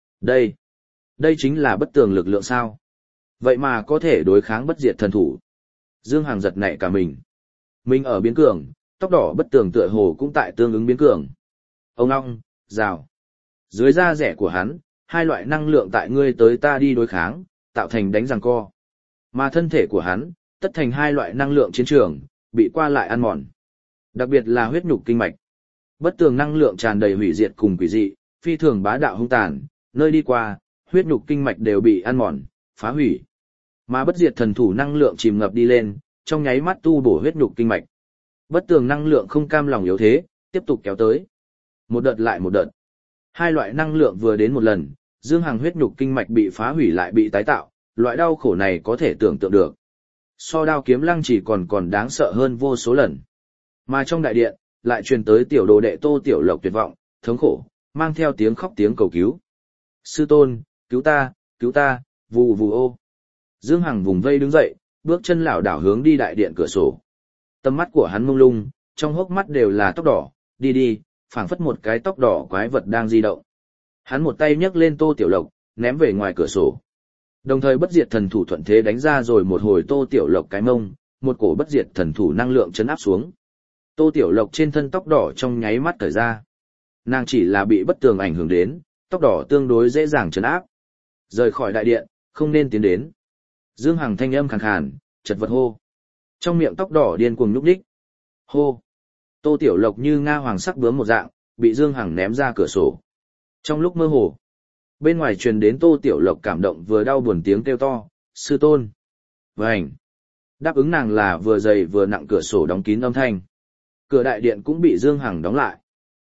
Đây chính là bất tường lực lượng sao? Vậy mà có thể đối kháng bất diệt thần thủ. Dương Hằng giật nảy cả mình. Mình ở biến cường, tóc đỏ bất tường tựa hồ cũng tại tương ứng biến cường. Ông ong, rào. Dưới da rẻ của hắn, hai loại năng lượng tại ngươi tới ta đi đối kháng, tạo thành đánh giằng co. Mà thân thể của hắn, tất thành hai loại năng lượng chiến trường, bị qua lại ăn mòn. Đặc biệt là huyết nhục kinh mạch. Bất tường năng lượng tràn đầy hủy diệt cùng quỷ dị, phi thường bá đạo hung tàn, nơi đi qua, huyết nhục kinh mạch đều bị ăn mòn, phá hủy. Mà bất diệt thần thủ năng lượng chìm ngập đi lên, trong nháy mắt tu bổ huyết nhục kinh mạch. Bất tường năng lượng không cam lòng yếu thế, tiếp tục kéo tới. Một đợt lại một đợt. Hai loại năng lượng vừa đến một lần, Dương Hằng huyết nhục kinh mạch bị phá hủy lại bị tái tạo, loại đau khổ này có thể tưởng tượng được. So đao kiếm lăng chỉ còn đáng sợ hơn vô số lần. Mà trong đại điện, lại truyền tới tiểu đồ đệ Tô Tiểu Lộc tuyệt vọng, thống khổ, mang theo tiếng khóc tiếng cầu cứu. Sư tôn, cứu ta, vù vù ô. Dương Hằng vùng vây đứng dậy, bước chân lảo đảo hướng đi đại điện cửa sổ. Tầm mắt của hắn mông lung, trong hốc mắt đều là tóc đỏ, đi, phảng phất một cái tóc đỏ quái vật đang di động. Hắn một tay nhấc lên Tô Tiểu Lộc, ném về ngoài cửa sổ. Đồng thời bất diệt thần thủ thuận thế đánh ra rồi một hồi Tô Tiểu Lộc cái mông, một cổ bất diệt thần thủ năng lượng chấn áp xuống. Tô Tiểu Lộc trên thân tóc đỏ trong nháy mắt cởi ra. Nàng chỉ là bị bất tường ảnh hưởng đến, tóc đỏ tương đối dễ dàng chấn áp. Rời khỏi đại điện, không nên tiến đến. Dương Hằng thanh âm khàn khàn, chật vật hô. Trong miệng tóc đỏ điên cuồng nhúc nhích. Hô. Tô Tiểu Lộc như nga hoàng sắc bướm một dạng, bị Dương Hằng ném ra cửa sổ. Trong lúc mơ hồ, bên ngoài truyền đến Tô Tiểu Lộc cảm động vừa đau buồn tiếng kêu to, sư tôn. Vành. Đáp ứng nàng là vừa dày vừa nặng cửa sổ đóng kín âm thanh. Cửa đại điện cũng bị Dương Hằng đóng lại.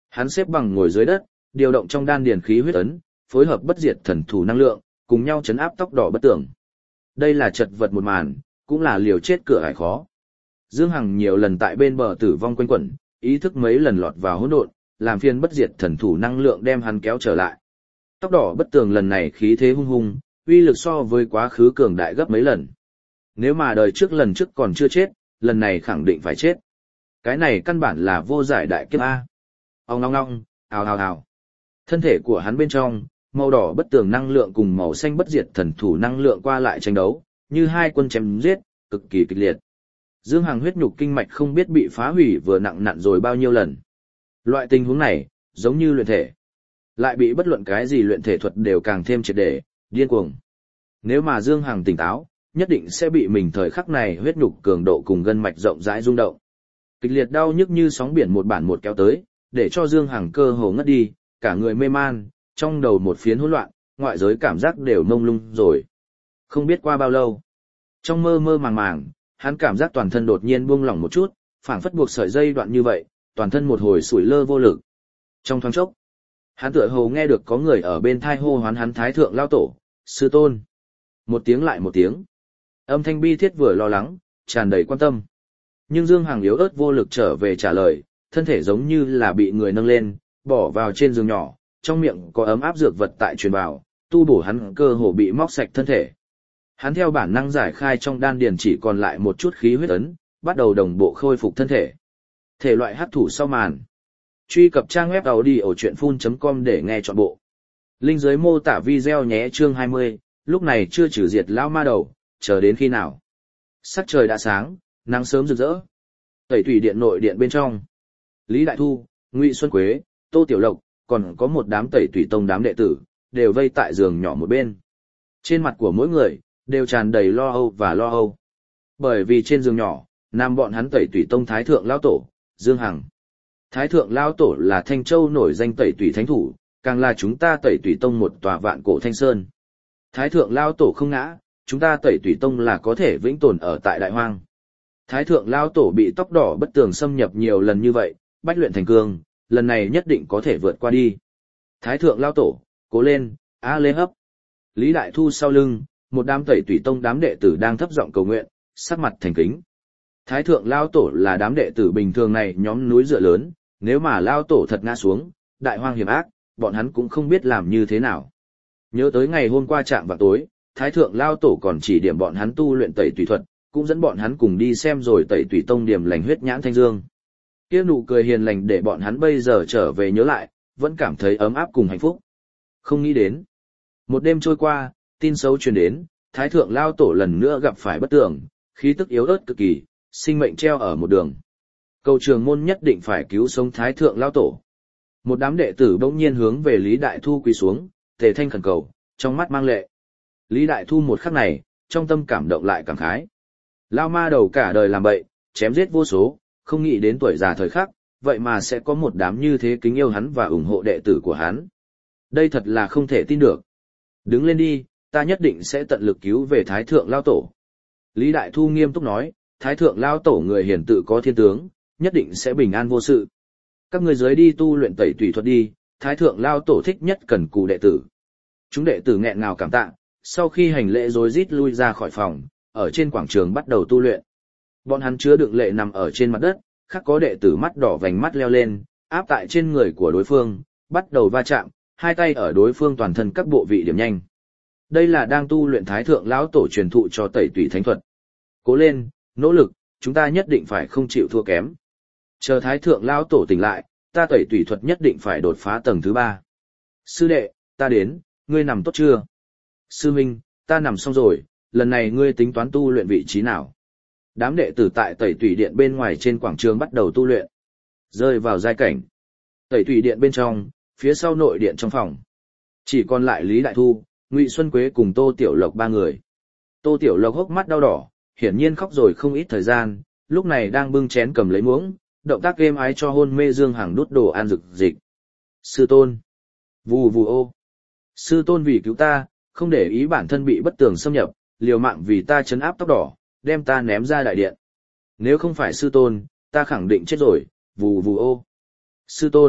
Hắn xếp bằng ngồi dưới đất, điều động trong đan điền khí huyết ấn, phối hợp bất diệt thần thủ năng lượng, cùng nhau chấn áp tóc đỏ bất tường. Đây là chật vật một màn, cũng là liều chết cửa ải khó. Dương Hằng nhiều lần tại bên bờ tử vong quanh quẩn, ý thức mấy lần lọt vào hỗn độn, làm phiền bất diệt thần thủ năng lượng đem hắn kéo trở lại. Tóc đỏ bất tường lần này khí thế hung hung, uy lực so với quá khứ cường đại gấp mấy lần. Nếu mà đời trước lần trước còn chưa chết, lần này khẳng định phải chết. Cái này căn bản là vô giải đại kiếp A. Ong ong ong, ào ào ào. Thân thể của hắn bên trong, màu đỏ bất tường năng lượng cùng màu xanh bất diệt thần thủ năng lượng qua lại tranh đấu, như hai quân chém giết, cực kỳ kịch liệt. Dương Hằng huyết nhục kinh mạch không biết bị phá hủy vừa nặng nặn rồi bao nhiêu lần. Loại tình huống này, giống như luyện thể. Lại bị bất luận cái gì luyện thể thuật đều càng thêm triệt để, điên cuồng. Nếu mà Dương Hằng tỉnh táo, nhất định sẽ bị mình thời khắc này huyết nhục cường độ cùng gân mạch rộng rãi rung động. Kịch liệt đau nhức như sóng biển một bản một kéo tới, để cho Dương Hằng cơ hồ ngất đi, cả người mê man, trong đầu một phiến hỗn loạn, ngoại giới cảm giác đều mông lung rồi. Không biết qua bao lâu, trong mơ mơ màng màng, hắn cảm giác toàn thân đột nhiên buông lỏng một chút, phảng phất buộc sợi dây đoạn như vậy, toàn thân một hồi sủi lơ vô lực. Trong thoáng chốc, hắn tựa hồ nghe được có người ở bên thai hô hoán hắn Thái thượng lao tổ, sư tôn. Một tiếng lại một tiếng. Âm thanh bi thiết vừa lo lắng, tràn đầy quan tâm. Nhưng Dương Hằng yếu ớt vô lực trở về trả lời, thân thể giống như là bị người nâng lên, bỏ vào trên giường nhỏ, trong miệng có ấm áp dược vật tại truyền vào, tu bổ hắn cơ hồ bị móc sạch thân thể. Hắn theo bản năng giải khai trong đan điền chỉ còn lại một chút khí huyết ấn, bắt đầu đồng bộ khôi phục thân thể. Thể loại hắc thủ sau màn. Truy cập trang web audiochuyenphun.com để nghe trọn bộ. Link dưới mô tả video nhé. Chương 20, lúc này chưa trừ diệt lão ma đầu, chờ đến khi nào? Sắc trời đã sáng, nắng sớm rực rỡ. Tẩy Tùy điện nội điện bên trong, Lý Đại Thu, Ngụy Xuân Quế, Tô Tiểu Lộc, còn có một đám Tẩy Tùy tông đám đệ tử, đều vây tại giường nhỏ một bên. Trên mặt của mỗi người đều tràn đầy lo âu và lo âu. Bởi vì trên giường nhỏ nằm bọn hắn Tẩy Tùy tông thái thượng lão tổ, Dương Hằng. Thái thượng lão tổ là Thanh Châu nổi danh Tẩy Tùy thánh thủ, càng là chúng ta Tẩy Tùy tông một tòa vạn cổ thanh sơn. Thái thượng lão tổ không ngã, chúng ta Tẩy Tùy tông là có thể vĩnh tồn ở tại đại hoang. Thái thượng lão tổ bị tóc đỏ bất tường xâm nhập nhiều lần như vậy, bách luyện thành cương, lần này nhất định có thể vượt qua đi. Thái thượng lão tổ, cố lên, a lê hấp. Lý Đại Thu sau lưng, một đám Tẩy Tùy tông đám đệ tử đang thấp giọng cầu nguyện, sắc mặt thành kính. Thái thượng lão tổ là đám đệ tử bình thường này nhóm núi dựa lớn, nếu mà lão tổ thật ngã xuống, đại hoang hiểm ác, bọn hắn cũng không biết làm như thế nào. Nhớ tới ngày hôm qua chạm vào tối, Thái thượng lão tổ còn chỉ điểm bọn hắn tu luyện Tẩy Tùy thuật, cũng dẫn bọn hắn cùng đi xem rồi Tẩy Tùy tông điểm lành huyết nhãn thanh dương. Kia nụ cười hiền lành để bọn hắn bây giờ trở về nhớ lại, vẫn cảm thấy ấm áp cùng hạnh phúc. Không nghĩ đến, một đêm trôi qua, tin xấu truyền đến, Thái thượng lão tổ lần nữa gặp phải bất tường, khí tức yếu ớt cực kỳ, sinh mệnh treo ở một đường. Cầu trường môn nhất định phải cứu sống Thái thượng lão tổ. Một đám đệ tử bỗng nhiên hướng về Lý Đại Thu quỳ xuống, tề thanh khẩn cầu, trong mắt mang lệ. Lý Đại Thu một khắc này, trong tâm cảm động lại cảm khái. Lao ma đầu cả đời làm bậy, chém giết vô số, không nghĩ đến tuổi già thời khắc, vậy mà sẽ có một đám như thế kính yêu hắn và ủng hộ đệ tử của hắn. Đây thật là không thể tin được. Đứng lên đi, ta nhất định sẽ tận lực cứu về Thái thượng lão tổ. Lý Đại Thu nghiêm túc nói, Thái thượng lão tổ người hiển tự có thiên tướng, nhất định sẽ bình an vô sự. Các người dưới đi tu luyện Tẩy Tùy thuật đi, Thái thượng lão tổ thích nhất cần cù đệ tử. Chúng đệ tử nghẹn ngào cảm tạ, sau khi hành lễ rối rít lui ra khỏi phòng, ở trên quảng trường bắt đầu tu luyện. Bọn hắn chứa đựng lệ nằm ở trên mặt đất, khác có đệ tử mắt đỏ vành mắt leo lên, áp tại trên người của đối phương, bắt đầu va chạm, hai tay ở đối phương toàn thân các bộ vị điểm nhanh. Đây là đang tu luyện Thái thượng lão tổ truyền thụ cho Tẩy Tùy thánh thuật. Cố lên, nỗ lực, chúng ta nhất định phải không chịu thua kém. Chờ Thái thượng lão tổ tỉnh lại, ta Tẩy Tùy thuật nhất định phải đột phá tầng thứ 3. Sư đệ, ta đến, ngươi nằm tốt chưa? Sư minh, ta nằm xong rồi, lần này ngươi tính toán tu luyện vị trí nào? Đám đệ tử tại Tẩy Tùy điện bên ngoài trên quảng trường bắt đầu tu luyện. Rơi vào giai cảnh. Tẩy Tùy điện bên trong, phía sau nội điện trong phòng. Chỉ còn lại Lý Đại Thu, Ngụy Xuân Quế cùng Tô Tiểu Lộc ba người. Tô Tiểu Lộc hốc mắt đau đỏ, hiển nhiên khóc rồi không ít thời gian, lúc này đang bưng chén cầm lấy muỗng, động tác êm ái cho hôn mê Dương Hằng đút đồ ăn rực dịch. Sư tôn. Vù vù ô. Sư tôn vì cứu ta, không để ý bản thân bị bất tường xâm nhập, liều mạng vì ta trấn áp tóc đỏ, đem ta ném ra đại điện. Nếu không phải sư tôn, ta khẳng định chết rồi, vù vù ô. Sư tôn,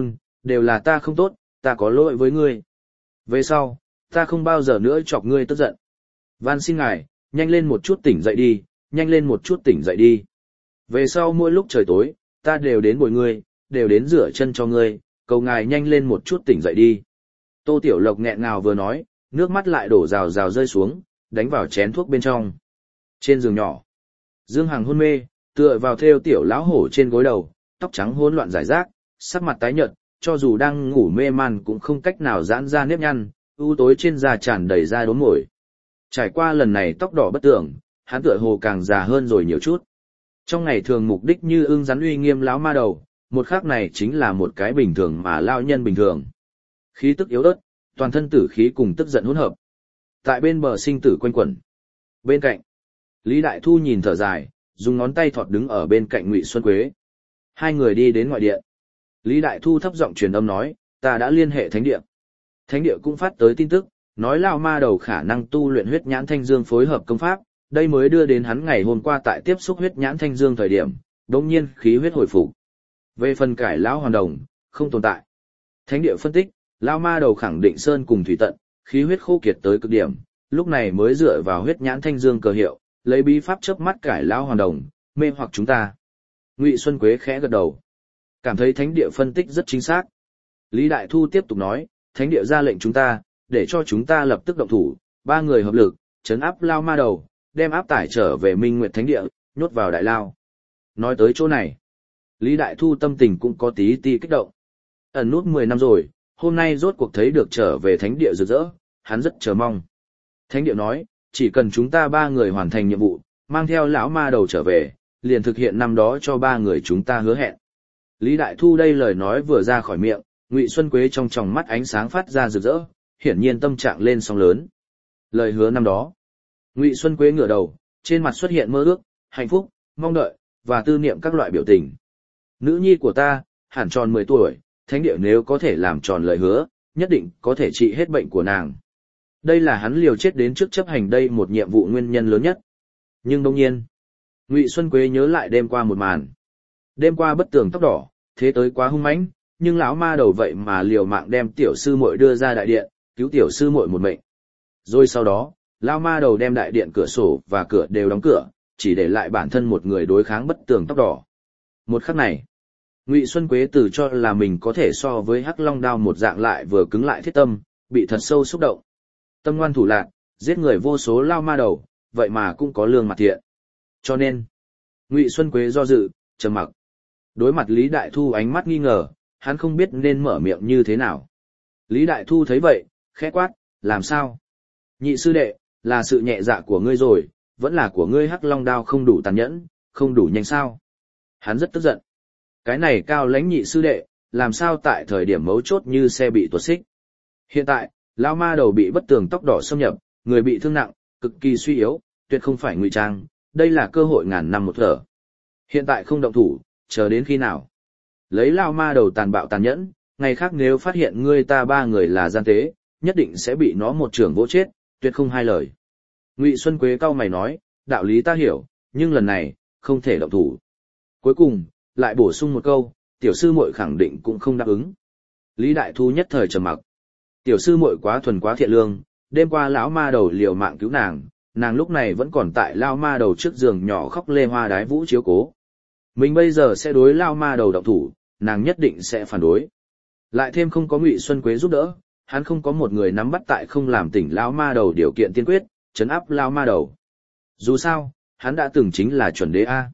đều là ta không tốt, ta có lỗi với ngươi. Về sau, ta không bao giờ nữa chọc ngươi tức giận. Van xin ngài, nhanh lên một chút tỉnh dậy đi, nhanh lên một chút tỉnh dậy đi. Về sau mỗi lúc trời tối, ta đều đến bồi ngươi, đều đến rửa chân cho ngươi, cầu ngài nhanh lên một chút tỉnh dậy đi. Tô Tiểu Lộc nghẹn ngào vừa nói, nước mắt lại đổ rào rào rơi xuống, đánh vào chén thuốc bên trong. Trên giường nhỏ, Dương Hằng hôn mê, tựa vào thêu tiểu lão hổ trên gối đầu, tóc trắng hỗn loạn rải rác, sắc mặt tái nhợt, cho dù đang ngủ mê man cũng không cách nào giãn ra nếp nhăn, u tối trên da tràn đầy da đốm mồi. Trải qua lần này tóc đỏ bất tưởng, hắn tựa hồ càng già hơn rồi nhiều chút. Trong ngày thường mục đích như ưng rắn uy nghiêm lão ma đầu, một khắc này chính là một cái bình thường mà lao nhân bình thường. Khí tức yếu ớt, toàn thân tử khí cùng tức giận hỗn hợp. Tại bên bờ sinh tử quanh quẩn. Bên cạnh, Lý Đại Thu nhìn thở dài, dùng ngón tay thọt đứng ở bên cạnh Ngụy Xuân Quế. Hai người đi đến ngoại điện. Lý Đại Thu thấp giọng truyền âm nói, ta đã liên hệ thánh địa. Thánh địa cũng phát tới tin tức, nói lao ma đầu khả năng tu luyện huyết nhãn thanh dương phối hợp công pháp, đây mới đưa đến hắn ngày hôm qua tại tiếp xúc huyết nhãn thanh dương thời điểm, đột nhiên khí huyết hồi phục. Về phần cải lão hoàn đồng, không tồn tại. Thánh địa phân tích, lao ma đầu khẳng định sơn cùng thủy tận, khí huyết khô kiệt tới cực điểm, lúc này mới dựa vào huyết nhãn thanh dương cờ hiệu, lấy bí pháp chớp mắt cải lão hoàn đồng, mê hoặc chúng ta. Ngụy Xuân Quế khẽ gật đầu, cảm thấy thánh địa phân tích rất chính xác. Lý Đại Thu tiếp tục nói, thánh địa ra lệnh chúng ta, để cho chúng ta lập tức động thủ, ba người hợp lực, trấn áp lao ma đầu, đem áp tải trở về Minh Nguyệt Thánh địa, nhốt vào đại lao. Nói tới chỗ này, Lý Đại Thu tâm tình cũng có tí kích động. Ẩn nút 10 năm rồi, hôm nay rốt cuộc thấy được trở về thánh địa rực rỡ, hắn rất chờ mong. Thánh địa nói, chỉ cần chúng ta ba người hoàn thành nhiệm vụ, mang theo lão ma đầu trở về, liền thực hiện năm đó cho ba người chúng ta hứa hẹn. Lý Đại Thu đây lời nói vừa ra khỏi miệng, Ngụy Xuân Quế trong tròng mắt ánh sáng phát ra rực rỡ, hiển nhiên tâm trạng lên sóng lớn. Lời hứa năm đó. Ngụy Xuân Quế ngửa đầu, trên mặt xuất hiện mơ ước, hạnh phúc, mong đợi và tư niệm các loại biểu tình. Nữ nhi của ta, hẳn tròn 10 tuổi, thánh địa nếu có thể làm tròn lời hứa, nhất định có thể trị hết bệnh của nàng. Đây là hắn liều chết đến trước chấp hành đây một nhiệm vụ nguyên nhân lớn nhất. Nhưng đương nhiên, Ngụy Xuân Quế nhớ lại đêm qua một màn. Đêm qua bất tường tóc đỏ, thế tới quá hung mãnh, nhưng lão ma đầu vậy mà liều mạng đem tiểu sư muội đưa ra đại điện, cứu tiểu sư muội một mệnh. Rồi sau đó, lão ma đầu đem đại điện cửa sổ và cửa đều đóng cửa, chỉ để lại bản thân một người đối kháng bất tường tóc đỏ. Một khắc này, Ngụy Xuân Quế tự cho là mình có thể so với Hắc Long đao một dạng lại vừa cứng lại thiết tâm, bị thật sâu xúc động. Tâm ngoan thủ lạn, giết người vô số lao ma đầu, vậy mà cũng có lương mặt thiện. Cho nên, Ngụy Xuân Quế do dự, trầm mặc. Đối mặt Lý Đại Thu ánh mắt nghi ngờ, hắn không biết nên mở miệng như thế nào. Lý Đại Thu thấy vậy, khẽ quát, làm sao? Nhị sư đệ, là sự nhẹ dạ của ngươi rồi, vẫn là của ngươi Hắc Long đao không đủ tàn nhẫn, không đủ nhanh sao? Hắn rất tức giận. Cái này cao lãnh nhị sư đệ, làm sao tại thời điểm mấu chốt như xe bị tuột xích. Hiện tại, lão ma đầu bị bất tường tóc đỏ xâm nhập, người bị thương nặng, cực kỳ suy yếu, tuyệt không phải ngụy trang, đây là cơ hội ngàn năm một thở. Hiện tại không động thủ, chờ đến khi nào? Lấy lão ma đầu tàn bạo tàn nhẫn, ngày khác nếu phát hiện ngươi ta ba người là gian tế, nhất định sẽ bị nó một trường vỗ chết, tuyệt không hai lời. Ngụy Xuân Quế cau mày nói, đạo lý ta hiểu, nhưng lần này, không thể động thủ. Cuối cùng, lại bổ sung một câu, tiểu sư muội khẳng định cũng không đáp ứng. Lý Đại Thu nhất thời trầm mặc. Tiểu sư muội quá thuần quá thiện lương, đêm qua lão ma đầu liều mạng cứu nàng, nàng lúc này vẫn còn tại lao ma đầu trước giường nhỏ khóc lê hoa đái vũ chiếu cố. Mình bây giờ sẽ đối lao ma đầu động thủ, nàng nhất định sẽ phản đối. Lại thêm không có Ngụy Xuân Quế giúp đỡ, hắn không có một người nắm bắt tại không làm tỉnh lao ma đầu điều kiện tiên quyết, trấn áp lao ma đầu. Dù sao, hắn đã từng chính là chuẩn đế A.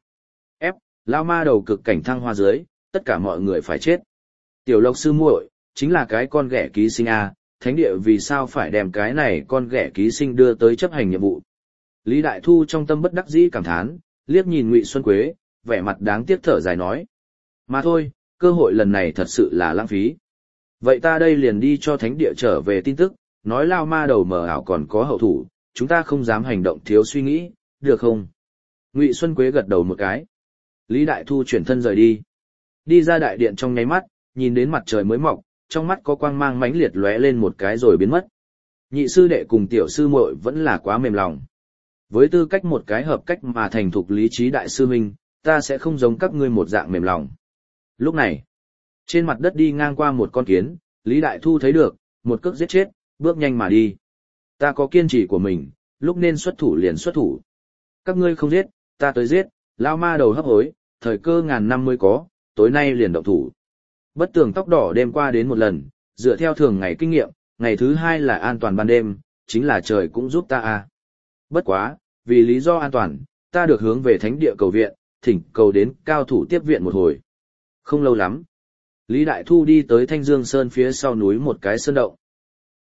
Lao ma đầu cực cảnh thăng hoa dưới, tất cả mọi người phải chết. Tiểu Lộc sư muội chính là cái con ghẻ ký sinh A, thánh địa vì sao phải đem cái này con ghẻ ký sinh đưa tới chấp hành nhiệm vụ. Lý Đại Thu trong tâm bất đắc dĩ cảm thán, liếc nhìn Ngụy Xuân Quế, vẻ mặt đáng tiếc thở dài nói. Mà thôi, cơ hội lần này thật sự là lãng phí. Vậy ta đây liền đi cho thánh địa trở về tin tức, nói lao ma đầu mờ ảo còn có hậu thủ, chúng ta không dám hành động thiếu suy nghĩ, được không? Ngụy Xuân Quế gật đầu một cái. Lý Đại Thu chuyển thân rời đi. Đi ra đại điện trong nháy mắt, nhìn đến mặt trời mới mọc, trong mắt có quang mang mãnh liệt lóe lên một cái rồi biến mất. Nhị sư đệ cùng tiểu sư muội vẫn là quá mềm lòng. Với tư cách một cái hợp cách mà thành thục lý trí đại sư huynh, ta sẽ không giống các ngươi một dạng mềm lòng. Lúc này, Trên mặt đất đi ngang qua một con kiến, Lý Đại Thu thấy được, một cước giết chết, bước nhanh mà đi. Ta có kiên trì của mình, lúc nên xuất thủ liền xuất thủ. Các ngươi không giết, ta tới giết, lao ma đầu hấp hối, thời cơ ngàn năm mới có, tối nay liền động thủ. Bất tường tóc đỏ đêm qua đến một lần, dựa theo thường ngày kinh nghiệm, ngày thứ hai là an toàn ban đêm, chính là trời cũng giúp ta à. Bất quá, vì lý do an toàn, ta được hướng về thánh địa cầu viện, thỉnh cầu đến cao thủ tiếp viện một hồi. Không lâu lắm, Lý Đại Thu đi tới Thanh Dương Sơn phía sau núi một cái sơn động.